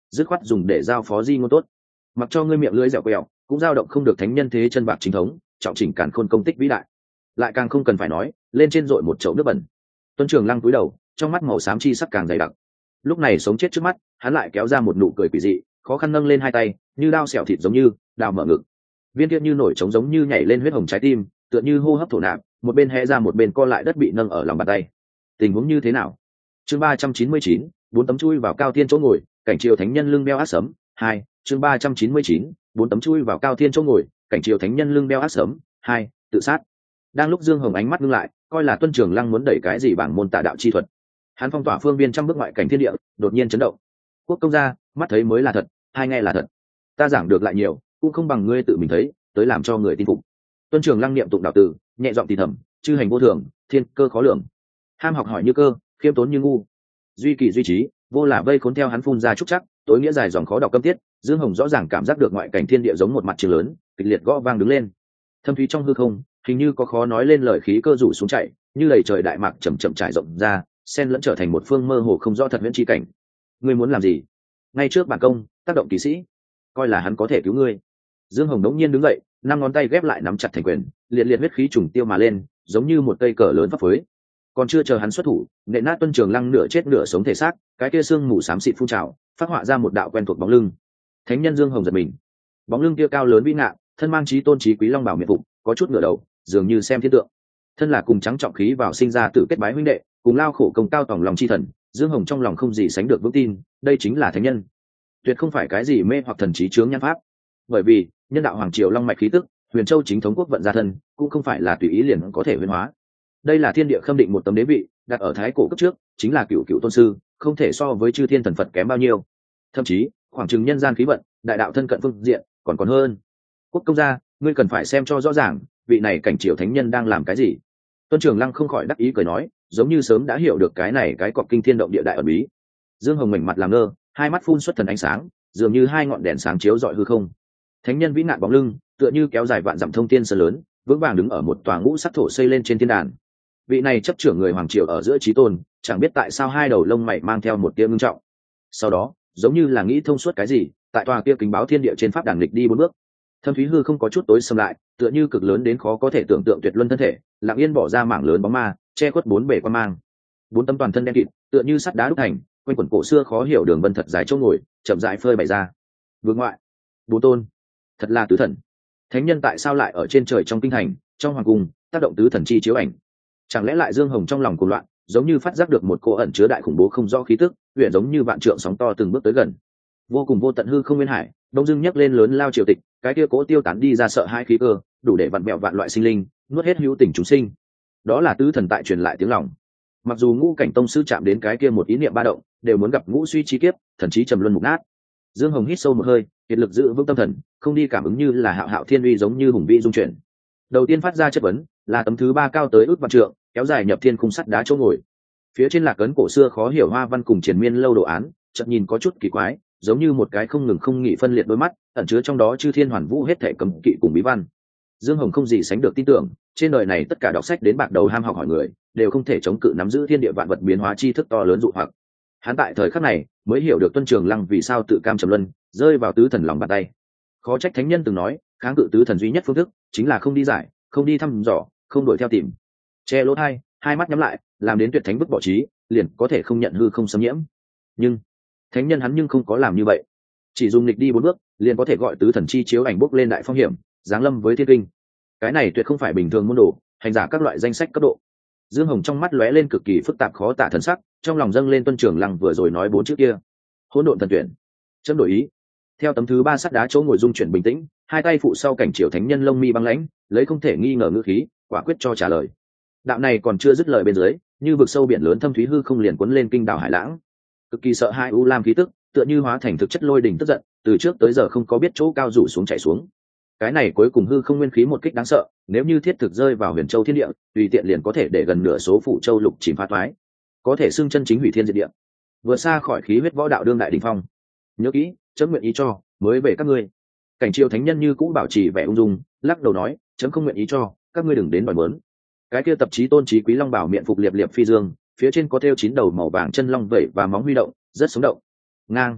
dứt khoát dùng để giao phó di ngôn tốt. Mặc cho ngươi miệng lưỡi dẻo quẹo cũng dao động không được thánh nhân thế chân bạc chính thống, trọng chỉnh càn khôn công tích vĩ đại. Lại càng không cần phải nói lên trên dội một chậu nước bẩn. Tuân Trường Lăng cúi đầu, trong mắt màu xám chi sắc càng dày đặc. Lúc này sống chết trước mắt, hắn lại kéo ra một nụ cười quỷ dị, khó khăn nâng lên hai tay, như đao xẻo thịt giống như đào mở ngực. Viên kia như nổi trống giống như nhảy lên huyết hồng trái tim, tựa như hô hấp thổ nạp, một bên hé ra một bên co lại đất bị nâng ở lòng bàn tay. Tình huống như thế nào? Chương 399, bốn tấm chui vào cao thiên chỗ ngồi, cảnh triều thánh nhân lưng đeo ác sấm. 2, chương 399, bốn tấm chui vào cao thiên chỗ ngồi, cảnh triều thánh nhân lưng đeo ác sấm. 2, tự sát. Đang lúc Dương Hồng ánh mắt ngưng lại, coi là Tuân Trường Lăng muốn đẩy cái gì bảng môn tà đạo chi thuật. Hắn phong tỏa phương viên trăm bước ngoại cảnh thiên địa, đột nhiên chấn động. Quốc công gia, mắt thấy mới là thật, hai nghe là thật. Ta giảng được lại nhiều, cũng không bằng ngươi tự mình thấy, tới làm cho người tin phục. Tuân Trường Lăng niệm tụng đạo từ, nhẹ giọng thì thầm, chư hành vô thường, thiên cơ khó lường. Ham học hỏi như cơ, khiêm tốn như ngu. Duy kỳ duy trí, vô là vây khốn theo hắn phun ra trúc chắc, tối nghĩa dài dòng khó đọc câm tiết. Dương Hồng rõ ràng cảm giác được ngoại cảnh thiên địa giống một mặt trường lớn, kịch liệt gõ vang đứng lên. Thâm thúy trong hư không, hình như có khó nói lên lời khí cơ rủ xuống chạy, như đầy trời đại mạc chậm chậm trải rộng ra, xen lẫn trở thành một phương mơ hồ không rõ thật huyễn chi cảnh. Ngươi muốn làm gì? Ngay trước bản công, tác động kỵ sĩ, coi là hắn có thể cứu ngươi. Dương Hồng đống nhiên đứng dậy, năm ngón tay ghép lại nắm chặt thành quyền, liệt liệt huyết khí trùng tiêu mà lên, giống như một cây cờ lớn phấp phới. Còn chưa chờ hắn xuất thủ, nện nát Tuân Trường Lăng nửa chết nửa sống thể xác, cái kia xương mù xám xịt phun trào, phát họa ra một đạo quen thuộc bóng lưng. Thánh nhân Dương Hồng giật mình. Bóng lưng kia cao lớn vĩ ngạn, thân mang chí tôn chí quý long bào miệt phục, có chút ngửa đầu, dường như xem thiên tượng. Thân là cùng trắng trọng khí vào sinh ra tử kết bái huynh đệ, cùng lao khổ công cao tòng lòng chi thần, Dương Hồng trong lòng không gì sánh được vững tin, đây chính là thánh nhân, tuyệt không phải cái gì mê hoặc thần trí chướng nhãn pháp. Bởi vì nhân đạo hoàng triều long mạch khí tức, Huyền Châu chính thống quốc vận gia thân, cũng không phải là tùy ý liền có thể huyền hóa. Đây là thiên địa khâm định một tấm đế vị, đặt ở thái cổ cấp trước, chính là cửu cửu tôn sư, không thể so với chư thiên thần Phật kém bao nhiêu. Thậm chí, khoảng chừng nhân gian khí vận, đại đạo thân cận phương diện, còn hơn. Quốc công gia, ngươi cần phải xem cho rõ ràng, vị này cảnh triều thánh nhân đang làm cái gì. Tuân Trường Lăng không khỏi đắc ý cười nói, giống như sớm đã hiểu được cái này cái cọc kinh thiên động địa đại ẩn bí. Dương Hồng mảnh mặt làm ngơ, hai mắt phun xuất thần ánh sáng, dường như hai ngọn đèn sáng chiếu rọi hư không. Thánh nhân vĩ nạn bóng lưng, tựa như kéo dài vạn dặm thông thiên sơn lớn, vững vàng đứng ở một tòa ngũ sắc thổ xây lên trên thiên đàn. Vị này chấp trưởng người hoàng triều ở giữa chí tôn, chẳng biết tại sao hai đầu lông mày mang theo một tia ngưng trọng. Sau đó, giống như là nghĩ thông suốt cái gì, tại tòa kia kính báo thiên địa trên pháp đàn lịch đi bốn bước. Thâm thúy hư không có chút tối sầm lại, tựa như cực lớn đến khó có thể tưởng tượng tuyệt luân thân thể, lặng yên bỏ ra mảng lớn bóng ma, che khuất bốn bề quan mang. Bốn tấm toàn thân đen kịt, tựa như sắt đá đúc thành, quanh quẩn cổ xưa khó hiểu đường vân thật dài chỗ ngồi, chậm rãi phơi bày ra. Vương ngoại, bốn tôn, thật là tứ thần. Thánh nhân tại sao lại ở trên trời trong kinh thành, trong hoàng cung, tác động tứ thần chi chiếu ảnh? Chẳng lẽ lại Dương Hồng trong lòng cuồng loạn, giống như phát giác được một cô ẩn chứa đại khủng bố không rõ khí tức, huyền giống như vạn trượng sóng to từng bước tới gần. Vô cùng vô tận hư không nguyên hải, đông dưng nhấc lên lớn lao triều tịch, cái kia cố tiêu tán đi ra sợ hai khí cơ, đủ để vặn mẹo vạn loại sinh linh, nuốt hết hữu tình chúng sinh. Đó là tứ thần tại truyền lại tiếng lòng. Mặc dù ngũ cảnh tông sư chạm đến cái kia một ý niệm ba động, đều muốn gặp ngũ suy chi kiếp, thần trí trầm luân mục nát. Dương Hồng hít sâu một hơi, kiệt lực giữ vững tâm thần, không đi cảm ứng như là hạo hạo thiên uy giống như hùng vĩ dung chuyển. Đầu tiên phát ra chất vấn, là tấm thứ ba cao tới ước vạn trượng, kéo dài nhập thiên khung sắt đá chỗ ngồi. Phía trên lạc ấn cổ xưa khó hiểu hoa văn cùng triền miên lâu đồ án, chợt nhìn có chút kỳ quái, giống như một cái không ngừng không nghỉ phân liệt đôi mắt, ẩn chứa trong đó chư thiên hoàn vũ hết thể cấm kỵ cùng bí văn. Dương Hồng không gì sánh được tin tưởng, trên đời này tất cả đọc sách đến bạc đầu ham học hỏi người, đều không thể chống cự nắm giữ thiên địa vạn vật biến hóa chi thức to lớn dụ hoặc. Hắn tại thời khắc này mới hiểu được Tuân Trường Lăng vì sao tự cam trầm luân, rơi vào tứ thần lòng bàn tay. Khó trách thánh nhân từng nói, kháng cự tứ thần duy nhất phương thức chính là không đi giải, không đi thăm dò, không đuổi theo tìm. Che lỗ hai mắt nhắm lại, làm đến tuyệt thánh bức bỏ trí, liền có thể không nhận hư không xâm nhiễm. Nhưng thánh nhân hắn nhưng không có làm như vậy, chỉ dùng nghịch đi bốn bước, liền có thể gọi tứ thần chi chiếu ảnh bốc lên đại phong hiểm, giáng lâm với thiên kinh. Cái này tuyệt không phải bình thường môn đồ, hành giả các loại danh sách cấp độ. Dương Hồng trong mắt lóe lên cực kỳ phức tạp khó tả thần sắc, trong lòng dâng lên Tuân Trường Lăng vừa rồi nói bốn chữ kia. Hỗn độn thần tuyển. Chấm đổi ý. Theo tấm thứ ba sắt đá chỗ ngồi dung chuyển bình tĩnh, hai tay phụ sau cảnh triều thánh nhân lông mi băng lãnh, lấy không thể nghi ngờ ngữ khí, quả quyết cho trả lời. Đạo này còn chưa dứt lời bên dưới, như vực sâu biển lớn thâm thúy hư không liền cuốn lên kinh đảo hải lãng. Cực kỳ sợ hai u lam khí tức, tựa như hóa thành thực chất lôi đình tức giận, từ trước tới giờ không có biết chỗ cao rủ xuống chảy xuống. Cái này cuối cùng hư không nguyên khí một kích đáng sợ, nếu như thiết thực rơi vào Huyền Châu thiên địa, tùy tiện liền có thể để gần nửa số phủ châu lục chìm phá toái, có thể xưng chân chính hủy thiên diệt địa, vừa xa khỏi khí huyết võ đạo đương đại đỉnh phong. Nhớ kỹ, chấm nguyện ý cho, mới về các ngươi. Cảnh triều thánh nhân như cũ bảo trì vẻ ung dung, lắc đầu nói, chấm không nguyện ý cho, các ngươi đừng đến đòi mớn. Cái kia tập chí tôn chí quý long bảo miệng phục liệp liệp phi dương, phía trên có thêu 9 đầu màu vàng chân long vẩy và móng huy động, rất sống động. Ngang.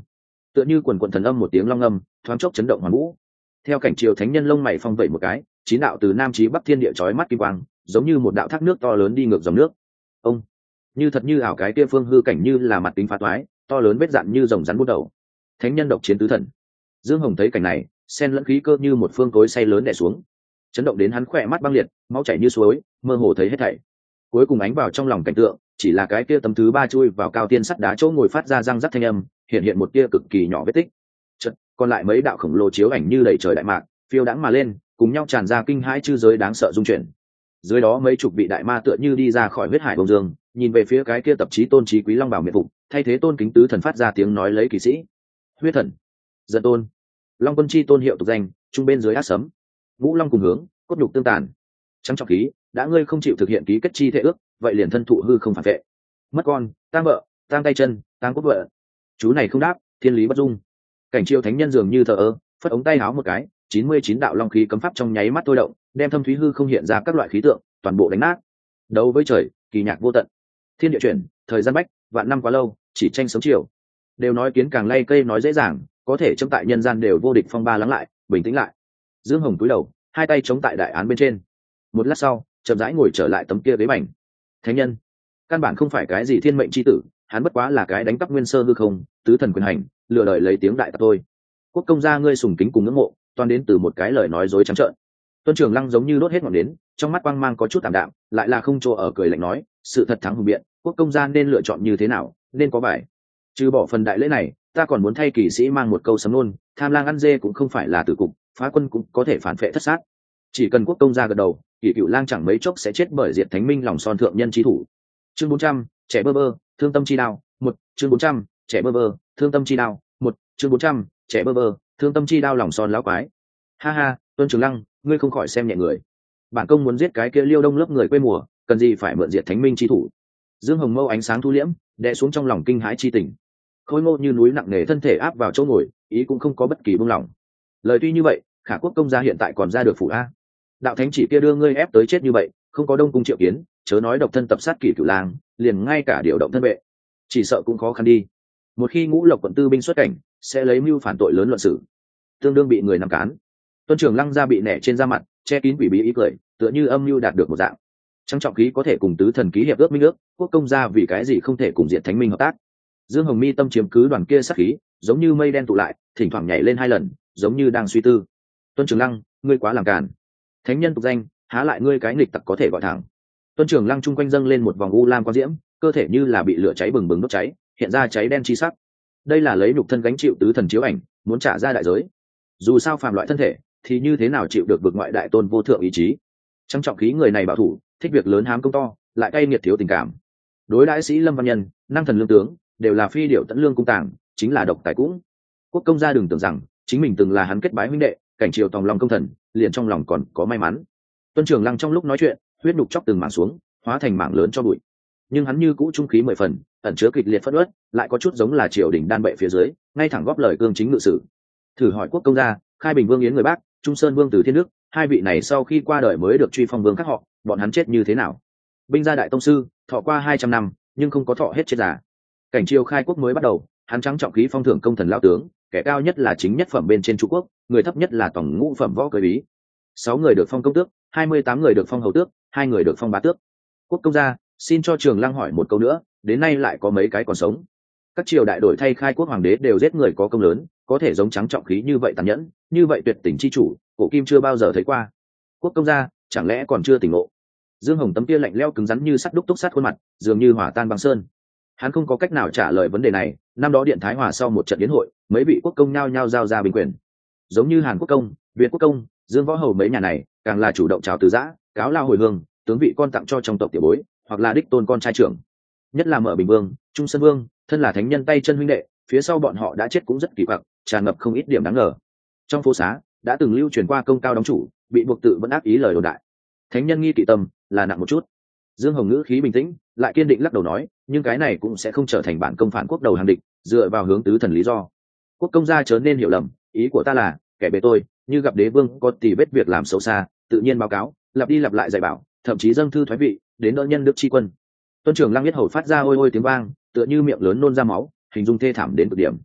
tựa như quần quần thần âm một tiếng long âm thoáng chốc chấn động hoàn vũ. Theo cảnh triều thánh nhân lông mày phong vẩy một cái, chín đạo từ nam chí bắc thiên địa chói mắt kim quang, giống như một đạo thác nước to lớn đi ngược dòng nước. Ông như thật như ảo, cái kia phương hư cảnh như là mặt kính phá toái, to lớn vết dạn như rồng rắn bút đầu. Thánh nhân độc chiến tứ thần. Dương Hồng thấy cảnh này, sen lẫn khí cơ như một phương cối say lớn đè xuống, chấn động đến hắn khỏe mắt băng liệt, máu chảy như suối, mơ hồ thấy hết thảy. Cuối cùng ánh vào trong lòng cảnh tượng, chỉ là cái kia tấm thứ ba chui vào cao tiên sắt đá chỗ ngồi phát ra răng rắc thanh âm, hiện một tia cực kỳ nhỏ vết tích. Chợt, còn lại mấy đạo khổng lồ chiếu ảnh như đầy trời đại mạc, phiêu đãng mà lên, cùng nhau tràn ra kinh hãi chư giới đáng sợ dung chuyển. Dưới đó mấy chục vị đại ma tựa như đi ra khỏi huyết hải bồng dương, nhìn về phía cái kia tập chí tôn trí quý long bảo miệt phục, thay thế tôn kính tứ thần phát ra tiếng nói lấy kỳ sĩ. Huyết thần, Giận tôn, Long Quân chi tôn hiệu tục danh, trung bên dưới ác sấm. Vũ Long cùng hướng, cốt nhục tương tàn. Trắng trọng khí, đã ngươi không chịu thực hiện ký kết chi thệ ước, vậy liền thân thụ hư không phản vệ. Mất con, tang vợ, tang tay chân, tang cốt vợ. Chú này không đáp, thiên lý bất dung. Cảnh Chiêu thánh nhân dường như thờ ơ, phất ống tay áo một cái, 99 đạo long khí cấm pháp trong nháy mắt thôi động, đem thâm thúy hư không hiện ra các loại khí tượng, toàn bộ đánh nát. Đấu với trời, kỳ nhạc vô tận. Thiên địa chuyển, thời gian bách, vạn năm quá lâu, chỉ tranh sống chiều. Đều nói kiến càng lay cây nói dễ dàng, có thể trong tại nhân gian đều vô địch phong ba lắng lại, bình tĩnh lại. Dương Hồng cúi đầu, hai tay chống tại đại án bên trên. Một lát sau, chậm rãi ngồi trở lại tấm kia ghế bành. Thánh nhân, căn bản không phải cái gì thiên mệnh chi tử, hắn bất quá là cái đánh cắp nguyên sơ hư không, tứ thần quyền hành, lừa đời lấy tiếng đại tặc thôi. Quốc công gia ngươi sùng kính cùng ngưỡng mộ, toàn đến từ một cái lời nói dối trắng trợn. Tuân Trường Lăng giống như đốt hết ngọn nến, trong mắt quang mang có chút tạm đạm, lại là không chỗ ở cười lạnh nói, sự thật thắng hùng biện, quốc công gia nên lựa chọn như thế nào, nên có bài. Trừ bỏ phần đại lễ này, ta còn muốn thay kỳ sĩ mang một câu sấm nôn, tham lang ăn dê cũng không phải là tử cục, phá quân cũng có thể phản phệ thất sát. Chỉ cần quốc công gia gật đầu, Kỷ Cựu Lang chẳng mấy chốc sẽ chết bởi diệt thánh minh lòng son thượng nhân chí thủ. Chương 400, trẻ bơ vơ, thương tâm chi đao, 1, chương 400, trẻ bơ vơ, thương tâm chi đao, 1, chương 400, trẻ bơ vơ, thương tâm chi đao lòng son lão quái. Ha ha, Tuân Trường Lăng, ngươi không khỏi xem nhẹ người. Bản công muốn giết cái kia Liêu Đông lớp người quê mùa, cần gì phải mượn diệt thánh minh chi thủ. Dương Hồng Mâu ánh sáng thu liễm, đè xuống trong lòng kinh hãi chi tình. Khôi ngô như núi nặng nề thân thể áp vào chỗ ngồi, ý cũng không có bất kỳ buông lỏng. Lời tuy như vậy, Khả quốc công gia hiện tại còn ra được phủ a. Đạo thánh chỉ kia đưa ngươi ép tới chết như vậy, không có Đông cung triệu kiến, chớ nói độc thân tập sát Kỷ Cửu Lang, liền ngay cả điều động thân vệ, chỉ sợ cũng khó khăn đi. Một khi Ngũ Lộc quận tư binh xuất cảnh, sẽ lấy mưu phản tội lớn luận xử, tương đương bị người nằm cán. Tuân Trường Lăng ra bị nẻ trên da mặt, che kín quỷ bí ý cười, tựa như âm mưu đạt được một dạng. Trang trọng khí có thể cùng tứ thần ký hiệp ước minh ước, quốc công gia vì cái gì không thể cùng diện thánh minh hợp tác. Dương Hồng Mi tâm chiếm cứ đoàn kia sát khí, giống như mây đen tụ lại, thỉnh thoảng nhảy lên hai lần, giống như đang suy tư. Tuân Trường Lăng, ngươi quá làm càn. Thánh nhân tục danh, há lại ngươi cái nghịch tặc có thể gọi thẳng. Tuân Trường Lăng chung quanh dâng lên một vòng u lam quang diễm, cơ thể như là bị lửa cháy bừng bừng đốt cháy, hiện ra cháy đen chi sắc. Đây là lấy nhục thân gánh chịu tứ thần chiếu ảnh, muốn trả ra đại giới. Dù sao phàm loại thân thể, thì như thế nào chịu được vực ngoại đại tôn vô thượng ý chí. Trong trọng khí người này bảo thủ, thích việc lớn hám công to, lại cay nghiệt thiếu tình cảm. Đối đãi sĩ lâm văn nhân, năng thần lương tướng, đều là phi điệu tận lương cung tàng, chính là độc tài cũng. Quốc công gia đừng tưởng rằng chính mình từng là hắn kết bái huynh đệ, cảnh triều tòng lòng công thần, liền trong lòng còn có may mắn. Tuân Trường Lăng trong lúc nói chuyện, huyết nhục chóc từng mảng xuống, hóa thành mảng lớn cho bụi. Nhưng hắn như cũ trung khí 10 phần, ẩn chứa kịch liệt phẫn uất, lại có chút giống là triều đình đan bệ phía dưới, ngay thẳng góp lời cương chính ngự sử. Thử hỏi quốc công gia, Khai Bình Vương Yến người Bắc, Trung Sơn Vương Từ Thiên Đức, hai vị này sau khi qua đời mới được truy phong vương các họ, bọn hắn chết như thế nào? Binh gia đại tông sư, thọ qua 200 năm, nhưng không có thọ hết chết già. Cảnh triều khai quốc mới bắt đầu, hắn trắng trọng khí phong thưởng công thần lão tướng, kẻ cao nhất là chính nhất phẩm bên trên Trung Quốc, người thấp nhất là tổng ngũ phẩm võ cưới bí. 6 người được phong công tước, 28 người được phong hầu tước, 2 người được phong bá tước. Quốc công gia, xin cho Trường Lăng hỏi một câu nữa, đến nay lại có mấy cái còn sống? Các triều đại đổi thay khai quốc hoàng đế đều giết người có công lớn, có thể giống trắng trọng khí như vậy tàn nhẫn, như vậy tuyệt tình chi chủ, cổ kim chưa bao giờ thấy qua. Quốc công gia, chẳng lẽ còn chưa tỉnh ngộ? Dương Hồng tấm kia lạnh lẽo cứng rắn như sắt đúc túc sắt khuôn mặt, dường như hỏa tan băng sơn. Hắn không có cách nào trả lời vấn đề này. Năm đó Điện Thái Hòa sau một trận yến hội, mấy vị quốc công nhao nhao giao ra bình quyền, giống như Hàn Quốc công, Việt Quốc công, Dương Võ Hầu mấy nhà này, càng là chủ động chào từ giã, cáo lao hồi hương, tướng vị con tặng cho trong tộc tiểu bối, hoặc là đích tôn con trai trưởng. Nhất là Mở Bình Vương, Trung Sơn Vương, thân là thánh nhân tay chân huynh đệ, phía sau bọn họ đã chết cũng rất kỳ quặc, tràn ngập không ít điểm đáng ngờ. Trong phố xá đã từng lưu truyền qua công cao đóng chủ, bị buộc tự vẫn ác ý lời đồn đại. Thánh nhân nghi kỵ tâm là nặng một chút. Dương Hồng ngữ khí bình tĩnh, lại kiên định lắc đầu nói, nhưng cái này cũng sẽ không trở thành bản công phản quốc đầu hàng địch, dựa vào hướng tứ thần lý do. Quốc công gia chớ nên hiểu lầm, ý của ta là, kẻ bề tôi, như gặp đế vương có tì vết việc làm xấu xa, tự nhiên báo cáo, lặp đi lặp lại dạy bảo, thậm chí dâng thư thoái vị, đến đỡ nhân đức tri quân. Tuân Trường Lăng biết hầu phát ra ôi ôi tiếng vang, tựa như miệng lớn nôn ra máu, hình dung thê thảm đến cực điểm.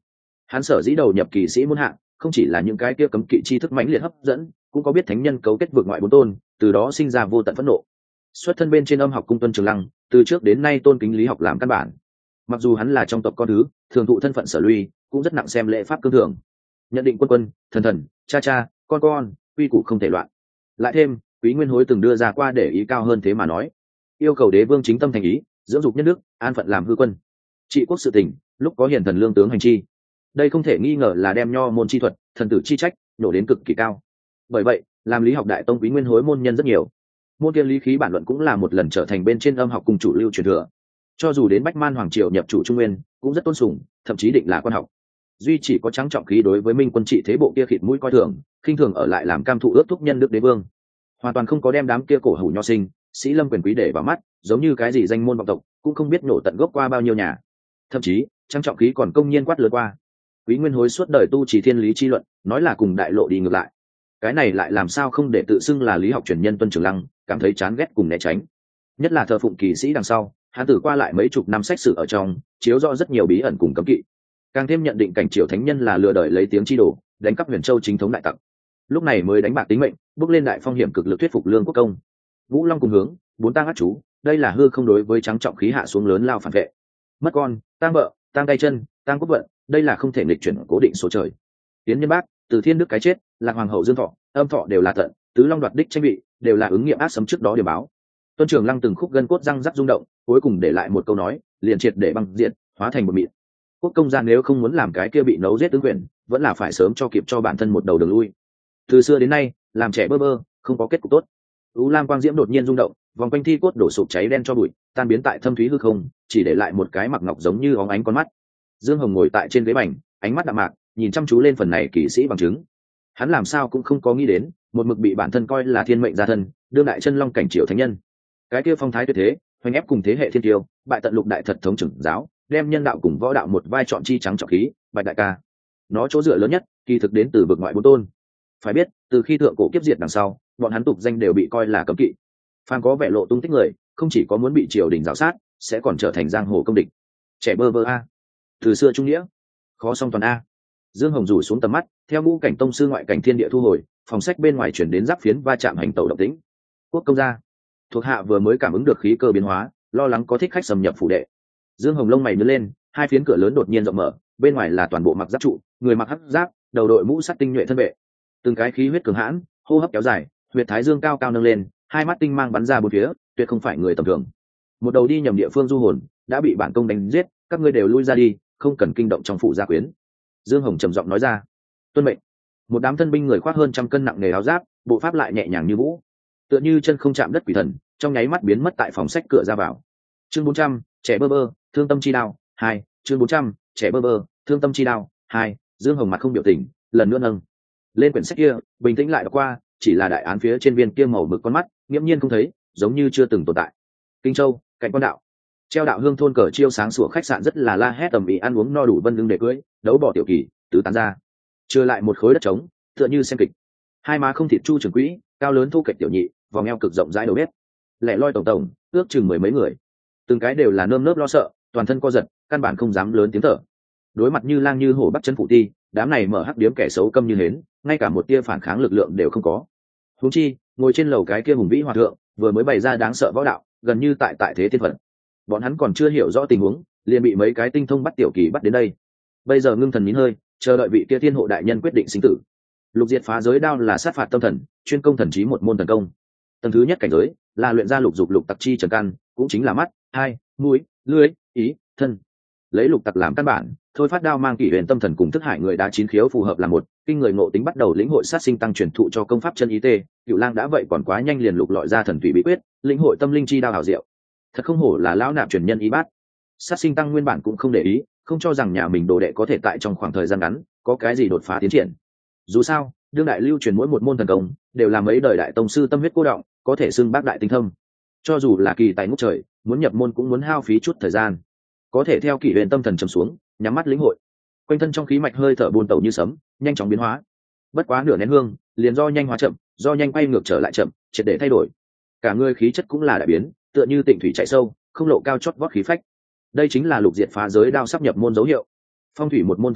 Hắn sở dĩ đầu nhập kỳ sĩ muôn hạng, không chỉ là những cái kia cấm kỵ tri thức mãnh liệt hấp dẫn, cũng có biết thánh nhân cấu kết vượt ngoại bốn tôn, từ đó sinh ra vô tận phẫn nộ. Xuất thân bên trên âm học cung tuân trường lăng, từ trước đến nay tôn kính lý học làm căn bản. Mặc dù hắn là trong tộc con thứ, thường thụ thân phận sở luy, cũng rất nặng xem lễ pháp cương thường. Nhận định quân quân, thần thần, cha cha, con, quy củ không thể loạn. Lại thêm, Quý Nguyên Hối từng đưa ra qua để ý cao hơn thế mà nói, yêu cầu đế vương chính tâm thành ý, dưỡng dục nhân đức, an phận làm hư quân, trị quốc sự tỉnh, lúc có hiền thần lương tướng hành chi. Đây không thể nghi ngờ là đem nho môn chi thuật, thần tử chi trách nổ đến cực kỳ cao. Bởi vậy, làm lý học đại tông Quý Nguyên Hối môn nhân rất nhiều. Môn kia lý khí bản luận cũng là một lần trở thành bên trên âm học cùng chủ lưu truyền thừa. Cho dù đến Bách Man hoàng triều nhập chủ Trung Nguyên, cũng rất tôn sùng, thậm chí định là quan học. Duy chỉ có Trắng Trọng Khí đối với Minh Quân trị thế bộ kia khịt mũi coi thường, khinh thường ở lại làm cam thụ ước thúc nhân đức đế vương, hoàn toàn không có đem đám kia cổ hủ nho sinh, sĩ lâm quyền quý để vào mắt, giống như cái gì danh môn vọng tộc, cũng không biết nổ tận gốc qua bao nhiêu nhà. Thậm chí, Trắng Trọng Khí còn công nhiên quát lớn qua. Quý Nguyên Hối suốt đời tu trì thiên lý chi luận, nói là cùng đại lộ đi ngược lại. Cái này lại làm sao không để tự xưng là lý học truyền nhân Tuân Trường Lăng cảm thấy chán ghét cùng né tránh. Nhất là thờ phụng kỳ sĩ đằng sau, hắn tử qua lại mấy chục năm sách sử ở trong, chiếu rõ rất nhiều bí ẩn cùng cấm kỵ. Càng thêm nhận định cảnh triều thánh nhân là lừa đời lấy tiếng chi đồ, đánh cắp Huyền Châu chính thống đại tặc. Lúc này mới đánh bạc tính mệnh, bước lên đại phong hiểm cực lực thuyết phục Lương Quốc Công. Vũ Long cùng hướng, bốn tang ác chú, đây là hư không đối với Trắng Trọng Khí hạ xuống lớn lao phản vệ. Mất con, tang vợ, tang tay chân, tang quốc vận, đây là không thể nghịch chuyển cố định số trời. Tiến Nhân Bác, Từ Thiên Đức cái chết, Lạc Hoàng hậu Dương Thọ, Âm Thọ đều là tận, Tứ Long đoạt đích tranh vị, đều là ứng nghiệm ác sấm trước đó điều báo. Tuân Trường Lăng từng khúc gân cốt răng rắc rung động, cuối cùng để lại một câu nói, liền triệt để băng diện, hóa thành một mịn. Quốc công gia nếu không muốn làm cái kia bị nấu giết tướng quyền, vẫn là phải sớm cho kịp cho bản thân một đầu đường lui. Từ xưa đến nay, làm trẻ bơ vơ, không có kết cục tốt. U Lam quang diễm đột nhiên rung động, vòng quanh thi cốt đổ sụp cháy đen cho bụi, tan biến tại thâm thúy hư không, chỉ để lại một cái mặc ngọc giống như óng ánh con mắt. Dương Hồng ngồi tại trên ghế bành, ánh mắt đạm mạc, nhìn chăm chú lên phần này kỵ sĩ bằng chứng. Hắn làm sao cũng không có nghĩ đến, một mực bị bản thân coi là thiên mệnh gia thân, đương đại chân long cảnh triều thánh nhân. Cái kia phong thái tuyệt thế, hoành ép cùng thế hệ thiên tiêu, bại tận lục đại thật thống trưởng giáo, đem nhân đạo cùng võ đạo một vai trọn chi Trắng Trọng Khí, Bạch đại ca. Nó chỗ dựa lớn nhất, kỳ thực đến từ vực ngoại bốn tôn. Phải biết, từ khi thượng cổ kiếp diệt đằng sau, bọn hắn tục danh đều bị coi là cấm kỵ. Phàm có vẻ lộ tung tích người, không chỉ có muốn bị triều đình giáo sát, sẽ còn trở thành giang hồ công địch. Trẻ bơ vơ a, từ xưa trung nghĩa, khó song toàn a. Dương Hồng rủ xuống tầm mắt, theo ngũ cảnh tông sư ngoại cảnh thiên địa thu hồi, phòng sách bên ngoài chuyển đến giáp phiến va chạm hành tẩu động tĩnh. Quốc công gia, thuộc hạ vừa mới cảm ứng được khí cơ biến hóa, lo lắng có thích khách xâm nhập phủ đệ. Dương Hồng lông mày nhướng lên, hai phiến cửa lớn đột nhiên rộng mở, bên ngoài là toàn bộ mặc giáp trụ, người mặc hắc giáp, đầu đội mũ sắt tinh nhuệ thân vệ. Từng cái khí huyết cường hãn, hô hấp kéo dài, huyệt thái dương cao cao nâng lên, hai mắt tinh mang bắn ra bốn phía, tuyệt không phải người tầm thường. Một đầu đi nhầm địa phương du hồn, đã bị bản công đánh giết, các ngươi đều lui ra đi, không cần kinh động trong phủ gia quyến. Dương Hồng trầm giọng nói ra. Tuân mệnh. Một đám thân binh người khoác hơn trăm cân nặng nề áo giáp, bộ pháp lại nhẹ nhàng như vũ, tựa như chân không chạm đất quỷ thần, trong nháy mắt biến mất tại phòng sách cửa ra vào. Chương 400, trẻ bơ vơ, thương tâm chi đao 2. Chương 400, trẻ bơ vơ, thương tâm chi đao 2. Dương Hồng mặt không biểu tình, lần nữa nâng lên quyển sách kia, bình tĩnh lại đọc qua, chỉ là đại án phía trên viên kia màu mực con mắt, nghiễm nhiên không thấy, giống như chưa từng tồn tại. Kinh Châu, cạnh quan đạo, treo đạo hương thôn cờ chiêu sáng sủa khách sạn rất là la hét tầm ĩ, ăn uống no đủ vân lưng để cưới, đấu bỏ tiểu kỳ, tứ tán ra, chưa lại một khối đất trống, tựa như xem kịch. Hai má không thịt chu trưởng quỹ, cao lớn thu kệch tiểu nhị, vòng eo cực rộng rãi đầu bếp, lẻ loi tổng ước chừng mười mấy người, từng cái đều là nơm nớp lo sợ, toàn thân co giật, căn bản không dám lớn tiếng thở. Đối mặt như lang như hổ bắt chân phụ ti, đám này mở hắc điếm kẻ xấu câm như hến, ngay cả một tia phản kháng lực lượng đều không có. Huống chi, ngồi trên lầu cái kia hùng vĩ hòa thượng, vừa mới bày ra đáng sợ võ đạo, gần như tại thế thiên phận. Bọn hắn còn chưa hiểu rõ tình huống, liền bị mấy cái tinh thông bắt tiểu kỳ bắt đến đây. Bây giờ ngưng thần nín hơi, chờ đợi vị kia thiên hộ đại nhân quyết định sinh tử. Lục diệt phá giới đao là sát phạt tâm thần, chuyên công thần trí một môn thần công. Tầng thứ nhất cảnh giới là luyện ra lục dục lục tặc chi trần căn, cũng chính là mắt, hai, mũi, lưỡi, ý, thân. Lấy lục tặc làm căn bản, thôi phát đao mang kỷ huyền tâm thần cùng thức hải người đá chín khiếu phù hợp làm một, kinh người ngộ tính bắt đầu lĩnh hội sát sinh tăng truyền thụ cho công pháp chân ý tê. Cựu lang đã vậy còn quá nhanh liền lục lọi ra thần thủy bí quyết, lĩnh hội tâm linh chi đao hảo diệu. Thật không hổ là lão nạp truyền nhân ý bát. Sát sinh tăng nguyên bản cũng không để ý, không cho rằng nhà mình đồ đệ có thể tại trong khoảng thời gian ngắn có cái gì đột phá tiến triển. Dù sao, đương đại lưu truyền mỗi một môn thần công đều là mấy đời đại tông sư tâm huyết cô động, có thể xưng bác đại tinh thâm. Cho dù là kỳ tài ngút trời, muốn nhập môn cũng muốn hao phí chút thời gian. Có thể theo kỷ huyền tâm thần trầm xuống, nhắm mắt lĩnh hội, quanh thân trong khí mạch hơi thở buôn tẩu như sấm, nhanh chóng biến hóa. Bất quá nửa nén hương, liền do nhanh hóa chậm, do nhanh quay ngược trở lại chậm, triệt để thay đổi. Cả người khí chất cũng là đại biến, tựa như tịnh thủy chảy sâu, không lộ cao chót vót khí phách. Đây chính là lục diệt phá giới đao sắp nhập môn dấu hiệu. Phong thủy một môn thường đạo,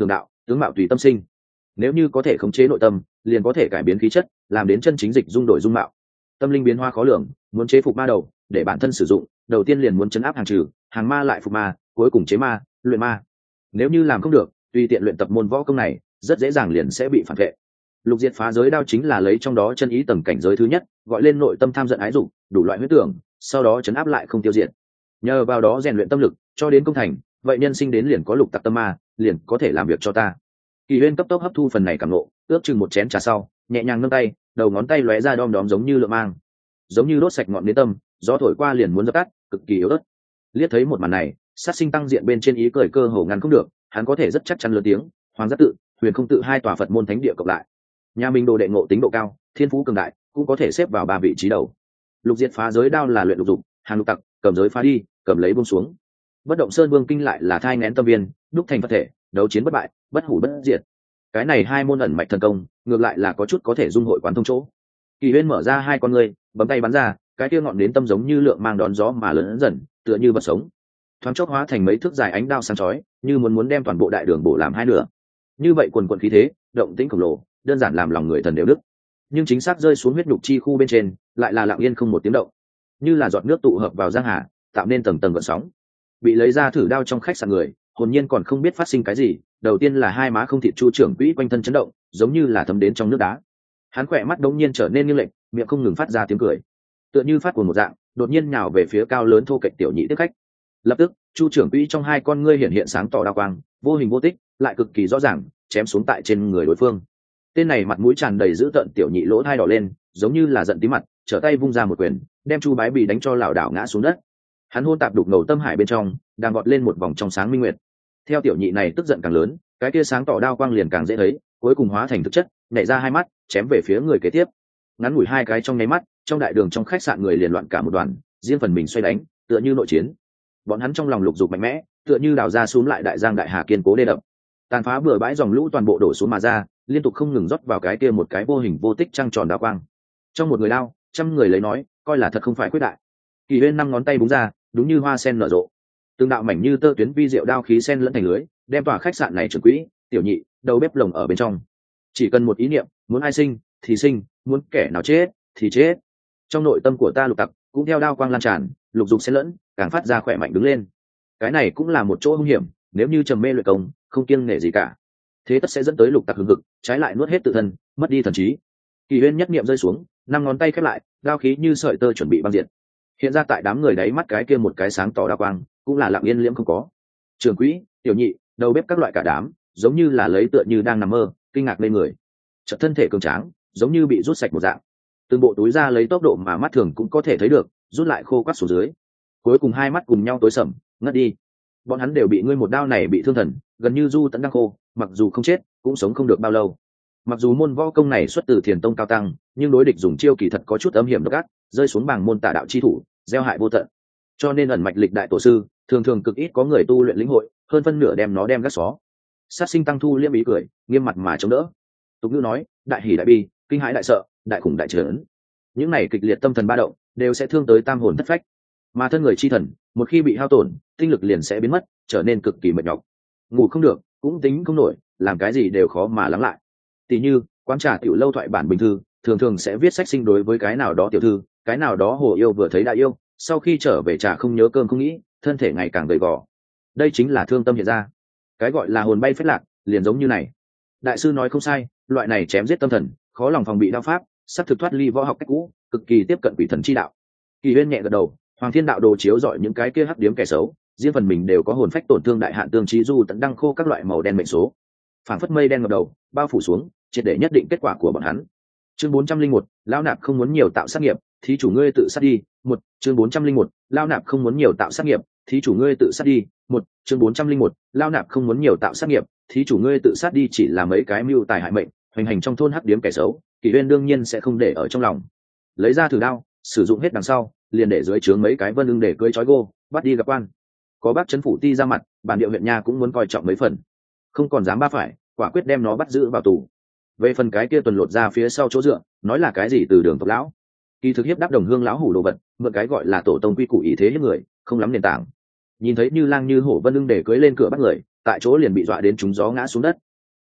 tướng mạo tùy tâm sinh. Nếu như có thể khống chế nội tâm, liền có thể cải biến khí chất, làm đến chân chính dịch dung đổi dung mạo. Tâm linh biến hóa khó lường, muốn chế phục ma đầu, để bản thân sử dụng, đầu tiên liền muốn chấn áp hàng trừ, hàng ma lại phục ma, cuối cùng chế ma, luyện ma. Nếu như làm không được, tùy tiện luyện tập môn võ công này, rất dễ dàng liền sẽ bị phản vệ. Lục diệt phá giới đao chính là lấy trong đó chân ý tầng cảnh giới thứ nhất, gọi lên nội tâm tham giận ái dục, đủ loại huyết tưởng, sau đó chấn áp lại không tiêu diệt. Nhờ vào đó rèn luyện tâm lực, cho đến công thành, vậy nhân sinh đến liền có lục tặc tâm ma, liền có thể làm việc cho ta. Kỳ Huyên cấp tốc hấp thu phần này cảm ngộ, ước chừng một chén trà sau, nhẹ nhàng nâng tay, đầu ngón tay lóe ra đom đóm giống như lượng mang, giống như đốt sạch ngọn nến tâm, gió thổi qua liền muốn dập tắt, cực kỳ yếu ớt. Liếc thấy một màn này, sát sinh tăng diện bên trên ý cười cơ hồ ngăn không được, hắn có thể rất chắc chắn lớn tiếng, Hoàng Giác tự, Huyền Không tự hai tòa Phật môn thánh địa cộng lại, nhà mình đồ đệ ngộ tính độ cao, thiên phú cường đại, cũng có thể xếp vào 3 vị trí đầu. Lục diệt phá giới đao là luyện lục dục, hàng lục tặc, cầm giới phá đi, cầm lấy buông xuống. Bất động sơn vương kinh lại là thai nghén tâm viên, đúc thành vật thể, đấu chiến bất bại, bất hủ bất diệt. Cái này hai môn ẩn mạch thần công, ngược lại là có chút có thể dung hội quán thông chỗ. Kỳ Huyên mở ra hai con ngươi, bấm tay bắn ra, cái kia ngọn đến tâm giống như lượng mang đón gió mà lớn dần, tựa như vật sống. Thoáng chốc hóa thành mấy thước dài ánh đao sáng chói, như muốn đem toàn bộ đại đường bổ làm hai nửa. Như vậy quần quần khí thế, động tĩnh khổng lồ, đơn giản làm lòng người thần đều đứt. Nhưng chính xác rơi xuống huyết nhục chi khu bên trên, lại là lặng yên không một tiếng động, như là giọt nước tụ hợp vào giang hà, tạo nên tầng tầng gợn sóng. Bị lấy ra thử đao trong khách sạn người, hồn nhiên còn không biết phát sinh cái gì, đầu tiên là hai má không thịt chu trưởng quỹ quanh thân chấn động, giống như là thấm đến trong nước đá. Hắn khỏe mắt đống nhiên trở nên nghiêng lệch, miệng không ngừng phát ra tiếng cười, tựa như phát cuồng một dạng, đột nhiên nhào về phía cao lớn thô kệch tiểu nhị tiếp khách. Lập tức, chu trưởng quỹ trong hai con ngươi hiện hiện sáng tỏ đao quang, vô hình vô tích, lại cực kỳ rõ ràng, chém xuống tại trên người đối phương. Tên này mặt mũi tràn đầy dữ tợn tiểu nhị lỗ thai đỏ lên, giống như là giận tí mặt, trở tay vung ra một quyền, đem chu bái bì đánh cho lảo đảo ngã xuống đất. Hắn hôn tạp đục ngầu tâm hải bên trong, đang gọt lên một vòng trong sáng minh nguyệt. Theo tiểu nhị này tức giận càng lớn, cái kia sáng tỏ đao quang liền càng dễ thấy, cuối cùng hóa thành thực chất, nhảy ra hai mắt, chém về phía người kế tiếp. Ngắn ngủi hai cái trong nháy mắt, trong đại đường trong khách sạn người liền loạn cả một đoàn, riêng phần mình xoay đánh, tựa như nội chiến. Bọn hắn trong lòng lục dục mạnh mẽ, tựa như đào ra xuống lại đại giang đại hà kiên cố đê đập, tàn phá bừa bãi dòng lũ toàn bộ đổ xuống mà ra, liên tục không ngừng rót vào cái kia một cái vô hình vô tích trăng tròn đao quang. Trong một người đao, trăm người lấy nói, coi là thật không phải quyết đại. Kỳ Huyên 5 ngón tay búng ra, đúng như hoa sen nở rộ, từng đạo mảnh như tơ tuyến vi diệu đao khí sen lẫn thành lưới, đem tòa khách sạn này trưởng quỹ, tiểu nhị, đầu bếp lồng ở bên trong. Chỉ cần một ý niệm, muốn ai sinh thì sinh, muốn kẻ nào chết thì chết. Trong nội tâm của ta lục tặc cũng theo đao quang lan tràn, lục dục xen lẫn, càng phát ra khỏe mạnh đứng lên. Cái này cũng là một chỗ hung hiểm, nếu như trầm mê luyện công, không kiêng nể gì cả, thế tất sẽ dẫn tới lục tặc hừng hực, trái lại nuốt hết tự thân, mất đi thần trí. Kỳ Huyên nhất niệm rơi xuống, 5 ngón tay khép lại, đao khí như sợi tơ chuẩn bị băng diệt. Hiện ra tại đám người đáy mắt cái kia một cái sáng tỏ đao quang, cũng là lặng yên liễm không có. Trưởng quỹ, tiểu nhị, đầu bếp các loại cả đám, giống như là lấy tựa như đang nằm mơ, kinh ngạc lên người. Chợt thân thể cường tráng, giống như bị rút sạch một dạng. Từng bộ túi ra lấy tốc độ mà mắt thường cũng có thể thấy được, rút lại khô quắt xuống dưới. Cuối cùng hai mắt cùng nhau tối sầm, ngất đi. Bọn hắn đều bị ngươi một đao này bị thương thần, gần như du tận đang khô, mặc dù không chết, cũng sống không được bao lâu. Mặc dù môn võ công này xuất từ Thiền tông cao tăng, nhưng đối địch dùng chiêu kỳ thật có chút âm hiểm độc ác, rơi xuống bảng môn tà đạo chi thủ, gieo hại vô tận. Cho nên ẩn mạch lịch đại tổ sư, thường thường cực ít có người tu luyện lĩnh hội, hơn phân nửa đem nó đem gác xó. Sát sinh tăng thu liêm ý cười, nghiêm mặt mà chống đỡ. Tục ngữ nói, đại hỉ đại bi, kinh hãi đại sợ, đại khủng đại trấn. Những này kịch liệt tâm thần ba động, đều sẽ thương tới tam hồn thất phách. Mà thân người chi thần, một khi bị hao tổn, tinh lực liền sẽ biến mất, trở nên cực kỳ mệt nhọc. Ngủ không được, cũng tính không nổi, làm cái gì đều khó mà lắng lại. Tỷ như, quán trà tiểu lâu thoại bản bình thư, thường thường sẽ viết sách sinh đối với cái nào đó tiểu thư, cái nào đó hồ yêu vừa thấy đã yêu, sau khi trở về trà không nhớ cơm không nghĩ, thân thể ngày càng gầy gò. Đây chính là thương tâm hiện ra. Cái gọi là hồn bay phết lạc, liền giống như này. Đại sư nói không sai, loại này chém giết tâm thần, khó lòng phòng bị đao pháp, sắp thực thoát ly võ học cách cũ, cực kỳ tiếp cận quỷ thần chi đạo. Kỳ Huyên nhẹ gật đầu, Hoàng Thiên đạo đồ chiếu rọi những cái kia hắc điếm kẻ xấu, riêng phần mình đều có hồn phách tổn thương đại hạn tương trí du tận đăng khô các loại màu đen mệnh số. Phảng phất mây đen ngập đầu, bao phủ xuống, triệt để nhất định kết quả của bọn hắn. Chương 401, lão nạp không muốn nhiều tạo sát nghiệp, thí chủ ngươi tự sát đi. Một, chương 401, lão nạp không muốn nhiều tạo sát nghiệp, thí chủ ngươi tự sát đi. Một, chương 401, lão nạp không muốn nhiều tạo sát nghiệp, thí chủ ngươi tự sát đi, chỉ là mấy cái mưu tài hại mệnh, hoành hành trong thôn hắc điếm kẻ xấu, Kỳ Huyên đương nhiên sẽ không để ở trong lòng. Lấy ra thử đao, sử dụng hết đằng sau, liền để dưới trướng mấy cái vân lưng để cưỡi trói gô, bắt đi gặp quan. Có bác trấn phủ ti ra mặt, bản điệu huyện nha cũng muốn coi trọng mấy phần, không còn dám ba phải, quả quyết đem nó bắt giữ vào tù. Về phần cái kia tuần lột ra phía sau chỗ dựa, nói là cái gì từ đường tộc lão, kỳ thực hiếp đáp đồng hương lão hủ đồ vật, mượn cái gọi là tổ tông quy củ ý thế hiếp người, không lắm nền tảng. Nhìn thấy như lang như hổ vân lưng để cưỡi lên cửa bắt người, tại chỗ liền bị dọa đến trúng gió ngã xuống đất.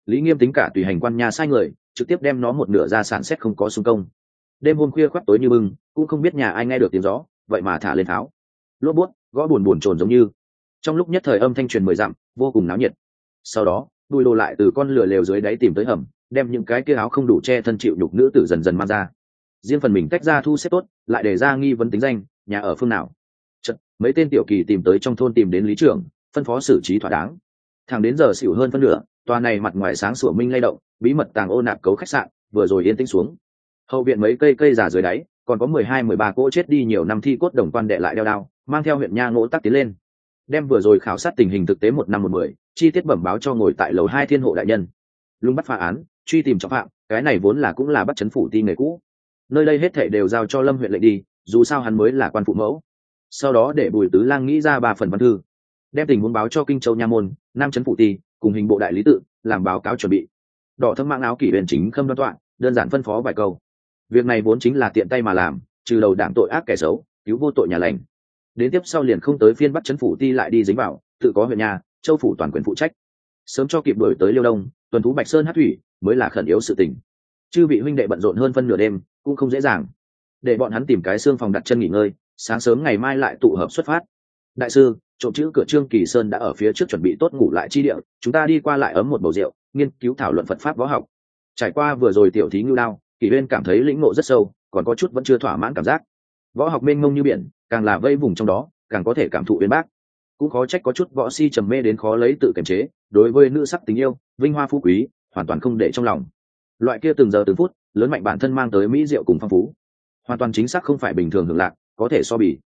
Lý Nghiêm tính cả tùy hành quan nhà sai người trực tiếp đem nó một nửa ra sản xét không có xung công. Đêm hôm khuya khoắt tối như bưng, cũng không biết nhà ai nghe được tiếng gió, vậy mà thả lên tháo lốp bút gõ buồn buồn trồn giống như trong lúc nhất thời âm thanh truyền 10 dặm, vô cùng náo nhiệt. Sau đó đuôi đồ lại từ con lửa lều dưới đáy tìm tới hầm, đem những cái kia áo không đủ che thân chịu nhục nữ tử dần dần mang ra. Riêng phần mình tách ra thu xếp tốt, lại để ra nghi vấn tính danh, nhà ở phương nào. Chật, mấy tên tiểu kỳ tìm tới trong thôn tìm đến lý trưởng, phân phó xử trí thỏa đáng. Thẳng đến giờ xỉu hơn phân nửa, tòa này mặt ngoài sáng sủa minh lay động, bí mật tàng ô nạp cấu khách sạn vừa rồi yên tĩnh xuống. Hậu viện mấy cây già dưới đáy, còn có 12-13 cỗ chết đi nhiều năm thi cốt đồng quan đệ lại đeo đao, mang theo huyện nha ngỗ tắc tiến lên, đem vừa rồi khảo sát tình hình thực tế 1 năm 1 10, chi tiết bẩm báo cho ngồi tại lầu 2 thiên hộ đại nhân. Lùng bắt phá án, truy tìm trọng phạm, cái này vốn là cũng là bắt chấn phủ ti nghề cũ. Nơi đây hết thảy đều giao cho Lâm huyện lệnh đi, dù sao hắn mới là quan phụ mẫu. Sau đó để Bùi Tứ Lang nghĩ ra 3 phần văn thư, đem tình huống báo cho Kinh Châu nha môn, Nam chấn phủ ti, cùng hình bộ đại lý tự, làm báo cáo chuẩn bị. Đỏ thâm mạng áo kỷ huyền chính khâm đoan tọa, đơn giản phân phó vài câu. Việc này vốn chính là tiện tay mà làm, trừ đầu đảng tội ác kẻ xấu, cứu vô tội nhà lành. Đến tiếp sau liền không tới phiên bắt chấn phủ ti lại đi dính vào, tự có huyện nhà, châu phủ toàn quyền phụ trách. Sớm cho kịp đuổi tới Liêu Đông, tuần thú Bạch Sơn hát thủy, mới là khẩn yếu sự tình. Chư vị huynh đệ bận rộn hơn phân nửa đêm, cũng không dễ dàng. Để bọn hắn tìm cái xương phòng đặt chân nghỉ ngơi, sáng sớm ngày mai lại tụ hợp xuất phát. Đại sư, trộm chữ cửa Trương Kỳ Sơn đã ở phía trước chuẩn bị tốt ngủ lại chi địa, chúng ta đi qua lại ấm một bầu rượu, nghiên cứu thảo luận Phật pháp võ học. Trải qua vừa rồi tiểu thí ngưu đao, Kỷ Uyên cảm thấy lĩnh ngộ rất sâu, còn có chút vẫn chưa thỏa mãn cảm giác. Võ học mênh mông như biển, càng là vây vùng trong đó, càng có thể cảm thụ uyên bác. Cũng khó trách có chút võ si trầm mê đến khó lấy tự kiềm chế, đối với nữ sắc tình yêu, vinh hoa phú quý, hoàn toàn không để trong lòng. Loại kia từng giờ từng phút, lớn mạnh bản thân mang tới mỹ diệu cùng phong phú, hoàn toàn chính xác không phải bình thường hưởng lạc, có thể so bì.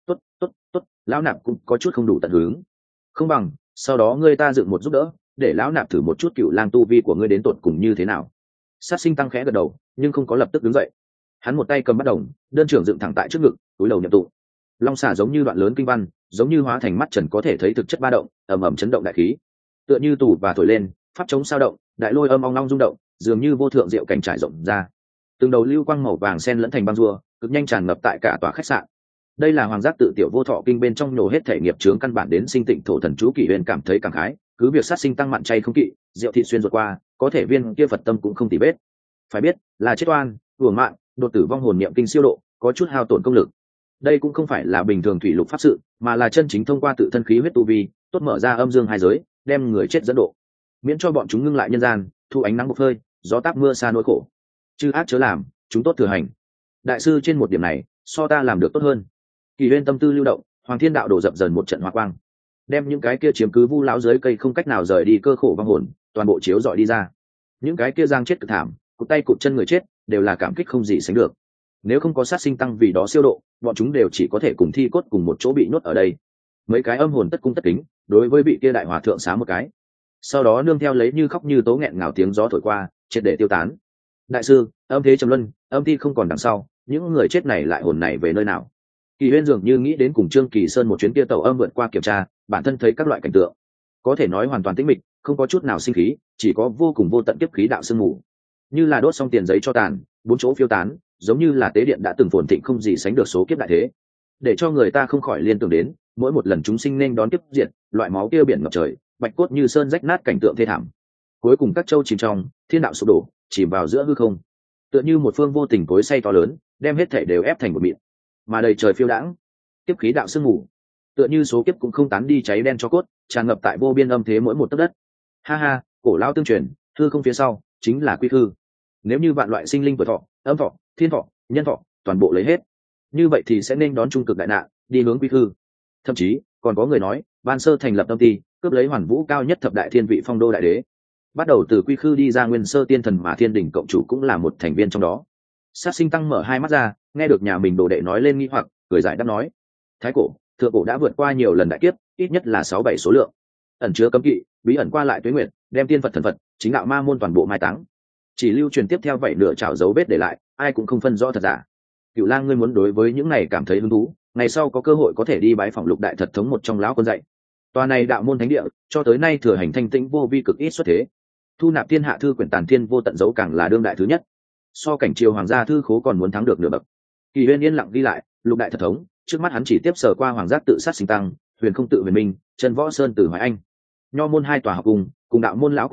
Tốt, lão nạp cũng có chút không đủ tận hướng. Không bằng, sau đó ngươi ta dựng một giúp đỡ, để lão nạp thử một chút cựu lang tu vi của ngươi đến tột cùng như thế nào. Sát sinh tăng khẽ gật đầu, nhưng không có lập tức đứng dậy. Hắn một tay cầm bắt đồng, đơn trưởng dựng thẳng tại trước ngực, túi đầu nhậm tụ. Long xà giống như đoạn lớn kinh văn, giống như hóa thành mắt trần có thể thấy thực chất ba động, ầm ầm chấn động đại khí. Tựa như tù và thổi lên, pháp chống sao động, đại lôi âm ong long rung động, dường như vô thượng diệu cảnh trải rộng ra. Từng đầu lưu quang màu vàng sen lẫn thành băng rùa, cực nhanh tràn ngập tại cả tòa khách sạn. Đây là hoàng giác tự tiểu vô thọ kinh bên trong nổ hết thể nghiệp chướng căn bản đến sinh tịnh thổ thần chú Kỷ Uyên cảm thấy cảm khái, cứ việc sát sinh tăng mặn chay không kỵ, rượu thị xuyên ruột qua, có thể viên kia Phật tâm cũng không tỉ vết. Phải biết, là chết oan, uổng mạng, đột tử vong hồn niệm kinh siêu độ, có chút hao tổn công lực. Đây cũng không phải là bình thường thủy lục pháp sự, mà là chân chính thông qua tự thân khí huyết tu vi, tốt mở ra âm dương hai giới, đem người chết dẫn độ, miễn cho bọn chúng ngưng lại nhân gian, thu ánh nắng bốc hơi, gió táp mưa xa nỗi khổ. Chư ác chớ làm, chúng tốt thừa hành. Đại sư trên một điểm này, so ta làm được tốt hơn. Kỷ Uyên tâm tư lưu động, Hoàng Thiên Đạo đổ dập dần một trận hỏa quang, đem những cái kia chiếm cứ vu lão dưới cây không cách nào rời đi cơ khổ vong hồn, toàn bộ chiếu rọi đi ra. Những cái kia giang chết cực thảm, cụt tay cụt chân người chết, đều là cảm kích không gì sánh được. Nếu không có sát sinh tăng vì đó siêu độ, bọn chúng đều chỉ có thể cùng thi cốt cùng một chỗ bị nhốt ở đây. Mấy cái âm hồn tất cung tất kính, đối với vị kia đại hòa thượng xá một cái, sau đó nương theo lấy như khóc như tố nghẹn ngào tiếng gió thổi qua, triệt để tiêu tán. Đại sư, âm thế trầm luân, âm thi không còn đằng sau, những người chết này lại hồn này về nơi nào? Kỳ Uyên dường như nghĩ đến cùng Trương Kỳ Sơn một chuyến kia tàu âm vượt qua kiểm tra, bản thân thấy các loại cảnh tượng, có thể nói hoàn toàn tĩnh mịch, không có chút nào sinh khí, chỉ có vô cùng vô tận kiếp khí đạo sương mù, như là đốt xong tiền giấy cho tàn, bốn chỗ phiêu tán, giống như là tế điện đã từng phồn thịnh không gì sánh được số kiếp đại thế, để cho người ta không khỏi liên tưởng đến mỗi một lần chúng sinh nên đón kiếp diệt, loại máu kia biển ngập trời, bạch cốt như sơn rách nát cảnh tượng thê thảm. Cuối cùng các châu chìm trong thiên đạo sụp đổ, chìm vào giữa hư không, tựa như một phương vô tình cối xay to lớn, đem hết thể đều ép thành một mịn, mà đầy trời phiêu đãng kiếp khí đạo sương mù, tựa như số kiếp cũng không tán đi cháy đen cho cốt, tràn ngập tại vô biên âm thế mỗi một tấc đất. Ha ha, cổ lao tương truyền, hư không phía sau chính là quy hư. Nếu như vạn loại sinh linh vượt thọ, âm thọ, thiên thọ, nhân thọ toàn bộ lấy hết, như vậy thì sẽ nên đón trung cực đại nạn, đi hướng quy hư. Thậm chí còn có người nói, ban sơ thành lập tâm ti, cướp lấy hoàn vũ cao nhất thập đại thiên vị phong đô đại đế, bắt đầu từ quy khư đi ra nguyên sơ tiên thần, mà thiên đỉnh cộng chủ cũng là một thành viên trong đó. Sát sinh tăng mở hai mắt ra, nghe được nhà mình đồ đệ nói lên nghi hoặc, cười giải đáp nói: thái cổ, thượng cổ đã vượt qua nhiều lần đại kiếp, ít nhất là 6-7 số lượng, ẩn chứa cấm kỵ, bí ẩn qua lại tuế nguyệt, đem tiên phật thần phật, chính đạo ma môn toàn bộ mai táng, chỉ lưu truyền tiếp theo vậy nửa chảo dấu vết để lại, ai cũng không phân rõ thật giả. Cửu Lang, ngươi muốn đối với những này cảm thấy hứng thú, ngày sau có cơ hội có thể đi bái phỏng Lục đại thật thống một trong lão quân dạy. Tòa này đạo môn thánh địa, cho tới nay thừa hành thanh tĩnh vô vi cực ít xuất thế, thu nạp thiên hạ thư quyển tàn thiên vô tận dấu càng là đương đại thứ nhất, so cảnh triều hoàng gia thư khố còn muốn thắng được nửa bậc. Kỳ Uyên yên lặng ghi lại, Lục đại thật thống, trước mắt hắn chỉ tiếp sở qua hoàng giác tự sát sinh tăng, huyền không tự huyền minh, trần võ sơn từ hoài anh, nho môn hai tòa học cùng đạo môn lão quân dạy,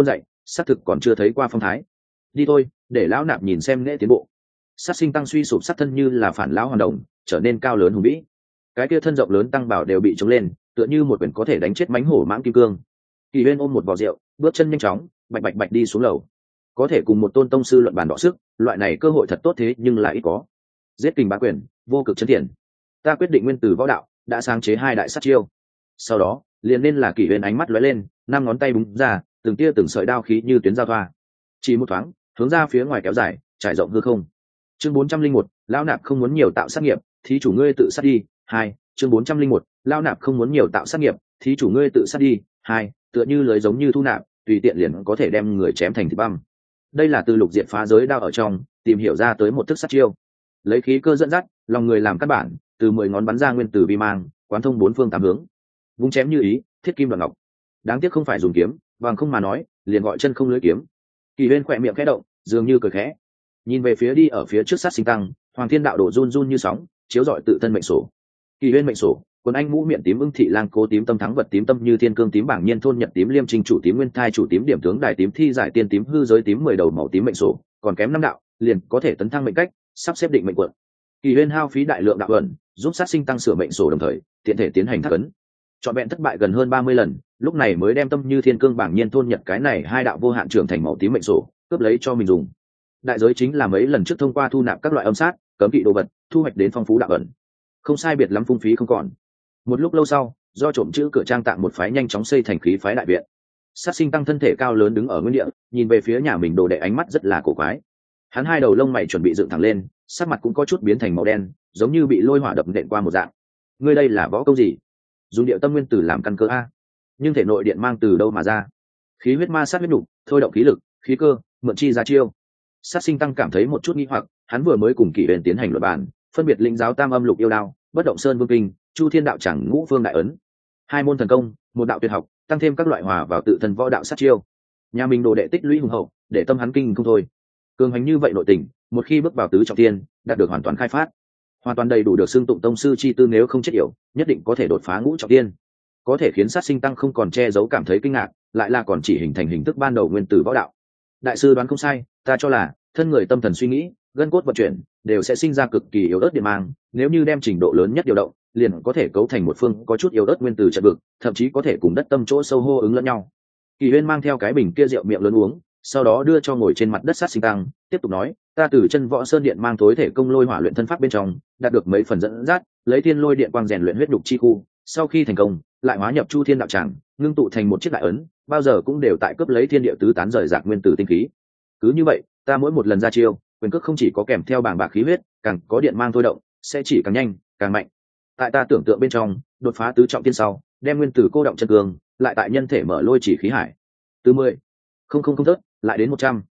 xác thực còn chưa thấy qua phong thái. Đi thôi, để lão nạp nhìn xem nghệ tiến bộ. Sát sinh tăng suy sụp sát thân như là phản lão hoàn đồng, trở nên cao lớn hùng vĩ. Cái kia thân rộng lớn tăng bảo đều bị trống lên, tựa như một quyển có thể đánh chết mãnh hổ mãng kim cương. Kỳ Huyên ôm một vò rượu, bước chân nhanh chóng, bạch bạch bạch đi xuống lầu. Có thể cùng một tôn tông sư luận bàn đọ sức, loại này cơ hội thật tốt thế nhưng lại ít có. Giết kình bá quyền, vô cực chân thiện. Ta quyết định nguyên tử võ đạo, đã sáng chế 2 đại sát chiêu. Sau đó, liền nên là Kỳ Huyên ánh mắt lóe lên, 5 ngón tay búng ra, từng tia từng sợi đao khí như tuyến giao thoa. Chỉ một thoáng, hướng ra phía ngoài kéo dài, trải rộng hư không. Chương 401, lão nạp không muốn nhiều tạo sát nghiệp, thí chủ ngươi tự sát đi. 2, chương 401, lão nạp không muốn nhiều tạo sát nghiệp, thí chủ ngươi tự sát đi. 2, tựa như lưới giống như thu nạp, tùy tiện liền có thể đem người chém thành thịt băm. Đây là từ lục diệt phá giới đao ở trong tìm hiểu ra tới một thức sát chiêu. Lấy khí cơ dẫn dắt, lòng người làm căn bản, từ 10 ngón bắn ra nguyên tử vi mang, quán thông 4 phương 8 hướng. Vung chém như ý, thiết kim đoạn ngọc. Đáng tiếc không phải dùng kiếm, bằng không mà nói, liền gọi chân không lưỡi kiếm. Kỳ Huyên khỏe miệng khẽ động, dường như cười khẽ. Nhìn về phía đi ở phía trước sát sinh tăng, Hoàng Thiên đạo đổ run run như sóng, chiếu rọi tự thân mệnh sổ. Kỳ Huyên mệnh sổ, quân anh mũ miệng tím ưng thị lang cố tím tâm thắng vật tím tâm như thiên cương tím bảng nhiên thôn nhật tím liêm trinh chủ tím nguyên thai chủ tím điểm tướng đại tím thi giải tiên tím hư giới tím 10 đầu màu tím mệnh sổ, còn kém 5 đạo, liền có thể tấn thăng mệnh cách, sắp xếp định mệnh quận. Kỳ Huyên hao phí đại lượng đạo ẩn, giúp sát sinh tăng sửa mệnh sổ đồng thời, tiện thể tiến hành thác ấn. Chọn vẹn thất bại gần hơn 30 lần, lúc này mới đem tâm như thiên cương bảng nhiên thôn nhật cái này 2 đạo vô hạn trưởng thành màu tím mệnh sổ, cướp lấy cho mình dùng. Đại giới chính là mấy lần trước thông qua thu nạp các loại âm sát, cấm kỵ đồ vật, thu hoạch đến phong phú đạo ẩn. Không sai biệt lắm phung phí không còn. Một lúc lâu sau, do trộm chữ cửa trang tạng một phái nhanh chóng xây thành khí phái đại viện. Sát sinh tăng thân thể cao lớn đứng ở nguyên địa, nhìn về phía nhà mình đồ đệ ánh mắt rất là cổ quái. Hắn 2 đầu lông mày chuẩn bị dựng thẳng lên, sắc mặt cũng có chút biến thành màu đen, giống như bị lôi hỏa đập nện qua một dạng. Ngươi đây là võ công gì? Dùng địa tâm nguyên tử làm căn cơ a? Nhưng thể nội điện mang từ đâu mà ra? Khí huyết ma sát huyết nục, thôi động khí lực, khí cơ, mượn chi ra chiêu. Sát sinh tăng cảm thấy một chút nghi hoặc, hắn vừa mới cùng Kỷ Huyền tiến hành luận bàn, phân biệt lĩnh giáo Tam Âm Lục Yêu Đao, Bất Động Sơn Vương Kinh, Chu Thiên Đạo Chẳng Ngũ Phương Đại Ấn, 2 môn thần công, một đạo tuyệt học, tăng thêm các loại hòa vào tự thân võ đạo sát chiêu. Nhà mình đồ đệ tích lũy hùng hậu, để tâm hắn kinh không thôi. Cường hành như vậy nội tình, một khi bước vào tứ trọng thiên, đạt được hoàn toàn khai phát, hoàn toàn đầy đủ được xưng tụng tông sư chi tư, nếu không chết yểu, nhất định có thể đột phá ngũ trọng thiên. Có thể khiến sát sinh tăng không còn che giấu cảm thấy kinh ngạc, lại là còn chỉ hình thành hình thức ban đầu nguyên tử võ đạo. Đại sư đoán không sai, ta cho là thân người tâm thần suy nghĩ, gân cốt vận chuyển đều sẽ sinh ra cực kỳ yếu ớt điện mang, nếu như đem trình độ lớn nhất điều động, liền có thể cấu thành một phương có chút yếu ớt nguyên tử trận vực, thậm chí có thể cùng đất tâm chỗ sâu hô ứng lẫn nhau. Kỳ Huyên mang theo cái bình kia rượu miệng lớn uống, sau đó đưa cho ngồi trên mặt đất sát sinh tăng, tiếp tục nói, ta từ chân võ sơn điện mang tối thể công lôi hỏa luyện thân pháp bên trong, đạt được mấy phần dẫn dắt, lấy thiên lôi điện quang rèn luyện huyết đục chi khu, sau khi thành công, lại hóa nhập chu thiên đạo tràng, ngưng tụ thành một chiếc đại ấn, bao giờ cũng đều tại cướp lấy thiên địa tứ tán rời rạc nguyên tử tinh khí. Cứ như vậy, ta mỗi một lần ra chiêu, quyền cước không chỉ có kèm theo bảng bạc khí huyết, càng có điện mang thôi động, sẽ chỉ càng nhanh, càng mạnh. Tại ta tưởng tượng bên trong, đột phá tứ trọng thiên sau, đem nguyên tử cô động chân cường, lại tại nhân thể mở lôi chỉ khí hải. Từ 10, không thớt, lại đến 100,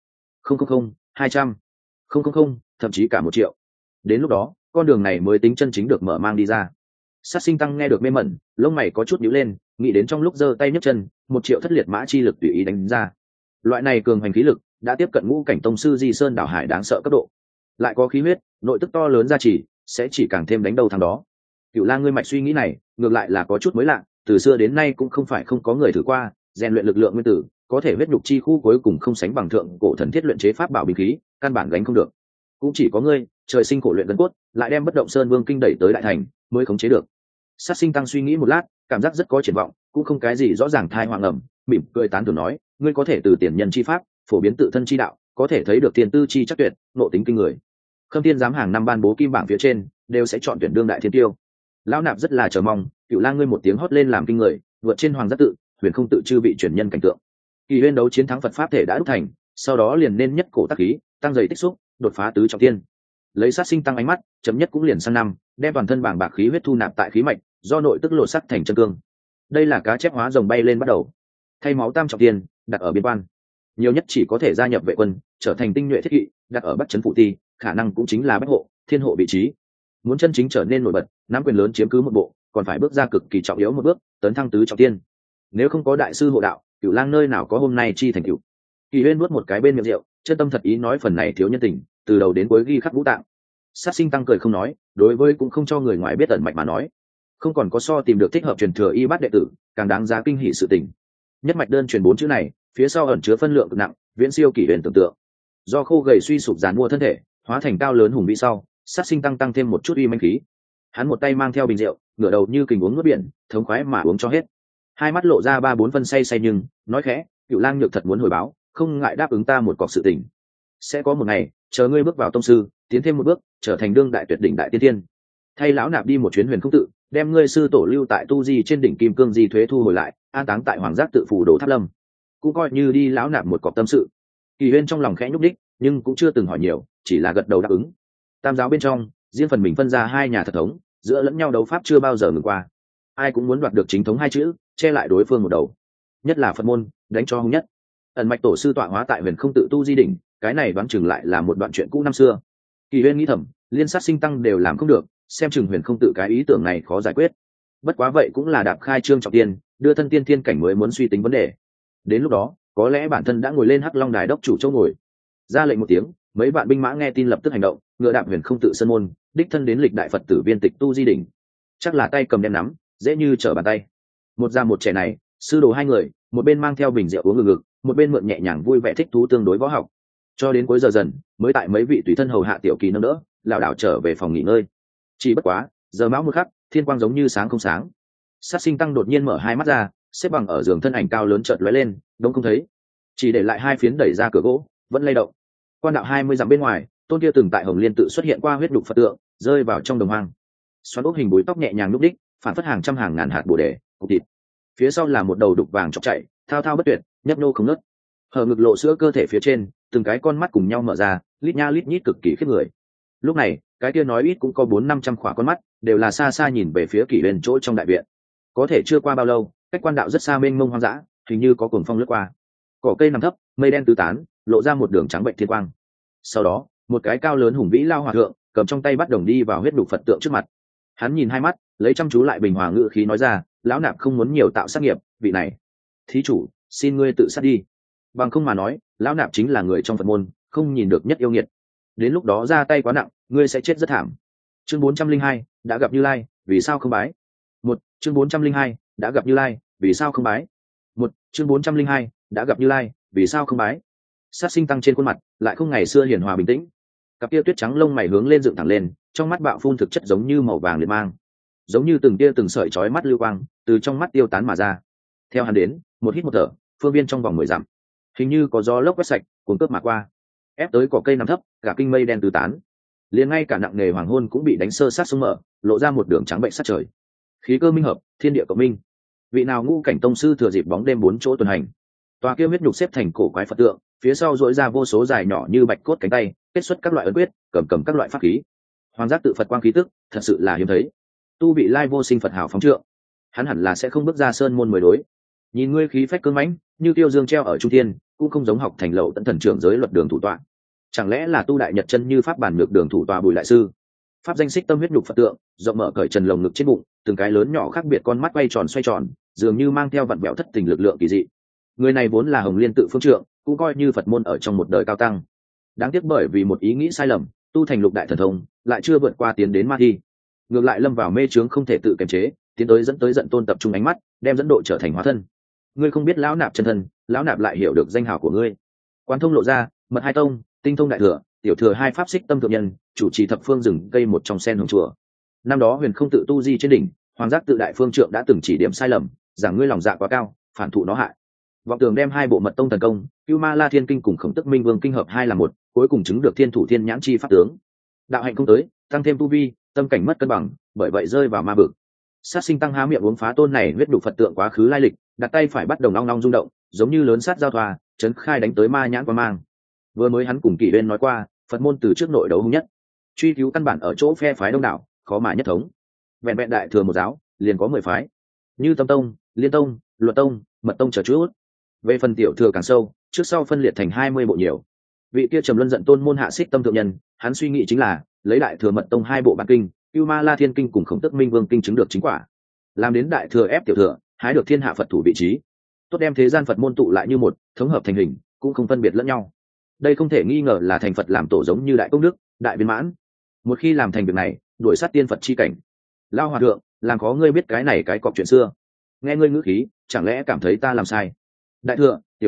200, thậm chí cả 1 triệu. Đến lúc đó, con đường này mới tính chân chính được mở mang đi ra. Sát sinh tăng nghe được mê mẩn, lông mày có chút nhíu lên, nghĩ đến trong lúc giơ tay nhấc chân, 1 triệu thất liệt mã chi lực tùy ý đánh ra. Loại này cường hành khí lực đã tiếp cận ngũ cảnh tông sư Di Sơn đảo hải đáng sợ cấp độ. Lại có khí huyết, nội tức to lớn ra sẽ chỉ càng thêm đánh đầu thằng đó. Cửu Lang ngươi mạch suy nghĩ này, ngược lại là có chút mới lạ, từ xưa đến nay cũng không phải không có người thử qua, rèn luyện lực lượng nguyên tử, có thể huyết nhục chi khu cuối cùng không sánh bằng thượng cổ thần thiết luyện chế pháp bảo binh khí, căn bản gánh không được. Cũng chỉ có ngươi, trời sinh khổ luyện gân cốt, lại đem Bất Động Sơn Vương kinh đẩy tới đại thành, mới khống chế được. Sát sinh tăng suy nghĩ một lát, cảm giác rất có triển vọng, cũng không cái gì rõ ràng thai hoang ẩm, mỉm cười tán thưởng nói, ngươi có thể từ tiền nhân chi pháp, phổ biến tự thân chi đạo, có thể thấy được tiền tư chi chắc tuyệt, nộ tính kinh người. Khâm Thiên giám hàng năm ban bố kim bảng phía trên, đều sẽ chọn tuyển đương đại thiên tiêu. Lão nạp rất là chờ mong, Cửu Lang ngươi một tiếng hót lên làm kinh người, vượt trên hoàng giác tự, huyền không tự chư vị truyền nhân cảnh tượng. Kỳ Huyên đấu chiến thắng Phật pháp thể đã đúc thành, sau đó liền nên nhất cổ tác khí, tăng dày tích xúc, đột phá tứ trọng thiên. Lấy sát sinh tăng ánh mắt, chấm nhất cũng liền sang năm, đem toàn thân bảng bạc khí huyết thu nạp tại khí mạch, do nội tức lột sắc thành chân cương. Đây là cá chép hóa rồng bay lên bắt đầu. Thay máu tam trọng thiên, đặt ở biên quan. Nhiều nhất chỉ có thể gia nhập vệ quân, trở thành tinh nhuệ thiết kỵ, đặt ở Bắc trấn phụ ti, khả năng cũng chính là bách hộ, thiên hộ vị trí. Muốn chân chính trở nên nổi bật, nắm quyền lớn chiếm cứ một bộ, còn phải bước ra cực kỳ trọng yếu một bước, tấn thăng tứ trọng thiên. Nếu không có đại sư hộ đạo, Cửu Lang nơi nào có hôm nay chi thành cửu. Kỳ Huyên nuốt một cái bên miệng rượu, chân tâm thật ý nói phần này thiếu nhân tình, từ đầu đến cuối ghi khắc ngũ tạng. Sát sinh tăng cười không nói, đối với cũng không cho người ngoài biết ẩn mạch mà nói, không còn có so tìm được thích hợp truyền thừa y bát đệ tử, càng đáng giá kinh hỉ sự tình. Nhất mạch đơn truyền 4 chữ này, phía sau ẩn chứa phân lượng cực nặng, viễn siêu kỷ huyền tưởng tượng. Do khô gầy suy sụp dàn mua thân thể hóa thành cao lớn hùng vĩ sau, sát sinh tăng thêm một chút uy manh khí. Hắn một tay mang theo bình rượu, ngửa đầu như kình uống nước biển, thống khoái mà uống cho hết. Hai mắt lộ ra 3-4 phân say nhưng nói khẽ, Cựu Lang Nhược thật muốn hồi báo, không ngại đáp ứng ta một cọc sự tình. Sẽ có một ngày, chờ ngươi bước vào tông sư, tiến thêm một bước, trở thành đương đại tuyệt đỉnh đại tiên tiên. Thay lão nạp đi một chuyến huyền không tự, đem ngươi sư tổ lưu tại tu di trên đỉnh kim cương di thuế thu hồi lại, an táng tại hoàng giác tự phủ đồ tháp lâm. Cũng coi như đi lão nạp một cọc tâm sự. Kỳ Huyên trong lòng khẽ nhúc đích, nhưng cũng chưa từng hỏi nhiều, chỉ là gật đầu đáp ứng. Tam giáo bên trong, riêng phần mình phân ra hai nhà thật thống, giữa lẫn nhau đấu pháp chưa bao giờ ngừng qua. Ai cũng muốn đoạt được chính thống hai chữ, che lại đối phương một đầu. Nhất là Phật môn, đánh cho hung nhất. Ẩn mạch tổ sư tọa hóa tại huyền không tự tu di đỉnh, cái này đoán chừng lại là một đoạn chuyện cũ năm xưa. Kỳ Huyên nghĩ thầm, liên sát sinh tăng đều làm không được, xem chừng huyền không tự cái ý tưởng này khó giải quyết. Bất quá vậy cũng là đạp khai trương trọng tiên, đưa thân tiên thiên cảnh mới muốn suy tính vấn đề. Đến lúc đó, có lẽ bản thân đã ngồi lên Hắc Long đài đốc chủ chỗ ngồi. Ra lệnh một tiếng, mấy vạn binh mã nghe tin lập tức hành động, ngựa đạp huyền không tự sân môn, đích thân đến lịch đại Phật tử viên tịch tu di đỉnh. Chắc là tay cầm đem nắm, dễ như trở bàn tay. Một già một trẻ này, sư đồ hai người, một bên mang theo bình rượu uống ngực ngực, một bên mượn nhẹ nhàng vui vẻ thích thú tương đối võ học. Cho đến cuối giờ dần, mới tại mấy vị tùy thân hầu hạ tiểu kỳ nâng đỡ, lảo đảo trở về phòng nghỉ ngơi. Chỉ bất quá, giờ mão một khắc, thiên quang giống như sáng không sáng. Sát sinh tăng đột nhiên mở hai mắt ra, xếp bằng ở giường thân ảnh cao lớn chợt lóe lên, đông không thấy, chỉ để lại hai phiến đẩy ra cửa gỗ, vẫn lay động. Quan đạo 20 dặm bên ngoài, tôn kia từng tại Hồng Liên tự xuất hiện qua huyết đục Phật tượng, rơi vào trong đồng hoang. Xoắn ốc hình búi tóc nhẹ nhàng lúc đích, phản phất hàng trăm hàng ngàn hạt bồ đề, cục thịt. Phía sau là một đầu đục vàng chọc chạy, thao thao bất tuyệt, nhấp nô không ngớt. Hở ngực lộ sữa cơ thể phía trên, từng cái con mắt cùng nhau mở ra, lít nha lít nhít cực kỳ khiếp người. Lúc này, cái kia nói ít cũng có 400-500 khỏa con mắt, đều là xa xa nhìn về phía Kỷ Huyền chỗ trong đại viện. Có thể chưa qua bao lâu, cách quan đạo rất xa mênh mông hoang dã, hình như có cuồng phong lướt qua. Cỏ cây nằm thấp, mây đen tứ tán, lộ ra một đường trắng bệnh thiên quang. Sau đó, một cái cao lớn hùng vĩ lao hòa thượng, cầm trong tay bắt đồng đi vào huyết đục Phật tượng trước mặt. Hắn nhìn hai mắt, lấy chăm chú lại bình hòa ngữ khí nói ra, lão nạp không muốn nhiều tạo sát nghiệp, vị này. Thí chủ, xin ngươi tự sát đi. Bằng không mà nói, lão nạp chính là người trong Phật môn, không nhìn được nhất yêu nghiệt. Đến lúc đó ra tay quá nặng, ngươi sẽ chết rất thảm. Chương 402, đã gặp Như Lai, vì sao không bái? Chương 402, đã gặp Như Lai, vì sao không bái? Chương 402, đã gặp Như Lai, vì sao không bái? Sát sinh tăng trên khuôn mặt, lại không ngày xưa hiền hòa bình tĩnh. Cặp tia tuyết trắng lông mày hướng lên dựng thẳng lên, trong mắt bạo phun thực chất giống như màu vàng liệt mang, giống như từng tia từng sợi chói mắt lưu quang, từ trong mắt tiêu tán mà ra. Theo hắn đến, một hít một thở, phương viên trong vòng 10 dặm, hình như có gió lốc quét sạch, cuốn cướp mà qua, ép tới cỏ cây nằm thấp, cả kinh mây đen tứ tán. Liền ngay cả nặng nề hoàng hôn cũng bị đánh sơ sát xuống mở, lộ ra một đường trắng bệnh sát trời. Khí cơ minh hợp, thiên địa cộng minh. Vị nào ngũ cảnh tông sư thừa dịp bóng đêm 4 chỗ tuần hành. Tòa kia huyết nhục xếp thành cổ quái Phật tượng, phía sau duỗi ra vô số dài nhỏ như bạch cốt cánh tay, kết xuất các loại ấn quyết, cầm các loại pháp khí. Hoàng giác tự Phật quang khí tức, thật sự là hiếm thấy. Tu vị lai vô sinh Phật hảo phóng trượng, hắn hẳn là sẽ không bước ra sơn môn mới đối. Nhìn ngươi khí phách cương mãnh, như tiêu dương treo ở trung thiên, cũng không giống học thành lậu tận thần trưởng giới luật đường thủ tọa. Chẳng lẽ là tu đại nhật chân như pháp bản ngược đường thủ tọa Bùi đại sư? Pháp danh xích tâm huyết nhục Phật tượng, rộng mở cởi trần lồng ngực trên bụng, từng cái lớn nhỏ khác biệt con mắt quay tròn xoay tròn, dường như mang theo vặn vẹo thất tình lực lượng kỳ dị. Người này vốn là Hồng Liên tự phương trượng, cũng coi như Phật môn ở trong một đời cao tăng. Đáng tiếc bởi vì một ý nghĩ sai lầm, tu thành lục đại thần thông, lại chưa vượt qua tiến đến ma thi, ngược lại lâm vào mê chướng không thể tự kiềm chế, tiến tới dẫn giận tập trung ánh mắt, đem dẫn độ trở thành hóa thân. Ngươi không biết lão nạp chân thân, lão nạp lại hiểu được danh hào của ngươi. Quán thông lộ ra, mật hai tông, tinh thông đại thừa, tiểu thừa hai pháp xích tâm thượng nhân, chủ trì thập phương rừng cây một trong sen hồng chùa. Năm đó huyền không tự tu di trên đỉnh, hoàng giác tự đại phương trượng đã từng chỉ điểm sai lầm, rằng ngươi lòng dạ quá cao, phản thụ nó hại. Vọng tưởng đem hai bộ mật tông thần công, Cửu Ma La Thiên Kinh cùng Khổng Tức Minh Vương kinh hợp hai là một, cuối cùng chứng được thiên thủ thiên nhãn chi pháp tướng. Đạo hạnh không tới, tăng thêm tu vi, tâm cảnh mất cân bằng, bởi vậy rơi vào ma vực. Sát sinh tăng há miệng uống phá tôn này huyết đục Phật tượng quá khứ lai lịch, đặt tay phải bắt đầu long long rung động, giống như lớn sát giao thoa, chấn khai đánh tới ma nhãn qua mang. Vừa mới hắn cùng Kỷ Uyên nói qua, Phật môn từ trước nội đấu hung nhất, truy cứu căn bản ở chỗ phe phái đông đảo, khó mà nhất thống. Vẹn vẹn đại thừa một giáo, liền có 10 phái, như Tâm Tông, Liên Tông, Luật Tông, Mật Tông chờ chút. Về phần tiểu thừa càng sâu, trước sau phân liệt thành 20 bộ nhiều. Vị kia trầm luân giận tôn môn hạ xích tâm thượng nhân, hắn suy nghĩ chính là lấy đại thừa Mật Tông hai bộ bản kinh, Cửu Ma La Thiên Kinh cùng Khổng Tức Minh Vương kinh chứng được chính quả, làm đến đại thừa ép tiểu thừa, hái được thiên hạ Phật thủ vị trí, tốt đem thế gian Phật môn tụ lại như một, thống hợp thành hình, cũng không phân biệt lẫn nhau. Đây không thể nghi ngờ là thành Phật làm tổ giống như đại công đức, đại viên mãn. Một khi làm thành việc này, đuổi sát tiên Phật chi cảnh. Lao hòa thượng, làm khó ngươi biết cái này cái cọc chuyện xưa. Nghe ngươi ngữ khí, chẳng lẽ cảm thấy ta làm sai? Đại thừa, tiểu thừa,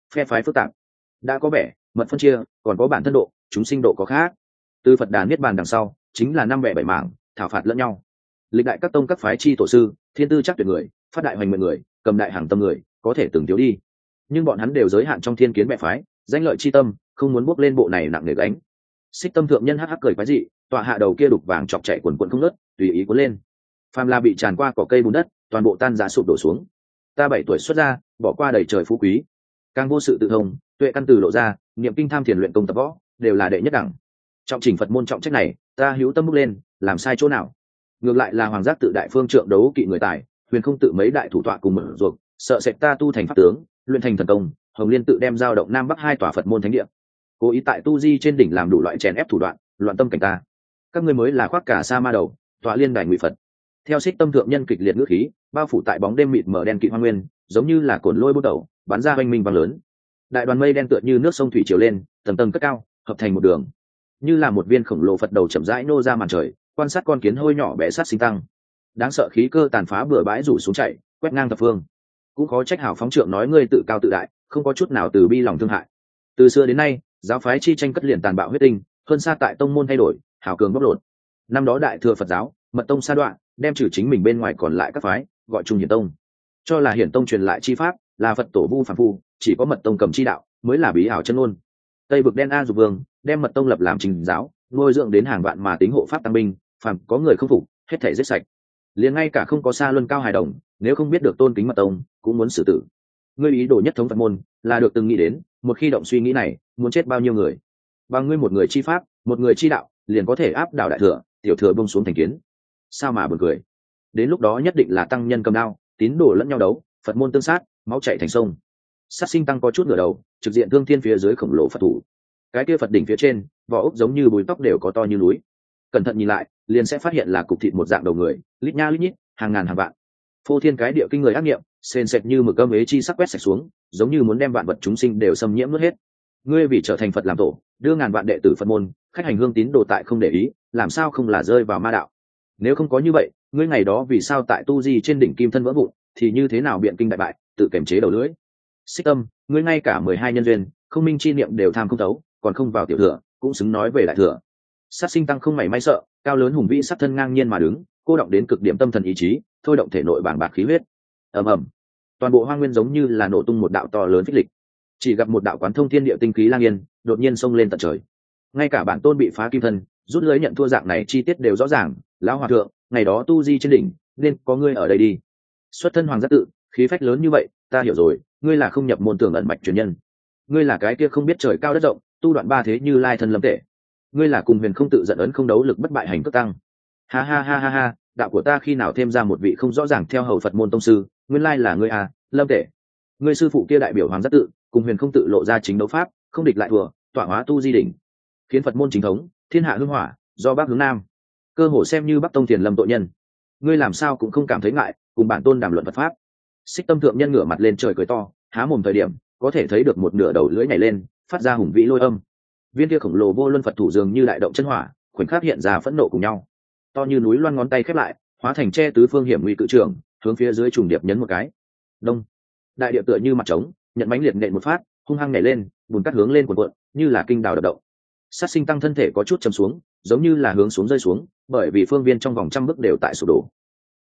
phe phái phức tạp. Đã có vẻ mật phân chia, còn có bản thân độ, chúng sinh độ có khác. Từ Phật Đà niết bàn đằng sau chính là năm bẻ bảy mảng, thảo phạt lẫn nhau. Lịch đại các tông các phái chi tổ sư, thiên tư chắc tuyệt người, phát đại hoành mượn người, cầm đại hàng tâm người, có thể từng thiếu đi, nhưng bọn hắn đều giới hạn trong thiên kiến bè phái, danh lợi chi tâm, không muốn bước lên bộ này nặng nề gánh. Xích Tâm thượng nhân hắc hắc cười quái dị, tọa hạ đầu kia đục vàng chọc chạy quần quần không ngớt, tùy ý cuốn lên. Phàm là bị tràn qua cỏ cây bùn đất, toàn bộ tan rã sụp đổ xuống. Ta 7 tuổi xuất gia, bỏ qua đầy trời phú quý, càng vô sự tự thông, tuệ căn từ lộ ra, niệm kinh tham thiền luyện công tập võ, đều là đệ nhất đẳng. Trọng trình Phật môn trọng trách này, ta hữu tâm bước lên, làm sai chỗ nào? Ngược lại là Hoàng giác tự đại phương trượng đấu kỵ người tài, Huyền không tự mấy đại thủ tọa cùng mở ruột, sợ sệt ta tu thành pháp tướng, luyện thành thần công. Hồng Liên tự đem giao động Nam Bắc 2 tòa Phật môn thánh địa, cố ý tại tu di trên đỉnh làm đủ loại chèn ép thủ đoạn, loạn tâm cảnh ta. Các ngươi mới là khoác cả sa ma đầu, tọa liên đài ngụy Phật. Theo Xích Tâm thượng nhân kịch liệt ngữ khí, bao phủ tại bóng đêm mịt mờ đen kịt hoang nguyên, giống như là cồn lôi bút đầu, bắn ra oanh minh vang lớn. Đại đoàn mây đen tựa như nước sông thủy triều lên, tầng tầng cất cao, hợp thành một đường, như là một viên khổng lồ Phật đầu chậm rãi nô ra màn trời, quan sát con kiến hôi nhỏ bé sát sinh tăng. Đáng sợ khí cơ tàn phá bừa bãi rủ xuống chạy, quét ngang thập phương. Cũng khó trách hảo phóng trượng nói ngươi tự cao tự đại, không có chút nào từ bi lòng thương hại. Từ xưa đến nay, giáo phái chi tranh cất liền tàn bạo huyết tinh, hơn xa tại tông môn thay đổi, hảo cường bóc lột. Năm đó đại thừa Phật giáo, mật tông sa đoạn, đem trừ chính mình bên ngoài còn lại các phái, gọi chung hiển tông. Cho là hiển tông truyền lại chi pháp, là Phật tổ vu phàm phu, chỉ có mật tông cầm chi đạo, mới là bí ảo chân ngôn. Tây vực đen a dục vương, đem mật tông lập làm chính giáo, nuôi dưỡng đến hàng vạn mà tính hộ pháp tăng binh, phàm có người không phục, hết thảy giết sạch. Liền ngay cả không có xa luân cao hài đồng, nếu không biết được tôn kính mật tông, cũng muốn xử tử. Ngươi ý đồ nhất thống Phật môn, là được từng nghĩ đến, một khi động suy nghĩ này, muốn chết bao nhiêu người. Bằng ngươi một người chi pháp, một người chi đạo, liền có thể áp đảo đại thừa, tiểu thừa buông xuống thành kiến. Sao mà buồn cười. Đến lúc đó nhất định là tăng nhân cầm đao, tín đồ lẫn nhau đấu, Phật môn tương sát, máu chảy thành sông. Sát sinh tăng có chút ngửa đầu, trực diện thương thiên phía dưới khổng lồ Phật thủ. Cái kia Phật đỉnh phía trên, vỏ ốc giống như bùi tóc đều có to như núi. Cẩn thận nhìn lại, liền sẽ phát hiện là cục thịt một dạng đầu người, lít nha lít nhít, hàng ngàn hàng vạn. Phô thiên cái địa kinh người ác niệm, sền sệt như mực âm ế chi sắc quét sạch xuống, giống như muốn đem vạn vật chúng sinh đều xâm nhiễm nuốt hết. Ngươi vì trở thành Phật làm tổ, đưa ngàn vạn đệ tử Phật môn, khách hành hương tín đồ tại không để ý, làm sao không là rơi vào ma đạo? Nếu không có như vậy, ngươi ngày đó vì sao tại tu di trên đỉnh kim thân vỡ vụn, thì như thế nào biện kinh đại bại, tự kiềm chế đầu lưỡi? Xích Tâm, ngươi ngay cả 12 nhân duyên, không minh chi niệm đều tham không thấu, còn không vào tiểu thừa, cũng xứng nói về đại thừa. Sát sinh tăng không mảy may sợ, cao lớn hùng vĩ sát thân ngang nhiên mà đứng, cô động đến cực điểm tâm thần ý chí, thôi động thể nội bàng bạc khí huyết. Ầm ầm, toàn bộ hoang nguyên giống như là nổ tung một đạo to lớn phích lịch. Chỉ gặp một đạo quán thông thiên địa tinh khí lang yên, đột nhiên xông lên tận trời. Ngay cả bản tôn bị phá kim thân, rút lưới nhận thua dạng này chi tiết đều rõ ràng. Lão hòa thượng, ngày đó tu di trên đỉnh, nên có ngươi ở đây đi. Xuất thân hoàng giác tự, khí phách lớn như vậy, ta hiểu rồi, ngươi là không nhập môn tưởng ẩn mạch truyền nhân. Ngươi là cái kia không biết trời cao đất rộng, tu đoạn ba thế như lai thân lâm tệ. Ngươi là cùng huyền không tự giận ấn không đấu lực bất bại hành cước tăng. Ha ha ha ha ha, đạo của ta khi nào thêm ra một vị không rõ ràng theo hầu Phật môn tông sư, nguyên lai là ngươi à, lâm tệ. Ngươi sư phụ kia đại biểu hoàng giác tự, cùng huyền không tự lộ ra chính đấu pháp, không địch lại thua, tọa hóa tu di đỉnh, khiến Phật môn chính thống, thiên hạ hưng hỏa, do bắc hướng nam, cơ hồ xem như bắc tông tiền lâm tội nhân. Ngươi làm sao cũng không cảm thấy ngại, cùng bản tôn đàm luận Phật pháp. Xích Tâm thượng nhân ngửa mặt lên trời cười to, há mồm thời điểm, có thể thấy được một nửa đầu lưỡi nhảy lên, phát ra hùng vĩ lôi âm. Viên kia khổng lồ vô luân Phật thủ dường như đại động chân hỏa, khoảnh khắc hiện ra phẫn nộ cùng nhau. To như núi loan ngón tay khép lại, hóa thành che tứ phương hiểm nguy cự trường, hướng phía dưới trùng điệp nhấn một cái. Đông. Đại địa tựa như mặt trống, nhận mãnh liệt nện một phát, hung hăng nhảy lên, bùn cát hướng lên cuộn cuộn, như là kinh đào đập động. Sát sinh tăng thân thể có chút chầm xuống, giống như là hướng xuống rơi xuống, bởi vì phương viên trong vòng trăm bước đều tại sụp đổ.